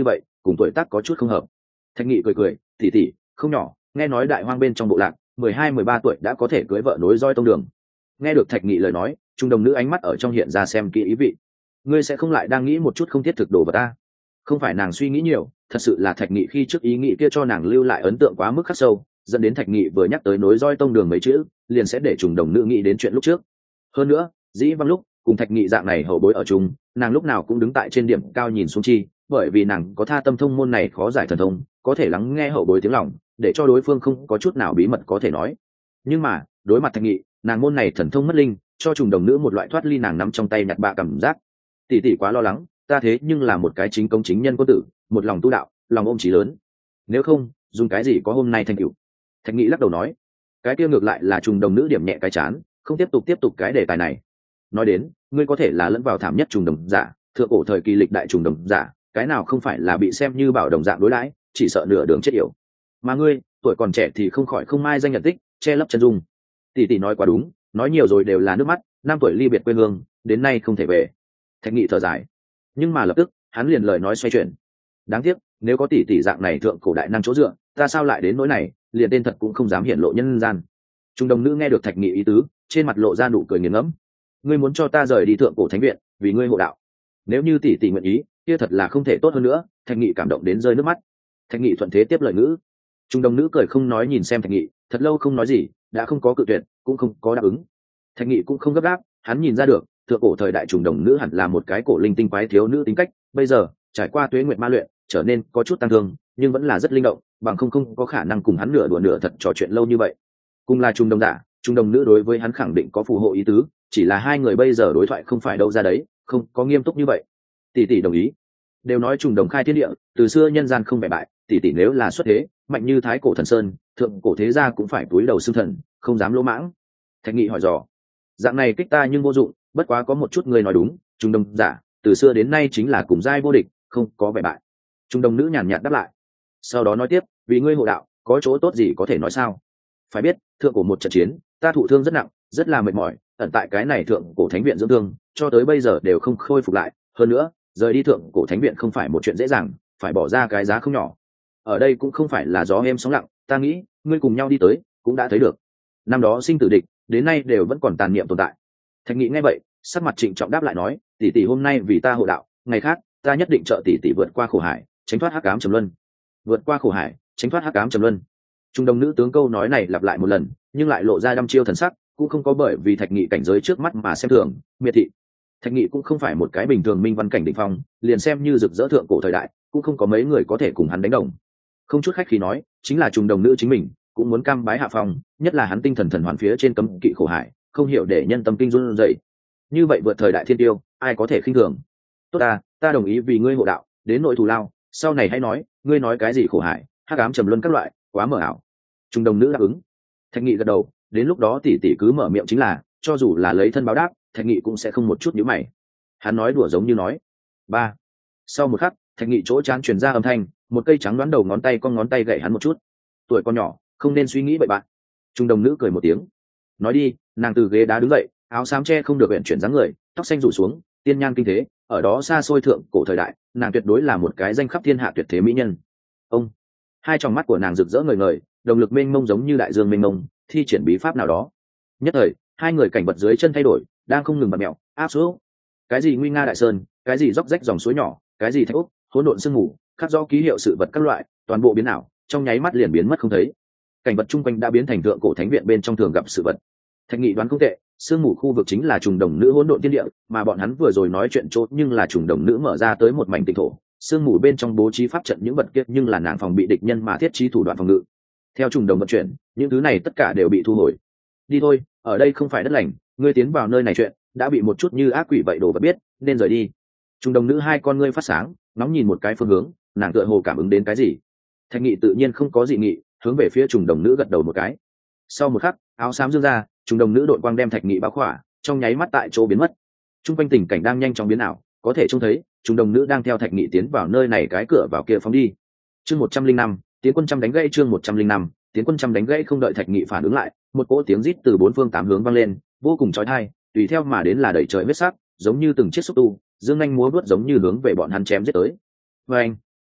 cùng tuổi tác có chút không hợp. Thạch Nghị cười cười, tỷ tỷ không nhỏ, nghe nói đại hoang bên trong bộ lạc mười hai mười ba tuổi đã có thể cưới vợ nối roi tông đường. Nghe được Thạch Nghị lời nói, trung đồng nữ ánh mắt ở trong hiện ra xem kỹ ý vị. Ngươi sẽ không lại đang nghĩ một chút không thiết thực đồ vật ta? Không phải nàng suy nghĩ nhiều, thật sự là Thạch Nghị khi trước ý nghĩ kia cho nàng lưu lại ấn tượng quá mức khắc sâu, dẫn đến Thạch Nghị vừa nhắc tới nối roi tông đường mấy chữ, liền sẽ để trùng đồng nữ nghĩ đến chuyện lúc trước. Hơn nữa, dĩ vãng lúc cùng Thạch Nghị dạng này hậu bối ở chung, nàng lúc nào cũng đứng tại trên điểm cao nhìn xuống chi, bởi vì nàng có tha tâm thông môn này khó giải thần thông, có thể lắng nghe hậu bối tiếng lòng, để cho đối phương không có chút nào bí mật có thể nói. Nhưng mà đối mặt Thạch Nghị, nàng môn này thần thông mất linh, cho trùng đồng nữ một loại thoát ly nàng nắm trong tay nhặt bạ cảm giác. Tỷ tỷ quá lo lắng, ta thế nhưng là một cái chính công chính nhân quân tử, một lòng tu đạo, lòng ôm chí lớn. Nếu không, dùng cái gì có hôm nay thành tựu? Thạch Nghị lắc đầu nói, cái kia ngược lại là trùng đồng nữ điểm nhẹ cái chán, không tiếp tục tiếp tục cái đề tài này. Nói đến, ngươi có thể là lẫn vào thảm nhất trùng đồng giả, thượng cổ thời kỳ lịch đại trùng đồng giả, cái nào không phải là bị xem như bảo đồng dạng đối đãi, chỉ sợ nửa đường chết yểu. Mà ngươi, tuổi còn trẻ thì không khỏi không mai danh nhận tích, che lấp chân dung. Tỷ tỷ nói quá đúng, nói nhiều rồi đều là nước mắt, năm tuổi ly biệt quê hương, đến nay không thể về. Thạch Nghị thở dài, nhưng mà lập tức hắn liền lời nói xoay chuyển. Đáng tiếc, nếu có tỷ tỷ dạng này thượng cổ đại năng chỗ dựa, ta sao lại đến nỗi này, liền tên thật cũng không dám hiển lộ nhân gian. Trung đồng nữ nghe được Thạch Nghị ý tứ, trên mặt lộ ra nụ cười nghiền ngẫm. Ngươi muốn cho ta rời đi thượng cổ thánh viện, vì ngươi hộ đạo. Nếu như tỷ tỷ nguyện ý, kia thật là không thể tốt hơn nữa. Thạch Nghị cảm động đến rơi nước mắt. Thạch Nghị thuận thế tiếp lời ngữ. Trung đồng nữ cười không nói nhìn xem Thạch Nghị, thật lâu không nói gì, đã không có cự tuyệt, cũng không có đáp ứng. Thạch Nghị cũng không gấp gáp, hắn nhìn ra được, thượng cổ thời đại trùng đồng nữ hẳn là một cái cổ linh tinh quái thiếu nữ tính cách, bây giờ trải qua tuế nguyệt ma luyện, trở nên có chút tăng thương, nhưng vẫn là rất linh động, bằng không không có khả năng cùng hắn nửa đùa nửa thật trò chuyện lâu như vậy. Cùng là trùng đồng giả, trùng đồng nữ đối với hắn khẳng định có phù hộ ý tứ, chỉ là hai người bây giờ đối thoại không phải đâu ra đấy, không có nghiêm túc như vậy. Tỷ tỷ đồng ý. Đều nói trùng đồng khai thiên địa, từ xưa nhân gian không bại bại, tỷ tỷ nếu là xuất thế, mạnh như thái cổ thần sơn, thượng cổ thế gia cũng phải cúi đầu xưng thần, không dám lỗ mãng. Thạch Nghị hỏi dò, dạng này kích ta nhưng vô dụng, bất quá có một chút người nói đúng, trùng đồng giả từ xưa đến nay chính là cùng giai vô địch, không có bại bại. Trung đồng nữ nhàn nhạt đáp lại, sau đó nói tiếp, vì ngươi hộ đạo có chỗ tốt gì có thể nói sao? Phải biết, thượng cổ một trận chiến, ta thụ thương rất nặng, rất là mệt mỏi, ẩn tại cái này thượng cổ thánh viện dưỡng thương, cho tới bây giờ đều không khôi phục lại. Hơn nữa, rời đi thượng cổ thánh viện không phải một chuyện dễ dàng, phải bỏ ra cái giá không nhỏ. Ở đây cũng không phải là gió êm sóng lặng, ta nghĩ ngươi cùng nhau đi tới, cũng đã thấy được. Năm đó sinh tử địch, đến nay đều vẫn còn tàn niệm tồn tại. Thạch Nghị nghe vậy, sắc mặt trịnh trọng đáp lại nói, tỷ tỷ hôm nay vì ta hộ đạo, ngày khác ta nhất định trợ tỷ tỷ vượt qua khổ hải, tránh thoát hắc ám trầm luân. Vượt qua khổ hải, tránh thoát hắc ám trầm luân. Trung đồng nữ tướng câu nói này lặp lại một lần, nhưng lại lộ ra đăm chiêu thần sắc, cũng không có bởi vì Thạch Nghị cảnh giới trước mắt mà xem thường, miệt thị. Thạch Nghị cũng không phải một cái bình thường minh văn cảnh đỉnh phong, liền xem như rực rỡ thượng cổ thời đại, cũng không có mấy người có thể cùng hắn đánh đồng. Không chút khách khí nói, chính là trung đồng nữ chính mình cũng muốn cam bái hạ phong, nhất là hắn tinh thần thần hoàn phía trên cấm kỵ khổ hải, không hiểu để nhân tâm kinh run rẩy. Như vậy vượt thời đại thiên tiêu, ai có thể khinh thường? Tốt ta, ta đồng ý vì ngươi hộ đạo, đến nội thù lao, sau này hãy nói, ngươi nói cái gì khổ hải, hắc ám trầm luân các loại, quá mờ ảo. Trung đồng nữ đáp ứng. Thạch Nghị gật đầu, đến lúc đó tỷ tỷ cứ mở miệng chính là, cho dù là lấy thân báo đáp, Thạch Nghị cũng sẽ không một chút nhíu mày. Hắn nói đùa giống như nói. Ba. Sau một khắc, Thạch Nghị chỗ chán truyền ra âm thanh, một cây trắng đoán đầu ngón tay con ngón tay gậy hắn một chút. Tuổi con nhỏ, không nên suy nghĩ bậy bạn. Trung đồng nữ cười một tiếng. Nói đi, nàng từ ghế đá đứng dậy, áo xám che không được uyển chuyển dáng người, tóc xanh rủ xuống, tiên nhan kinh thế, ở đó xa xôi thượng cổ thời đại, nàng tuyệt đối là một cái danh khắp thiên hạ tuyệt thế mỹ nhân. Ông. Hai tròng mắt của nàng rực rỡ ngời ngời, động lực mênh mông giống như đại dương mênh mông, thi triển bí pháp nào đó. Nhất thời, hai người cảnh vật dưới chân thay đổi, đang không ngừng bật mèo, áp xuống. Cái gì nguy nga đại sơn, cái gì róc rách dòng suối nhỏ, cái gì thạch ốc, hỗn độn sương mù, khắc rõ ký hiệu sự vật các loại, toàn bộ biến ảo, trong nháy mắt liền biến mất không thấy. Cảnh vật chung quanh đã biến thành thượng cổ thánh viện bên trong thường gặp sự vật. Thạch Nghị đoán không tệ, sương mù khu vực chính là trùng đồng nữ hỗn độn thiên địa, mà bọn hắn vừa rồi nói chuyện chốt nhưng là trùng đồng nữ mở ra tới một mảnh tịnh thổ, sương mù bên trong bố trí pháp trận những vật kia nhưng là nàng phòng bị địch nhân mà thiết trí thủ đoạn phòng ngự. Theo trùng đồng vận chuyển, những thứ này tất cả đều bị thu hồi. Đi thôi, ở đây không phải đất lành, ngươi tiến vào nơi này chuyện đã bị một chút như ác quỷ vậy đồ vật biết, nên rời đi. Trùng đồng nữ hai con ngươi phát sáng, nóng nhìn một cái phương hướng, nàng tựa hồ cảm ứng đến cái gì. Thạch Nghị tự nhiên không có dị nghị, hướng về phía trùng đồng nữ gật đầu một cái. Sau một khắc, áo xám dương ra, trùng đồng nữ đội quang đem Thạch Nghị bao khỏa, trong nháy mắt tại chỗ biến mất. Trung quanh tình cảnh đang nhanh chóng biến ảo, có thể trông thấy trùng đồng nữ đang theo Thạch Nghị tiến vào nơi này cái cửa vào kia phóng đi. Chương một trăm linh năm, tiến quân trăm đánh gãy chương một trăm linh năm, tiến quân trăm đánh gãy không đợi Thạch Nghị phản ứng lại, một cỗ tiếng rít từ bốn phương tám hướng vang lên, vô cùng chói tai, tùy theo mà đến là đẩy trời huyết sắc, giống như từng chiếc xúc tu, dương nhanh múa vuốt giống như hướng về bọn hắn chém giết tới. Và anh,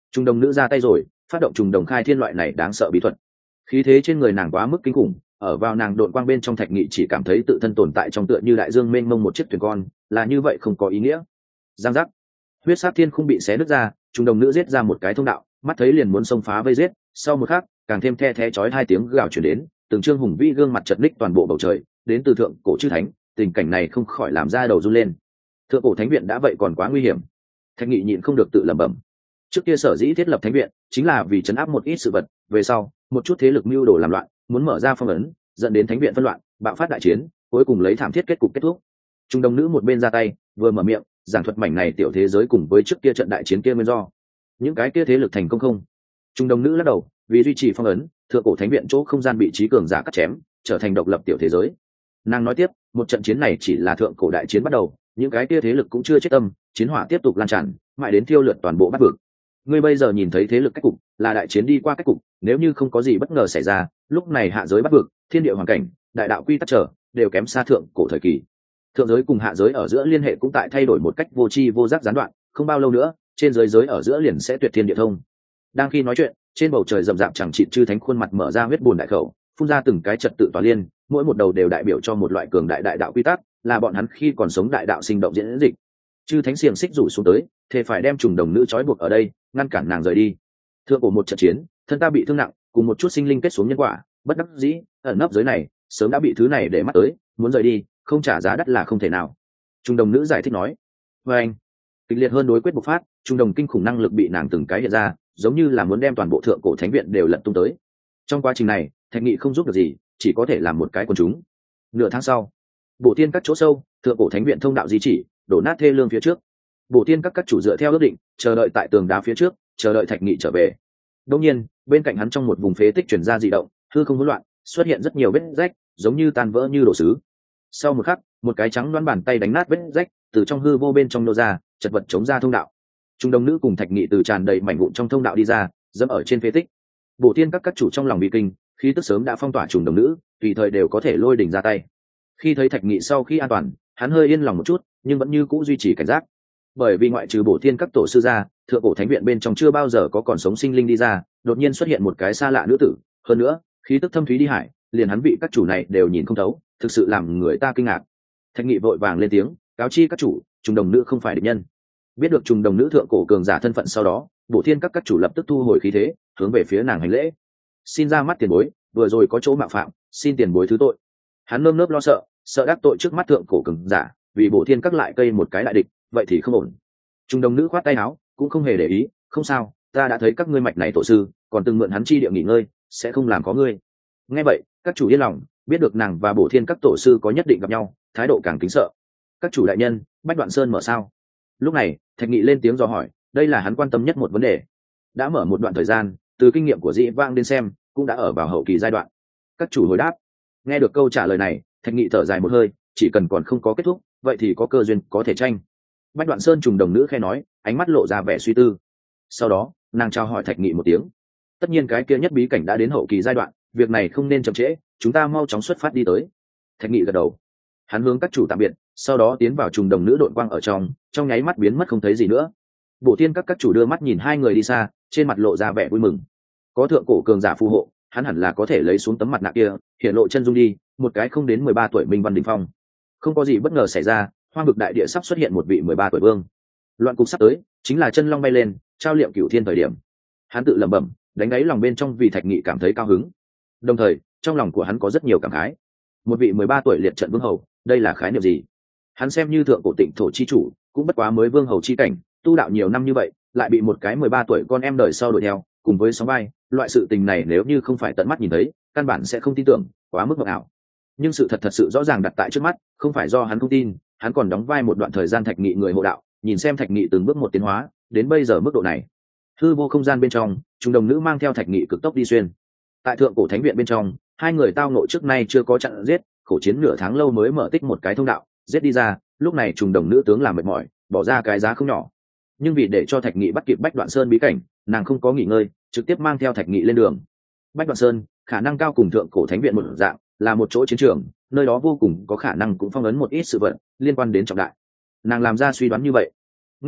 Trùng đồng nữ ra tay rồi, phát động trùng đồng khai thiên loại này đáng sợ bí thuật. Khí thế trên người nàng quá mức kinh khủng, ở vào nàng độn quang bên trong Thạch Nghị chỉ cảm thấy tự thân tồn tại trong tựa như đại dương mênh mông một chiếc thuyền con, là như vậy không có ý nghĩa. Giang giác, huyết sát thiên không bị xé nứt ra, trùng đồng nữ giết ra một cái thông đạo, mắt thấy liền muốn xông phá vây giết, sau một khắc, càng thêm the thé chói hai tiếng gào truyền đến, từng trương hùng vĩ gương mặt chật ních toàn bộ bầu trời, đến từ thượng cổ chư thánh, tình cảnh này không khỏi làm ra đầu run lên. Thượng cổ thánh viện đã vậy còn quá nguy hiểm. Thạch Nghị nhịn không được tự lẩm bẩm. Trước kia sở dĩ thiết lập thánh viện, chính là vì chấn áp một ít sự vật, về sau, một chút thế lực mưu đồ làm loạn, muốn mở ra phong ấn, dẫn đến thánh viện phân loạn, bạo phát đại chiến, cuối cùng lấy thảm thiết kết cục kết thúc. Trung đồng nữ một bên ra tay, vừa mở miệng, giảng thuật mảnh này tiểu thế giới cùng với trước kia trận đại chiến kia nguyên do. Những cái kia thế lực thành công không? Trung đồng nữ lắc đầu, vì duy trì phong ấn, thượng cổ thánh viện chỗ không gian bị trí cường giả cắt chém, trở thành độc lập tiểu thế giới. Nàng nói tiếp, một trận chiến này chỉ là thượng cổ đại chiến bắt đầu, những cái kia thế lực cũng chưa chết tâm, chiến hỏa tiếp tục lan tràn, mãi đến thiêu lượt toàn bộ bát vực. Ngươi bây giờ nhìn thấy thế lực cách cục, là đại chiến đi qua cách cục, nếu như không có gì bất ngờ xảy ra, lúc này hạ giới bát vực, thiên địa hoàn cảnh, đại đạo quy tắc trở, đều kém xa thượng cổ thời kỳ. Thượng giới cùng hạ giới ở giữa liên hệ cũng tại thay đổi một cách vô tri vô giác gián đoạn, không bao lâu nữa, trên giới giới ở giữa liền sẽ tuyệt thiên địa thông. Đang khi nói chuyện, trên bầu trời rậm rạp chẳng chịt chư thánh khuôn mặt mở ra huyết bùn đại khẩu, phun ra từng cái trật tự tỏa liên, mỗi một đầu đều đại biểu cho một loại cường đại đại đạo quy tắc, là bọn hắn khi còn sống đại đạo sinh động diễn dịch. Chư thánh xiềng xích rủ xuống tới, thề phải đem trùng đồng nữ trói buộc ở đây, ngăn cản nàng rời đi. Thượng cổ một trận chiến, thân ta bị thương nặng, cùng một chút sinh linh kết xuống nhân quả, bất đắc dĩ, ẩn nấp giới này, sớm đã bị thứ này để mắt tới, muốn rời đi, không trả giá đắt là không thể nào. Trung đồng nữ giải thích nói. Và anh, kịch liệt hơn đối quyết bộc phát, trung đồng kinh khủng năng lực bị nàng từng cái hiện ra, giống như là muốn đem toàn bộ thượng cổ thánh viện đều lật tung tới. Trong quá trình này, Thạch Nghị không giúp được gì, chỉ có thể làm một cái quần chúng. Nửa tháng sau, Bổ Tiên các chỗ sâu, thượng cổ thánh viện thông đạo di chỉ, đổ nát thê lương phía trước. Bổ Tiên các các chủ dựa theo ước định, chờ đợi tại tường đá phía trước, chờ đợi Thạch Nghị trở về. Đương nhiên, bên cạnh hắn trong một vùng phế tích truyền ra dị động, hư không hỗn loạn, xuất hiện rất nhiều vết rách, giống như tan vỡ như đồ sứ. Sau một khắc, một cái trắng đoán bàn tay đánh nát vết rách, từ trong hư vô bên trong nô ra, chật vật chống ra thông đạo. Trung đồng nữ cùng Thạch Nghị từ tràn đầy mảnh vụn trong thông đạo đi ra, dẫm ở trên phế tích. Bổ Tiên các các chủ trong lòng bị kinh, khí tức sớm đã phong tỏa trùng đồng nữ, tùy thời đều có thể lôi đỉnh ra tay. Khi thấy Thạch Nghị sau khi an toàn, hắn hơi yên lòng một chút, nhưng vẫn như cũ duy trì cảnh giác. Bởi vì ngoại trừ Bổ Tiên các tổ sư ra, thượng cổ thánh viện bên trong chưa bao giờ có còn sống sinh linh đi ra, đột nhiên xuất hiện một cái xa lạ nữ tử, hơn nữa, khí tức thâm thúy đi hải, liền hắn vị các chủ này đều nhìn không thấu, thực sự làm người ta kinh ngạc. Thạch Nghị vội vàng lên tiếng, cáo chi các chủ, trùng đồng nữ không phải địch nhân. Biết được trùng đồng nữ thượng cổ cường giả thân phận sau đó, Bổ Thiên các các chủ lập tức thu hồi khí thế, hướng về phía nàng hành lễ. Xin ra mắt tiền bối, vừa rồi có chỗ mạo phạm, xin tiền bối thứ tội. Hắn nơm nớp lo sợ, sợ đắc tội trước mắt thượng cổ cường giả, vì Bổ Thiên các lại cây một cái đại địch, vậy thì không ổn. Trùng đồng nữ khoát tay áo, cũng không hề để ý, không sao, ta đã thấy các ngươi mạch này tổ sư, còn từng mượn hắn chi địa nghỉ ngơi, sẽ không làm có ngươi. Nghe vậy, các chủ yên lòng, biết được nàng và Bổ Thiên các tổ sư có nhất định gặp nhau, thái độ càng kính sợ. Các chủ đại nhân, Bách Đoạn Sơn mở sao? Lúc này, Thạch Nghị lên tiếng dò hỏi, đây là hắn quan tâm nhất một vấn đề. Đã mở một đoạn thời gian, từ kinh nghiệm của Dĩ Vãng đến xem, cũng đã ở vào hậu kỳ giai đoạn. Các chủ hồi đáp. Nghe được câu trả lời này, Thạch Nghị thở dài một hơi, chỉ cần còn không có kết thúc, vậy thì có cơ duyên có thể tranh. Bách Đoạn Sơn trùng đồng nữ khe nói, ánh mắt lộ ra vẻ suy tư. Sau đó, nàng chào hỏi Thạch Nghị một tiếng. Tất nhiên cái kia nhất bí cảnh đã đến hậu kỳ giai đoạn, việc này không nên chậm trễ, chúng ta mau chóng xuất phát đi tới. Thạch Nghị gật đầu. Hắn hướng các chủ tạm biệt, sau đó tiến vào trùng đồng nữ đội quang ở trong, trong nháy mắt biến mất không thấy gì nữa. Bổ Thiên các các chủ đưa mắt nhìn hai người đi xa, trên mặt lộ ra vẻ vui mừng. Có thượng cổ cường giả phù hộ, hắn hẳn là có thể lấy xuống tấm mặt nạ kia, hiện lộ chân dung đi, một cái không đến mười ba tuổi minh văn đỉnh phong. Không có gì bất ngờ xảy ra, hoang vực đại địa sắp xuất hiện một vị mười ba tuổi vương. Loạn cục sắp tới, chính là chân long bay lên, trao liệm cửu thiên thời điểm. Hắn tự lẩm bẩm, đánh đáy lòng bên trong vì Thạch Nghị cảm thấy cao hứng. Đồng thời, trong lòng của hắn có rất nhiều cảm khái. Một vị mười ba tuổi liệt trận vương hầu, đây là khái niệm gì? Hắn xem như thượng cổ tịnh thổ chi chủ, cũng bất quá mới vương hầu chi cảnh, tu đạo nhiều năm như vậy, lại bị một cái mười ba tuổi con em đời sau đuổi theo, cùng với sóng vai, loại sự tình này nếu như không phải tận mắt nhìn thấy, căn bản sẽ không tin tưởng, quá mức mộng ảo. Nhưng sự thật thật sự rõ ràng đặt tại trước mắt, không phải do hắn không tin, hắn còn đóng vai một đoạn thời gian Thạch Nghị người hộ đạo, nhìn xem Thạch Nghị từng bước một tiến hóa, đến bây giờ mức độ này. Hư vô không gian bên trong, trung đồng nữ mang theo Thạch Nghị cực tốc đi xuyên. Tại thượng cổ thánh viện bên trong, hai người tao ngộ trước nay chưa có chặn giết, khổ chiến nửa tháng lâu mới mở tích một cái thông đạo, giết đi ra, lúc này trùng đồng nữ tướng làm mệt mỏi, bỏ ra cái giá không nhỏ. Nhưng vì để cho Thạch Nghị bắt kịp Bách Đoạn Sơn bí cảnh, nàng không có nghỉ ngơi, trực tiếp mang theo Thạch Nghị lên đường. Bách Đoạn Sơn, khả năng cao cùng thượng cổ thánh viện một dạng, là một chỗ chiến trường, nơi đó vô cùng có khả năng cũng phong ấn một ít sự vật liên quan đến trọng đại. Nàng làm ra suy đoán như vậy. Nghe vậy,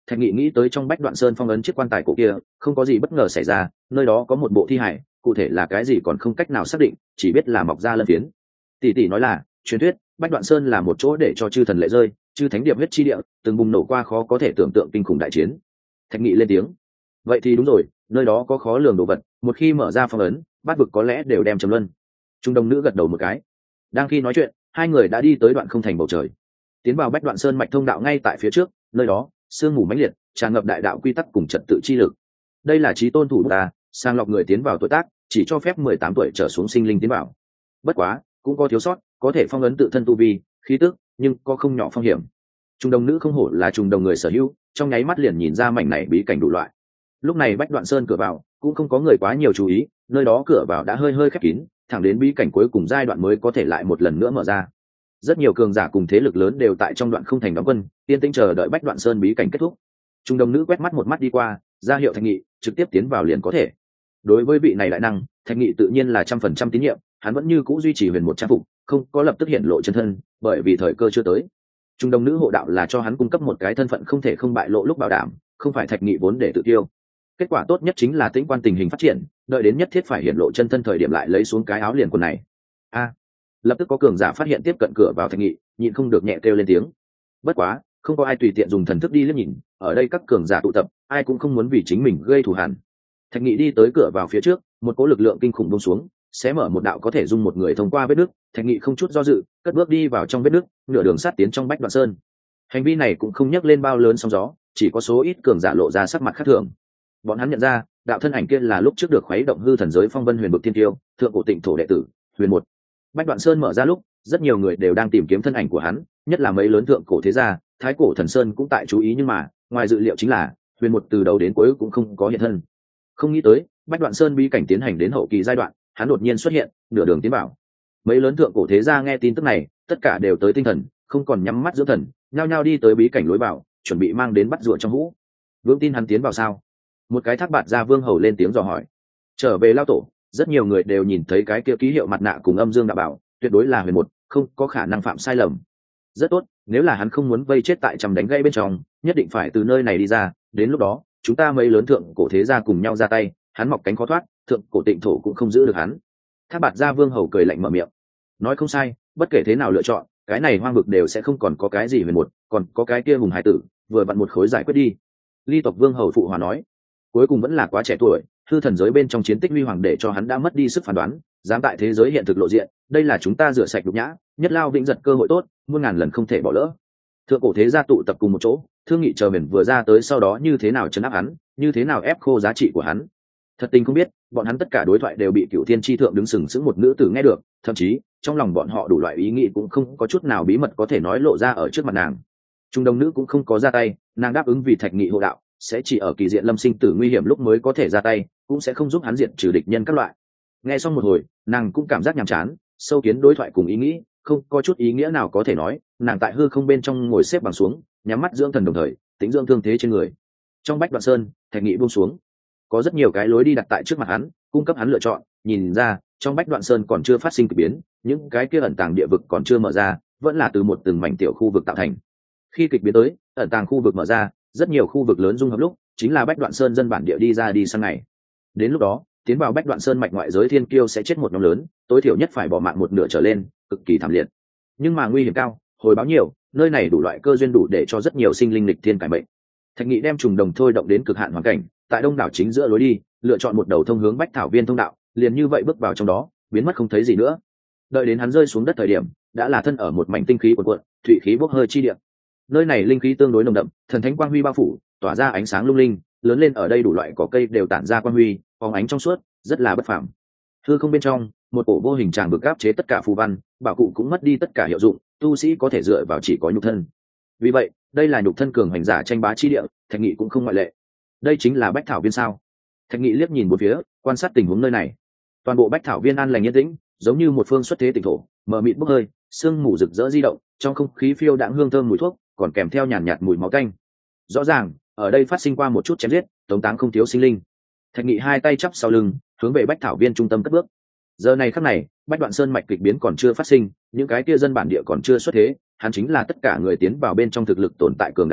Thạch Nghị nghĩ tới trong Bách Đoạn Sơn phong ấn chiếc quan tài cổ kia, không có gì bất ngờ xảy ra, nơi đó có một bộ thi hải, cụ thể là cái gì còn không cách nào xác định, chỉ biết là mọc ra lân phiến. Tỷ tỷ nói là, truyền thuyết, Bách Đoạn Sơn là một chỗ để cho chư thần lệ rơi, chư thánh điệp huyết chi địa, từng bùng nổ qua khó có thể tưởng tượng kinh khủng đại chiến. Thạch Nghị lên tiếng. Vậy thì đúng rồi, nơi đó có khó lường đồ vật, một khi mở ra phong ấn, bát vực có lẽ đều đem trầm luân. Trung Đông nữ gật đầu một cái. Đang khi nói chuyện, hai người đã đi tới đoạn không thành bầu trời, tiến vào Bách Đoạn Sơn mạch thông đạo ngay tại phía trước, nơi đó sương mù mãnh liệt, tràn ngập đại đạo quy tắc cùng trật tự chi lực. Đây là chí tôn thủ ta, sàng lọc người tiến vào tuổi tác, chỉ cho phép mười tám tuổi trở xuống sinh linh tiến vào. Bất quá, cũng có thiếu sót, có thể phong ấn tự thân tu vi, khí tức, nhưng có không nhỏ phong hiểm. Trung Đông nữ không hổ là trùng đồng người sở hữu, trong nháy mắt liền nhìn ra mảnh này bí cảnh đủ loại. Lúc này Bách Đoạn Sơn cửa vào cũng không có người quá nhiều chú ý, nơi đó cửa vào đã hơi hơi khép kín, thẳng đến bí cảnh cuối cùng giai đoạn mới có thể lại một lần nữa mở ra. Rất nhiều cường giả cùng thế lực lớn đều tại trong đoạn không thành đóng quân, yên tĩnh chờ đợi Bách Đoạn Sơn bí cảnh kết thúc. Trung Đông nữ quét mắt một mắt đi qua, ra hiệu Thạch Nghị trực tiếp tiến vào liền có thể. Đối với vị này đại năng, Thạch Nghị tự nhiên là trăm phần trăm tín nhiệm, hắn vẫn như cũ duy trì huyền một trang phục, không có lập tức hiện lộ chân thân, bởi vì thời cơ chưa tới. Trung Đông nữ hộ đạo là cho hắn cung cấp một cái thân phận không thể không bại lộ lúc bảo đảm, không phải Thạch Nghị vốn để tự tiêu. Kết quả tốt nhất chính là tĩnh quan tình hình phát triển, đợi đến nhất thiết phải hiện lộ chân thân thời điểm lại lấy xuống cái áo liền quần này. A, lập tức có cường giả phát hiện tiếp cận cửa vào Thạch Nghị, nhịn không được nhẹ kêu lên tiếng. Bất quá, không có ai tùy tiện dùng thần thức đi liếc nhìn, ở đây các cường giả tụ tập, ai cũng không muốn vì chính mình gây thù hằn. Thạch Nghị đi tới cửa vào phía trước, một cỗ lực lượng kinh khủng buông xuống, xé mở một đạo có thể dung một người thông qua vết nước. Thạch Nghị không chút do dự, cất bước đi vào trong vết nước, nửa đường sát tiến trong Bách Đoạn Sơn. Hành vi này cũng không nhắc lên bao lớn sóng gió, chỉ có số ít cường giả lộ ra sắc mặt khác thường. Bọn hắn nhận ra, đạo thân ảnh kia là lúc trước được khuấy động hư thần giới phong vân huyền bực thiên tiêu, thượng cổ tịnh thổ đệ tử, Huyền một. Bách Đoạn Sơn mở ra lúc, rất nhiều người đều đang tìm kiếm thân ảnh của hắn, nhất là mấy lớn thượng cổ thế gia, thái cổ thần sơn cũng tại chú ý, nhưng mà, ngoài dự liệu chính là, Huyền một từ đầu đến cuối cũng không có hiện thân. Không nghĩ tới, Bách Đoạn Sơn bí cảnh tiến hành đến hậu kỳ giai đoạn, hắn đột nhiên xuất hiện, nửa đường tiến vào. Mấy lớn thượng cổ thế gia nghe tin tức này, tất cả đều tới tinh thần, không còn nhắm mắt dưỡng thần, nhao nhao đi tới bí cảnh lối vào, chuẩn bị mang đến bắt rùa trong hũ. Vương tin hắn tiến vào sao? Một cái thác bạt gia vương hầu lên tiếng dò hỏi. Trở về lao tổ, rất nhiều người đều nhìn thấy cái kia ký hiệu mặt nạ cùng âm dương đạo bảo, tuyệt đối là Huyền một, không có khả năng phạm sai lầm. Rất tốt, nếu là hắn không muốn vây chết tại trầm đánh gãy bên trong, nhất định phải từ nơi này đi ra, đến lúc đó, chúng ta mấy lớn thượng cổ thế gia cùng nhau ra tay, hắn mọc cánh khó thoát, thượng cổ tịnh thổ cũng không giữ được hắn. Thác bạt gia vương hầu cười lạnh mở miệng. Nói không sai, bất kể thế nào lựa chọn, cái này hoang vực đều sẽ không còn có cái gì Huyền một, còn có cái kia hùng hải tử, vừa vặn một khối giải quyết đi. Ly tộc vương hầu phụ hòa nói. Cuối cùng vẫn là quá trẻ tuổi, hư thần giới bên trong chiến tích huy hoàng để cho hắn đã mất đi sức phán đoán, dám tại thế giới hiện thực lộ diện, đây là chúng ta rửa sạch nhục nhã, nhất lao vĩnh giật cơ hội tốt, muôn ngàn lần không thể bỏ lỡ. Thượng cổ thế gia tụ tập cùng một chỗ, thương nghị chờ mình vừa ra tới sau đó như thế nào trấn áp hắn, như thế nào ép khô giá trị của hắn. Thật tình không biết, bọn hắn tất cả đối thoại đều bị Cửu Thiên chi thượng đứng sừng sững một nữ tử nghe được, thậm chí trong lòng bọn họ đủ loại ý nghĩ cũng không có chút nào bí mật có thể nói lộ ra ở trước mặt nàng. Trung Đông nữ cũng không có ra tay, nàng đáp ứng vì Thạch Nghị hộ đạo, sẽ chỉ ở kỳ diện lâm sinh tử nguy hiểm lúc mới có thể ra tay, cũng sẽ không giúp hắn diệt trừ địch nhân các loại. Nghe xong một hồi, nàng cũng cảm giác nhàm chán, sâu kiến đối thoại cùng ý nghĩ, không có chút ý nghĩa nào có thể nói. Nàng tại hư không bên trong ngồi xếp bằng xuống, nhắm mắt dưỡng thần đồng thời tính dưỡng thương thế trên người. Trong Bách Đoạn Sơn, Thạch Nghị buông xuống, có rất nhiều cái lối đi đặt tại trước mặt hắn, cung cấp hắn lựa chọn. Nhìn ra, trong Bách Đoạn Sơn còn chưa phát sinh kỳ biến, những cái kia ẩn tàng địa vực còn chưa mở ra, vẫn là từ một từng mảnh tiểu khu vực tạo thành. Khi kịch biến tới, ẩn tàng khu vực mở ra, rất nhiều khu vực lớn dung hợp lúc, chính là Bách Đoạn Sơn dân bản địa đi ra đi sang ngày. Đến lúc đó, tiến vào Bách Đoạn Sơn mạch ngoại giới thiên kiêu sẽ chết một nhóm lớn, tối thiểu nhất phải bỏ mạng một nửa trở lên, cực kỳ thảm liệt. Nhưng mà nguy hiểm cao, hồi báo nhiều, nơi này đủ loại cơ duyên đủ để cho rất nhiều sinh linh lịch thiên cải mệnh. Thạch Nghị đem trùng đồng thôi động đến cực hạn hoàn cảnh, tại đông đảo chính giữa lối đi, lựa chọn một đầu thông hướng Bách Thảo Viên thông đạo, liền như vậy bước vào trong đó, biến mất không thấy gì nữa. Đợi đến hắn rơi xuống đất thời điểm, đã là thân ở một mảnh tinh khí cuồn cuộn, thủy khí bốc hơi chi địa. Nơi này linh khí tương đối nồng đậm, thần thánh quang huy bao phủ, tỏa ra ánh sáng lung linh, lớn lên ở đây đủ loại cỏ cây đều tản ra quang huy, phóng ánh trong suốt, rất là bất phàm. Hư không bên trong, một cổ vô hình tràng vực áp chế tất cả phù văn, bảo cụ cũng mất đi tất cả hiệu dụng, tu sĩ có thể dựa vào chỉ có nhục thân. Vì vậy, đây là nhục thân cường hành giả tranh bá chi địa, Thạch Nghị cũng không ngoại lệ. Đây chính là Bách Thảo Viên sao? Thạch Nghị liếc nhìn một phía, quan sát tình huống nơi này. Toàn bộ Bách Thảo Viên an lành yên tĩnh, giống như một phương xuất thế tịnh thổ, mờ mịt bốc hơi, sương mù rực rỡ di động, trong không khí phiêu đãng hương thơm mùi thuốc, còn kèm theo nhàn nhạt mùi máu tanh. Rõ ràng, ở đây phát sinh qua một chút chém giết, tống táng không thiếu sinh linh. Thạch Nghị hai tay chắp sau lưng, hướng về Bách Thảo Viên trung tâm cất bước. Giờ này khắc này, Bách Đoạn Sơn mạch kịch biến còn chưa phát sinh, những cái kia dân bản địa còn chưa xuất thế, hắn chính là tất cả người tiến vào bên trong thực lực tồn tại cường đại nhất,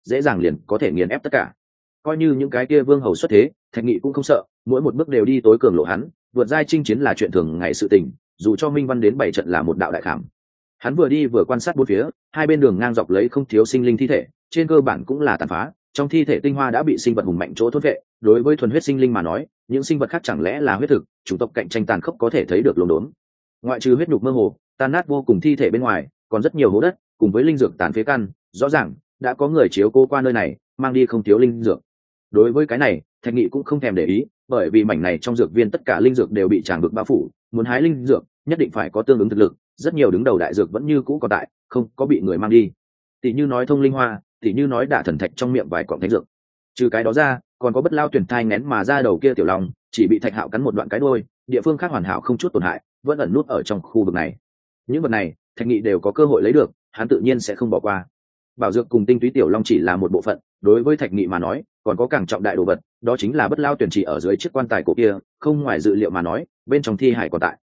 dễ dàng liền có thể nghiền ép tất cả. Coi như những cái kia vương hầu xuất thế, Thạch Nghị cũng không sợ, mỗi một bước đều đi tối cường lộ hắn, vượt giai chinh chiến là chuyện thường ngày sự tình, dù cho Minh Văn đến bảy trận là một đạo đại khảm. Hắn vừa đi vừa quan sát bốn phía, hai bên đường ngang dọc lấy không thiếu sinh linh thi thể, trên cơ bản cũng là tàn phá, trong thi thể tinh hoa đã bị sinh vật hùng mạnh chỗ thốt vệ. Đối với thuần huyết sinh linh mà nói, những sinh vật khác chẳng lẽ là huyết thực, chủng tộc cạnh tranh tàn khốc có thể thấy được lồn đốn. Ngoại trừ huyết nhục mơ hồ, tan nát vô cùng thi thể bên ngoài, còn rất nhiều hố đất, cùng với linh dược tàn phế căn, rõ ràng đã có người chiếu cố qua nơi này, mang đi không thiếu linh dược. Đối với cái này, Thạch Nghị cũng không thèm để ý, bởi vì mảnh này trong dược viên tất cả linh dược đều bị tràng vực bao phủ, muốn hái linh dược, nhất định phải có tương ứng thực lực, rất nhiều đứng đầu đại dược vẫn như cũ còn tại, không có bị người mang đi. Tỷ như nói thông linh hoa, tỷ như nói đả thần thạch trong miệng vài cọng thánh dược. Trừ cái đó ra, còn có bất lao tuyển thai nén mà ra đầu kia tiểu long, chỉ bị Thạch Hạo cắn một đoạn cái đuôi, địa phương khác hoàn hảo không chút tổn hại, vẫn ẩn nút ở trong khu vực này. Những vật này, Thạch Nghị đều có cơ hội lấy được, hắn tự nhiên sẽ không bỏ qua. Bảo dược cùng tinh túy tiểu long chỉ là một bộ phận, đối với Thạch Nghị mà nói, còn có càng trọng đại đồ vật, đó chính là bất lao tuyển chỉ ở dưới chiếc quan tài cổ kia, không ngoài dự liệu mà nói, bên trong thi hải còn tại.